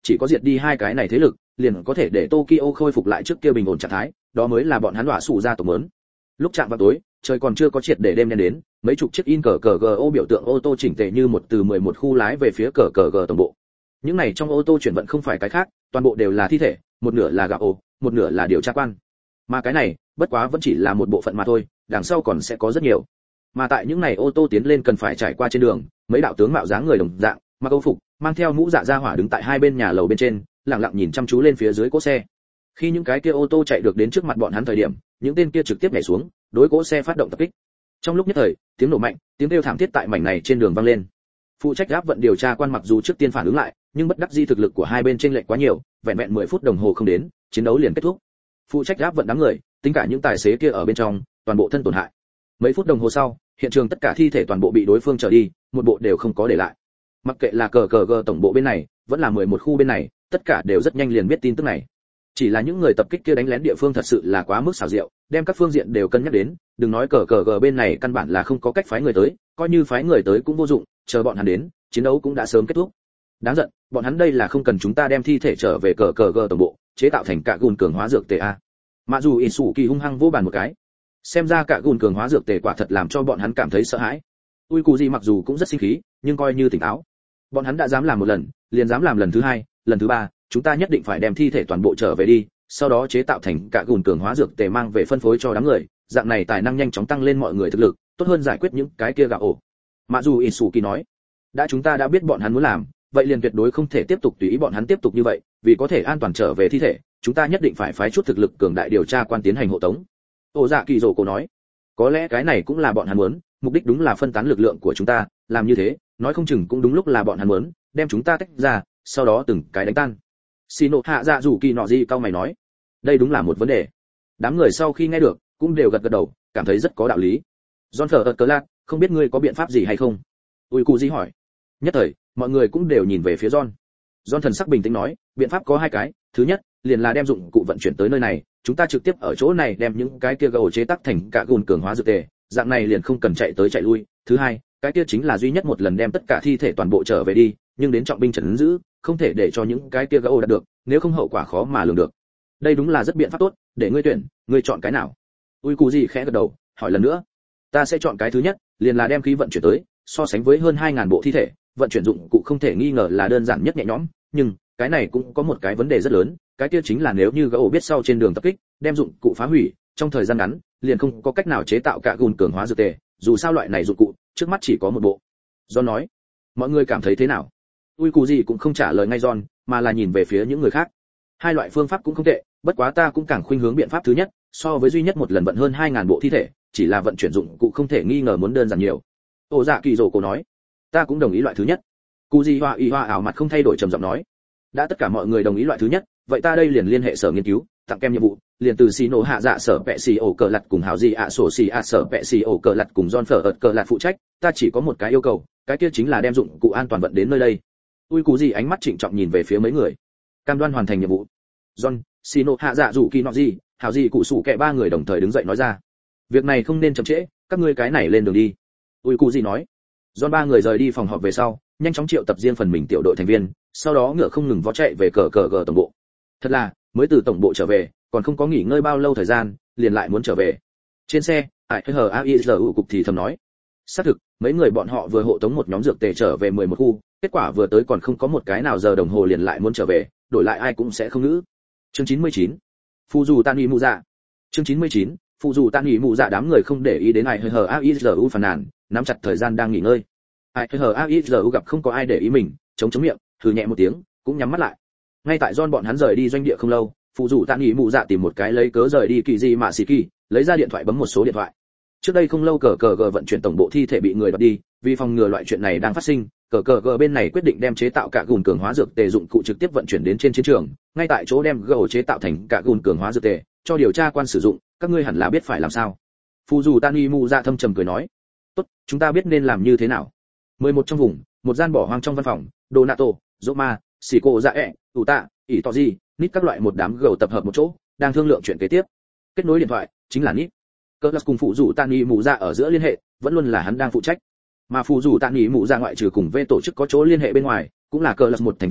chỉ có diệt đi hai cái này thế lực, liền có thể để Tokyo khôi phục lại trước kia bình ổn trạng thái, đó mới là bọn hắn đọa sủ ra tổ muốn. Lúc chạm vào tối, trời còn chưa có triệt để đêm đen đến, mấy chục chiếc in cờ cờ go biểu tượng ô tô chỉnh tề như một từ mười một khu lái về phía cờ cờ g tổng bộ. Những này trong ô tô chuyển vận không phải cái khác, toàn bộ đều là thi thể, một nửa là gạo ổ, một nửa là điều tra quan. Mà cái này, bất quá vẫn chỉ là một bộ phận mà thôi, đằng sau còn sẽ có rất nhiều. Mà tại những này ô tô tiến lên cần phải trải qua trên đường, mấy đạo tướng mạo dáng người đồng dạng, mặc âu phục, mang theo mũ dạ ra hỏa đứng tại hai bên nhà lầu bên trên, lặng lặng nhìn chăm chú lên phía dưới cỗ xe. Khi những cái kia ô tô chạy được đến trước mặt bọn hắn thời điểm, những tên kia trực tiếp nhảy xuống, đối cỗ xe phát động tập kích. Trong lúc nhất thời, tiếng nổ mạnh, tiếng kêu thảm thiết tại mảnh này trên đường vang lên. Phụ trách áp vận điều tra quan mặc dù trước tiên phản ứng lại, nhưng bất đắc dĩ thực lực của hai bên chênh lệch quá nhiều, vẹn vẹn mười phút đồng hồ không đến, chiến đấu liền kết thúc. Phụ trách áp vận đám người, tính cả những tài xế kia ở bên trong, toàn bộ thân tổn hại. Mấy phút đồng hồ sau, hiện trường tất cả thi thể toàn bộ bị đối phương trở đi, một bộ đều không có để lại. Mặc kệ là cờ cờ g tổng bộ bên này, vẫn là mười một khu bên này, tất cả đều rất nhanh liền biết tin tức này. Chỉ là những người tập kích kia đánh lén địa phương thật sự là quá mức xảo diệu, đem các phương diện đều cân nhắc đến, đừng nói cờ cờ g bên này căn bản là không có cách phái người tới, coi như phái người tới cũng vô dụng, chờ bọn hắn đến, chiến đấu cũng đã sớm kết thúc. Đáng giận, bọn hắn đây là không cần chúng ta đem thi thể trở về cờ cờ g tổng bộ, chế tạo thành cả gùn cường hóa dược tề a. Mặc dù Isuki hung hăng vô bàn một cái, xem ra cả gùn cường hóa dược tề quả thật làm cho bọn hắn cảm thấy sợ hãi. Ui Cú Gì mặc dù cũng rất sinh khí, nhưng coi như tỉnh táo. Bọn hắn đã dám làm một lần, liền dám làm lần thứ hai, lần thứ ba, chúng ta nhất định phải đem thi thể toàn bộ trở về đi, sau đó chế tạo thành cả gùn cường hóa dược tề mang về phân phối cho đám người, dạng này tài năng nhanh chóng tăng lên mọi người thực lực, tốt hơn giải quyết những cái kia gạo ổ. Mặc dù Isuki nói, đã chúng ta đã biết bọn hắn muốn làm, vậy liền tuyệt đối không thể tiếp tục tùy ý bọn hắn tiếp tục như vậy, vì có thể an toàn trở về thi thể, chúng ta nhất định phải phái chút thực lực cường đại điều tra quan tiến hành hộ tống. Ổ Dạ Kỳ Dỗ cổ nói, có lẽ cái này cũng là bọn hắn muốn, mục đích đúng là phân tán lực lượng của chúng ta, làm như thế, nói không chừng cũng đúng lúc là bọn hắn muốn, đem chúng ta tách ra, sau đó từng cái đánh tan. Shino Hạ Dạ Dụ Kỳ nọ gì cao mày nói, đây đúng là một vấn đề. Đám người sau khi nghe được, cũng đều gật gật đầu, cảm thấy rất có đạo lý. John thở ợt cớ lạc, không biết ngươi có biện pháp gì hay không? Ui Cú Gì hỏi. Nhất thời, mọi người cũng đều nhìn về phía John. John thần sắc bình tĩnh nói, biện pháp có hai cái, thứ nhất, liền là đem dụng cụ vận chuyển tới nơi này, chúng ta trực tiếp ở chỗ này đem những cái kia gỗ chế tác thành cả gùn cường hóa dược tề, dạng này liền không cần chạy tới chạy lui. Thứ hai, cái kia chính là duy nhất một lần đem tất cả thi thể toàn bộ trở về đi, nhưng đến trọng binh trấn giữ, không thể để cho những cái kia gỗ đạt được, nếu không hậu quả khó mà lường được. Đây đúng là rất biện pháp tốt, để ngươi tuyển, ngươi chọn cái nào? Ui Cú Gì khẽ gật đầu, hỏi lần nữa. Ta sẽ chọn cái thứ nhất, liền là đem khí vận chuyển tới, so sánh với hơn hai nghìn bộ thi thể, vận chuyển dụng cụ không thể nghi ngờ là đơn giản nhất nhẹ nhõm, nhưng cái này cũng có một cái vấn đề rất lớn, cái kia chính là nếu như gỗ biết sau trên đường tập kích, đem dụng cụ phá hủy, trong thời gian ngắn, liền không có cách nào chế tạo cả gùn cường hóa dược tề, dù sao loại này dụng cụ, trước mắt chỉ có một bộ. John nói, mọi người cảm thấy thế nào? Ui Cú Gì cũng không trả lời ngay John, mà là nhìn về phía những người khác. Hai loại phương pháp cũng không tệ, bất quá ta cũng càng khuynh hướng biện pháp thứ nhất, so với duy nhất một lần vận hơn hai nghìn bộ thi thể, chỉ là vận chuyển dụng cụ không thể nghi ngờ muốn đơn giản nhiều. Ổ Dạ Kỳ Dỗ cổ nói, ta cũng đồng ý loại thứ nhất. Cú Gì Hoa Y Hoa ảo mặt không thay đổi trầm giọng nói, đã tất cả mọi người đồng ý loại thứ nhất, vậy ta đây liền liên hệ sở nghiên cứu, tặng kem nhiệm vụ, liền từ Shino Hạ Dạ sở vẽ xì ổ cờ lật cùng hào gì ạ sổ xì ạ sở vẽ xì ổ cờ lật cùng John phở ợt cờ lật phụ trách, ta chỉ có một cái yêu cầu, cái kia chính là đem dụng cụ an toàn vận đến nơi đây. Ui Cú Gì ánh mắt trịnh trọng nhìn về phía mấy người, cam đoan hoàn thành nhiệm vụ. John, Shino Hạ Dạ Dụ Kỳ nọ gì, hào gì cụ sủ kẹ ba người đồng thời đứng dậy nói ra, việc này không nên chậm trễ, các ngươi cái này lên đường đi. Ui Cú Gì nói. John ba người rời đi phòng họp về sau, nhanh chóng triệu tập riêng phần mình tiểu đội thành viên, sau đó ngựa không ngừng vó chạy về cờ cờ g tổng bộ. Thật là, mới từ tổng bộ trở về, còn không có nghỉ ngơi bao lâu thời gian, liền lại muốn trở về. Trên xe, Ai Hờ A I R U cục thì thầm nói, xác thực, mấy người bọn họ vừa hộ tống một nhóm dược tề trở về mười một khu, kết quả vừa tới còn không có một cái nào giờ đồng hồ liền lại muốn trở về, đổi lại ai cũng sẽ không ngữ. Chương chín mươi chín, Phụ dù Tani Mù Dạ. Chương chín mươi chín, Phụ dù Tani Mù Dạ đám người không để ý đến Ai Hờ A I R U phàn nàn, nắm chặt thời gian đang nghỉ ngơi. Ai Hờ A I R U gặp không có ai để ý mình, chống chống miệng, thử nhẹ một tiếng, cũng nhắm mắt lại. Ngay tại John bọn hắn rời đi doanh địa không lâu, phụ dù Tani Mù Dạ tìm một cái lấy cớ rời đi kỳ gì mà xì kỳ, lấy ra điện thoại bấm một số điện thoại. Trước đây không lâu cờ cờ g vận chuyển tổng bộ thi thể bị người đoạt đi, vì phòng ngừa loại chuyện này đang phát sinh, cờ cờ g bên này quyết định đem chế tạo cả gùn cường hóa dược tề dụng cụ trực tiếp vận chuyển đến trên chiến trường, ngay tại chỗ đem gỗ chế tạo thành cả gùn cường hóa dược tề, cho điều tra quan sử dụng, các ngươi hẳn là biết phải làm sao. Phụ dù Tani Mù Dạ thâm trầm cười nói, tốt, chúng ta biết nên làm như thế nào. mười một trong vùng, một gian bỏ hoang trong văn phòng, Donato, Roma, Siko Dạ ẹ, ủ tạ, ỷ tỏ gì, nít các loại một đám gầu tập hợp một chỗ, đang thương lượng chuyện kế tiếp. Kết nối điện thoại chính là nít. Cơ Lắc cùng phụ dù Tani Mù Dạ ở giữa liên hệ, vẫn luôn là hắn đang phụ trách. Mà phụ dù Tani Mù Dạ ngoại trừ cùng V tổ chức có chỗ liên hệ bên ngoài, cũng là Cơ Lắc một thành viên,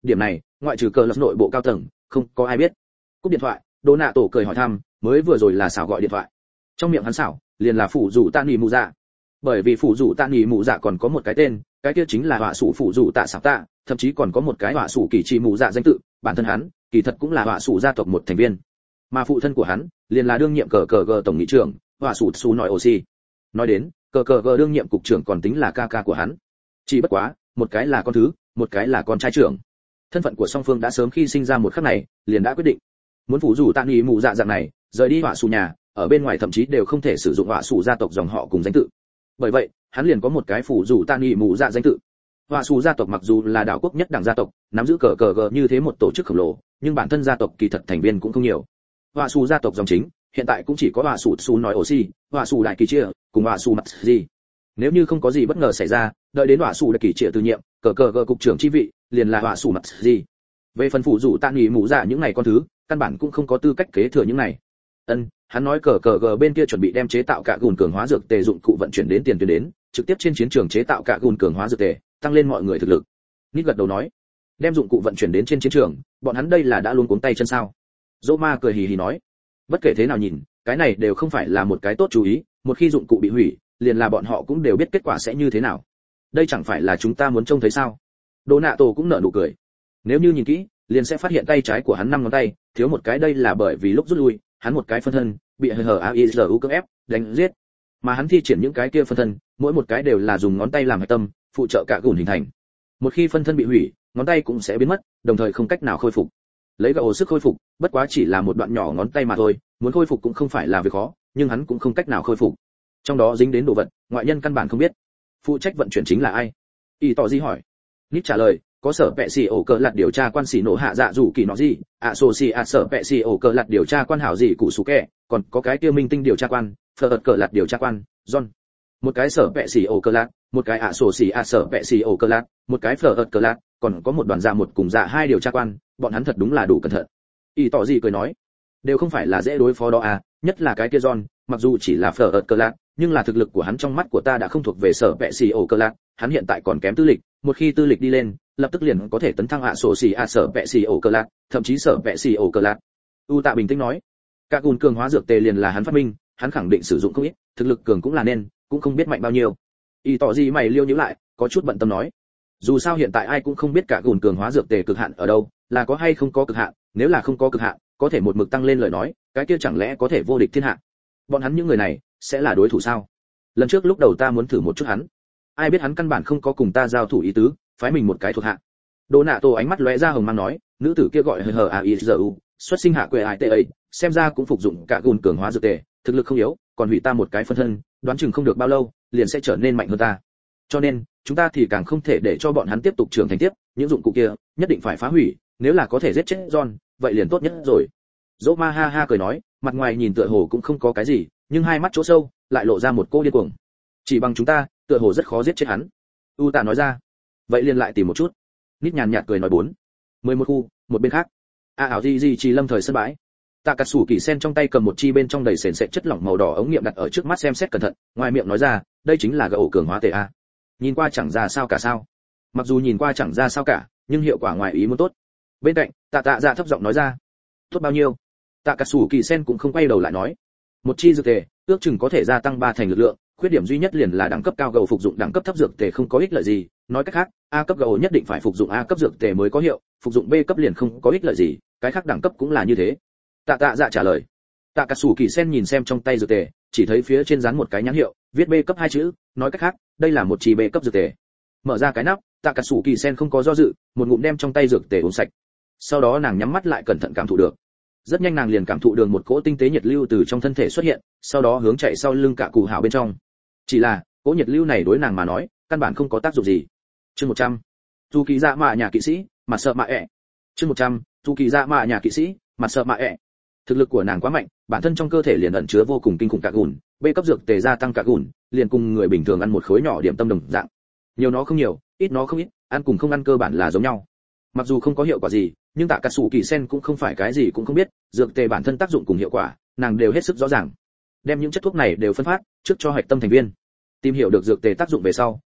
điểm này ngoại trừ cờ lập nội bộ cao tầng không có ai biết. Cúp điện thoại, Đỗ Nạ Tổ cười hỏi thăm, mới vừa rồi là xảo gọi điện thoại. Trong miệng hắn xảo liền là phụ rủ tạ nghỉ mù dạ, bởi vì phụ rủ tạ nghỉ mù dạ còn có một cái tên, cái kia chính là họa sủ phụ rủ tạ xảo tạ, thậm chí còn có một cái họa sủ kỳ trì mù dạ danh tự. Bản thân hắn kỳ thật cũng là họa sủ gia tộc một thành viên, mà phụ thân của hắn liền là đương nhiệm cờ cờ g tổng nghị trưởng họa sủ su nói oxy. Nói đến cờ cờ g đương nhiệm cục trưởng còn tính là ca ca của hắn, chỉ bất quá một cái là con thứ, một cái là con trai trưởng. Thân phận của song phương đã sớm khi sinh ra một khắc này liền đã quyết định, muốn phụ rủ tạ nghỉ mù dạ dạng này rời đi họa sủ nhà, ở bên ngoài thậm chí đều không thể sử dụng họa sủ gia tộc dòng họ cùng danh tự. Bởi vậy hắn liền có một cái phụ rủ tạ nghỉ mù dạ danh tự. Họa sủ gia tộc mặc dù là đảo quốc nhất đẳng gia tộc, nắm giữ cờ cờ g như thế một tổ chức khổng lồ, nhưng bản thân gia tộc kỳ thật thành viên cũng không nhiều. Họa sủ gia tộc dòng chính hiện tại cũng chỉ có họa sủ su nói oxy, họa sủ đại kỳ chia cùng họa sủ mặt gì. Nếu như không có gì bất ngờ xảy ra, đợi đến họa sủ đại kỳ chia từ nhiệm cờ cờ g cục trưởng chi vị liền là họa sủ mặt gì. Về phần phụ rủ tạ nghỉ mù dạ những này con thứ, căn bản cũng không có tư cách kế thừa những này. Ân, hắn nói cờ cờ g bên kia chuẩn bị đem chế tạo cả gùn cường hóa dược tề dụng cụ vận chuyển đến tiền tuyến đến, trực tiếp trên chiến trường chế tạo cả gùn cường hóa dược tề, tăng lên mọi người thực lực. Nít gật đầu nói, đem dụng cụ vận chuyển đến trên chiến trường, bọn hắn đây là đã luôn cuống tay chân sao? Roma cười hì hì nói, bất kể thế nào nhìn, cái này đều không phải là một cái tốt chú ý, một khi dụng cụ bị hủy, liền là bọn họ cũng đều biết kết quả sẽ như thế nào. Đây chẳng phải là chúng ta muốn trông thấy sao? Đỗ Nạ Tổ cũng nở nụ cười. Nếu như nhìn kỹ, liền sẽ phát hiện tay trái của hắn năm ngón tay, thiếu một cái, đây là bởi vì lúc rút lui, hắn một cái phân thân bị hờ aizu cưỡng ép đánh giết, mà hắn thi triển những cái kia phân thân, mỗi một cái đều là dùng ngón tay làm hạch tâm, phụ trợ cả gùn hình thành. Một khi phân thân bị hủy, ngón tay cũng sẽ biến mất, đồng thời không cách nào khôi phục. Lấy gạo sức khôi phục, bất quá chỉ là một đoạn nhỏ ngón tay mà thôi, muốn khôi phục cũng không phải là việc khó, nhưng hắn cũng không cách nào khôi phục. Trong đó dính đến đồ vật, ngoại nhân căn bản không biết. Phụ trách vận chuyển chính là ai? Y tỏ gì hỏi. Nít trả lời, có sở vệ sĩ ổ cờ lạt điều tra quan sĩ nổ hạ dạ rủ kỳ nó gì, ạ sổ xì ạ sở vệ sĩ ổ cờ lạt điều tra quan hảo gì cụ sủ kẹ, còn có cái kia minh tinh điều tra quan, phở ợt cờ lạt điều tra quan, John. Một cái sở vệ sĩ ổ cờ lạt, một cái ạ sổ xì ạ sở vệ sĩ ổ cờ lạt, một cái phở ợt cờ lạt, còn có một đoàn dạ một cùng dạ hai điều tra quan, bọn hắn thật đúng là đủ cẩn thận. Y tỏ gì cười nói, đều không phải là dễ đối phó đó à, nhất là cái kia John, mặc dù chỉ là phở ợt cờ lạt, nhưng là thực lực của hắn trong mắt của ta đã không thuộc về sở vệ sĩ ổ cờ lạt, hắn hiện tại còn kém tư lịch, một khi tư lịch đi lên, lập tức liền có thể tấn thăng ạ sổ xì ạ sở vệ xì ổ cờ lạt, thậm chí sở vệ xì ổ cờ lạt. U Tạ bình tĩnh nói, các gùn cường hóa dược tề liền là hắn phát minh, hắn khẳng định sử dụng không ít, thực lực cường cũng là nên, cũng không biết mạnh bao nhiêu. Y tỏ gì mày liêu nhíu lại, có chút bận tâm nói, dù sao hiện tại ai cũng không biết cả gùn cường hóa dược tề cực hạn ở đâu, là có hay không có cực hạn, nếu là không có cực hạn, có thể một mực tăng lên lời nói, cái kia chẳng lẽ có thể vô địch thiên hạ? Bọn hắn những người này sẽ là đối thủ sao? Lần trước lúc đầu ta muốn thử một chút hắn, ai biết hắn căn bản không có cùng ta giao thủ ý tứ, phái mình một cái thuộc hạ. Đỗ Nạ Tổ ánh mắt lóe ra hồng mang nói, nữ tử kia gọi hờ aizu, xuất sinh hạ quê ai tê ấy, xem ra cũng phục dụng cả gùn cường hóa dược tề, thực lực không yếu, còn hủy ta một cái phân thân, đoán chừng không được bao lâu, liền sẽ trở nên mạnh hơn ta. Cho nên, chúng ta thì càng không thể để cho bọn hắn tiếp tục trưởng thành tiếp, những dụng cụ kia nhất định phải phá hủy, nếu là có thể giết chết John, vậy liền tốt nhất rồi. Roma ha ha cười nói, mặt ngoài nhìn tựa hồ cũng không có cái gì, nhưng hai mắt chỗ sâu lại lộ ra một cô điên cuồng. Chỉ bằng chúng ta, tựa hồ rất khó giết chết hắn. U Tạ nói ra. Vậy liền lại tìm một chút. Nít nhàn nhạt cười nói bốn. mười một khu, một bên khác. A ảo gì gì chỉ lâm thời sân bãi. Tạ Cát Sủ Kỳ Sen trong tay cầm một chi bên trong đầy sền sệt chất lỏng màu đỏ ống nghiệm đặt ở trước mắt xem xét cẩn thận, ngoài miệng nói ra, đây chính là gạo cường hóa tề a. Nhìn qua chẳng ra sao cả sao. Mặc dù nhìn qua chẳng ra sao cả, nhưng hiệu quả ngoài ý muốn tốt. Bên cạnh, Tạ Tạ Dạ thấp giọng nói ra, tốt bao nhiêu? Tạ Cát Sủ Kỳ Sen cũng không quay đầu lại nói, một chi dược tề, ước chừng có thể gia tăng ba thành lực lượng, khuyết điểm duy nhất liền là đẳng cấp cao gầu phục dụng đẳng cấp thấp dược tề không có ích lợi gì, nói cách khác, A cấp gầu nhất định phải phục dụng A cấp dược tề mới có hiệu, phục dụng B cấp liền không có ích lợi gì, cái khác đẳng cấp cũng là như thế. Tạ Tạ Dạ trả lời. Tạ Cát Sủ Kỳ Sen nhìn xem trong tay dược tề, chỉ thấy phía trên dán một cái nhãn hiệu, viết B cấp hai chữ, nói cách khác, đây là một chi B cấp dược tề. Mở ra cái nắp, Tạ Cát Sủ Kỳ Sen không có do dự, một ngụm đem trong tay dược tề uống sạch. Sau đó nàng nhắm mắt lại cẩn thận cảm thụ được. Rất nhanh nàng liền cảm thụ được một cỗ tinh tế nhiệt lưu từ trong thân thể xuất hiện, sau đó hướng chạy sau lưng cả cù hào bên trong. Chỉ là, cỗ nhiệt lưu này đối nàng mà nói, căn bản không có tác dụng gì. Chương một trăm. Tu kỳ dạ mạ nhà kỵ sĩ, mặt sợ mạ ẹ. Chương một trăm. Tu kỳ dạ mạ nhà kỵ sĩ, mặt sợ mạ ẹ. Thực lực của nàng quá mạnh, bản thân trong cơ thể liền ẩn chứa vô cùng kinh khủng cả gùn, B cấp dược tề gia tăng cả gùn, liền cùng người bình thường ăn một khối nhỏ điểm tâm đồng dạng. Nhiều nó không nhiều, ít nó không ít, ăn cùng không ăn cơ bản là giống nhau. Mặc dù không có hiệu quả gì, nhưng Tạ Cát Sủ Kỳ Sen cũng không phải cái gì cũng không biết, dược tề bản thân tác dụng cùng hiệu quả, nàng đều hết sức rõ ràng. Đem những chất thuốc này đều phân phát trước cho hạch tâm thành viên. Tìm hiểu được dược tề tác dụng về sau,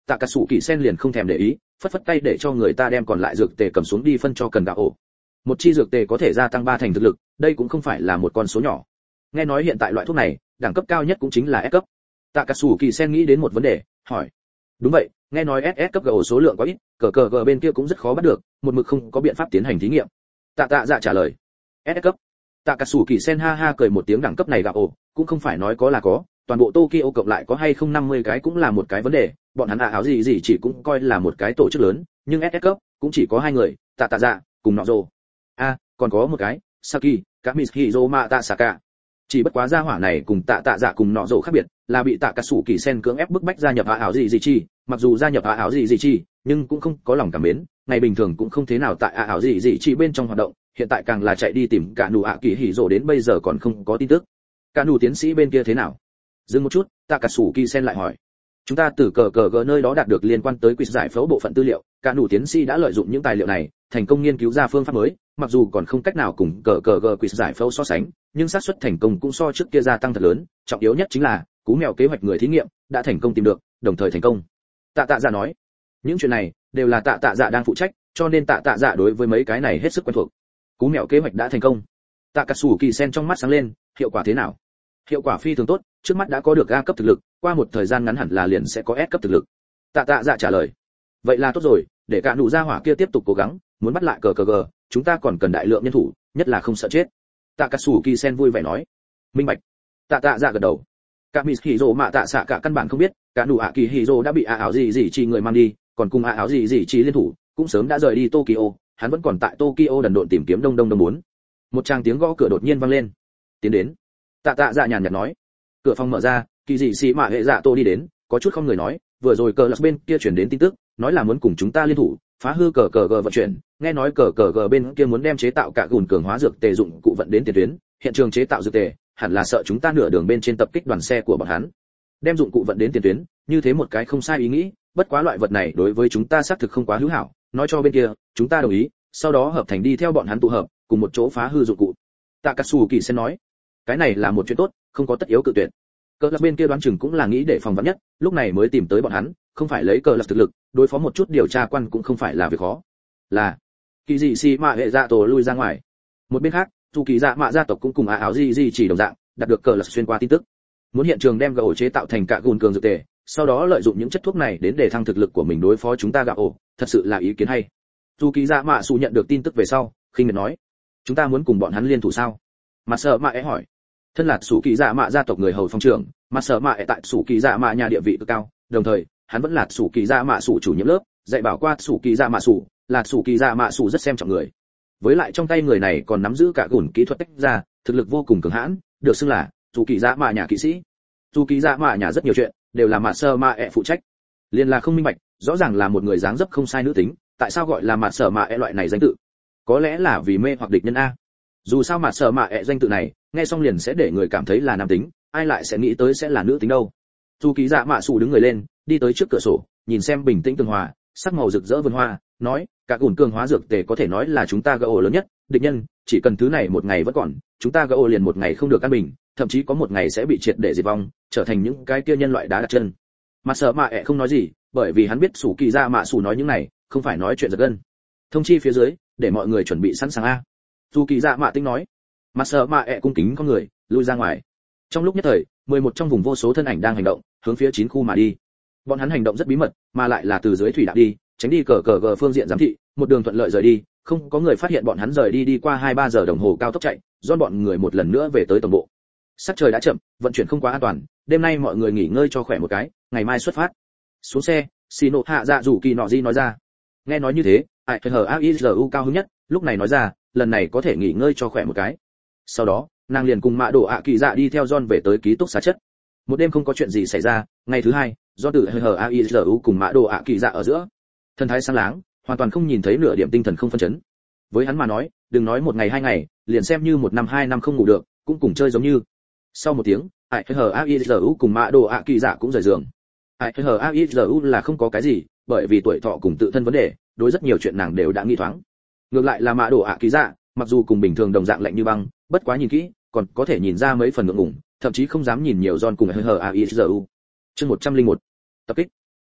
Tạ Cả Sủ Kỳ Sen liền không thèm để ý, phất phất tay để cho người ta đem còn lại dược tề cầm xuống đi phân cho cần gạo ổ. Một chi dược tề có thể gia tăng ba thành thực lực, đây cũng không phải là một con số nhỏ. Nghe nói hiện tại loại thuốc này, đẳng cấp cao nhất cũng chính là S cấp. Tạ Cả Sủ Kỳ Sen nghĩ đến một vấn đề, hỏi. Đúng vậy, nghe nói ét ét cấp gạo số lượng quá ít, cờ cờ gờ bên kia cũng rất khó bắt được, một mực không có biện pháp tiến hành thí nghiệm. Tạ Tạ Dạ trả lời. ét ét cấp. Tạ Cả Sủ Kỳ Sen ha ha cười một tiếng, đẳng cấp này gạo ổ, cũng không phải nói có là có, toàn bộ Tokyo cộng lại có hay không năm mươi cái cũng là một cái vấn đề, bọn hắn ạ áo gì gì chỉ cũng coi là một cái tổ chức lớn, nhưng ét ét cấp cũng chỉ có hai người, Tạ Tạ Dạ cùng Nọ Rồ. A, còn có một cái, Saki, Kamishiro Mata Saka. Chỉ bất quá gia hỏa này cùng Tạ Tạ Dạ cùng Nọ Rồ khác biệt, là bị Tạ Cả Sủ Kỳ Sen cưỡng ép bức bách gia nhập ạ áo gì gì chi, mặc dù gia nhập ạ áo gì gì chi, nhưng cũng không có lòng cảm mến, ngày bình thường cũng không thế nào tại ạ áo gì gì chi bên trong hoạt động, hiện tại càng là chạy đi tìm cả nụ ạ kỳ hỉ rồ, đến bây giờ còn không có tin tức. Cả nụ tiến sĩ bên kia thế nào? Dừng một chút, Tạ Cả Sủ Kỳ Sen lại hỏi. Chúng ta từ cờ cờ gờ nơi đó đạt được liên quan tới quiz giải phẫu bộ phận tư liệu, cả nụ tiến sĩ đã lợi dụng những tài liệu này, thành công nghiên cứu ra phương pháp mới, mặc dù còn không cách nào cùng cờ cờ gờ quiz giải phẫu so sánh, nhưng xác suất thành công cũng so trước kia gia tăng thật lớn, trọng yếu nhất chính là cú mèo kế hoạch người thí nghiệm đã thành công tìm được, đồng thời thành công. Tạ Tạ Dạ nói, những chuyện này đều là Tạ Tạ Dạ đang phụ trách, cho nên Tạ Tạ Dạ đối với mấy cái này hết sức quen thuộc. Cú mèo kế hoạch đã thành công. Tạ Cả Sủ Kỳ Sen trong mắt sáng lên, hiệu quả thế nào? Hiệu quả phi thường tốt, trước mắt đã có được A cấp thực lực, qua một thời gian ngắn hẳn là liền sẽ có S cấp thực lực. Tạ Tạ Dạ trả lời. Vậy là tốt rồi, để cả nụ gia hỏa kia tiếp tục cố gắng, muốn bắt lại cờ cờ gờ, chúng ta còn cần đại lượng nhân thủ, nhất là không sợ chết. Tạ Cả Sủ Kỳ Sen vui vẻ nói. Minh bạch. Tạ Tạ Dạ gật đầu. Cả Mishiro Mạ Tạ Xạ cả căn bản không biết, cả nụ ạ kỳ Hiro đã bị A áo gì gì chỉ người mang đi, còn cùng A áo gì gì chỉ liên thủ, cũng sớm đã rời đi Tokyo, hắn vẫn còn tại Tokyo đần độn tìm kiếm Đông Đông Đông muốn. Một tràng tiếng gõ cửa đột nhiên vang lên. Tiến đến. Tạ Tạ Dạ nhàn nhạt nói. Cửa phòng mở ra, kỳ dị sĩ mạ hệ dạ tô đi đến, có chút không người nói, vừa rồi cờ lạc bên kia chuyển đến tin tức, nói là muốn cùng chúng ta liên thủ, phá hư cờ cờ gờ vận chuyển, nghe nói cờ cờ gờ bên kia muốn đem chế tạo cả gùn cường hóa dược tề dụng cụ vận đến tiền tuyến, hiện trường chế tạo dược tề, hẳn là sợ chúng ta nửa đường bên trên tập kích đoàn xe của bọn hắn, đem dụng cụ vận đến tiền tuyến, như thế một cái không sai ý nghĩ, bất quá loại vật này đối với chúng ta xác thực không quá hữu hảo, nói cho bên kia, chúng ta đồng ý, sau đó hợp thành đi theo bọn hắn tụ hợp, cùng một chỗ phá hư dụng cụ. Tạ Cả Sủ Kỳ Sen nói, cái này là một chuyện tốt, không có tất yếu cự tuyệt. Cờ lạc bên kia đoán chừng cũng là nghĩ để phòng vắn nhất, lúc này mới tìm tới bọn hắn, không phải lấy cờ lạc thực lực, đối phó một chút điều tra quan cũng không phải là việc khó. Là, kỳ dị si mạ hệ dạ tổ lui ra ngoài. Một bên khác, dù kỳ dạ mạ gia tộc cũng cùng á áo gì gì chỉ đồng dạng, đạt được cờ lạc xuyên qua tin tức, muốn hiện trường đem gạo ổ chế tạo thành cả gùn cường dược tề, sau đó lợi dụng những chất thuốc này đến để thăng thực lực của mình đối phó chúng ta gạo ổ, thật sự là ý kiến hay. Dù kỳ dạ mạ sụ nhận được tin tức về sau, khinh miệt nói, chúng ta muốn cùng bọn hắn liên thủ sao? Mặt sợ mạ é hỏi. Thân là sủ kỳ dạ mạ gia tộc người hầu phong trưởng, mặt sợ mạ é tại sủ kỳ dạ mạ nhà địa vị cực cao, đồng thời hắn vẫn là sủ kỳ dạ mạ sủ chủ nhiệm lớp, dạy bảo qua sủ kỳ dạ mạ sủ, là sủ kỳ dạ mạ sủ rất xem trọng người. Với lại trong tay người này còn nắm giữ cả gùn kỹ thuật tách ra, thực lực vô cùng cường hãn, được xưng là sủ kỳ dạ mạ nhà kỵ sĩ. Sủ kỳ dạ mạ nhà rất nhiều chuyện đều là mặt sợ mạ é phụ trách. Liên là không minh bạch, rõ ràng là một người dáng dấp không sai nữ tính, tại sao gọi là mặt sợ mạ é loại này danh tự? Có lẽ là vì mê hoặc địch nhân a. Dù sao mặt sợ mạ é danh tự này, nghe xong liền sẽ để người cảm thấy là nam tính, ai lại sẽ nghĩ tới sẽ là nữ tính đâu. Dù kỳ dạ mạ sủ đứng người lên, đi tới trước cửa sổ, nhìn xem bình tĩnh tường hòa, sắc màu rực rỡ vườn hoa, nói, cả gùn cường hóa dược tề có thể nói là chúng ta gạo lớn nhất, địch nhân chỉ cần thứ này một ngày vẫn còn, chúng ta gạo liền một ngày không được an bình, thậm chí có một ngày sẽ bị triệt để diệt vong, trở thành những cái kia nhân loại đá đặt chân. Mặt sợ mạ ẹ không nói gì, bởi vì hắn biết sủ kỳ dạ mạ sủ nói những này không phải nói chuyện giật gân. Thông chi phía dưới, để mọi người chuẩn bị sẵn sàng a. Dù kỳ dạ mạ tinh nói. Mặt sợ mạ ẹ cung kính con người lui ra ngoài. Trong lúc nhất thời, mười một trong vùng vô số thân ảnh đang hành động, hướng phía chín khu mà đi. Bọn hắn hành động rất bí mật, mà lại là từ dưới thủy đạo đi, tránh đi cờ cờ gờ phương diện giám thị, một đường thuận lợi rời đi, không có người phát hiện bọn hắn rời đi đi qua hai ba giờ đồng hồ cao tốc chạy, do bọn người một lần nữa về tới tổng bộ. Sắc trời đã chậm, vận chuyển không quá an toàn, đêm nay mọi người nghỉ ngơi cho khỏe một cái, ngày mai xuất phát. Xuống xe, Shino hạ dạ rủ kỳ nọ di nói ra. Nghe nói như thế, ai hờ aizu cao hứng nhất, lúc này nói ra, lần này có thể nghỉ ngơi cho khỏe một cái. Sau đó, nàng liền cùng mạ đổ ạ kỳ dạ đi theo John về tới ký túc xá chất. Một đêm không có chuyện gì xảy ra, ngày thứ hai, do tự hờ aizu cùng mạ đổ ạ kỳ dạ ở giữa, thân thái sáng láng, hoàn toàn không nhìn thấy nửa điểm tinh thần không phân chấn. Với hắn mà nói, đừng nói một ngày hai ngày, liền xem như một năm hai năm không ngủ được, cũng cùng chơi giống như. Sau một tiếng, ai hờ aizu cùng mạ đổ ạ kỳ dạ cũng rời giường. ai hờ aizu là không có cái gì, bởi vì tuổi thọ cùng tự thân vấn đề, đối rất nhiều chuyện nàng đều đã nghi thoáng. Ngược lại là mạ đổ ạ kỳ dạ, mặc dù cùng bình thường đồng dạng lạnh như băng, bất quá nhìn kỹ, còn có thể nhìn ra mấy phần ngượng ngùng, thậm chí không dám nhìn nhiều John cùng hờ aizu. Chương một trăm lẻ một. Tập kích.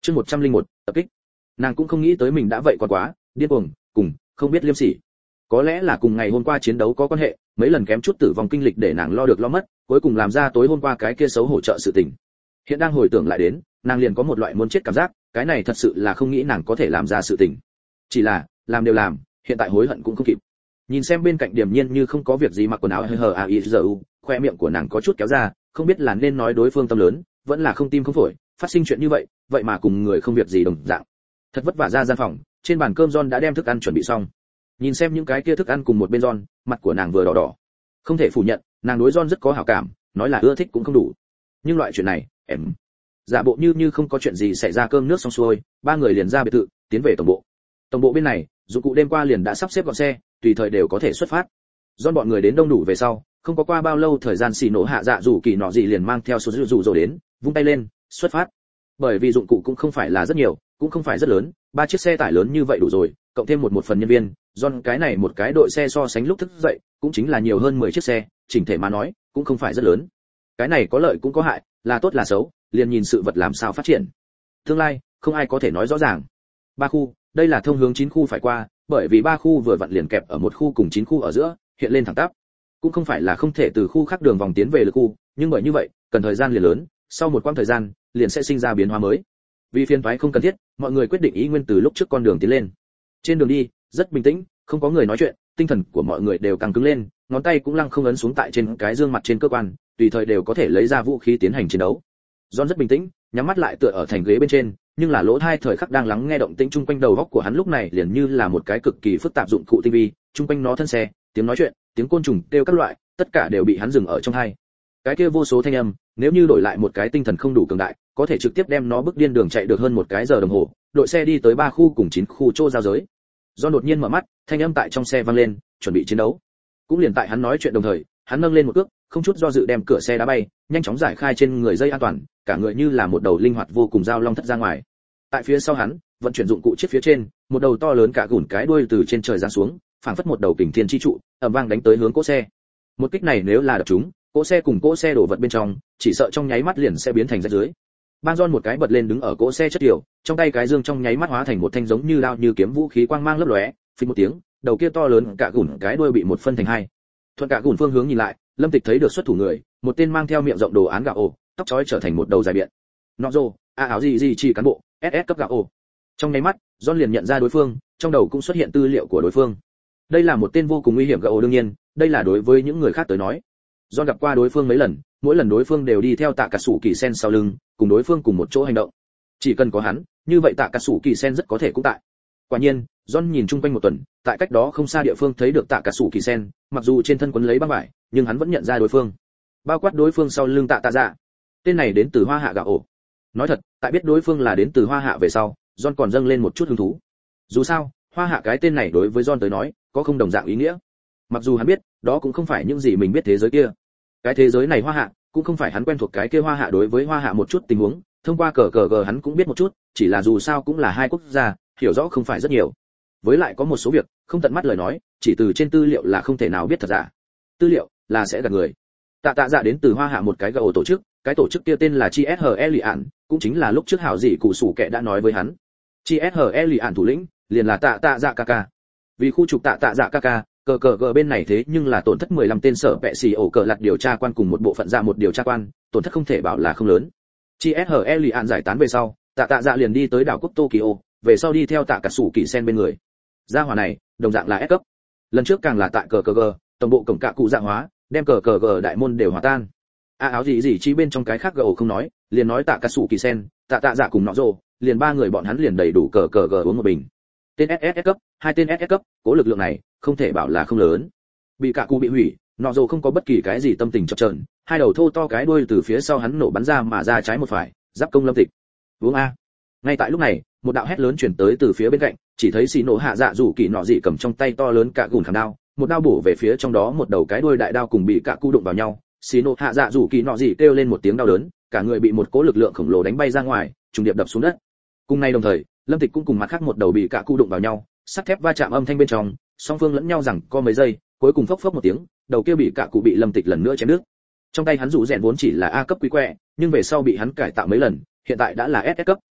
chương một trăm lẻ một, tập kích. Nàng cũng không nghĩ tới mình đã vậy quá quá, điên cuồng, cùng không biết liêm sỉ. Có lẽ là cùng ngày hôm qua chiến đấu có quan hệ, mấy lần kém chút tử vong kinh lịch để nàng lo được lo mất, cuối cùng làm ra tối hôm qua cái kia xấu hổ trợ sự tình. Hiện đang hồi tưởng lại đến, nàng liền có một loại muốn chết cảm giác, cái này thật sự là không nghĩ nàng có thể làm ra sự tình. Chỉ là, làm đều làm, hiện tại hối hận cũng không kịp. Nhìn xem bên cạnh Điềm Nhiên như không có việc gì mặc quần áo hơi hờ a i giờ u, khoe miệng của nàng có chút kéo ra, không biết là nên nói đối phương tâm lớn, vẫn là không tim không phổi, phát sinh chuyện như vậy, vậy mà cùng người không việc gì đồng dạng. Thật vất vả ra gian phòng, trên bàn cơm John đã đem thức ăn chuẩn bị xong. Nhìn xem những cái kia thức ăn cùng một bên John, mặt của nàng vừa đỏ đỏ. Không thể phủ nhận, nàng đối John rất có hảo cảm, nói là ưa thích cũng không đủ. Nhưng loại chuyện này, em giả bộ như như không có chuyện gì xảy ra, cơm nước xong xuôi, ba người liền ra biệt thự, tiến về tổng bộ. Tổng bộ bên này, dụng cụ đêm qua liền đã sắp xếp gọn xe, tùy thời đều có thể xuất phát. John bọn người đến đông đủ về sau, không có qua bao lâu thời gian xì nổ hạ dạ rủ kỳ nọ gì liền mang theo số rủ rồi đến, vung tay lên, xuất phát. Bởi vì dụng cụ cũng không phải là rất nhiều, cũng không phải rất lớn, ba chiếc xe tải lớn như vậy đủ rồi, cộng thêm một một phần nhân viên, John cái này một cái đội xe so sánh lúc thức dậy, cũng chính là nhiều hơn mười chiếc xe, chỉnh thể mà nói, cũng không phải rất lớn. Cái này có lợi cũng có hại, là tốt là xấu, liền nhìn sự vật làm sao phát triển. Tương lai, không ai có thể nói rõ ràng. Ba khu, đây là thông hướng chín khu phải qua, bởi vì ba khu vừa vặn liền kẹp ở một khu cùng chín khu ở giữa, hiện lên thẳng tắp. Cũng không phải là không thể từ khu khác đường vòng tiến về lực khu, nhưng bởi như vậy, cần thời gian liền lớn, sau một quãng thời gian, liền sẽ sinh ra biến hóa mới. Vì phiền toái không cần thiết, mọi người quyết định ý nguyên từ lúc trước con đường tiến lên. Trên đường đi, rất bình tĩnh, không có người nói chuyện, tinh thần của mọi người đều càng cứng lên, ngón tay cũng lăng không ấn xuống tại trên cái dương mặt trên cơ quan, tùy thời đều có thể lấy ra vũ khí tiến hành chiến đấu. John rất bình tĩnh, nhắm mắt lại tựa ở thành ghế bên trên, nhưng là lỗ tai thời khắc đang lắng nghe động tĩnh chung quanh đầu óc của hắn lúc này liền như là một cái cực kỳ phức tạp dụng cụ tinh vi, chung quanh nó thân xe, tiếng nói chuyện, tiếng côn trùng kêu các loại, tất cả đều bị hắn dừng ở trong tai. Cái kia vô số thanh âm, nếu như đổi lại một cái tinh thần không đủ cường đại, có thể trực tiếp đem nó bức điên đường chạy được hơn một cái giờ đồng hồ, đội xe đi tới ba khu cùng chín khu chỗ giao giới. Do đột nhiên mở mắt, thanh âm tại trong xe vang lên, chuẩn bị chiến đấu. Cũng liền tại hắn nói chuyện đồng thời, hắn nâng lên một cước, không chút do dự đem cửa xe đá bay, nhanh chóng giải khai trên người dây an toàn, cả người như là một đầu linh hoạt vô cùng dao long thất ra ngoài. Tại phía sau hắn, vận chuyển dụng cụ chiếc phía trên, một đầu to lớn cả gùn cái đuôi từ trên trời giáng xuống, phảng phất một đầu kình thiên chi trụ, ầm vang đánh tới hướng cỗ xe. Một kích này nếu là đập trúng, cỗ xe cùng cỗ xe đổ vật bên trong, chỉ sợ trong nháy mắt liền sẽ biến thành rách dưới. Bang John một cái bật lên đứng ở cỗ xe chất điều, trong tay cái dương trong nháy mắt hóa thành một thanh giống như đao như kiếm vũ khí quang mang lấp lóe, phình một tiếng, đầu kia to lớn cả gùn cái đuôi bị một phân thành hai. Thuận cả gùn phương hướng nhìn lại, Lâm Tịch thấy được xuất thủ người, một tên mang theo miệng rộng đồ án gạo ổ, tóc chói trở thành một đầu dài biện. Nọ rồ, a áo gì gì chỉ cán bộ, ét ét cấp gạo ổ. Trong nháy mắt, John liền nhận ra đối phương, trong đầu cũng xuất hiện tư liệu của đối phương. Đây là một tên vô cùng nguy hiểm gạo ổ, đương nhiên, đây là đối với những người khác tới nói. John gặp qua đối phương mấy lần, mỗi lần đối phương đều đi theo Tạ Cả Sủ Kỳ Sen sau lưng, cùng đối phương cùng một chỗ hành động. Chỉ cần có hắn, như vậy Tạ Cả Sủ Kỳ Sen rất có thể cũng tại. Quả nhiên, John nhìn chung quanh một tuần, tại cách đó không xa địa phương thấy được Tạ Cả Sủ Kỳ Sen, mặc dù trên thân quấn lấy băng vải, nhưng hắn vẫn nhận ra đối phương. Bao quát đối phương sau lưng Tạ Tạ Dạ. Tên này đến từ Hoa Hạ gạo ổ. Nói thật, tại biết đối phương là đến từ Hoa Hạ về sau, John còn dâng lên một chút hứng thú. Dù sao, Hoa Hạ cái tên này đối với John tới nói, có không đồng dạng ý nghĩa. Mặc dù hắn biết, đó cũng không phải những gì mình biết thế giới kia. Cái thế giới này Hoa Hạ, cũng không phải hắn quen thuộc cái kia Hoa Hạ, đối với Hoa Hạ một chút tình huống, thông qua cờ cờ gờ hắn cũng biết một chút, chỉ là dù sao cũng là hai quốc gia, hiểu rõ không phải rất nhiều. Với lại có một số việc, không tận mắt lời nói, chỉ từ trên tư liệu là không thể nào biết thật giả. Tư liệu là sẽ gạt người. Tạ Tạ Dạ đến từ Hoa Hạ một cái gạo tổ chức, cái tổ chức kia tên là Chi ét hát e Lian, cũng chính là lúc trước hảo dị cụ sủ kẻ đã nói với hắn. Chi ét hát e Lian thủ lĩnh, liền là Tạ Tạ Dạ Kaka. Vì khu trục Tạ Tạ Dạ Kaka, cờ cờ gờ bên này thế nhưng là tổn thất mười lăm tên sở vệ sĩ ổ cờ lật điều tra quan cùng một bộ phận ra một điều tra quan, tổn thất không thể bảo là không lớn. Chi ét hát e Lian giải tán về sau, Tạ Tạ Dạ liền đi tới đảo quốc Tokyo, về sau đi theo Tạ Cả Sủ Kỳ Sen bên người. Gia hỏa này, đồng dạng là S cấp. Lần trước càng là tại cờ cờ gờ, tổng bộ cổng cạ cụ dạ hóa, đem cờ cờ gờ đại môn đều hòa tan. A áo gì gì chi bên trong cái khác gầu không nói, liền nói Tạ Cả Sủ Kỳ Sen, Tạ Tạ Dạ cùng nọ rồ, liền ba người bọn hắn liền đầy đủ cờ cờ gờ uống một bình. Tên ét ét cấp, hai tên ét ét cấp, cố lực lượng này, không thể bảo là không lớn. Bị cạ cụ bị hủy, nọ rồ không có bất kỳ cái gì tâm tình chập chờn, hai đầu thô to cái đuôi từ phía sau hắn nổ bắn ra mà ra trái một phải, giáp công Lâm Tịch. Uống a. Ngay tại lúc này, một đạo hét lớn truyền tới từ phía bên cạnh, chỉ thấy xì nổ hạ dạ rủ kỳ nọ dị cầm trong tay to lớn cả gùn khảm đao, một đao bổ về phía trong đó một đầu cái đuôi đại đao cùng bị cạ cụ đụng vào nhau, xì nổ hạ dạ rủ kỳ nọ dị kêu lên một tiếng đau đớn, cả người bị một cỗ lực lượng khổng lồ đánh bay ra ngoài, trùng điệp đập xuống đất. Cùng nay đồng thời, Lâm Tịch cũng cùng mặt khác một đầu bị cạ cụ đụng vào nhau, sắt thép va chạm âm thanh bên trong, song phương lẫn nhau rằng co mấy giây, cuối cùng phốc phốc một tiếng, đầu kia bị cạ cụ bị Lâm Tịch lần nữa chém đứt. Trong tay hắn rủ rèn vốn chỉ là A cấp quý quẹ, nhưng về sau bị hắn cải tạo mấy lần, hiện tại đã là ét ét cấp,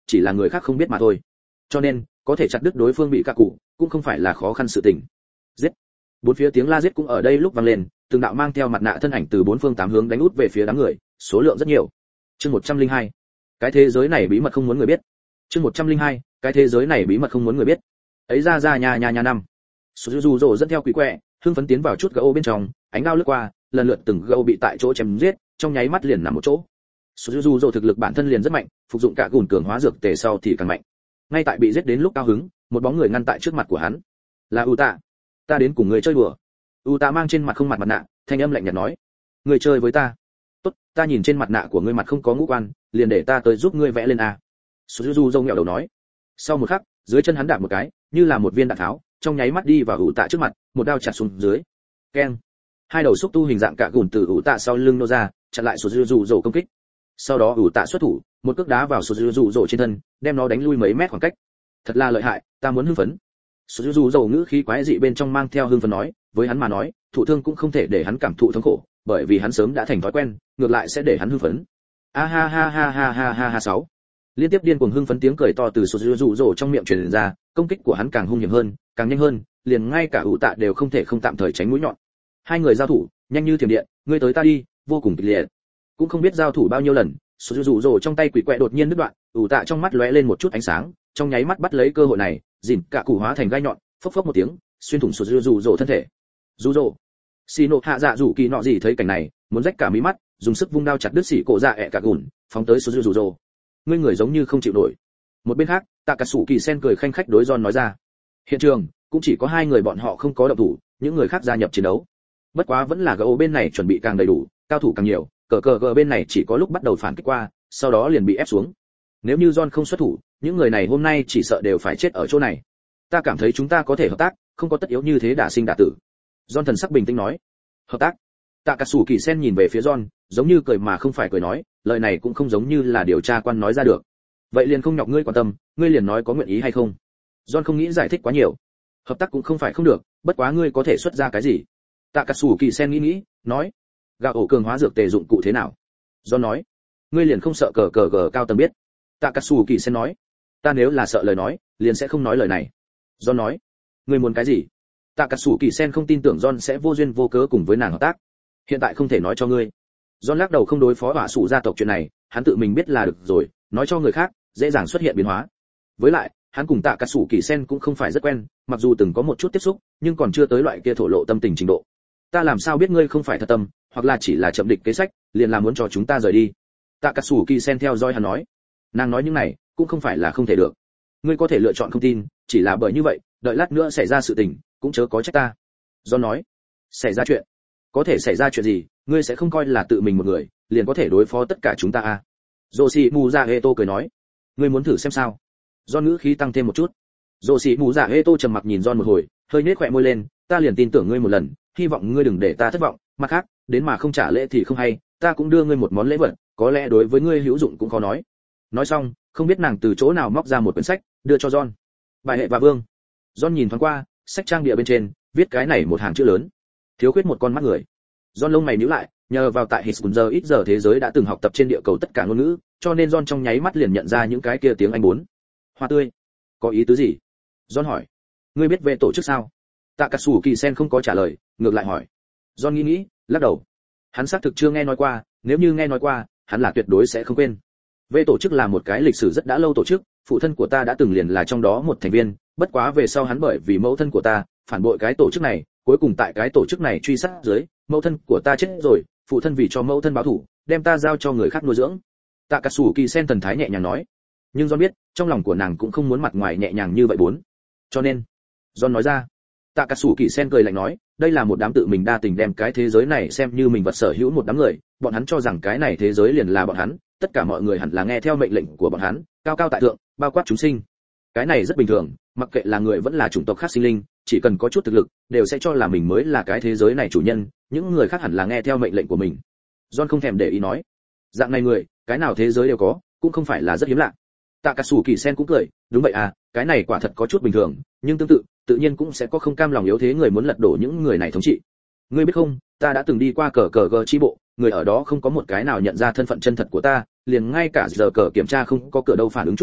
chỉ là người khác không biết mà thôi. Cho nên, có thể chặt đứt đối phương bị cả cụ, cũng không phải là khó khăn sự tình. Giết. Bốn phía tiếng la giết cũng ở đây lúc vang lên, từng đạo mang theo mặt nạ thân ảnh từ bốn phương tám hướng đánh út về phía đám người, số lượng rất nhiều. Chương một trăm lẻ hai. Cái thế giới này bí mật không muốn người biết. Chương một trăm lẻ hai. Cái thế giới này bí mật không muốn người biết. Ấy ra ra nhà nhà nhà năm. Suzuzu rồ dẫn theo quỷ quẹ, hưng phấn tiến vào chút gấu bên trong, ánh đao lướt qua, lần lượt từng gấu bị tại chỗ chém giết, trong nháy mắt liền nằm một chỗ. Suzuzu rồ thực lực bản thân liền rất mạnh, phục dụng cả gùn cường hóa dược tề sau thì càng mạnh. Ngay tại bị giết đến lúc cao hứng, một bóng người ngăn tại trước mặt của hắn. Là Uta. Ta đến cùng người chơi đùa. Uta mang trên mặt không mặt mặt nạ, thanh âm lạnh nhạt nói. Người chơi với ta. Tốt, ta nhìn trên mặt nạ của ngươi mặt không có ngũ quan, liền để ta tới giúp ngươi vẽ lên a. Suzuzu rồ nghẹo đầu nói. Sau một khắc, dưới chân hắn đạp một cái, như là một viên đạn tháo, trong nháy mắt đi vào Uta trước mặt, một đao chặt xuống dưới. Keng. Hai đầu xúc tu hình dạng cả gùn từ Uta sau lưng nô ra, chặn lại Suzuzu rồ công kích. Sau đó Uta xuất thủ, một cước đá vào Suzuzu rồ trên thân, đem nó đánh lui mấy mét khoảng cách. Thật là lợi hại, ta muốn hưng phấn. Suzuzu rồ ngữ khí quái dị bên trong mang theo hưng phấn nói, với hắn mà nói, thụ thương cũng không thể để hắn cảm thụ thống khổ, bởi vì hắn sớm đã thành thói quen, ngược lại sẽ để hắn hưng phấn. A ha ha ha ha ha ha ha sáu. Liên tiếp điên cuồng hưng phấn tiếng cười to từ Suzuzu rồ trong miệng truyền ra, công kích của hắn càng hung hiểm hơn, càng nhanh hơn, liền ngay cả ủ tạ đều không thể không tạm thời tránh mũi nhọn. Hai người giao thủ, nhanh như thiểm điện, ngươi tới ta đi, vô cùng kịch liệt. Cũng không biết giao thủ bao nhiêu lần, Suzuzu rồ trong tay quỷ quẹ đột nhiên đứt đoạn, ủ tạ trong mắt lóe lên một chút ánh sáng, trong nháy mắt bắt lấy cơ hội này, dìm cả củ hóa thành gai nhọn, phốc phốc một tiếng, xuyên thủng Suzuzu rồ thân thể. Rú rồ. Shino hạ dạ rủ kỳ nọ gì thấy cảnh này, muốn rách cả mí mắt, dùng sức vung đao chặt đứt xỉ cổ dạ ẹ cả gùn, phóng tới Suzuzu rồ. Ngươi người giống như không chịu nổi. Một bên khác, Takatsuki Sen cười khanh khách đối John nói ra. Hiện trường cũng chỉ có hai người bọn họ không có động thủ, những người khác gia nhập chiến đấu. Bất quá vẫn là gấu bên này chuẩn bị càng đầy đủ, cao thủ càng nhiều, cờ cờ gờ bên này chỉ có lúc bắt đầu phản kích qua, sau đó liền bị ép xuống. Nếu như John không xuất thủ, những người này hôm nay chỉ sợ đều phải chết ở chỗ này. Ta cảm thấy chúng ta có thể hợp tác, không có tất yếu như thế đả sinh đả tử. John thần sắc bình tĩnh nói. Hợp tác? Takatsuki Sen nhìn về phía John, giống như cười mà không phải cười nói, lời này cũng không giống như là điều tra quan nói ra được. Vậy liền không nhọc ngươi quan tâm, ngươi liền nói có nguyện ý hay không. John không nghĩ giải thích quá nhiều. Hợp tác cũng không phải không được, bất quá ngươi có thể xuất ra cái gì? Takatsuki Sen nghĩ nghĩ, nói, gạo ổ cường hóa dược tề dụng cụ thế nào? John nói, ngươi liền không sợ cờ cờ gờ cao tầng biết. Takatsuki Sen nói, ta nếu là sợ lời nói, liền sẽ không nói lời này. John nói, ngươi muốn cái gì? Takatsuki Sen không tin tưởng John sẽ vô duyên vô cớ cùng với nàng hợp tác. Hiện tại không thể nói cho ngươi. John lắc đầu không đối phó hỏa sủ gia tộc chuyện này, hắn tự mình biết là được rồi, nói cho người khác, dễ dàng xuất hiện biến hóa. Với lại, hắn cùng Takatsuki Sen cũng không phải rất quen, mặc dù từng có một chút tiếp xúc, nhưng còn chưa tới loại kia thổ lộ tâm tình trình độ. Ta làm sao biết ngươi không phải thật tâm, hoặc là chỉ là chậm địch kế sách, liền là muốn cho chúng ta rời đi. Takatsuki Sen theo dõi hắn nói. Nàng nói những này, cũng không phải là không thể được. Ngươi có thể lựa chọn không tin, chỉ là bởi như vậy, đợi lát nữa xảy ra sự tình, cũng chớ có trách ta. John nói. Xảy ra chuyện? Có thể xảy ra chuyện gì, ngươi sẽ không coi là tự mình một người, liền có thể đối phó tất cả chúng ta à? Yoshi Muzaeto cười nói. Ngươi muốn thử xem sao? John ngữ khí tăng thêm một chút. Yoshi Muzaeto trầm mặc nhìn John một hồi, hơi nhếch khóe môi lên, ta liền tin tưởng ngươi một lần, hy vọng ngươi đừng để ta thất vọng, mặt khác, đến mà không trả lễ thì không hay, ta cũng đưa ngươi một món lễ vật, có lẽ đối với ngươi hữu dụng cũng khó nói. Nói xong, không biết nàng từ chỗ nào móc ra một quyển sách, đưa cho John. Bài hệ và vương. John nhìn thoáng qua, sách trang địa bên trên, viết cái này một hàng chữ lớn. Thiếu khuyết một con mắt người. John lông mày nhíu lại, nhờ vào tại Hitsunzer ít giờ thế giới đã từng học tập trên địa cầu tất cả ngôn ngữ, cho nên John trong nháy mắt liền nhận ra những cái kia tiếng Anh bốn. Hoa tươi. Có ý tứ gì? John hỏi. Ngươi biết về tổ chức sao? Takatsuki Sen không có trả lời, ngược lại hỏi. John nghĩ nghĩ, lắc đầu. Hắn xác thực chưa nghe nói qua, nếu như nghe nói qua, hắn là tuyệt đối sẽ không quên. Về tổ chức là một cái lịch sử rất đã lâu tổ chức, phụ thân của ta đã từng liền là trong đó một thành viên, bất quá về sau hắn bởi vì mẫu thân của ta phản bội cái tổ chức này, cuối cùng tại cái tổ chức này truy sát dưới, mẫu thân của ta chết rồi, phụ thân vì cho mẫu thân báo thù, đem ta giao cho người khác nuôi dưỡng. Takatsuki Sen thần thái nhẹ nhàng nói. Nhưng John biết, trong lòng của nàng cũng không muốn mặt ngoài nhẹ nhàng như vậy bốn. Cho nên, John nói ra. Takatsuki Sen cười lạnh nói, đây là một đám tự mình đa tình đem cái thế giới này xem như mình vật sở hữu một đám người, bọn hắn cho rằng cái này thế giới liền là bọn hắn, tất cả mọi người hẳn là nghe theo mệnh lệnh của bọn hắn, cao cao tại thượng, bao quát chúng sinh. Cái này rất bình thường, mặc kệ là người vẫn là chủng tộc khác sinh linh, chỉ cần có chút thực lực, đều sẽ cho là mình mới là cái thế giới này chủ nhân, những người khác hẳn là nghe theo mệnh lệnh của mình. John không thèm để ý nói, dạng này người, cái nào thế giới đều có, cũng không phải là rất hiếm lạ. Takatsuki Sen cũng cười, đúng vậy à, cái này quả thật có chút bình thường, nhưng tương tự, tự nhiên cũng sẽ có không cam lòng yếu thế người muốn lật đổ những người này thống trị. Ngươi biết không, ta đã từng đi qua cờ cờ gờ chi bộ, người ở đó không có một cái nào nhận ra thân phận chân thật của ta, liền ngay cả giờ cờ kiểm tra không có cửa đâu phản ứng chút nào,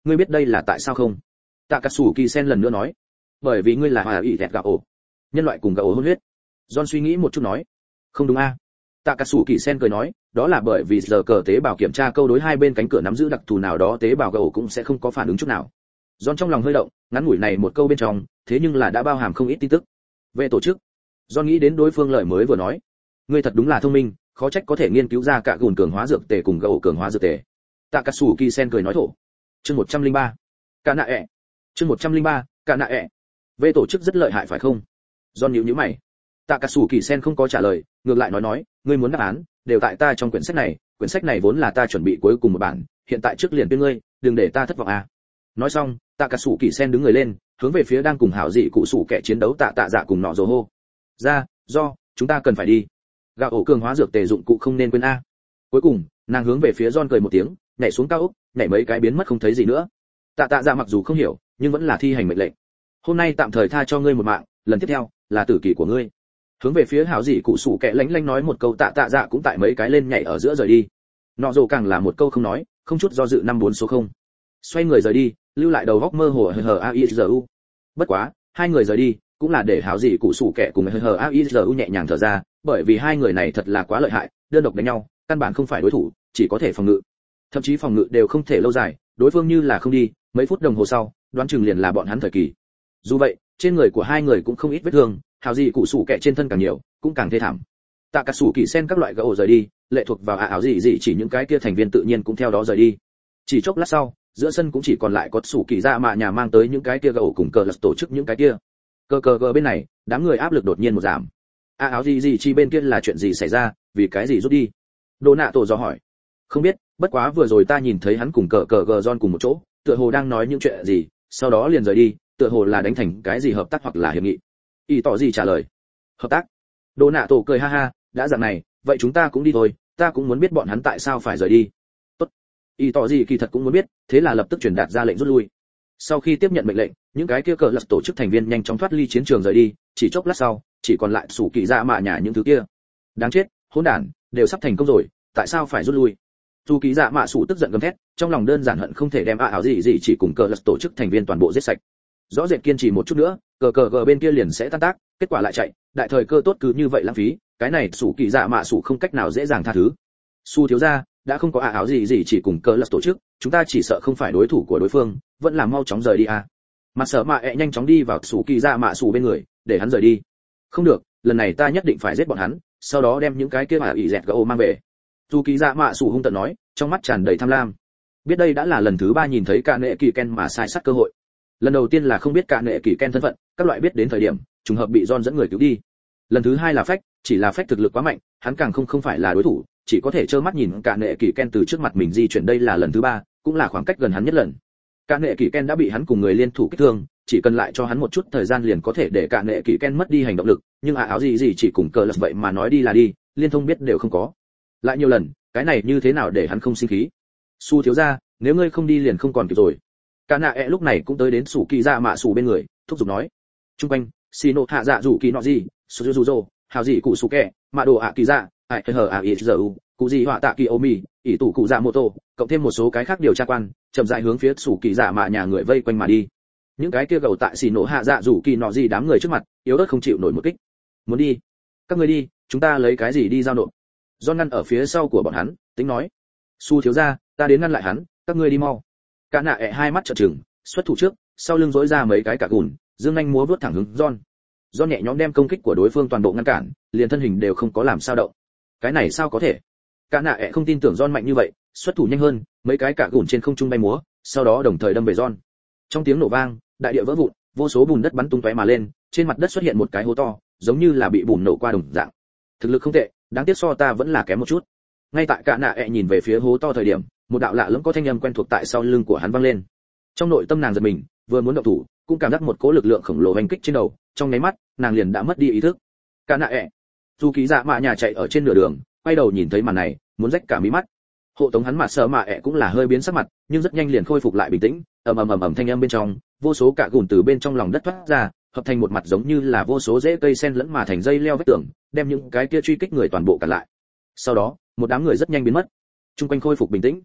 ngươi biết đây là tại sao không? Takatsuki Sen lần nữa nói. Bởi vì ngươi là hòa ỷ thẹt gạo ổ. Nhân loại cùng gạo ổ hôn huyết. John suy nghĩ một chút nói. Không đúng a? À? Takatsuki Sen cười nói, đó là bởi vì giờ cờ tế bào kiểm tra câu đối hai bên cánh cửa nắm giữ đặc thù nào đó tế bào gạo ổ cũng sẽ không có phản ứng chút nào. John trong lòng hơi động, ngắn ngủi này một câu bên trong, thế nhưng là đã bao hàm không ít tin tức. Về tổ chức, John nghĩ đến đối phương lời mới vừa nói. Ngươi thật đúng là thông minh, khó trách có thể nghiên cứu ra cả gùn cường hóa dược tề cùng gạo cường hóa dược tề. Takatsuki Sen cười nói thổ. Chương một trăm lẻ ba. Cả nạ ẹ. Chương một trăm lẻ ba. Cả nạ ẹ. Về tổ chức rất lợi hại phải không? John nhíu nhíu mày. Takatsuki Sen không có trả lời, ngược lại nói nói, ngươi muốn đáp án, đều tại ta trong quyển sách này, quyển sách này vốn là ta chuẩn bị cuối cùng một bản, hiện tại trước liền với ngươi, đừng để ta thất vọng à. Nói xong, Takatsuki Sen đứng người lên, hướng về phía đang cùng hảo dị cụ sủ kẻ chiến đấu tạ tạ dạ cùng nọ rồ hô. Ra, do, chúng ta cần phải đi. Gạo ổ cường hóa dược tề dụng cụ không nên quên a. Cuối cùng, nàng hướng về phía John cười một tiếng, nhảy xuống cao ốc, nhảy mấy cái biến mất không thấy gì nữa. Tạ tạ dạ mặc dù không hiểu, nhưng vẫn là thi hành mệnh lệnh. Hôm nay tạm thời tha cho ngươi một mạng, lần tiếp theo là tử kỷ của ngươi. Hướng về phía hảo dị cụ sủ kẻ lánh lánh nói một câu tạ tạ dạ cũng tại mấy cái lên nhảy ở giữa rời đi. Nọ rồ càng là một câu không nói, không chút do dự năm bốn số không. Xoay người rời đi, lưu lại đầu góc mơ hồ hờ aizu. Bất quá, hai người rời đi, cũng là để hảo dị cụ sủ kẻ cùng hờ aizu nhẹ nhàng thở ra, bởi vì hai người này thật là quá lợi hại, đơn độc đánh nhau, căn bản không phải đối thủ, chỉ có thể phòng ngự. Thậm chí phòng ngự đều không thể lâu dài, đối phương như là không đi, mấy phút đồng hồ sau, đoán chừng liền là bọn hắn thời kỳ. Dù vậy, trên người của hai người cũng không ít vết thương, hảo dị cụ sủ kẻ trên thân càng nhiều, cũng càng thê thảm. Takatsuki Sen các loại gỗ rời đi, lệ thuộc vào ảo dị dị chỉ những cái kia thành viên tự nhiên cũng theo đó rời đi. Chỉ chốc lát sau, giữa sân cũng chỉ còn lại có sủ kỳ dạ mạ nhà mang tới những cái kia gỗ cùng cờ lật tổ chức những cái kia. Cờ cờ cờ bên này, đám người áp lực đột nhiên một giảm. A áo gì gì chi bên kia là chuyện gì xảy ra, vì cái gì rút đi? Đồ nạ tổ do hỏi. Không biết, bất quá vừa rồi ta nhìn thấy hắn cùng cờ cờ gờ John cùng một chỗ, tựa hồ đang nói những chuyện gì, sau đó liền rời đi, tựa hồ là đánh thành cái gì hợp tác hoặc là hiệp nghị. Y tỏ gì trả lời. Hợp tác? Đồ nạ tổ cười ha ha, đã dạng này, vậy chúng ta cũng đi thôi, ta cũng muốn biết bọn hắn tại sao phải rời đi. Tốt. Y tỏ gì kỳ thật cũng muốn biết, thế là lập tức truyền đạt ra lệnh rút lui. Sau khi tiếp nhận mệnh lệnh, những cái kia cờ lật tổ chức thành viên nhanh chóng thoát ly chiến trường rời đi, chỉ chốc lát sau, chỉ còn lại sủ kỳ dạ mạ nhà những thứ kia. Đáng chết, hỗn đản, đều sắp thành công rồi, tại sao phải rút lui? Dù kỳ dạ mạ sủ tức giận gầm thét, trong lòng đơn giản hận không thể đem a áo gì gì chỉ cùng cờ lật tổ chức thành viên toàn bộ giết sạch. Rõ rệt kiên trì một chút nữa, cờ cờ cờ bên kia liền sẽ tan tác, kết quả lại chạy, đại thời cơ tốt cứ như vậy lãng phí, cái này sủ kỳ dạ mạ sủ không cách nào dễ dàng tha thứ. Su thiếu gia, đã không có a áo gì gì chỉ cùng cờ lật tổ chức, chúng ta chỉ sợ không phải đối thủ của đối phương, vẫn là mau chóng rời đi à. Mặt sợ mạ ẹ nhanh chóng đi vào sủ kỳ dạ mạ sủ bên người, để hắn rời đi. Không được, lần này ta nhất định phải giết bọn hắn, sau đó đem những cái kia mà ỉ dẹt gỗ mang về. Dù kỳ dạ mạ sủ hung tợn nói, trong mắt tràn đầy tham lam. Biết đây đã là lần thứ ba nhìn thấy cả nệ kỳ ken mà sai sắt cơ hội. Lần đầu tiên là không biết cả nệ kỳ ken thân phận, các loại biết đến thời điểm, trùng hợp bị John dẫn người cứu đi. Lần thứ hai là phách, chỉ là phách thực lực quá mạnh, hắn càng không không phải là đối thủ, chỉ có thể trơ mắt nhìn cả nệ kỳ ken từ trước mặt mình di chuyển. Đây là lần thứ ba, cũng là khoảng cách gần hắn nhất lần. Cả nệ kỳ ken đã bị hắn cùng người liên thủ kích thương, chỉ cần lại cho hắn một chút thời gian liền có thể để cả nệ kỳ ken mất đi hành động lực, nhưng à áo gì gì chỉ cùng cờ lật vậy mà nói đi là đi, liên thông biết đều không có. Lại nhiều lần, cái này như thế nào để hắn không sinh khí? Su thiếu gia, nếu ngươi không đi liền không còn kịp rồi. Cả nạ ẹ lúc này cũng tới đến sủ kỳ dạ mạ sủ bên người, thúc giục nói. Trung quanh, Shino hạ dạ rủ kỳ nọ gì, Suzuzo, hào gì cụ sủ kẹ, mạ đồ ạ kỳ dạ, ai hờ à ít giờ cụ gì họa tạ kỳ omi, ỷ tủ cụ dạ mô tô, cộng thêm một số cái khác điều tra quan, chậm rãi hướng phía sủ kỳ dạ mạ nhà người vây quanh mà đi. Những cái kia gầu tại xì nổ hạ dạ rủ kỳ nọ gì đám người trước mặt, yếu ớt không chịu nổi một kích. Muốn đi? Các ngươi đi, chúng ta lấy cái gì đi giao nộp? John ngăn ở phía sau của bọn hắn, tính nói. Su thiếu gia, ta đến ngăn lại hắn, các ngươi đi mau. Cả nạ ẹ hai mắt trợn trừng, xuất thủ trước, sau lưng rỗi ra mấy cái cả gùn, dương anh múa vút thẳng hướng John. John nhẹ nhõm đem công kích của đối phương toàn bộ ngăn cản, liền thân hình đều không có làm sao động. Cái này sao có thể? Cả nạ ẹ không tin tưởng John mạnh như vậy, xuất thủ nhanh hơn, mấy cái cả gùn trên không trung bay múa, sau đó đồng thời đâm về John. Trong tiếng nổ vang, đại địa vỡ vụn, vô số bùn đất bắn tung tóe mà lên, trên mặt đất xuất hiện một cái hố to, giống như là bị bùn nổ qua đồng dạng. Thực lực không tệ, đáng tiếc so ta vẫn là kém một chút. Ngay tại cả nạ ẹ nhìn về phía hố to thời điểm, một đạo lạ lẫm có thanh âm quen thuộc tại sau lưng của hắn vang lên. Trong nội tâm nàng giật mình, vừa muốn động thủ, cũng cảm giác một cỗ lực lượng khổng lồ oanh kích trên đầu, trong nháy mắt, nàng liền đã mất đi ý thức. Cả nạ ẹ. Dù ký dạ mạ nhà chạy ở trên nửa đường, quay đầu nhìn thấy màn này, muốn rách cả mí mắt. Hộ tống hắn mặt sợ mạ ẹ cũng là hơi biến sắc mặt, nhưng rất nhanh liền khôi phục lại bình tĩnh, ầm ầm ầm ầm thanh âm bên trong, vô số cả gùn từ bên trong lòng đất thoát ra, hợp thành một mặt giống như là vô số rễ cây sen lẫn mà thành dây leo vách tường, đem những cái kia truy kích người toàn bộ cản lại. Sau đó, một đám người rất nhanh biến mất. Trung quanh khôi phục bình tĩnh.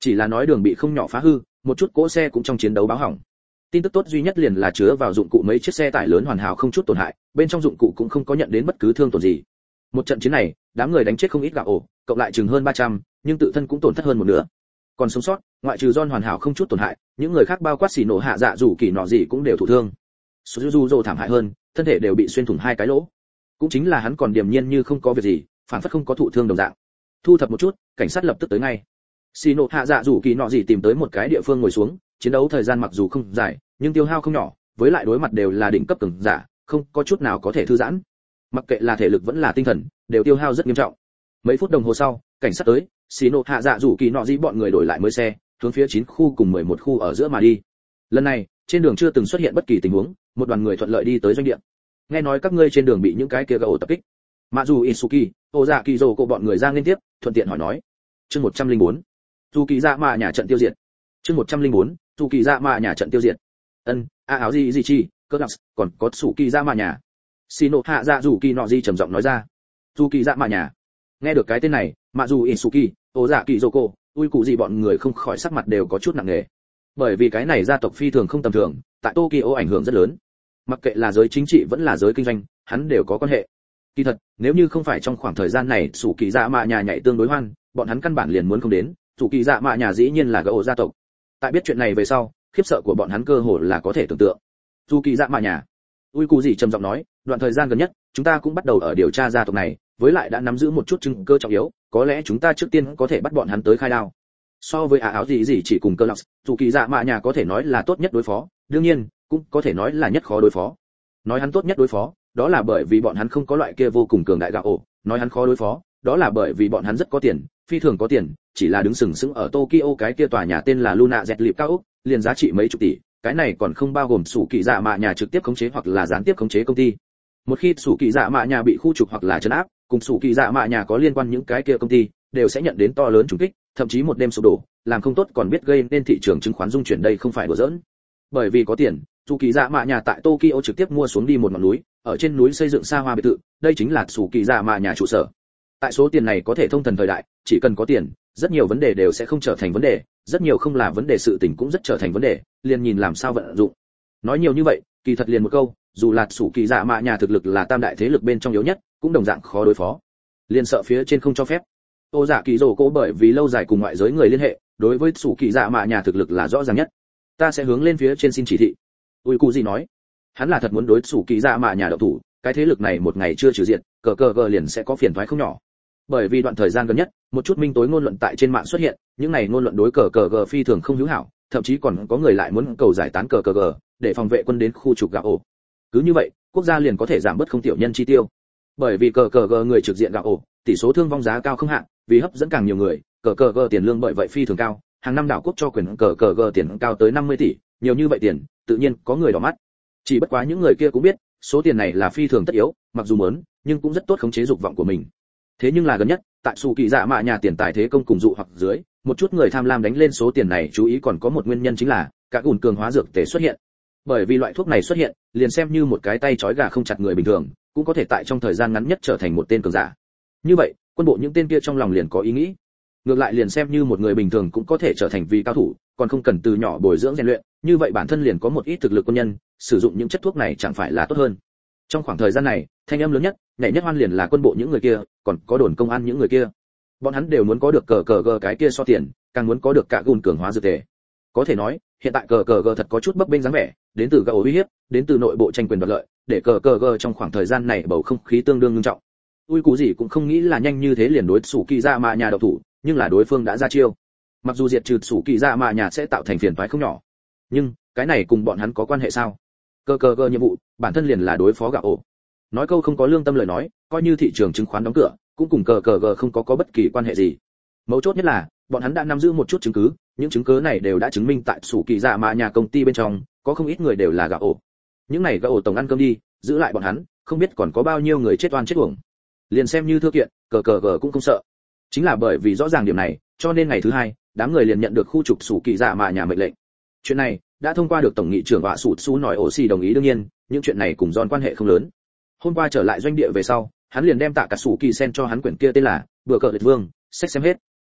Chỉ là nói đường bị không nhỏ phá hư, một chút cỗ xe cũng trong chiến đấu báo hỏng. Tin tức tốt duy nhất liền là chứa vào dụng cụ mấy chiếc xe tải lớn hoàn hảo không chút tổn hại, bên trong dụng cụ cũng không có nhận đến bất cứ thương tổn gì. Một trận chiến này, đám người đánh chết không ít gạo ổ, cộng lại chừng hơn ba trăm, nhưng tự thân cũng tổn thất hơn một nửa. Còn sống sót, ngoại trừ John hoàn hảo không chút tổn hại, những người khác bao quát xì nổ hạ dạ rủ kỳ nọ gì cũng đều thụ thương. Suzuzu thảm hại hơn, thân thể đều bị xuyên thủng hai cái lỗ. Cũng chính là hắn còn điềm nhiên như không có việc gì, phản phất không có thụ thương đồng dạng. Thu thập một chút, cảnh sát lập tức tới ngay. Xì nổ hạ dạ rủ kỳ nọ gì tìm tới một cái địa phương ngồi xuống, chiến đấu thời gian mặc dù không dài, nhưng tiêu hao không nhỏ, với lại đối mặt đều là đỉnh cấp cường giả, không có chút nào có thể thư giãn. Mặc kệ là thể lực vẫn là tinh thần, đều tiêu hao rất nghiêm trọng. Mấy phút đồng hồ sau, cảnh sát tới, xì nổ hạ dạ rủ kỳ nọ gì bọn người đổi lại mới xe, hướng phía chín khu cùng mười một khu ở giữa mà đi. Lần này, trên đường chưa từng xuất hiện bất kỳ tình huống, một đoàn người thuận lợi đi tới doanh địa. Nghe nói các ngươi trên đường bị những cái kia gỗ tập kích. Mạ dù Isuki, Ozaki Dô cô bọn người ra liên tiếp, thuận tiện hỏi nói. Chương một trăm lẻ bốn. Dù kỳ dạ mạ nhà trận tiêu diệt. Chương một trăm lẻ bốn. Dù kỳ dạ mạ nhà trận tiêu diệt. Ân, a áo gì gì chi, cơ đặc, còn có sủ kỳ dạ mạ nhà. Shino hạ dạ dù kỳ nọ gì trầm giọng nói ra. Dù kỳ dạ mạ nhà. Nghe được cái tên này, Mạ dù Isuki, Ozaki Dô cô, ui cụ gì bọn người không khỏi sắc mặt đều có chút nặng nề. Bởi vì cái này gia tộc phi thường không tầm thường, tại Tokyo ảnh hưởng rất lớn. Mặc kệ là giới chính trị vẫn là giới kinh doanh, hắn đều có quan hệ. Kỳ thật, nếu như không phải trong khoảng thời gian này sủ kỳ dạ mạ nhà nhảy tương đối hoan, bọn hắn căn bản liền muốn không đến. Sủ kỳ dạ mạ nhà dĩ nhiên là gỗ gia tộc. Tại biết chuyện này về sau, khiếp sợ của bọn hắn cơ hồ là có thể tưởng tượng. Sủ kỳ dạ mạ nhà. Ui cụ gì trầm giọng nói, đoạn thời gian gần nhất, chúng ta cũng bắt đầu ở điều tra gia tộc này, với lại đã nắm giữ một chút chứng cơ trọng yếu, có lẽ chúng ta trước tiên có thể bắt bọn hắn tới khai đao. So với ả áo gì gì chỉ cùng cơ lọc, dù kỳ dạ mạ nhà có thể nói là tốt nhất đối phó, đương nhiên cũng có thể nói là nhất khó đối phó. Nói hắn tốt nhất đối phó, đó là bởi vì bọn hắn không có loại kia vô cùng cường đại gạo ổ, nói hắn khó đối phó, đó là bởi vì bọn hắn rất có tiền, phi thường có tiền, chỉ là đứng sừng sững ở Tokyo cái kia tòa nhà tên là Luna Jet Lip cao ốc, liền giá trị mấy chục tỷ, cái này còn không bao gồm sủ kỳ dạ mạ nhà trực tiếp khống chế hoặc là gián tiếp khống chế công ty. Một khi sủ kỳ dạ mạ nhà bị khu trục hoặc là trấn áp, cùng sủ kỳ dạ mạ nhà có liên quan những cái kia công ty đều sẽ nhận đến to lớn trùng kích, thậm chí một đêm sụp đổ, làm không tốt còn biết gây nên thị trường chứng khoán rung chuyển, đây không phải đùa giỡn. Bởi vì có tiền, sủ kỳ dạ mạ nhà tại Tokyo trực tiếp mua xuống đi một ngọn núi, ở trên núi xây dựng xa hoa biệt thự, đây chính là sủ kỳ dạ mạ nhà trụ sở. Tại số tiền này có thể thông thần thời đại, chỉ cần có tiền, rất nhiều vấn đề đều sẽ không trở thành vấn đề, rất nhiều không là vấn đề sự tình cũng rất trở thành vấn đề, liền nhìn làm sao vận dụng. Nói nhiều như vậy, kỳ thật liền một câu, dù là sủ kỳ dạ mạ nhà thực lực là tam đại thế lực bên trong yếu nhất, cũng đồng dạng khó đối phó. Liên sợ phía trên không cho phép. Ô dạ kỳ rồ cố bởi vì lâu dài cùng ngoại giới người liên hệ, đối với sủ kỳ dạ mạ nhà thực lực là rõ ràng nhất. Ta sẽ hướng lên phía trên xin chỉ thị. Ui cụ gì nói, hắn là thật muốn đối sủ kỳ dạ mạ nhà đậu thủ, cái thế lực này một ngày chưa trừ diệt, cờ cờ gờ liền sẽ có phiền toái không nhỏ. Bởi vì đoạn thời gian gần nhất, một chút minh tối ngôn luận tại trên mạng xuất hiện, những này ngôn luận đối cờ cờ gờ phi thường không hữu hảo, thậm chí còn có người lại muốn cầu giải tán cờ cờ gờ để phòng vệ quân đến khu trục gạo ổ. Cứ như vậy, quốc gia liền có thể giảm bớt không tiểu nhân chi tiêu. Bởi vì cờ cờ gờ người trực diện gạo ổ, tỷ số thương vong giá cao không hạn, vì hấp dẫn càng nhiều người, cờ cờ gờ tiền lương bởi vậy phi thường cao, hàng năm đảo quốc cho quyền cờ cờ gờ tiền cao tới năm mươi tỷ, nhiều như vậy tiền, tự nhiên có người đỏ mắt. Chỉ bất quá những người kia cũng biết, số tiền này là phi thường tất yếu, mặc dù muốn, nhưng cũng rất tốt khống chế dục vọng của mình. Thế nhưng là gần nhất, tại sủ kỳ dạ mạ nhà tiền tài thế công cùng dụ hoặc dưới, một chút người tham lam đánh lên số tiền này, chú ý còn có một nguyên nhân chính là cả gùn cường hóa dược tề xuất hiện. Bởi vì loại thuốc này xuất hiện, liền xem như một cái tay trói gà không chặt người bình thường, cũng có thể tại trong thời gian ngắn nhất trở thành một tên cường giả. Như vậy, quân bộ những tên kia trong lòng liền có ý nghĩ. Ngược lại liền xem như một người bình thường cũng có thể trở thành vị cao thủ, còn không cần từ nhỏ bồi dưỡng rèn luyện, như vậy bản thân liền có một ít thực lực quân nhân, sử dụng những chất thuốc này chẳng phải là tốt hơn. Trong khoảng thời gian này, thanh âm lớn nhất, nhảy nhất hoan liền là quân bộ những người kia, còn có đồn công an những người kia. Bọn hắn đều muốn có được cờ cờ gờ cái kia so tiền, càng muốn có được cả gùn cường hóa dược tề. Có thể nói, hiện tại cờ cờ gờ thật có chút bấp bênh dáng vẻ, đến từ gạo uy hiếp, đến từ nội bộ tranh quyền đoạt lợi, để cờ cờ gờ trong khoảng thời gian này bầu không khí tương đương nghiêm trọng. Ui cụ gì cũng không nghĩ là nhanh như thế liền đối sủ kỳ dạ mạ nhà độc thủ, nhưng là đối phương đã ra chiêu. Mặc dù diệt trừ sủ kỳ dạ mạ nhà sẽ tạo thành phiền toái không nhỏ, nhưng cái này cùng bọn hắn có quan hệ sao? Cờ cờ gờ nhiệm vụ bản thân liền là đối phó gạo ổ. Nói câu không có lương tâm lời nói, coi như thị trường chứng khoán đóng cửa, cũng cùng cờ cờ gờ không có có bất kỳ quan hệ gì. Mấu chốt nhất là bọn hắn đã nắm giữ một chút chứng cứ, những chứng cứ này đều đã chứng minh tại sủ kỳ dạ mạ nhà công ty bên trong có không ít người đều là gạo ổ. Những này gạo ổ tổng ăn cơm đi, giữ lại bọn hắn, không biết còn có bao nhiêu người chết oan chết uổng. Liền xem như thư kiện, cờ cờ gờ cũng không sợ. Chính là bởi vì rõ ràng điểm này, cho nên ngày thứ hai, đám người liền nhận được khu trục sủ kỳ dạ mạ nhà mệnh lệnh. Chuyện này đã thông qua được tổng nghị trưởng họa sụt su nói ổ xì đồng ý, đương nhiên những chuyện này cùng John quan hệ không lớn. Hôm qua trở lại doanh địa về sau, hắn liền đem tạ cả sủ kỳ sen cho hắn quyển kia tên là Bữa cờ liệt vương, sách xem hết.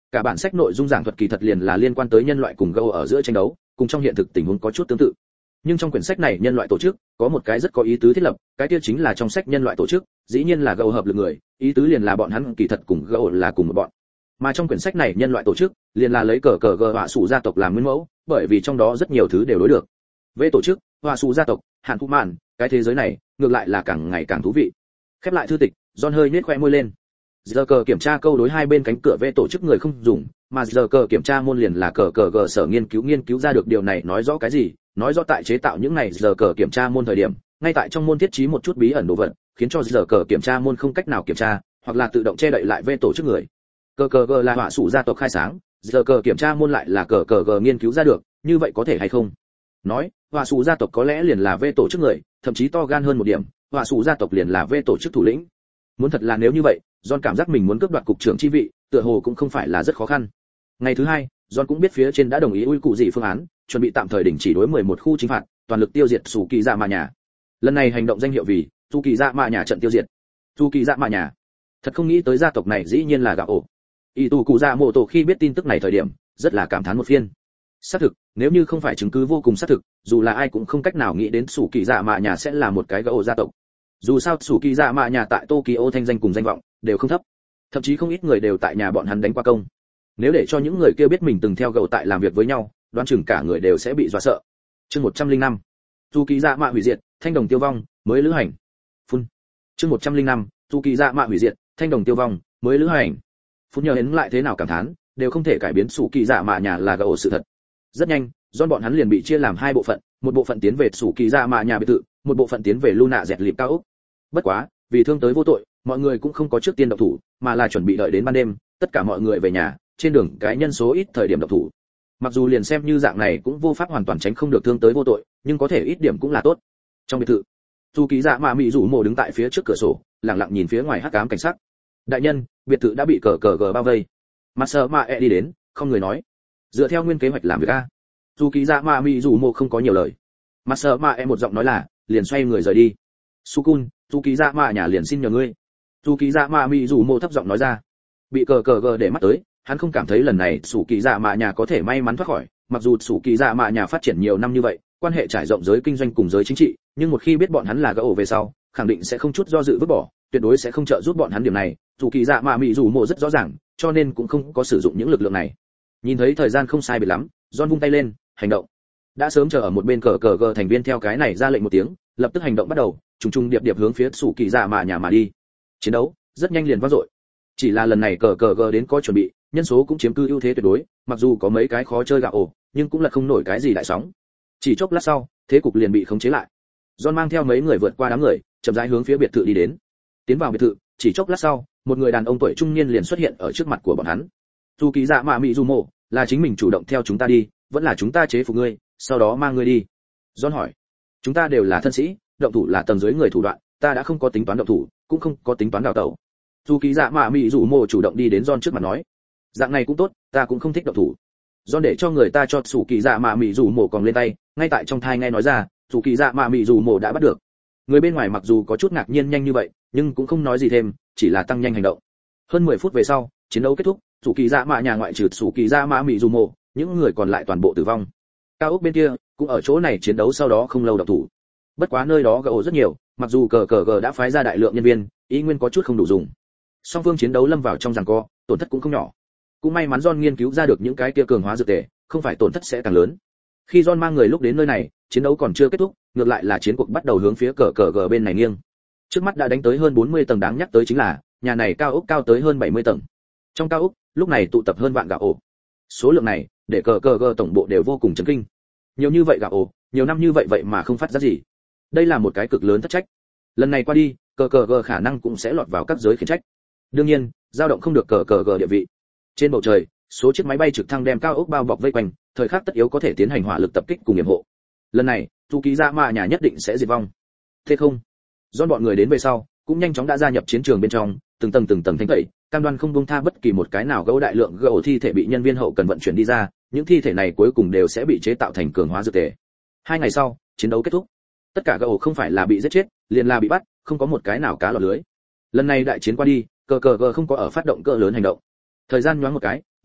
Cả bản sách nội dung giảng thuật kỳ thật liền là liên quan tới nhân loại cùng gấu ở giữa tranh đấu, cùng trong hiện thực tình huống có chút tương tự. Nhưng trong quyển sách này nhân loại tổ chức có một cái rất có ý tứ thiết lập, cái kia chính là trong sách nhân loại tổ chức, dĩ nhiên là gấu hợp lực người, ý tứ liền là bọn hắn kỳ thật cùng gấu là cùng một bọn. Mà trong quyển sách này nhân loại tổ chức liền là lấy cờ cờ gờ họa sủ gia tộc làm nguyên mẫu, bởi vì trong đó rất nhiều thứ đều đối được. Về tổ chức, họa sủ gia tộc, hạn thú mạn, cái thế giới này ngược lại là càng ngày càng thú vị. Khép lại thư tịch, John hơi nhếch khoe môi lên. Giờ cờ kiểm tra câu đối hai bên cánh cửa về tổ chức người không dùng, mà giờ cờ kiểm tra môn liền là cờ cờ gờ sở nghiên cứu nghiên cứu ra được. Điều này nói rõ cái gì? Nói rõ tại chế tạo những này giờ cờ kiểm tra môn thời điểm, ngay tại trong môn thiết trí một chút bí ẩn đồ vật, khiến cho giờ cờ kiểm tra môn không cách nào kiểm tra, hoặc là tự động che đậy lại về tổ chức người. Cờ cờ gờ là họa sủ gia tộc khai sáng, giờ cờ kiểm tra môn lại là cờ cờ gờ nghiên cứu ra được, như vậy có thể hay không? Nói, họa sủ gia tộc có lẽ liền là về tổ chức người, thậm chí to gan hơn một điểm, họa sủ gia tộc liền là về tổ chức thủ lĩnh. Muốn thật là nếu như vậy, John cảm giác mình muốn cướp đoạt cục trưởng chi vị, tựa hồ cũng không phải là rất khó khăn. Ngày thứ hai, John cũng biết phía trên đã đồng ý ui cụ gì phương án, chuẩn bị tạm thời đình chỉ đối mười một khu chính phạt, toàn lực tiêu diệt Sủ Kỳ Dạ Mạ nhà. Lần này hành động danh hiệu vì Sủ Kỳ Dạ Mạ nhà trận tiêu diệt. Sủ Kỳ Dạ Mạ nhà. Thật không nghĩ tới gia tộc này dĩ nhiên là gạo ổ. Y tù cụ dạ mộ tổ khi biết tin tức này thời điểm, rất là cảm thán một phiên. Xác thực, nếu như không phải chứng cứ vô cùng xác thực, dù là ai cũng không cách nào nghĩ đến Sủ Kỳ Dạ Mạ nhà sẽ là một cái gạo ổ gia tộc. Dù sao Sủ Kỳ Dạ Mạ nhà tại Tokyo thanh danh cùng danh vọng đều không thấp, thậm chí không ít người đều tại nhà bọn hắn đánh qua công. Nếu để cho những người kia biết mình từng theo gậu tại làm việc với nhau, đoán chừng cả người đều sẽ bị dọa sợ. Chương một trăm linh năm, Sủ Kỳ Dạ Mạ hủy diệt, thanh đồng tiêu vong, mới lữ hành. Phun. Chương một trăm linh năm, Sủ Kỳ Dạ Mạ hủy diệt, thanh đồng tiêu vong, mới lữ hành. Phun nhờ đến lại thế nào cảm thán, đều không thể cải biến Sủ Kỳ Dạ Mạ nhà là gậu sự thật. Rất nhanh, John bọn hắn liền bị chia làm hai bộ phận, một bộ phận tiến về Sủ Kỳ Dạ Mạ nhà biệt thự, một bộ phận tiến về Luna dẹt lịp cao ốc. Bất quá, vì thương tới vô tội, mọi người cũng không có trước tiên động thủ, mà là chuẩn bị đợi đến ban đêm, tất cả mọi người về nhà, trên đường cái nhân số ít thời điểm động thủ. Mặc dù liền xem như dạng này cũng vô pháp hoàn toàn tránh không được thương tới vô tội, nhưng có thể ít điểm cũng là tốt. Trong biệt thự, Sủ Kỳ Dạ Mạ mị rủ mộ đứng tại phía trước cửa sổ, lặng lặng nhìn phía ngoài hắc ám cảnh sắc. Đại nhân, biệt thự đã bị cờ cờ gờ bao vây. Master Mạ e đi đến, không người nói. Dựa theo nguyên kế hoạch làm việc a. Sủ Kỳ Dạ Mạ mị rủ mộ không có nhiều lời. Master Mạ e một giọng nói là, liền xoay người rời đi. Sukun, Sủ Kỳ Dạ Mạ nhà liền xin nhờ ngươi. Sủ Kỳ Dạ Mạ mị rủ mộ thấp giọng nói ra. Bị cờ cờ gờ để mắt tới, hắn không cảm thấy lần này Sủ Kỳ Dạ Mạ nhà có thể may mắn thoát khỏi, mặc dù Sủ Kỳ Dạ Mạ nhà phát triển nhiều năm như vậy, quan hệ trải rộng giới kinh doanh cùng giới chính trị, nhưng một khi biết bọn hắn là gã ổ về sau, khẳng định sẽ không chút do dự vứt bỏ, tuyệt đối sẽ không trợ giúp bọn hắn điểm này. Sủ Kỳ Dạ Mạ mị rủ mộ rất rõ ràng, cho nên cũng không có sử dụng những lực lượng này. Nhìn thấy thời gian không sai biệt lắm, John vung tay lên, hành động. Đã sớm chờ ở một bên cờ cờ gờ thành viên theo cái này ra lệnh một tiếng, lập tức hành động bắt đầu, trùng trùng điệp điệp hướng phía Sủ Kỳ Dạ Mạ nhà mà đi. Chiến đấu rất nhanh liền vang dội. Chỉ là lần này cờ cờ gờ đến có chuẩn bị, nhân số cũng chiếm cư ưu thế tuyệt đối, mặc dù có mấy cái khó chơi gạo ổ, nhưng cũng là không nổi cái gì đại sóng. Chỉ chốc lát sau, thế cục liền bị khống chế lại. John mang theo mấy người vượt qua đám người, chậm rãi hướng phía biệt thự đi đến. Tiến vào biệt thự, chỉ chốc lát sau, một người đàn ông tuổi trung niên liền xuất hiện ở trước mặt của bọn hắn. Sủ Kỳ Dạ Mạ mị rủ mộ, là chính mình chủ động theo chúng ta đi, vẫn là chúng ta chế phục ngươi, sau đó mang ngươi đi? John hỏi. Chúng ta đều là thân sĩ, động thủ là tầng dưới người thủ đoạn, ta đã không có tính toán động thủ, cũng không có tính toán đào tẩu. Sủ Kỳ Dạ Mạ mị rủ mộ chủ động đi đến John trước mặt nói. Dạng này cũng tốt, ta cũng không thích động thủ. John để cho người ta cho Sủ Kỳ Dạ Mạ mị rủ mộ còn lên tay, ngay tại trong thai nghe nói ra, Sủ Kỳ Dạ Mạ mị rủ mộ đã bắt được. Người bên ngoài mặc dù có chút ngạc nhiên nhanh như vậy, nhưng cũng không nói gì thêm, chỉ là tăng nhanh hành động. Hơn mười phút về sau, chiến đấu kết thúc, Sủ Kỳ Dạ Mạ nhà ngoại trừ Sủ Kỳ Dạ Mạ mị rủ mộ, những người còn lại toàn bộ tử vong. Cao ốc bên kia cũng ở chỗ này chiến đấu, sau đó không lâu động thủ. Bất quá nơi đó gỗ rất nhiều, mặc dù cờ cờ gờ đã phái ra đại lượng nhân viên, ý nguyên có chút không đủ dùng. Song phương chiến đấu lâm vào trong giằng co, tổn thất cũng không nhỏ. Cũng may mắn John nghiên cứu ra được những cái kia cường hóa dược tề, không phải tổn thất sẽ càng lớn. Khi John mang người lúc đến nơi này, chiến đấu còn chưa kết thúc, ngược lại là chiến cuộc bắt đầu hướng phía cờ cờ gờ bên này nghiêng. Trước mắt đã đánh tới hơn bốn mươi tầng, đáng nhắc tới chính là nhà này cao ốc cao tới hơn bảy mươi tầng. Trong cao ốc, lúc này tụ tập hơn vạn gạo ổ. Số lượng này, để cờ cờ gờ tổng bộ đều vô cùng chấn kinh. Nhiều như vậy gạo ổ, nhiều năm như vậy vậy mà không phát ra gì. Đây là một cái cực lớn thất trách. Lần này qua đi, cờ cờ gờ khả năng cũng sẽ lọt vào các giới khiển trách. Đương nhiên, dao động không được cờ cờ gờ địa vị. Trên bầu trời, số chiếc máy bay trực thăng đem cao ốc bao bọc vây quanh, thời khắc tất yếu có thể tiến hành hỏa lực tập kích cùng yểm hộ. Lần này, Sủ Kỳ Dạ Mạ nhà nhất định sẽ diệt vong. Thế không? John bọn người đến về sau, cũng nhanh chóng đã gia nhập chiến trường bên trong, từng tầng từng tầng thanh tẩy, cam đoan không buông tha bất kỳ một cái nào gấu đại lượng gấu thi thể bị nhân viên hậu cần vận chuyển đi ra, những thi thể này cuối cùng đều sẽ bị chế tạo thành cường hóa dược tề. Hai ngày sau, chiến đấu kết thúc. Tất cả gấu không phải là bị giết chết, liền là bị bắt, không có một cái nào cá lọt lưới. Lần này đại chiến qua đi, cờ cờ gờ không có ở phát động cỡ lớn hành động. Thời gian nhoáng một cái,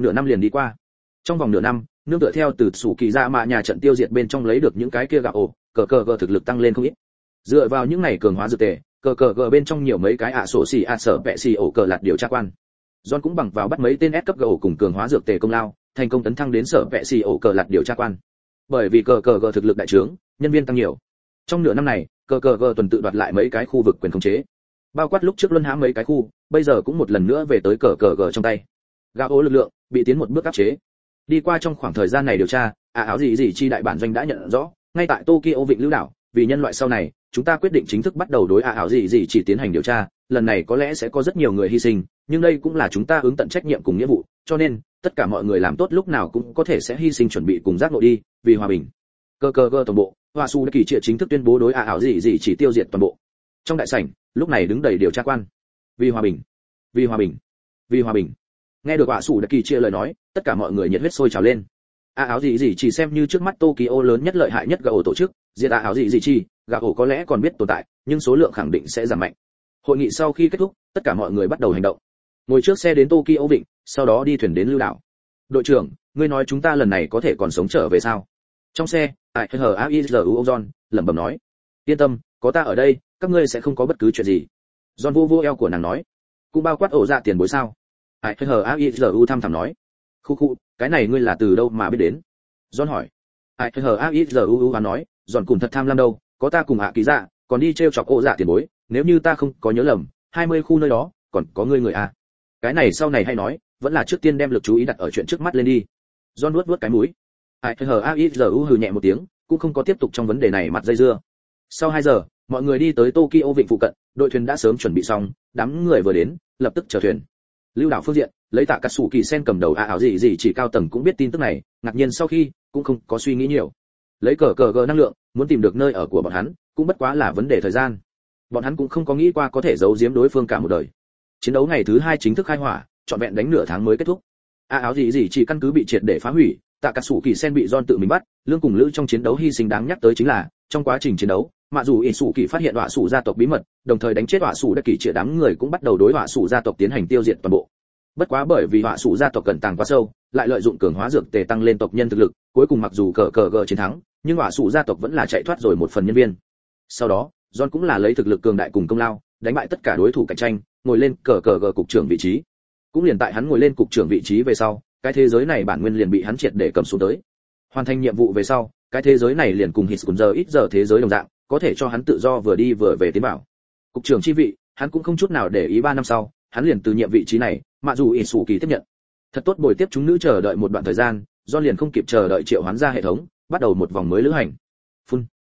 nửa năm liền đi qua. Trong vòng nửa năm, nương tựa theo từ sủ kỳ dạ mạ nhà trận tiêu diệt bên trong lấy được những cái kia gạo ổ, cờ cờ gờ thực lực tăng lên không ít. Dựa vào những này cường hóa dược tề, cờ cờ gờ bên trong nhiều mấy cái ạ sổ xì ạ sở vẹ xì ổ cờ lạt điều tra quan. John cũng bằng vào bắt mấy tên S cấp gạo cùng cường hóa dược tề công lao, thành công tấn thăng đến sở vẹ xì ổ cờ lạt điều tra quan. Bởi vì cờ cờ gờ thực lực đại trướng, nhân viên tăng nhiều. Trong nửa năm này, cờ cờ gờ tuần tự đoạt lại mấy cái khu vực quyền khống chế, bao quát lúc trước luân hãm mấy cái khu, bây giờ cũng một lần nữa về tới cờ cờ gờ trong tay. Gạo ổ lực lượng bị tiến một bước áp chế. Đi qua trong khoảng thời gian này điều tra, à áo gì gì chi đại bản doanh đã nhận rõ, ngay tại Tokyo Vịnh Lưu đảo, vì nhân loại sau này, chúng ta quyết định chính thức bắt đầu đối à áo gì gì chỉ tiến hành điều tra, lần này có lẽ sẽ có rất nhiều người hy sinh, nhưng đây cũng là chúng ta ứng tận trách nhiệm cùng nghĩa vụ, cho nên tất cả mọi người làm tốt lúc nào cũng có thể sẽ hy sinh chuẩn bị cùng giác ngộ đi, vì hòa bình. Cơ cơ cơ tổng bộ, Hoa Su đã kỳ trịa chính thức tuyên bố đối à áo gì gì chỉ tiêu diệt toàn bộ. Trong đại sảnh, lúc này đứng đầy điều tra quan. Vì hòa bình, vì hòa bình, vì hòa bình. Nghe được Hoa Su đã kỳ trịa lời nói, tất cả mọi người nhiệt huyết sôi trào lên. À áo gì gì chỉ xem như trước mắt Tokyo lớn nhất lợi hại nhất gạo tổ chức, diệt à áo gì gì chi, gạo có lẽ còn biết tồn tại, nhưng số lượng khẳng định sẽ giảm mạnh. Hội nghị sau khi kết thúc, tất cả mọi người bắt đầu hành động. Ngồi trước xe đến Tokyo Vịnh, sau đó đi thuyền đến Lưu đảo. Đội trưởng, ngươi nói chúng ta lần này có thể còn sống trở về sao? Trong xe, ai hờ Aizu John lẩm bẩm nói. Yên tâm, có ta ở đây, các ngươi sẽ không có bất cứ chuyện gì. John vô vô eo của nàng nói. Cũng bao quát ổ dạ tiền bối sao? Ai hờ Aizu thăm thẳm nói. Khu khu, cái này ngươi là từ đâu mà biết đến? John hỏi. Ai hờ Aizu nói, John cùng thật tham lam đâu, có ta cùng hạ ký dạ, còn đi treo chọc ổ dạ tiền bối, nếu như ta không có nhớ lầm, hai mươi khu nơi đó, còn có ngươi người à? Cái này sau này hay nói, vẫn là trước tiên đem lực chú ý đặt ở chuyện trước mắt lên đi. John nuốt nuốt cái mũi. Ai hờ Aizu hừ nhẹ một tiếng, cũng không có tiếp tục trong vấn đề này mặt dây dưa. Sau hai giờ, mọi người đi tới Tokyo Vịnh phụ cận, đội thuyền đã sớm chuẩn bị xong, đám người vừa đến, lập tức chở thuyền. Lưu đảo phương diện, lấy Tạ Cát Sủ Kỳ Sen cầm đầu à ảo gì gì chỉ cao tầng cũng biết tin tức này, ngạc nhiên sau khi, cũng không có suy nghĩ nhiều. Lấy cờ cờ gờ năng lượng, muốn tìm được nơi ở của bọn hắn, cũng bất quá là vấn đề thời gian. Bọn hắn cũng không có nghĩ qua có thể giấu giếm đối phương cả một đời. Chiến đấu ngày thứ hai chính thức khai hỏa, trọn vẹn đánh nửa tháng mới kết thúc. À áo gì gì chỉ căn cứ bị triệt để phá hủy, Tạ Cát Sủ Kỳ Sen bị John tự mình bắt, lương cùng lữ trong chiến đấu hy sinh đáng nhắc tới chính là, trong quá trình chiến đấu, mặc dù ỷ sủ kỳ phát hiện họa sủ gia tộc bí mật, đồng thời đánh chết họa sủ đã kỳ triệt đám người cũng bắt đầu đối họa sủ gia tộc tiến hành tiêu diệt toàn bộ. Bất quá bởi vì họa sủ gia tộc cẩn tàng quá sâu, lại lợi dụng cường hóa dược tề tăng lên tộc nhân thực lực, cuối cùng mặc dù cờ cờ gờ chiến thắng, nhưng họa sủ gia tộc vẫn là chạy thoát rồi một phần nhân viên. Sau đó, John cũng là lấy thực lực cường đại cùng công lao, đánh bại tất cả đối thủ cạnh tranh, ngồi lên cờ cờ gờ cục trưởng vị trí. Cũng liền tại hắn ngồi lên cục trưởng vị trí về sau, cái thế giới này bản nguyên liền bị hắn triệt để cầm xuống tới. Hoàn thành nhiệm vụ về sau, cái thế giới này liền cùng hít cùng giờ ít giờ thế giới đồng dạng, có thể cho hắn tự do vừa đi vừa về tiến bảo. Cục trưởng chi vị, hắn cũng không chút nào để ý ba năm sau, hắn liền từ nhiệm vị trí này, mặc dù ỷ sủ kỳ tiếp nhận. Thật tốt bồi tiếp chúng nữ chờ đợi một đoạn thời gian, John liền không kịp chờ đợi triệu hoán ra hệ thống, bắt đầu một vòng mới lữ hành. Phun.